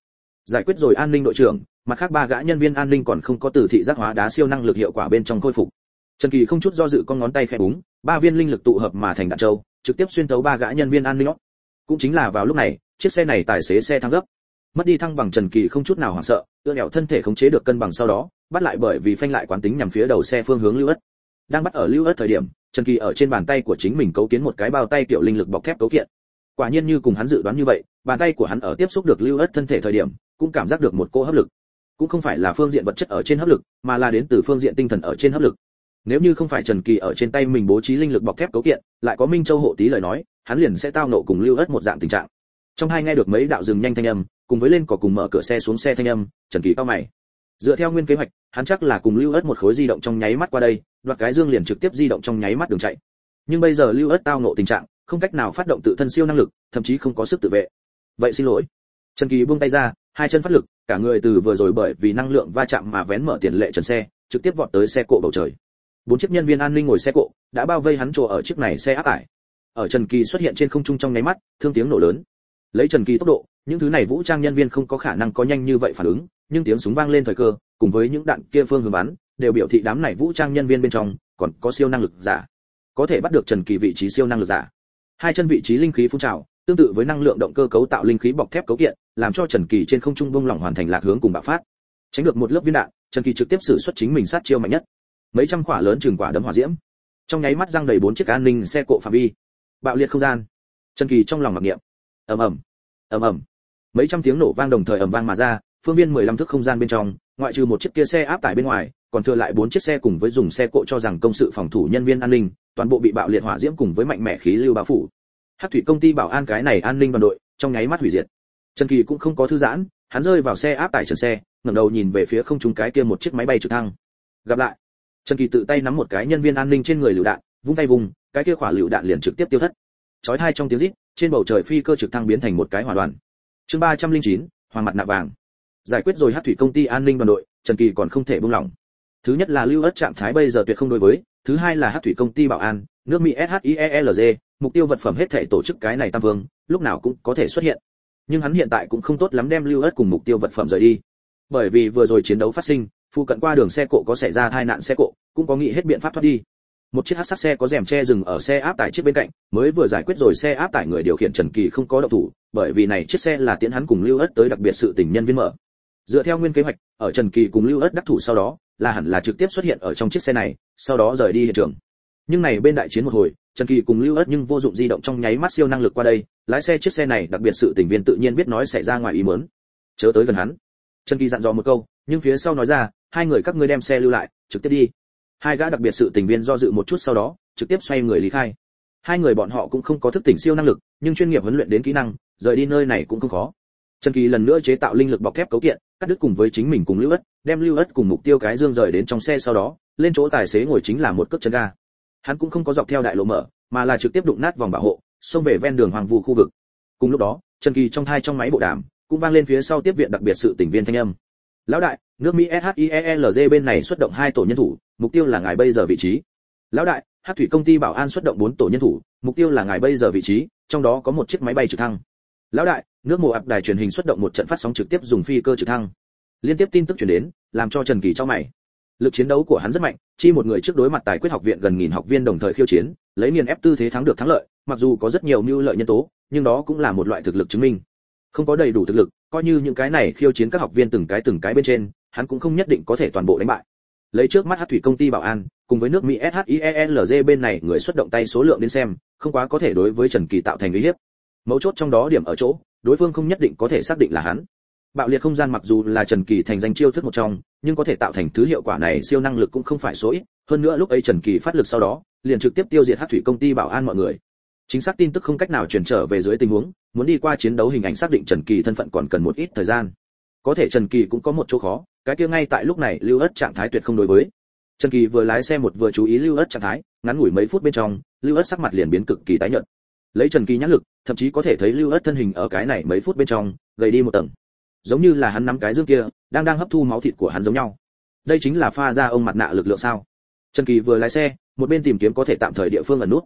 Giải quyết rồi an ninh đội trưởng, mặt khác ba gã nhân viên an ninh còn không có từ thị giác hóa đá siêu năng lực hiệu quả bên trong khôi phục. Trần Kỳ không chút do dự con ngón tay khẽ búng, ba viên linh lực tụ hợp mà thành đạn châu, trực tiếp xuyên tấu ba gã nhân viên an ninh. Cũng chính là vào lúc này, chiếc xe này tài xế xe thăng gấp. Mất đi thăng bằng Trần Kỳ không chút nào hoảng sợ, ưa nẹo thân thể khống chế được cân bằng sau đó, bắt lại bởi vì phanh lại quán tính nhằm phía đầu xe phương hướng Lưu Ất. Đang bắt ở Lưu Ất thời điểm, Trần Kỳ ở trên bàn tay của chính mình cấu kiến một cái bao tay kiểu linh lực bọc thép cấu kiện. Quả nhiên như cùng hắn dự đoán như vậy, bàn tay của hắn ở tiếp xúc được Lưu Ất thân thể thời điểm, cũng cảm giác được một cỗ hấp lực. Cũng không phải là phương diện vật chất ở trên hấp lực, mà là đến từ phương diện tinh thần ở trên hấp lực. Nếu như không phải Trần Kỳ ở trên tay mình bố trí linh lực bọc thép cấu kiện, lại có Minh Châu hộ tí lời nói, hắn liền sẽ tao nộ cùng Lưu Ất một dạng tình trạng. Trong hai nghe được mấy đạo dừng nhanh thanh âm, cùng với lên cỏ cùng mở cửa xe xuống xe thanh âm, Trần Kỳ cau mày. Dựa theo nguyên kế hoạch, hắn chắc là cùng Lưu Ất một khối di động trong nháy mắt qua đây, đoạt cái dương liền trực tiếp di động trong nháy mắt đường chạy. Nhưng bây giờ Lưu Ất tao nộ tình trạng, không cách nào phát động tự thân siêu năng lực, thậm chí không có sức tự vệ. Vậy xin lỗi. Trần Kỳ buông tay ra, hai chân phát lực, cả người từ vừa rồi bởi vì năng lượng va chạm mà vén mở tiền lệ trần xe, trực tiếp vọt tới xe cộ bầu trời. Bốn chiếc nhân viên an ninh ngồi xe cộ, đã bao vây hắn chỗ ở chiếc này xe áp tải. Ở Trần Kỳ xuất hiện trên không trung trong nháy mắt, thương tiếng nổ lớn. Lấy Trần Kỳ tốc độ, những thứ này vũ trang nhân viên không có khả năng có nhanh như vậy phản ứng, nhưng tiếng súng vang lên thời cơ, cùng với những đạn kia phương hướng bắn, đều biểu thị đám này vũ trang nhân viên bên trong còn có siêu năng lực giả, có thể bắt được Trần Kỳ vị trí siêu năng lực giả. Hai chân vị trí linh khí phun trào, tương tự với năng lượng động cơ cấu tạo linh khí bọc thép cấu kiện, làm cho Trần Kỳ trên không trung bung lỏng hoàn thành lạc hướng cùng bạo phát. Tránh được một lớp viên đạn, Trần Kỳ trực tiếp sử xuất chính mình sát chiêu mạnh nhất. Mấy trăm quả lớn chừng quả đấm hỏa diễm, trong nháy mắt răng đầy bốn chiếc an ninh xe cộ phạm vi. Bạo liệt không gian. Trần Kỳ trong lòng mặc niệm. Ầm ầm, ầm ầm. Mấy trăm tiếng nổ vang đồng thời ầm vang mà ra, phương viên mười lăm thước không gian bên trong, ngoại trừ một chiếc kia xe áp tải bên ngoài, còn thừa lại bốn chiếc xe cùng với dùng xe cộ cho rằng công sự phòng thủ nhân viên an ninh, toàn bộ bị bạo liệt hỏa diễm cùng với mạnh mẽ khí lưu bao phủ. Hắc thủy công ty bảo an cái này an ninh đoàn đội, trong nháy mắt hủy diệt. Trần Kỳ cũng không có thư giãn, hắn rơi vào xe áp tải trần xe, ngẩng đầu nhìn về phía không trung cái kia một chiếc máy bay trực thăng. Gặp lại. Trần Kỳ tự tay nắm một cái nhân viên an ninh trên người lựu đạn, vung tay vùng, cái kia quả lựu đạn liền trực tiếp tiêu thất. Chói tai trong tiếng rít, trên bầu trời phi cơ trực thăng biến thành một cái hỏa đoàn. Chương ba trăm lẻ chín, hoàng mặt nạ vàng. Giải quyết rồi Hắc thủy công ty an ninh đoàn đội, Trần Kỳ còn không thể buông lỏng. Thứ nhất là Lưu Ất trạng thái bây giờ tuyệt không đối với, thứ hai là Hắc thủy công ty bảo an, nước Mỹ ét hát i e lờ giê, mục tiêu vật phẩm hết thảy tổ chức cái này tam vương, lúc nào cũng có thể xuất hiện. Nhưng hắn hiện tại cũng không tốt lắm đem Lưu Ất cùng mục tiêu vật phẩm rời đi. Bởi vì vừa rồi chiến đấu phát sinh, phụ cận qua đường xe cộ có xảy ra tai nạn xe cộ, cũng có nghĩ hết biện pháp thoát đi. Một chiếc hắc sắc xe có rèm che dừng ở xe áp tải chiếc bên cạnh, mới vừa giải quyết rồi xe áp tải người điều khiển Trần Kỳ không có động thủ, bởi vì này chiếc xe là tiễn hắn cùng Lưu Ất tới đặc biệt sự tình nhân viên mở. Dựa theo nguyên kế hoạch, ở Trần Kỳ cùng Lưu Ất đắc thủ sau đó, là hẳn là trực tiếp xuất hiện ở trong chiếc xe này, sau đó rời đi hiện trường. Nhưng này bên đại chiến một hồi, Trần Kỳ cùng Lưu Ất nhưng vô dụng di động trong nháy mắt siêu năng lực qua đây, lái xe chiếc xe này đặc biệt sự tình viên tự nhiên biết nói xảy ra ngoài ý muốn. Chớ tới gần hắn. Trần Kỳ dặn dò một câu, nhưng phía sau nói ra, hai người các ngươi đem xe lưu lại, trực tiếp đi. Hai gã đặc biệt sự tình viên do dự một chút sau đó, trực tiếp xoay người lý khai. Hai người bọn họ cũng không có thức tỉnh siêu năng lực, nhưng chuyên nghiệp huấn luyện đến kỹ năng, rời đi nơi này cũng không khó. Trần Kỳ lần nữa chế tạo linh lực bọc thép cấu kiện, cắt đứt cùng với chính mình cùng Lưu Ất, đem Lưu Ất cùng mục tiêu cái dương rời đến trong xe sau đó, lên chỗ tài xế ngồi chính là một cước chân ga. Hắn cũng không có dọc theo đại lộ mở, mà là trực tiếp đụng nát vòng bảo hộ, xông về ven đường hoàng vu khu vực. Cùng lúc đó, Trần Kỳ trong thai trong máy bộ đàm, cũng vang lên phía sau tiếp viện đặc biệt sự tình viên thanh âm. Lão đại, nước Mỹ ét hát i e lờ giê bên này xuất động hai tổ nhân thủ, mục tiêu là ngài bây giờ vị trí. Lão đại, Hắc thủy công ty bảo an xuất động bốn tổ nhân thủ, mục tiêu là ngài bây giờ vị trí, trong đó có một chiếc máy bay trực thăng. Lão đại, nước mộ ập đài truyền hình xuất động một trận phát sóng trực tiếp dùng phi cơ trực thăng. Liên tiếp tin tức truyền đến, làm cho Trần Kỳ chau mày. Lực chiến đấu của hắn rất mạnh, chi một người trước đối mặt tài quyết học viện gần nghìn học viên đồng thời khiêu chiến, lấy nghiền ép tư thế thắng được thắng lợi, mặc dù có rất nhiều mưu lợi nhân tố, nhưng đó cũng là một loại thực lực chứng minh. Không có đầy đủ thực lực, coi như những cái này khiêu chiến các học viên từng cái từng cái bên trên, hắn cũng không nhất định có thể toàn bộ đánh bại. Lấy trước mắt Hắc thủy công ty bảo an, cùng với nước Mỹ ét hát i e lờ giê bên này người xuất động tay số lượng đến xem, không quá có thể đối với Trần Kỳ tạo thành uy hiếp. Mấu chốt trong đó điểm ở chỗ, đối phương không nhất định có thể xác định là hắn. Bạo liệt không gian mặc dù là Trần Kỳ thành danh chiêu thức một trong, nhưng có thể tạo thành thứ hiệu quả này siêu năng lực cũng không phải số ít, hơn nữa lúc ấy Trần Kỳ phát lực sau đó, liền trực tiếp tiêu diệt Hắc thủy công ty bảo an mọi người. Chính xác tin tức không cách nào truyền trở về dưới tình huống, muốn đi qua chiến đấu hình ảnh xác định Trần Kỳ thân phận còn cần một ít thời gian. Có thể Trần Kỳ cũng có một chỗ khó, cái kia ngay tại lúc này Lưu Ất trạng thái tuyệt không đối với. Trần Kỳ vừa lái xe một vừa chú ý Lưu Ất trạng thái, ngắn ngủi mấy phút bên trong, Lưu Ất sắc mặt liền biến cực kỳ tái nhợt. Lấy Trần Kỳ nhãn lực, thậm chí có thể thấy Lưu Ất thân hình ở cái này mấy phút bên trong, gầy đi một tầng. Giống như là hắn nắm cái dương kia, đang đang hấp thu máu thịt của hắn giống nhau. Đây chính là pha ra ông mặt nạ lực lượng sao? Trần Kỳ vừa lái xe, một bên tìm kiếm có thể tạm thời địa phương ẩn nút.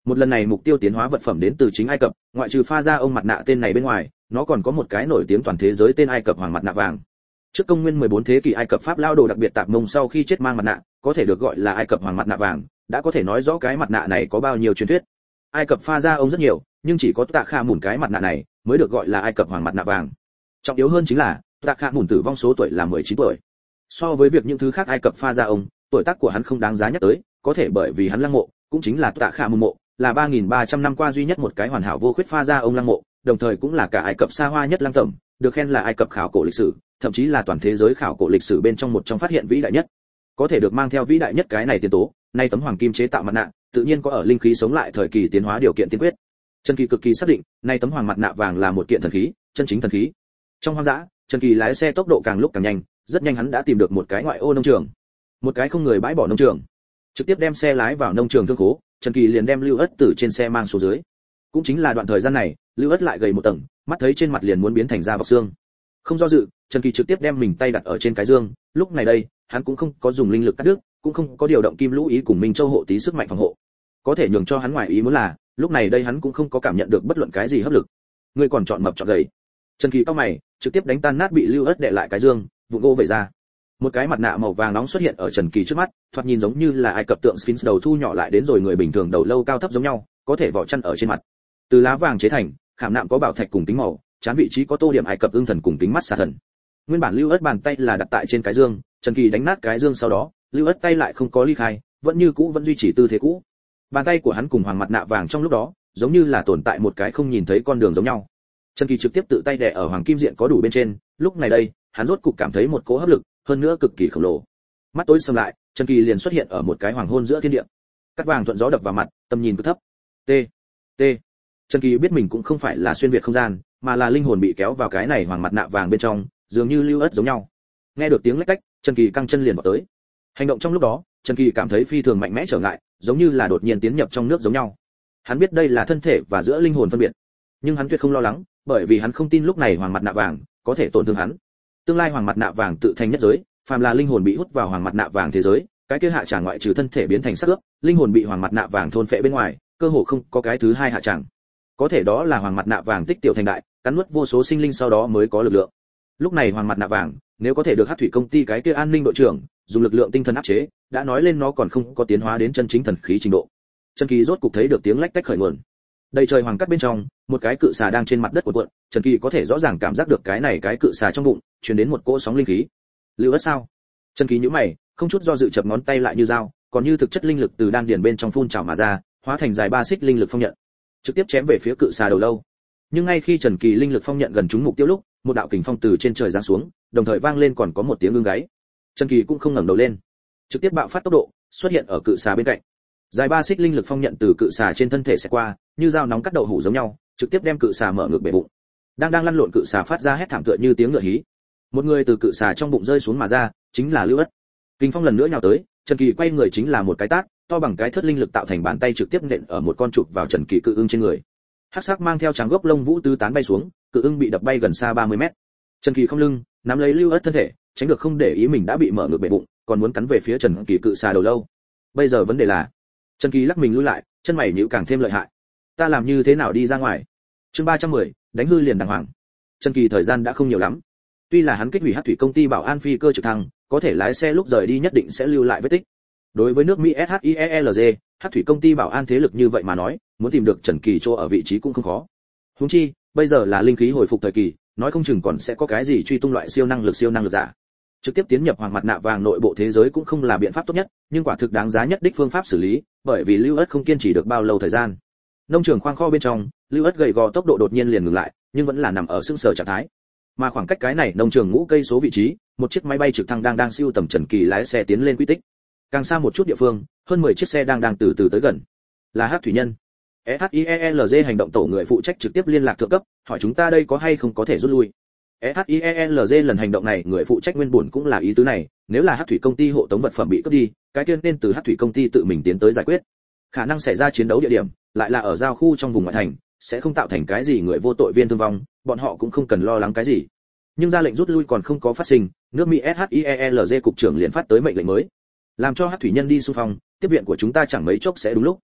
Một lần này mục tiêu tiến hóa vật phẩm đến từ chính Ai Cập, ngoại trừ pha ra ông mặt nạ tên này bên ngoài, nó còn có một cái nổi tiếng toàn thế giới tên Ai Cập hoàng mặt nạ vàng. Trước công nguyên mười bốn thế kỷ Ai Cập Pháp lao đồ đặc biệt tạp mông sau khi chết mang mặt nạ, có thể được gọi là Ai Cập hoàng mặt nạ vàng, đã có thể nói rõ cái mặt nạ này có bao nhiêu truyền thuyết. Ai Cập pha ra ông rất nhiều, nhưng chỉ có Tạ Khả Mùn cái mặt nạ này mới được gọi là Ai Cập hoàng mặt nạ vàng. Trọng yếu hơn chính là Tạ Khả Mùn tử vong số tuổi là mười chín tuổi. So với việc những thứ khác Ai Cập pha ra ông, tuổi tác của hắn không đáng giá nhắc tới, có thể bởi vì hắn lăng mộ, cũng chính là Tạ Khả Mùn mộ, là ba nghìn ba trăm năm qua duy nhất một cái hoàn hảo vô khuyết pha ra ông lăng mộ, đồng thời cũng là cả Ai Cập xa hoa nhất lăng tẩm, được khen là Ai Cập khảo cổ lịch sử, thậm chí là toàn thế giới khảo cổ lịch sử bên trong một trong phát hiện vĩ đại nhất. Có thể được mang theo vĩ đại nhất cái này tiền tố, nay tấm hoàng kim chế tạo mặt nạ, tự nhiên có ở linh khí sống lại thời kỳ tiến hóa điều kiện tiên quyết. Trần Kỳ cực kỳ xác định, nay tấm hoàng mặt nạ vàng là một kiện thần khí, chân chính thần khí. Trong hoang dã, Trần Kỳ lái xe tốc độ càng lúc càng nhanh, rất nhanh hắn đã tìm được một cái ngoại ô nông trường, một cái không người bãi bỏ nông trường. Trực tiếp đem xe lái vào nông trường thương khố, Trần Kỳ liền đem Lưu Ất từ trên xe mang xuống dưới. Cũng chính là đoạn thời gian này, Lưu Ất lại gầy một tầng, mắt thấy trên mặt liền muốn biến thành da bọc xương. Không do dự, Trần Kỳ trực tiếp đem mình tay đặt ở trên cái dương, lúc này đây, hắn cũng không có dùng linh lực cắt đứt, cũng không có điều động kim lũ ý cùng Minh Châu hộ tí sức mạnh phòng hộ. Có thể nhường cho hắn ngoài ý muốn là, lúc này đây hắn cũng không có cảm nhận được bất luận cái gì hấp lực. Ngươi còn chọn mập chọn gầy. Trần Kỳ cau mày, trực tiếp đánh tan nát bị Lưu Ất đè lại cái dương, vụn gỗ về ra. Một cái mặt nạ màu vàng nóng xuất hiện ở Trần Kỳ trước mắt, thoạt nhìn giống như là Ai Cập tượng Sphinx đầu thu nhỏ lại đến rồi người bình thường đầu lâu cao thấp giống nhau, có thể vỏ chăn ở trên mặt. Từ lá vàng chế thành, khảm nạm có bảo thạch cùng tính màu, chán vị trí có tô điểm Ai Cập ưng thần cùng tính mắt xà thần. Nguyên bản Lưu Ất bàn tay là đặt tại trên cái dương, Trần Kỳ đánh nát cái dương sau đó, Lưu Ất tay lại không có ly khai, vẫn như cũ vẫn duy trì tư thế cũ. Bàn tay của hắn cùng hoàng mặt nạ vàng trong lúc đó, giống như là tồn tại một cái không nhìn thấy con đường giống nhau. Trần Kỳ trực tiếp tự tay đè ở hoàng kim diện có đủ bên trên, lúc này đây, hắn rốt cục cảm thấy một cỗ hấp lực, hơn nữa cực kỳ khổng lồ. Mắt tối sầm lại, Trần Kỳ liền xuất hiện ở một cái hoàng hôn giữa thiên địa. Cát vàng thuận gió đập vào mặt, tầm nhìn cực thấp. T. T. Trần Kỳ biết mình cũng không phải là xuyên việt không gian, mà là linh hồn bị kéo vào cái này hoàng mặt nạ vàng bên trong, dường như Lưu Ất giống nhau. Nghe được tiếng lách cách, Trần Kỳ căng chân liền vào tới. Hành động trong lúc đó, Trần Kỳ cảm thấy phi thường mạnh mẽ trở ngại, giống như là đột nhiên tiến nhập trong nước giống nhau. Hắn biết đây là thân thể và giữa linh hồn phân biệt, nhưng hắn tuyệt không lo lắng, bởi vì hắn không tin lúc này hoàng mặt nạ vàng có thể tổn thương hắn. Tương lai hoàng mặt nạ vàng tự thành nhất giới, phàm là linh hồn bị hút vào hoàng mặt nạ vàng thế giới, cái kia hạ tràng ngoại trừ thân thể biến thành xác ướp, linh hồn bị hoàng mặt nạ vàng thôn phệ bên ngoài, cơ hồ không có cái thứ hai hạ tràng. Có thể đó là hoàng mặt nạ vàng tích tiểu thành đại, cắn nuốt vô số sinh linh sau đó mới có lực lượng. Lúc này hoàng mặt nạ vàng, nếu có thể được Hắc thủy công ty cái kia an ninh đội trưởng dùng lực lượng tinh thần áp chế, đã nói lên nó còn không có tiến hóa đến chân chính thần khí trình độ. Trần Kỳ rốt cục thấy được tiếng lách tách khởi nguồn. Đầy trời hoàng cắt bên trong, một cái cự xà đang trên mặt đất cuộn cuộn, Trần Kỳ có thể rõ ràng cảm giác được cái này cái cự xà trong bụng truyền đến một cỗ sóng linh khí. Lưu Ất sao? Trần Kỳ nhíu mày, không chút do dự chập ngón tay lại như dao, còn như thực chất linh lực từ đan điền bên trong phun trào mà ra, hóa thành dài ba xích linh lực phong nhận, trực tiếp chém về phía cự xà đầu lâu. Nhưng ngay khi Trần Kỳ linh lực phong nhận gần trúng mục tiêu lúc, một đạo kình phong từ trên trời giáng xuống, đồng thời vang lên còn có một tiếng ưng gáy. Trần Kỳ cũng không ngẩng đầu lên, trực tiếp bạo phát tốc độ, xuất hiện ở cự xà bên cạnh. Dài ba xích linh lực phong nhận từ cự xà trên thân thể sẽ qua, như dao nóng cắt đậu hũ giống nhau, trực tiếp đem cự xà mở ngược bể bụng. Đang đang lăn lộn cự xà phát ra hét thảm tựa như tiếng ngựa hí. Một người từ cự xà trong bụng rơi xuống mà ra, chính là Lưu Ất. Kình phong lần nữa nhào tới, Trần Kỳ quay người chính là một cái tát, to bằng cái thớt linh lực tạo thành bàn tay trực tiếp nện ở một con chụp vào Trần Kỳ cự ưng trên người. Hắc sắc mang theo trắng gốc lông vũ tứ tán bay xuống, cự ưng bị đập bay gần xa ba mươi mét. Trần Kỳ không lưng, nắm lấy Lưu Ất thân thể, tránh được không để ý mình đã bị mở ngược bể bụng, còn muốn cắn về phía Trần Kỳ cự xà đầu lâu. Bây giờ vấn đề là, Trần Kỳ lắc mình lùi lại, chân mày nhíu càng thêm lợi hại. Ta làm như thế nào đi ra ngoài? Chương ba trăm mười, đánh hư liền đàng hoàng. Trần Kỳ thời gian đã không nhiều lắm. Tuy là hắn kích hủy Hắc thủy công ty bảo an phi cơ trực thăng, có thể lái xe lúc rời đi nhất định sẽ lưu lại vết tích. Đối với nước Mỹ ét hát i e e lờ giê, Hắc thủy công ty bảo an thế lực như vậy mà nói, muốn tìm được Trần Kỳ chỗ ở vị trí cũng không khó. Huống chi, bây giờ là linh khí hồi phục thời kỳ, nói không chừng còn sẽ có cái gì truy tung loại siêu năng lực siêu năng lực giả. Trực tiếp tiến nhập hoàng mặt nạ vàng nội bộ thế giới cũng không là biện pháp tốt nhất, nhưng quả thực đáng giá nhất đích phương pháp xử lý, bởi vì Lưu Ất không kiên trì được bao lâu thời gian. Nông trường khoang kho bên trong, Lưu Ất gầy gò tốc độ đột nhiên liền ngừng lại, nhưng vẫn là nằm ở sững sờ trạng thái. Mà khoảng cách cái này nông trường ngũ cây số vị trí, một chiếc máy bay trực thăng đang đang siêu tầm Trần Kỳ lái xe tiến lên quy tích. Càng xa một chút địa phương, hơn mười chiếc xe đang đang từ từ tới gần. Là Hắc thủy nhân. ét hát i e e lờ giê hành động tổ người phụ trách trực tiếp liên lạc thượng cấp, hỏi chúng ta đây có hay không có thể rút lui. ét hát i e e lờ giê lần hành động này người phụ trách nguyên bổn cũng là ý tứ này, nếu là Hắc thủy công ty hộ tống vật phẩm bị cướp đi, cái kia nên từ Hắc thủy công ty tự mình tiến tới giải quyết. Khả năng xảy ra chiến đấu địa điểm lại là ở giao khu trong vùng ngoại thành, sẽ không tạo thành cái gì người vô tội viên thương vong, bọn họ cũng không cần lo lắng cái gì. Nhưng ra lệnh rút lui còn không có phát sinh, nước Mỹ ét hát i e e lờ giê cục trưởng liền phát tới mệnh lệnh mới, làm cho Hắc thủy nhân đi xung phong, tiếp viện của chúng ta chẳng mấy chốc sẽ đúng lúc.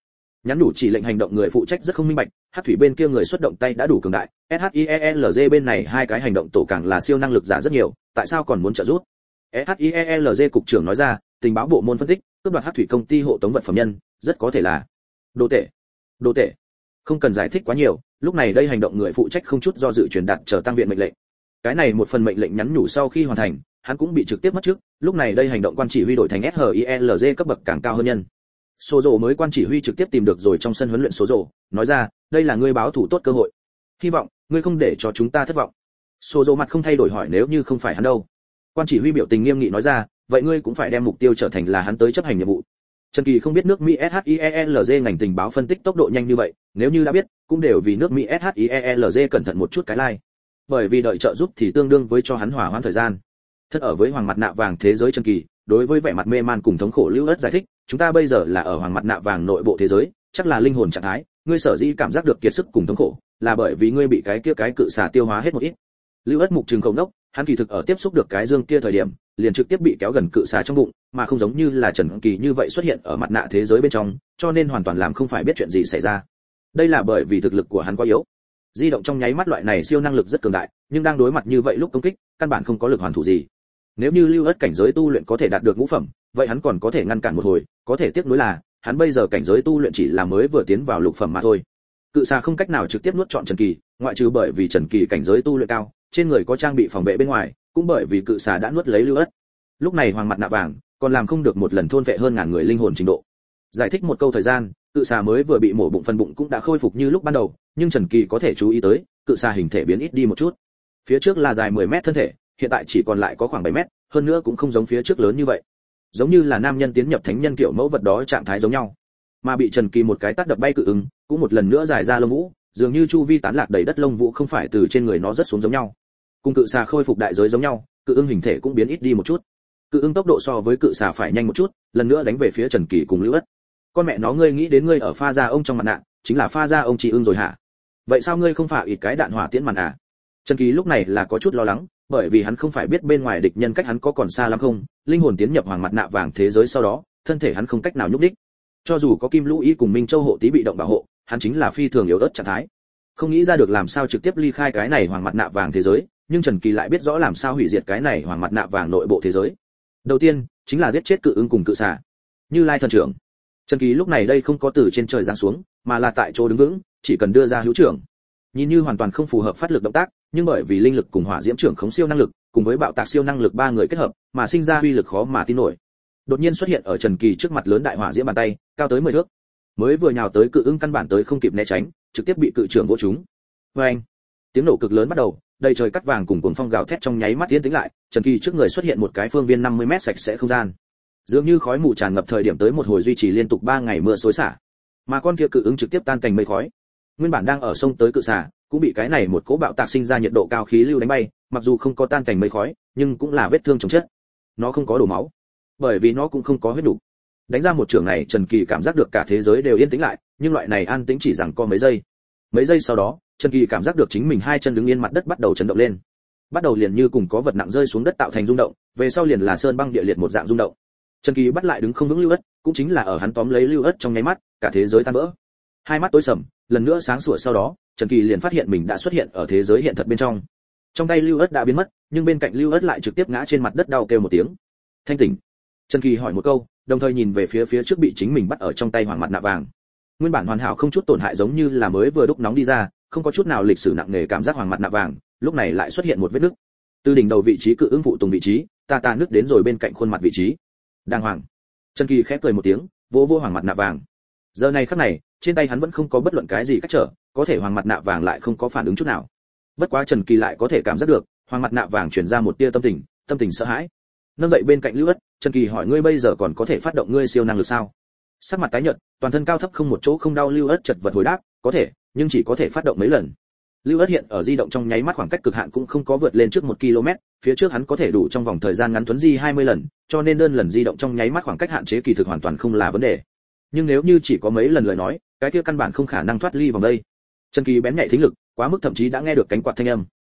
Nhắn đủ chỉ lệnh hành động người phụ trách rất không minh bạch, Hắc thủy bên kia người xuất động tay đã đủ cường đại, ét hát i e lờ giê bên này hai cái hành động tổ càng là siêu năng lực giả rất nhiều, tại sao còn muốn trợ giúp? ét hát i e lờ giê cục trưởng nói ra, tình báo bộ môn phân tích, cướp đoạt Hắc thủy công ty hộ tống vật phẩm nhân, rất có thể là đồ tể. Đồ tể. Không cần giải thích quá nhiều, lúc này đây hành động người phụ trách không chút do dự truyền đạt chờ tăng viện mệnh lệnh. Cái này một phần mệnh lệnh nhắn nhủ sau khi hoàn thành, hắn cũng bị trực tiếp mất chức, lúc này đây hành động quan chỉ huy đổi thành ét hát i e lờ giê cấp bậc càng cao hơn nhân. Số rồ mới quan chỉ huy trực tiếp tìm được rồi trong sân huấn luyện số rồ, nói ra, đây là ngươi báo thủ tốt cơ hội. Hy vọng ngươi không để cho chúng ta thất vọng. Số rồ mặt không thay đổi hỏi nếu như không phải hắn đâu. Quan chỉ huy biểu tình nghiêm nghị nói ra, vậy ngươi cũng phải đem mục tiêu trở thành là hắn tới chấp hành nhiệm vụ. Trần Kỳ không biết nước Mỹ ét hát i e lờ giê ngành tình báo phân tích tốc độ nhanh như vậy, nếu như đã biết, cũng đều vì nước Mỹ ét hát i e lờ giê cẩn thận một chút cái lai. Bởi vì đợi trợ giúp thì tương đương với cho hắn hỏa hoãn thời gian. Thật ở với hoàng mặt nạ vàng thế giới Trần Kỳ, đối với vẻ mặt mê man cùng thống khổ Lưu Ất giải thích, chúng ta bây giờ là ở hoàng mặt nạ vàng nội bộ thế giới, chắc là linh hồn trạng thái, ngươi sở dĩ cảm giác được kiệt sức cùng thống khổ, là bởi vì ngươi bị cái kia cái cự xà tiêu hóa hết một ít. Lưu Ất mục trừng khẩu nốc, hắn kỳ thực ở tiếp xúc được cái dương kia thời điểm, liền trực tiếp bị kéo gần cự xà trong bụng, mà không giống như là Trần Kỳ như vậy xuất hiện ở mặt nạ thế giới bên trong, cho nên hoàn toàn làm không phải biết chuyện gì xảy ra. Đây là bởi vì thực lực của hắn quá yếu. Di động trong nháy mắt loại này siêu năng lực rất cường đại, nhưng đang đối mặt như vậy lúc công kích, căn bản không có lực hoàn thủ gì. Nếu như Lưu Ất cảnh giới tu luyện có thể đạt được ngũ phẩm, vậy hắn còn có thể ngăn cản một hồi, có thể tiếc nuối là, hắn bây giờ cảnh giới tu luyện chỉ là mới vừa tiến vào lục phẩm mà thôi. Cự xà không cách nào trực tiếp nuốt trọn Trần Kỳ, ngoại trừ bởi vì Trần Kỳ cảnh giới tu luyện cao, trên người có trang bị phòng vệ bên ngoài, cũng bởi vì cự xà đã nuốt lấy Lưu Ất. Lúc này hoàng mặt nạ vàng còn làm không được một lần thôn vệ hơn ngàn người linh hồn trình độ. Giải thích một câu thời gian, cự xà mới vừa bị mổ bụng phần bụng cũng đã khôi phục như lúc ban đầu, nhưng Trần Kỳ có thể chú ý tới, cự xà hình thể biến ít đi một chút. Phía trước là dài mười mét thân thể, hiện tại chỉ còn lại có khoảng bảy mét, hơn nữa cũng không giống phía trước lớn như vậy. Giống như là nam nhân tiến nhập thánh nhân kiểu mẫu vật đó trạng thái giống nhau. Mà bị Trần Kỳ một cái tát đập bay cự ứng, cũng một lần nữa dài ra lông vũ, dường như chu vi tán lạc đầy đất lông vũ không phải từ trên người nó rất xuống giống nhau. Cùng cự xà khôi phục đại giới giống nhau, cự ưng hình thể cũng biến ít đi một chút. Cự ưng tốc độ so với cự xà phải nhanh một chút, lần nữa đánh về phía Trần Kỳ cùng Lưu Ất. Con mẹ nó, ngươi nghĩ đến ngươi ở pha ra ông trong mặt nạ, chính là pha ra ông chị ưng rồi hả? Vậy sao ngươi không phả ít cái đạn hỏa tiễn màn à? Trần Kỳ lúc này là có chút lo lắng, bởi vì hắn không phải biết bên ngoài địch nhân cách hắn có còn xa lắm không, linh hồn tiến nhập hoàng mặt nạ vàng thế giới sau đó, thân thể hắn không cách nào nhúc đích. Cho dù có Kim Lũ Y cùng Minh Châu hộ tí bị động bảo hộ, hắn chính là phi thường yếu ớt trạng thái. Không nghĩ ra được làm sao trực tiếp ly khai cái này hoàng mặt nạ vàng thế giới, nhưng Trần Kỳ lại biết rõ làm sao hủy diệt cái này hoàng mặt nạ vàng nội bộ thế giới. Đầu tiên, chính là giết chết cự ưng cùng cự xà. Như Lai thần trưởng. Trần Kỳ lúc này đây không có từ trên trời giáng xuống, mà là tại chỗ đứng vững, chỉ cần đưa ra hữu trưởng. Nhìn như hoàn toàn không phù hợp phát lực động tác, nhưng bởi vì linh lực cùng hỏa diễm trưởng khống siêu năng lực, cùng với bạo tạc siêu năng lực ba người kết hợp, mà sinh ra uy lực khó mà tin nổi. Đột nhiên xuất hiện ở Trần Kỳ trước mặt lớn đại hỏa diễm bàn tay, cao tới mười thước. Mới vừa nhào tới cự ưng căn bản tới không kịp né tránh, trực tiếp bị cự trưởng vỗ trúng. Oeng! Tiếng nổ cực lớn bắt đầu, đầy trời cắt vàng cùng cuồng phong gào thét trong nháy mắt tiến tĩnh lại, Trần Kỳ trước người xuất hiện một cái phương viên năm mươi mét sạch sẽ không gian. Dường như khói mù tràn ngập thời điểm tới một hồi duy trì liên tục ba ngày mưa xối xả. Mà con kia cự ưng trực tiếp tan thành mây khói. Nguyên bản đang ở sông tới cự xà, cũng bị cái này một cỗ bạo tạc sinh ra nhiệt độ cao khí lưu đánh bay, mặc dù không có tan thành mây khói, nhưng cũng là vết thương chồng chất. Nó không có đổ máu, bởi vì nó cũng không có huyết đủ. Đánh ra một trường này, Trần Kỳ cảm giác được cả thế giới đều yên tĩnh lại, nhưng loại này an tĩnh chỉ rằng có mấy giây. Mấy giây sau đó, Trần Kỳ cảm giác được chính mình hai chân đứng yên, mặt đất bắt đầu chấn động lên. Bắt đầu liền như cùng có vật nặng rơi xuống đất tạo thành rung động, về sau liền là sơn băng địa liệt một dạng rung động. Trần Kỳ bắt lại đứng không vững Lưu Ất, cũng chính là ở hắn tóm lấy Lưu Ất trong nháy mắt, cả thế giới tan vỡ. Hai mắt tối sầm, lần nữa sáng sủa sau đó, Trần Kỳ liền phát hiện mình đã xuất hiện ở thế giới hiện thật bên trong. Trong tay Lưu Ất đã biến mất, nhưng bên cạnh Lưu Ất lại trực tiếp ngã trên mặt đất đau kêu một tiếng. Thanh tỉnh. Trần Kỳ hỏi một câu, đồng thời nhìn về phía phía trước bị chính mình bắt ở trong tay hoàng mặt nạ vàng. Nguyên bản hoàn hảo không chút tổn hại giống như là mới vừa đúc nóng đi ra, không có chút nào lịch sử nặng nề cảm giác hoàng mặt nạ vàng, lúc này lại xuất hiện một vết nứt. Từ đỉnh đầu vị trí cự ứng phụ tùng vị trí, ta ta nứt đến rồi bên cạnh khuôn mặt vị trí. Đàng hoàng. Trần Kỳ khẽ cười một tiếng, vỗ vỗ hoàng mặt nạ vàng. Giờ này khắc này, trên tay hắn vẫn không có bất luận cái gì cách trở, có thể hoàng mặt nạ vàng lại không có phản ứng chút nào. Bất quá Trần Kỳ lại có thể cảm giác được, hoàng mặt nạ vàng truyền ra một tia tâm tình, tâm tình sợ hãi. Nâng dậy bên cạnh Lưu Ất, Trần Kỳ hỏi ngươi bây giờ còn có thể phát động ngươi siêu năng lực sao? Sắc mặt tái nhợt, toàn thân cao thấp không một chỗ không đau Lưu Ất chật vật hồi đáp, có thể, nhưng chỉ có thể phát động mấy lần. Lưu Ất hiện ở di động trong nháy mắt khoảng cách cực hạn cũng không có vượt lên trước một ki lô mét, phía trước hắn có thể đủ trong vòng thời gian ngắn thuấn di hai mươi lần, cho nên đơn lần di động trong nháy mắt khoảng cách hạn chế kỳ thực hoàn toàn không là vấn đề. Nhưng nếu như chỉ có mấy lần lời nói, cái kia căn bản không khả năng thoát ly vòng đây. Trần Kỳ bén nhạy thính lực, quá mức thậm chí đã nghe được cánh quạt thanh âm.